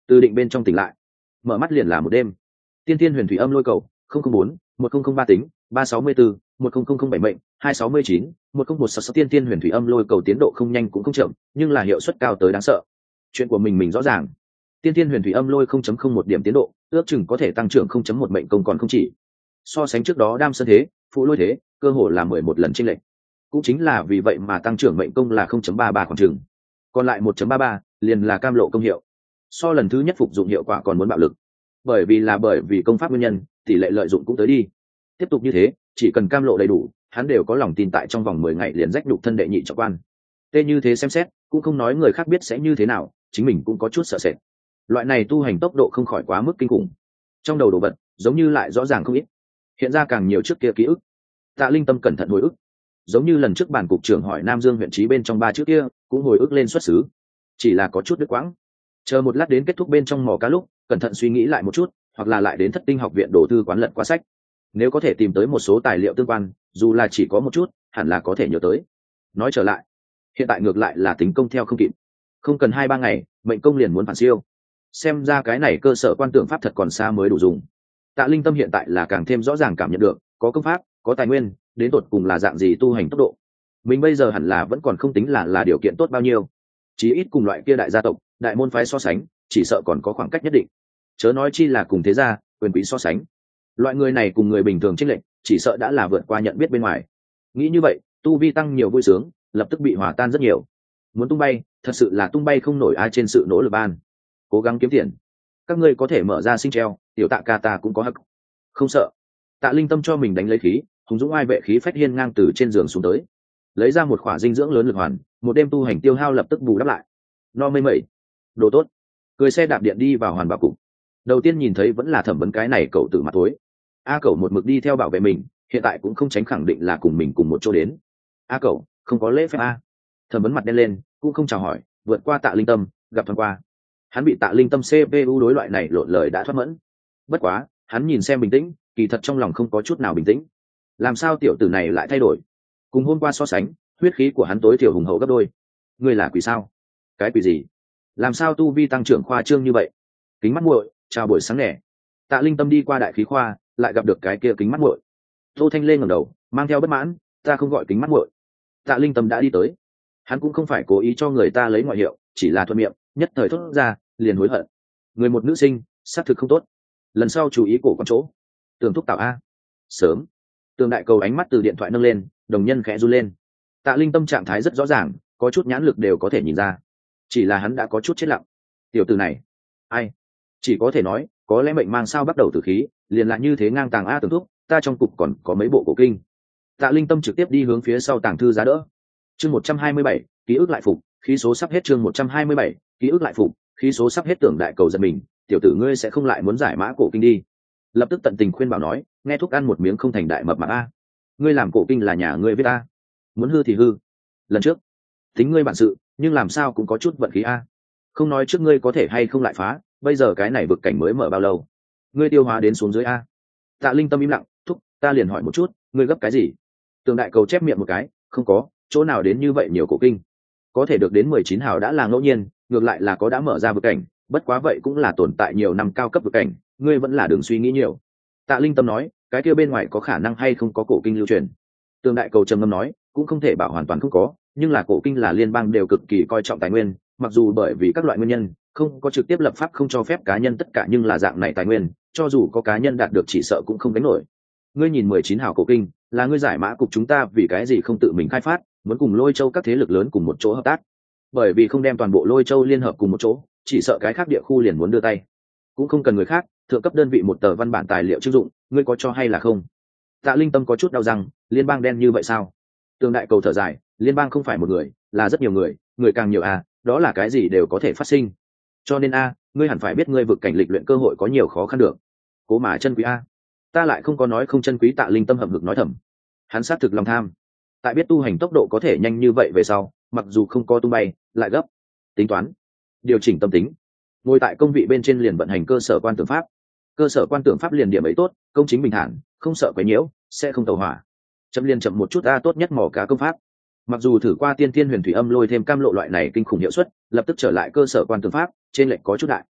từ định bên trong tỉnh lại, mở mắt liền là một đêm. Tiên tiên huyền thủy âm lôi cầu không không bốn một không không ba tính ba sáu mươi bốn một không không không bảy mệnh hai sáu mươi chín một không một sáu sáu. Tiên tiên huyền thủy âm lôi cầu tiến độ không nhanh cũng không chậm, nhưng là hiệu suất cao tới đáng sợ. Chuyện của mình mình rõ ràng. Tiên tiên huyền thủy âm lôi không chấm không một điểm tiến độ, ước chừng có thể tăng trưởng không chấm một mệnh công còn không chỉ. So sánh trước đó đam sơn thế, phụ lôi thế, cơ hồ là mười một lần chênh lệch. Cũng chính là vì vậy mà tăng trưởng mệnh công là không chấm ba ba khoảng chừng. Còn lại một chấm ba ba liền là cam lộ công hiệu. So lần thứ nhất phục dụng hiệu quả còn muốn bạo lực. Bởi vì là bởi vì công pháp nguyên nhân, tỷ lệ lợi dụng cũng tới đi. Tiếp tục như thế, chỉ cần cam lộ đầy đủ, hắn đều có lòng tin tại trong vòng mười ngày liền rách nhục thân đệ nhị trọng quan. Tê như thế xem xét, cũng không nói người khác biết sẽ như thế nào, chính mình cũng có chút sợ sệt. Loại này tu hành tốc độ không khỏi quá mức kinh khủng. Trong đầu đồ vật, giống như lại rõ ràng không ít. Hiện ra càng nhiều trước kia ký ức. Tạ Linh Tâm cẩn thận hồi ức, giống như lần trước bản cục trưởng hỏi Nam Dương huyện trí bên trong ba chữ kia, cũng hồi ức lên xuất xứ. Chỉ là có chút đứt quãng. Chờ một lát đến kết thúc bên trong mỏ cá lúc, cẩn thận suy nghĩ lại một chút, hoặc là lại đến Thất Tinh học viện đổ thư quán lật qua sách. Nếu có thể tìm tới một số tài liệu tương quan, dù là chỉ có một chút, hẳn là có thể nhớ tới. Nói trở lại, hiện tại ngược lại là tính công theo không kịp, không cần hai ba ngày, mệnh công liền muốn phản siêu. Xem ra cái này cơ sở quan tưởng pháp thật còn xa mới đủ dùng. Tạ Linh Tâm hiện tại là càng thêm rõ ràng cảm nhận được, có công pháp, có tài nguyên, đến tột cùng là dạng gì tu hành tốc độ. Mình bây giờ hẳn là vẫn còn không tính là là điều kiện tốt bao nhiêu. Chí ít cùng loại kia đại gia tộc, đại môn phái so sánh, chỉ sợ còn có khoảng cách nhất định. Chớ nói chi là cùng thế gia, quyền quý so sánh. Loại người này cùng người bình thường chênh lệch, chỉ sợ đã là vượt qua nhận biết bên ngoài. Nghĩ như vậy, tu vi tăng nhiều vui sướng, lập tức bị hòa tan rất nhiều. Muốn tung bay, thật sự là tung bay không nổi ai trên sự nỗ lực ban. Cố gắng kiếm tiền. Các ngươi có thể mở ra sinh treo, tiểu Tạ ca ta cũng có hắc. Không sợ. Tạ Linh Tâm cho mình đánh lấy khí, hùng dũng ai vệ khí phách hiên ngang từ trên giường xuống tới, lấy ra một khỏa dinh dưỡng lớn lực hoàn, một đêm tu hành tiêu hao lập tức bù đắp lại. No mây mẩy, đồ tốt. Cười xe đạp điện đi vào hoàn bảo cục. Đầu tiên nhìn thấy vẫn là thẩm vấn cái này cậu tử mặt tối. A cậu một mực đi theo bảo vệ mình, hiện tại cũng không tránh khẳng định là cùng mình cùng một chỗ đến. A cậu, không có lễ phép a. Thẩm vấn mặt đen lên, cũng không chào hỏi, vượt qua Tạ Linh Tâm, gặp thoáng qua. Hắn bị Tạ Linh Tâm xê pê u đối loại này lộn lời đã thoát mẫn. Bất quá, hắn nhìn xem bình tĩnh, kỳ thật trong lòng không có chút nào bình tĩnh. Làm sao tiểu tử này lại thay đổi? Cùng hôm qua so sánh, huyết khí của hắn tối thiểu hùng hậu gấp đôi. Ngươi là quỷ sao? Cái quỷ gì? Làm sao tu vi tăng trưởng khoa trương như vậy? Kính mắt muội, chào buổi sáng nè. Tạ Linh Tâm đi qua đại khí khoa, lại gặp được cái kia kính mắt muội. Tô Thanh lên ngẩng đầu, mang theo bất mãn, ta không gọi kính mắt muội. Tạ Linh Tâm đã đi tới. Hắn cũng không phải cố ý cho người ta lấy ngoại hiệu, chỉ là thuận miệng, nhất thời thốt ra, liền hối hận. Người một nữ sinh, xác thực không tốt. Lần sau chú ý cổ con chỗ. Tường thúc tạo a. Sớm. Tường đại cầu ánh mắt từ điện thoại nâng lên, đồng nhân khẽ run lên. Tạ Linh Tâm trạng thái rất rõ ràng, có chút nhãn lực đều có thể nhìn ra. Chỉ là hắn đã có chút chết lặng. Tiểu tử này, ai? Chỉ có thể nói, có lẽ mệnh mang sao bắt đầu từ khí, liền lại như thế ngang tàng a Tường thúc, ta trong cục còn có mấy bộ cổ kinh. Tạ Linh Tâm trực tiếp đi hướng phía sau tàng thư giá đỡ. Chương một trăm hai mươi bảy, ký ức lại phục, khí số sắp hết chương một trăm hai mươi bảy, ký ức lại phục, khí số sắp hết. Tưởng đại cầu giật mình, tiểu tử ngươi sẽ không lại muốn giải mã cổ kinh đi. Lập tức tận tình khuyên bảo nói, nghe thuốc ăn một miếng không thành đại mập mạp a. Ngươi làm cổ kinh là nhà ngươi viết a, muốn hư thì hư. Lần trước, tính ngươi bản sự, nhưng làm sao cũng có chút vận khí a. Không nói trước ngươi có thể hay không lại phá, bây giờ cái này vực cảnh mới mở bao lâu, ngươi tiêu hóa đến xuống dưới a. Tạ Linh Tâm im lặng, thúc, ta liền hỏi một chút, ngươi gấp cái gì? Tường đại cầu chép miệng một cái, không có, chỗ nào đến như vậy nhiều cổ kinh. Có thể được đến mười chín hào đã là ngẫu nhiên, ngược lại là có đã mở ra vực cảnh, bất quá vậy cũng là tồn tại nhiều năm cao cấp vực cảnh, ngươi vẫn là đừng suy nghĩ nhiều. Tạ Linh Tâm nói, cái kia bên ngoài có khả năng hay không có cổ kinh lưu truyền. Tường đại cầu trầm ngâm nói, cũng không thể bảo hoàn toàn không có, nhưng là cổ kinh là liên bang đều cực kỳ coi trọng tài nguyên, mặc dù bởi vì các loại nguyên nhân không có trực tiếp lập pháp không cho phép cá nhân tất cả, nhưng là dạng này tài nguyên, cho dù có cá nhân đạt được chỉ sợ cũng không gánh nổi. Ngươi nhìn mười chín hào cổ kinh, là ngươi giải mã cục chúng ta vì cái gì không tự mình khai phát, muốn cùng Lôi Châu các thế lực lớn cùng một chỗ hợp tác. Bởi vì không đem toàn bộ Lôi Châu liên hợp cùng một chỗ, chỉ sợ cái khác địa khu liền muốn đưa tay. Cũng không cần người khác, thượng cấp đơn vị một tờ văn bản tài liệu chứng dụng, ngươi có cho hay là không? Tạ Linh Tâm có chút đau răng, liên bang đen như vậy sao? Tường đại cầu thở dài, liên bang không phải một người, là rất nhiều người, người càng nhiều à, đó là cái gì đều có thể phát sinh. Cho nên a, ngươi hẳn phải biết ngươi vực cảnh lịch luyện cơ hội có nhiều khó khăn được. Cố mà chân quý a. Ta lại không có nói không chân quý. Tạ Linh Tâm hậm hực nói thầm. Hắn sát thực lòng tham. Tại biết tu hành tốc độ có thể nhanh như vậy về sau, mặc dù không có tung bay, lại gấp. Tính toán, điều chỉnh tâm tính. Ngồi tại công vị bên trên liền vận hành cơ sở quan tưởng pháp. Cơ sở quan tưởng pháp liền điểm ấy tốt, công chính bình thản, không sợ quấy nhiễu, sẽ không tẩu hỏa. Chậm liền chậm một chút a, tốt nhất mỏ cá công pháp. Mặc dù thử qua tiên thiên huyền thủy âm lôi thêm cam lộ loại này kinh khủng hiệu suất, lập tức trở lại cơ sở quan tưởng pháp, trên lệnh có chút đại.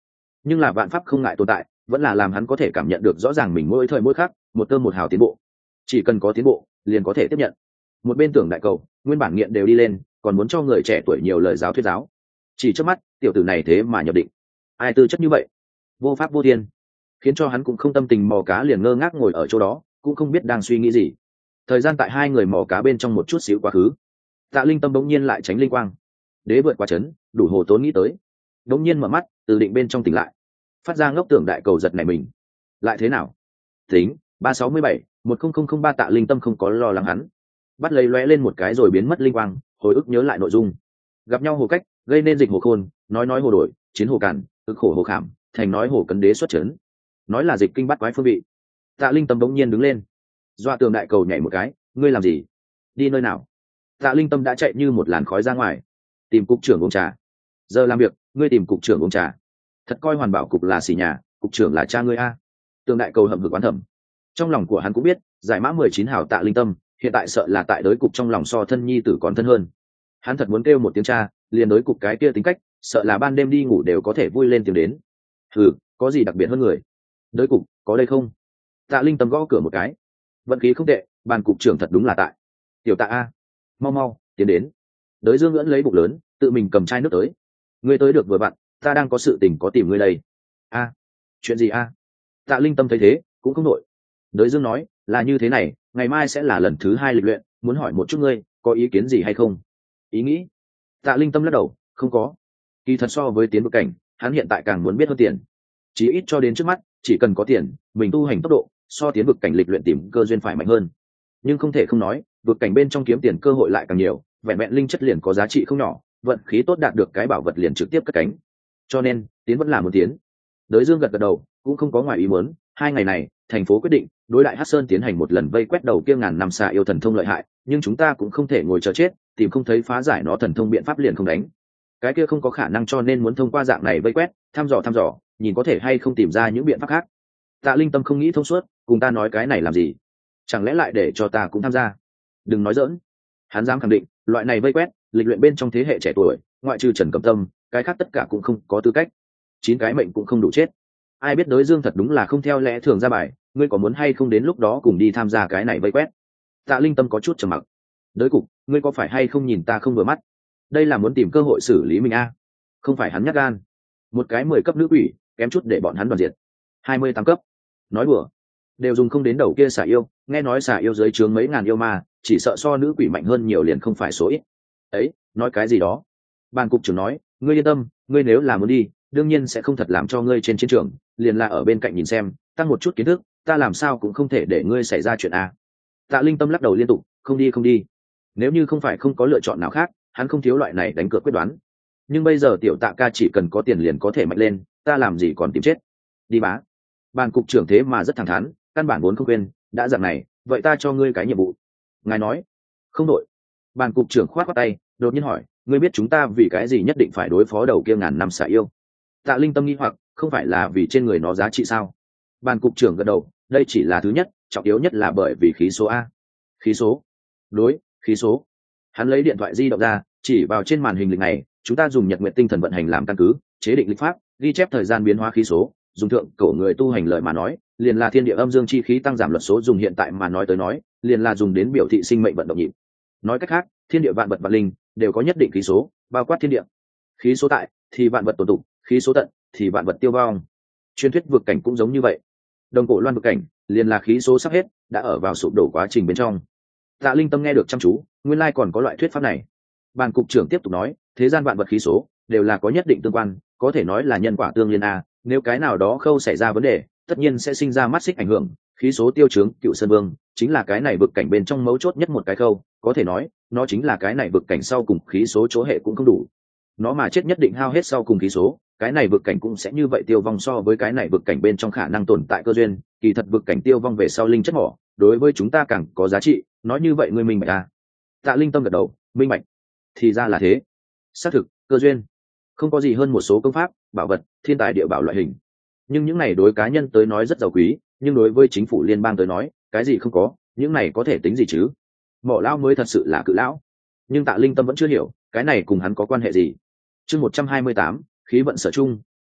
nhưng là vạn pháp không ngại tồn tại, vẫn là làm hắn có thể cảm nhận được rõ ràng mình mỗi thời mỗi khắc một tơ một hào tiến bộ. Chỉ cần có tiến bộ liền có thể tiếp nhận. Một bên tưởng đại cầu nguyên bản nghiện đều đi lên, còn muốn cho người trẻ tuổi nhiều lời giáo thuyết giáo. Chỉ trước mắt tiểu tử này thế mà nhập định, ai tư chất như vậy, vô pháp vô thiên, khiến cho hắn cũng không tâm tình mò cá, liền ngơ ngác ngồi ở chỗ đó cũng không biết đang suy nghĩ gì. Thời gian tại hai người mò cá bên trong một chút xíu quá khứ. Tạ Linh Tâm bỗng nhiên lại tránh linh quang, đế vượt qua chấn, đủ hồ tốn nghĩ tới. Bỗng nhiên mở mắt từ định bên trong tỉnh lại, phát ra ngốc tưởng đại cầu giật này mình. Lại thế nào tính ba sáu mươi bảy một không không không ba. Tạ Linh Tâm không có lo lắng hắn, bắt lấy lóe lên một cái rồi biến mất linh quang, hồi ức nhớ lại nội dung. Gặp nhau hồ cách, gây nên dịch hồ khôn, nói nói hồ đổi, chiến hồ cản, ức khổ hồ khảm, thành nói hồ cấn đế xuất chấn, nói là dịch kinh bắt quái phương vị. Tạ Linh Tâm bỗng nhiên đứng lên, doa tường đại cầu nhảy một cái. Ngươi làm gì, đi nơi nào? Tạ Linh Tâm đã chạy như một làn khói ra ngoài, tìm cục trưởng uống trà. Giờ làm việc ngươi tìm cục trưởng uống trà, thật coi hoàn bảo cục là xỉ nhà, cục trưởng là cha ngươi a. Tường đại cầu hậm hực oán thẩm. Trong lòng của hắn cũng biết, giải mã mười chín hảo Tạ Linh Tâm hiện tại sợ là tại đối cục trong lòng so thân nhi tử còn thân hơn. Hắn thật muốn kêu một tiếng cha, liền đối cục cái kia tính cách, sợ là ban đêm đi ngủ đều có thể vui lên tiếng đến. Hừ, có gì đặc biệt hơn người? Đối cục có đây không? Tạ Linh Tâm gõ cửa một cái. Vận khí không tệ, bàn cục trưởng thật đúng là tại. Tiểu Tạ a, mau mau tiến đến. Đới Dương ngưỡng lấy bụng lớn, tự mình cầm chai nước tới. Ngươi tới được vừa vặn, ta đang có sự tình có tìm ngươi đây. A, chuyện gì a? Tạ Linh Tâm thấy thế cũng không nội. Đới Dương nói là như thế này, ngày mai sẽ là lần thứ hai lịch luyện, muốn hỏi một chút ngươi có ý kiến gì hay không? Ý nghĩ? Tạ Linh Tâm lắc đầu, không có. Kỳ thật so với tiến vực cảnh, hắn hiện tại càng muốn biết hơn tiền. Chí ít cho đến trước mắt, chỉ cần có tiền, mình tu hành tốc độ so tiến vực cảnh lịch luyện tìm cơ duyên phải mạnh hơn. Nhưng không thể không nói, vực cảnh bên trong kiếm tiền cơ hội lại càng nhiều, vẹn vẹn linh chất liền có giá trị không nhỏ, vận khí tốt đạt được cái bảo vật liền trực tiếp cất cánh. Cho nên tiến vẫn là một tiến. Đới Dương gật gật đầu, cũng không có ngoài ý muốn. Hai ngày này thành phố quyết định đối lại Hắc Sơn tiến hành một lần vây quét đầu kia ngàn năm xà yêu thần thông lợi hại, nhưng chúng ta cũng không thể ngồi chờ chết, tìm không thấy phá giải nó thần thông biện pháp liền không đánh. Cái kia không có khả năng, cho nên muốn thông qua dạng này vây quét, thăm dò thăm dò, nhìn có thể hay không tìm ra những biện pháp khác. Tạ Linh Tâm không nghĩ thông suốt, cùng ta nói cái này làm gì? Chẳng lẽ lại để cho ta cũng tham gia? Đừng nói giỡn. Hắn dám khẳng định, loại này vây quét, lịch luyện bên trong thế hệ trẻ tuổi, ngoại trừ Trần Cẩm Tâm, cái khác tất cả cũng không có tư cách. Chín cái mệnh cũng không đủ chết. Ai biết Đới Dương thật đúng là không theo lẽ thường ra bài, ngươi có muốn hay không đến lúc đó cùng đi tham gia cái này vây quét? Tạ Linh Tâm có chút trầm mặc. Đới cục, ngươi có phải hay không nhìn ta không vừa mắt? Đây là muốn tìm cơ hội xử lý mình a. À? Không phải hắn nhát gan. Một cái mười cấp nữ quỷ, kém chút để bọn hắn đoàn diệt. Hai mươi tám cấp. Nói đùa. Đều dùng không đến đầu kia xả yêu, nghe nói xả yêu dưới trướng mấy ngàn yêu ma, chỉ sợ so nữ quỷ mạnh hơn nhiều liền không phải số ít. Ấy, nói cái gì đó? Ban cục trưởng nói, ngươi yên tâm, ngươi nếu là muốn đi, đương nhiên sẽ không thật làm cho ngươi trên chiến trường, liền là ở bên cạnh nhìn xem, tăng một chút kiến thức, ta làm sao cũng không thể để ngươi xảy ra chuyện a. Tạ Linh Tâm lắc đầu liên tục, không đi không đi. Nếu như không phải không có lựa chọn nào khác, hắn không thiếu loại này đánh cược quyết đoán. Nhưng bây giờ tiểu Tạ ca chỉ cần có tiền liền có thể mạnh lên, ta làm gì còn tìm chết. Đi bá. Ban cục trưởng thế mà rất thẳng thắn, căn bản vốn không quên, đã dạng này, vậy ta cho ngươi cái nhiệm vụ. Ngài nói. Không đội. Ban cục trưởng khoát khoát tay, đột nhiên hỏi, ngươi biết chúng ta vì cái gì nhất định phải đối phó đầu kia ngàn năm xả yêu? Tạ Linh Tâm nghi hoặc, không phải là vì trên người nó giá trị sao? Ban cục trưởng gật đầu, đây chỉ là thứ nhất, trọng yếu nhất là bởi vì khí số a. Khí số? Đối, khí số. Hắn lấy điện thoại di động ra, chỉ vào trên màn hình lịch này, chúng ta dùng nhật nguyện tinh thần vận hành làm căn cứ, chế định lịch pháp, ghi chép thời gian biến hóa khí số, dùng thượng cổ người tu hành lợi mà nói, liền là thiên địa âm dương chi khí tăng giảm luật số, dùng hiện tại mà nói tới nói, liền là dùng đến biểu thị sinh mệnh vận động nhịp. Nói cách khác, thiên địa vạn vật vạn linh đều có nhất định khí số, bao quát thiên địa. Khí số tại thì vạn vật tồn tụ, khí số tận thì vạn vật tiêu vong. Truyền thuyết vực cảnh cũng giống như vậy. Đồng cổ loan vực cảnh liền là khí số sắp hết, đã ở vào sụp đổ quá trình bên trong. Tạ Linh Tâm nghe được chăm chú, nguyên lai còn có loại thuyết pháp này. Ban cục trưởng tiếp tục nói, thế gian vạn vật khí số đều là có nhất định tương quan, có thể nói là nhân quả tương liên a. Nếu cái nào đó khâu xảy ra vấn đề, tất nhiên sẽ sinh ra mắt xích ảnh hưởng. Khí số tiêu chướng Cựu Sơn Vương chính là cái này vực cảnh bên trong mấu chốt nhất một cái khâu, có thể nói nó chính là cái này vực cảnh sau cùng khí số chỗ hệ cũng không đủ. Nó mà chết nhất định hao hết sau cùng khí số, cái này vực cảnh cũng sẽ như vậy tiêu vong. So với cái này vực cảnh bên trong khả năng tồn tại cơ duyên, kỳ thật vực cảnh tiêu vong về sau linh chất mỏ đối với chúng ta càng có giá trị. Nói như vậy ngươi minh bạch à? Tạ Linh Tâm gật đầu, minh bạch. Thì ra là thế. Xác thực, cơ duyên không có gì hơn một số công pháp, bảo vật, thiên tài địa bảo loại hình. Nhưng những này đối cá nhân tới nói rất giàu quý, nhưng đối với chính phủ liên bang tới nói, cái gì không có, những này có thể tính gì chứ? Mỏ lão mới thật sự là cự lão. Nhưng Tạ Linh Tâm vẫn chưa hiểu, cái này cùng hắn có quan hệ gì. Chương một trăm hai mươi tám, khí vận sở chung,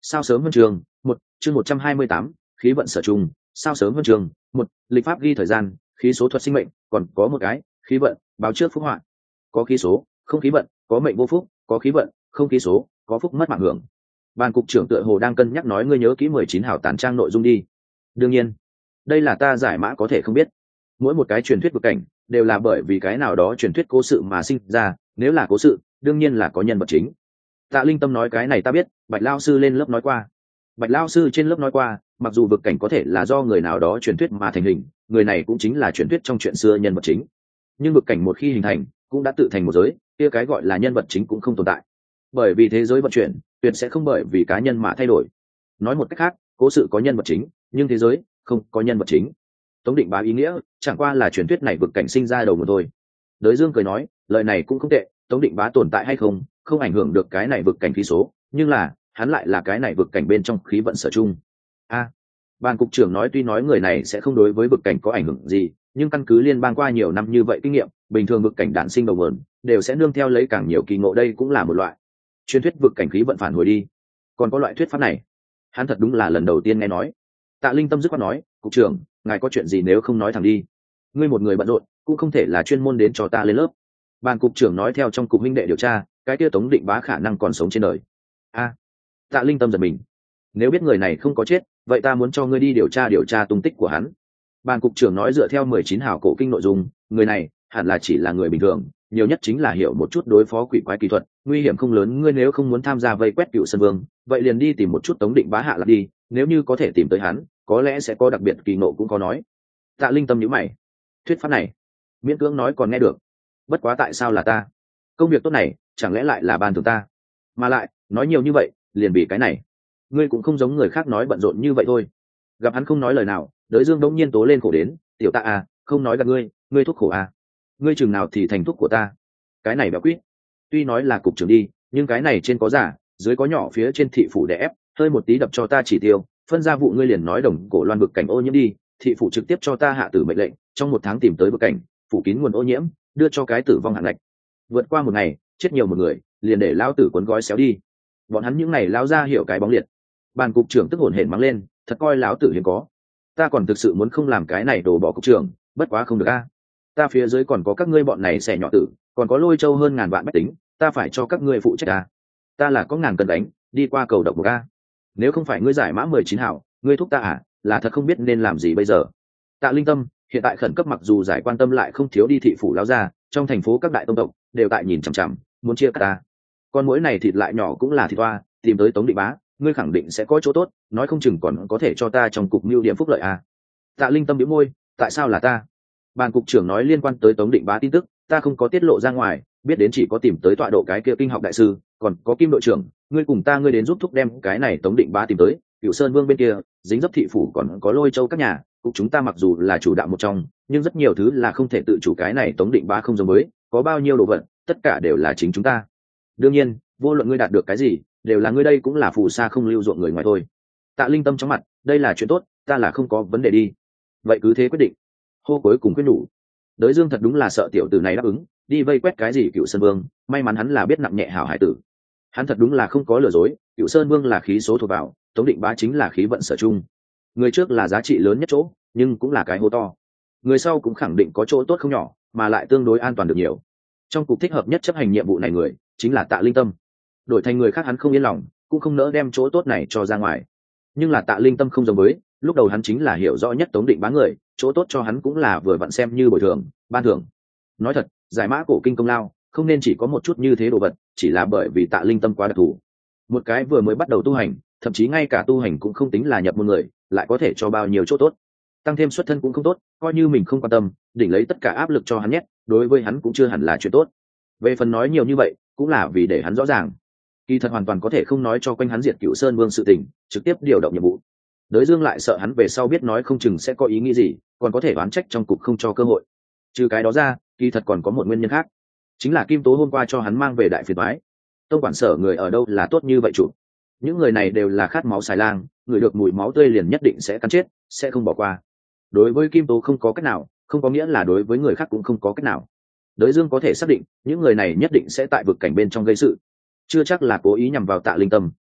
Sao sớm huân trường một chương một trăm hai mươi tám khí vận sở trùng. Sao sớm huân trường một lịch pháp ghi thời gian, khí số thuật sinh mệnh, còn có một cái khí vận báo trước phúc họa. Có khí số không khí vận, có mệnh vô phúc, có khí vận không khí số, có phúc mất mạng hưởng. Ban cục trưởng tựa hồ đang cân nhắc nói ngươi nhớ kỹ mười chín hảo tản trang nội dung đi. Đương nhiên, đây là ta giải mã có thể không biết. Mỗi một cái truyền thuyết vực cảnh đều là bởi vì cái nào đó truyền thuyết cố sự mà sinh ra, nếu là cố sự đương nhiên là có nhân vật chính. Tạ Linh Tâm nói cái này ta biết, Bạch Lao sư lên lớp nói qua. Bạch Lao sư trên lớp nói qua, mặc dù vực cảnh có thể là do người nào đó truyền thuyết mà thành hình, người này cũng chính là truyền thuyết trong chuyện xưa nhân vật chính. Nhưng vực cảnh một khi hình thành, cũng đã tự thành một giới, kia cái gọi là nhân vật chính cũng không tồn tại. Bởi vì thế giới vận chuyển, tuyệt sẽ không bởi vì cá nhân mà thay đổi. Nói một cách khác, cố sự có nhân vật chính, nhưng thế giới không có nhân vật chính. Tống Định Bá ý nghĩa chẳng qua là truyền thuyết này vực cảnh sinh ra đầu một thôi. Đới Dương cười nói, lời này cũng không tệ, Tống Định Bá tồn tại hay không, không ảnh hưởng được cái này vực cảnh khí số, nhưng là hắn lại là cái này vực cảnh bên trong khí vận sở chung. A, à, Ban cục trưởng nói tuy nói người này sẽ không đối với vực cảnh có ảnh hưởng gì, nhưng căn cứ liên bang qua nhiều năm như vậy kinh nghiệm, bình thường vực cảnh đản sinh đầu nguồn đều sẽ nương theo lấy càng nhiều kỳ ngộ, đây cũng là một loại truyền thuyết vực cảnh khí vận phản hồi đi. Còn có loại thuyết pháp này, hắn thật đúng là lần đầu tiên nghe nói. Tạ Linh Tâm dứt khoát nói, cục trưởng, ngài có chuyện gì nếu không nói thẳng đi, ngươi một người bận rộn cũng không thể là chuyên môn đến cho ta lên lớp. Ban cục trưởng nói theo trong cục huynh đệ điều tra, cái kia Tống Định Bá khả năng còn sống trên đời. A, à, Tạ Linh Tâm giật mình, nếu biết người này không có chết, vậy ta muốn cho ngươi đi điều tra điều tra tung tích của hắn. Ban cục trưởng nói dựa theo mười chín hào cổ kinh nội dung, người này hẳn là chỉ là người bình thường, nhiều nhất chính là hiểu một chút đối phó quỷ quái kỹ thuật, nguy hiểm không lớn. Ngươi nếu không muốn tham gia vây quét Cựu Sơn Vương, vậy liền đi tìm một chút Tống Định Bá hạ lạc đi, nếu như có thể tìm tới hắn, có lẽ sẽ có đặc biệt kỳ ngộ cũng có nói. Tạ Linh Tâm nhíu mày, thuyết pháp này miễn cưỡng nói còn nghe được, bất quá tại sao là ta? Công việc tốt này chẳng lẽ lại là ban thường ta? Mà lại nói nhiều như vậy liền vì cái này, ngươi cũng không giống người khác nói bận rộn như vậy thôi. Gặp hắn không nói lời nào, Đới Dương đống nhiên tố lên khổ đến, tiểu Tạ à, không nói gặp ngươi, ngươi thuốc khổ à? Ngươi chừng nào thì thành thuốc của ta? Cái này béo quýt, tuy nói là cục trưởng đi, nhưng cái này trên có giả, dưới có nhỏ, phía trên thị phủ đè ép, hơi một tí đập cho ta chỉ tiêu, phân ra vụ ngươi liền nói đồng cổ loan vực cảnh ô nhiễm đi, thị phủ trực tiếp cho ta hạ tử mệnh lệnh, trong một tháng tìm tới vực cảnh, phủ kín nguồn ô nhiễm, đưa cho cái tử vong hạn ngạch. Vượt qua một ngày, chết nhiều một người, liền để lão tử cuốn gói xéo đi. Bọn hắn những ngày lão ra hiểu cái bóng liệt. Bàn cục trưởng tức hổn hển mắng lên, thật coi lão tử hiếm có. Ta còn thực sự muốn không làm cái này đổ bỏ cục trưởng, bất quá không được a. Ta phía dưới còn có các ngươi bọn này xẻ nhỏ tử, còn có Lôi Châu hơn ngàn vạn bách tính, ta phải cho các ngươi phụ trách a. Ta là có ngàn cân đánh, đi qua cầu độc một a. Nếu không phải ngươi giải mã mười chín hảo, ngươi thúc ta à, là thật không biết nên làm gì bây giờ. Tạ Linh Tâm hiện tại khẩn cấp, mặc dù giải quan tâm lại không thiếu đi thị phủ lão gia, trong thành phố các đại tông tộc đều tại nhìn chằm chằm, muốn chia cắt ta. Con muỗi này thịt lại nhỏ cũng là thịt toa, tìm tới Tống Định Bá, ngươi khẳng định sẽ có chỗ tốt, nói không chừng còn có thể cho ta trong cục mưu điểm phúc lợi à. Tạ Linh Tâm bĩu môi, tại sao là ta? Ban cục trưởng nói liên quan tới Tống Định Bá tin tức, ta không có tiết lộ ra ngoài, biết đến chỉ có tìm tới tọa độ cái kia kinh học đại sư, còn có Kim đội trưởng, ngươi cùng ta ngươi đến giúp thúc đem cái này Tống Định Bá tìm tới. Cửu Sơn Vương bên kia, dính dấp thị phủ còn có Lôi Châu các nhà, cục chúng ta mặc dù là chủ đạo một trong, nhưng rất nhiều thứ là không thể tự chủ, cái này Tống Định Bá không giống với, có bao nhiêu đồ vật, tất cả đều là chính chúng ta. Đương nhiên, vô luận ngươi đạt được cái gì, đều là ngươi, đây cũng là phù sa không lưu ruộng người ngoài thôi. Tạ Linh Tâm trong mặt, đây là chuyện tốt, ta là không có vấn đề đi. Vậy cứ thế quyết định. Hô cuối cùng quyết đủ. Đới Dương thật đúng là sợ tiểu tử này đáp ứng, đi vây quét cái gì Cựu Sơn Vương, may mắn hắn là biết nặng nhẹ hảo hải tử. Hắn thật đúng là không có lừa dối, Cựu Sơn Vương là khí số thuộc vào, Tống Định Bá chính là khí vận sở chung. Người trước là giá trị lớn nhất chỗ, nhưng cũng là cái hố to. Người sau cũng khẳng định có chỗ tốt không nhỏ, mà lại tương đối an toàn được nhiều. Trong cục thích hợp nhất chấp hành nhiệm vụ này người, chính là Tạ Linh Tâm. Đổi thành người khác hắn không yên lòng, cũng không nỡ đem chỗ tốt này cho ra ngoài. Nhưng là Tạ Linh Tâm không giống với, lúc đầu hắn chính là hiểu rõ nhất Tống Định Bá người, chỗ tốt cho hắn cũng là vừa vặn xem như bồi thường, ban thưởng. Nói thật, giải mã cổ kinh công lao, không nên chỉ có một chút như thế đồ vật, chỉ là bởi vì Tạ Linh Tâm quá đặc thù. Một cái vừa mới bắt đầu tu hành, thậm chí ngay cả tu hành cũng không tính là nhập môn người, lại có thể cho bao nhiêu chỗ tốt. Tăng thêm xuất thân cũng không tốt, coi như mình không quan tâm, đỉnh lấy tất cả áp lực cho hắn nhét, đối với hắn cũng chưa hẳn là chuyện tốt. Về phần nói nhiều như vậy, cũng là vì để hắn rõ ràng, kỳ thật hoàn toàn có thể không nói cho quanh hắn diệt Cựu Sơn Vương sự tình, trực tiếp điều động nhiệm vụ. Đới Dương lại sợ hắn về sau biết nói không chừng sẽ có ý nghĩ gì, còn có thể oán trách trong cục không cho cơ hội. Trừ cái đó ra, kỳ thật còn có một nguyên nhân khác, chính là Kim Tố hôm qua cho hắn mang về đại phiền toái. Tông quản sở người ở đâu là tốt như vậy chủ? Những người này đều là khát máu xài lang, người được mùi máu tươi liền nhất định sẽ cắn chết, sẽ không bỏ qua. Đối với Kim Tố không có cách nào, không có nghĩa là đối với người khác cũng không có cách nào. Đới Dương có thể xác định, những người này nhất định sẽ tại vực cảnh bên trong gây sự, chưa chắc là cố ý nhằm vào Tạ Linh Tâm,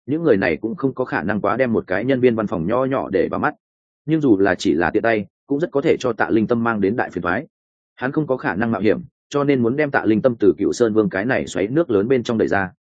những người này cũng không có khả năng quá đem một cái nhân viên văn phòng nho nhỏ để vào mắt, nhưng dù là chỉ là tiện tay cũng rất có thể cho Tạ Linh Tâm mang đến đại phiền toái. Hắn không có khả năng mạo hiểm, cho nên muốn đem Tạ Linh Tâm từ Cựu Sơn Vương cái này xoáy nước lớn bên trong đẩy ra.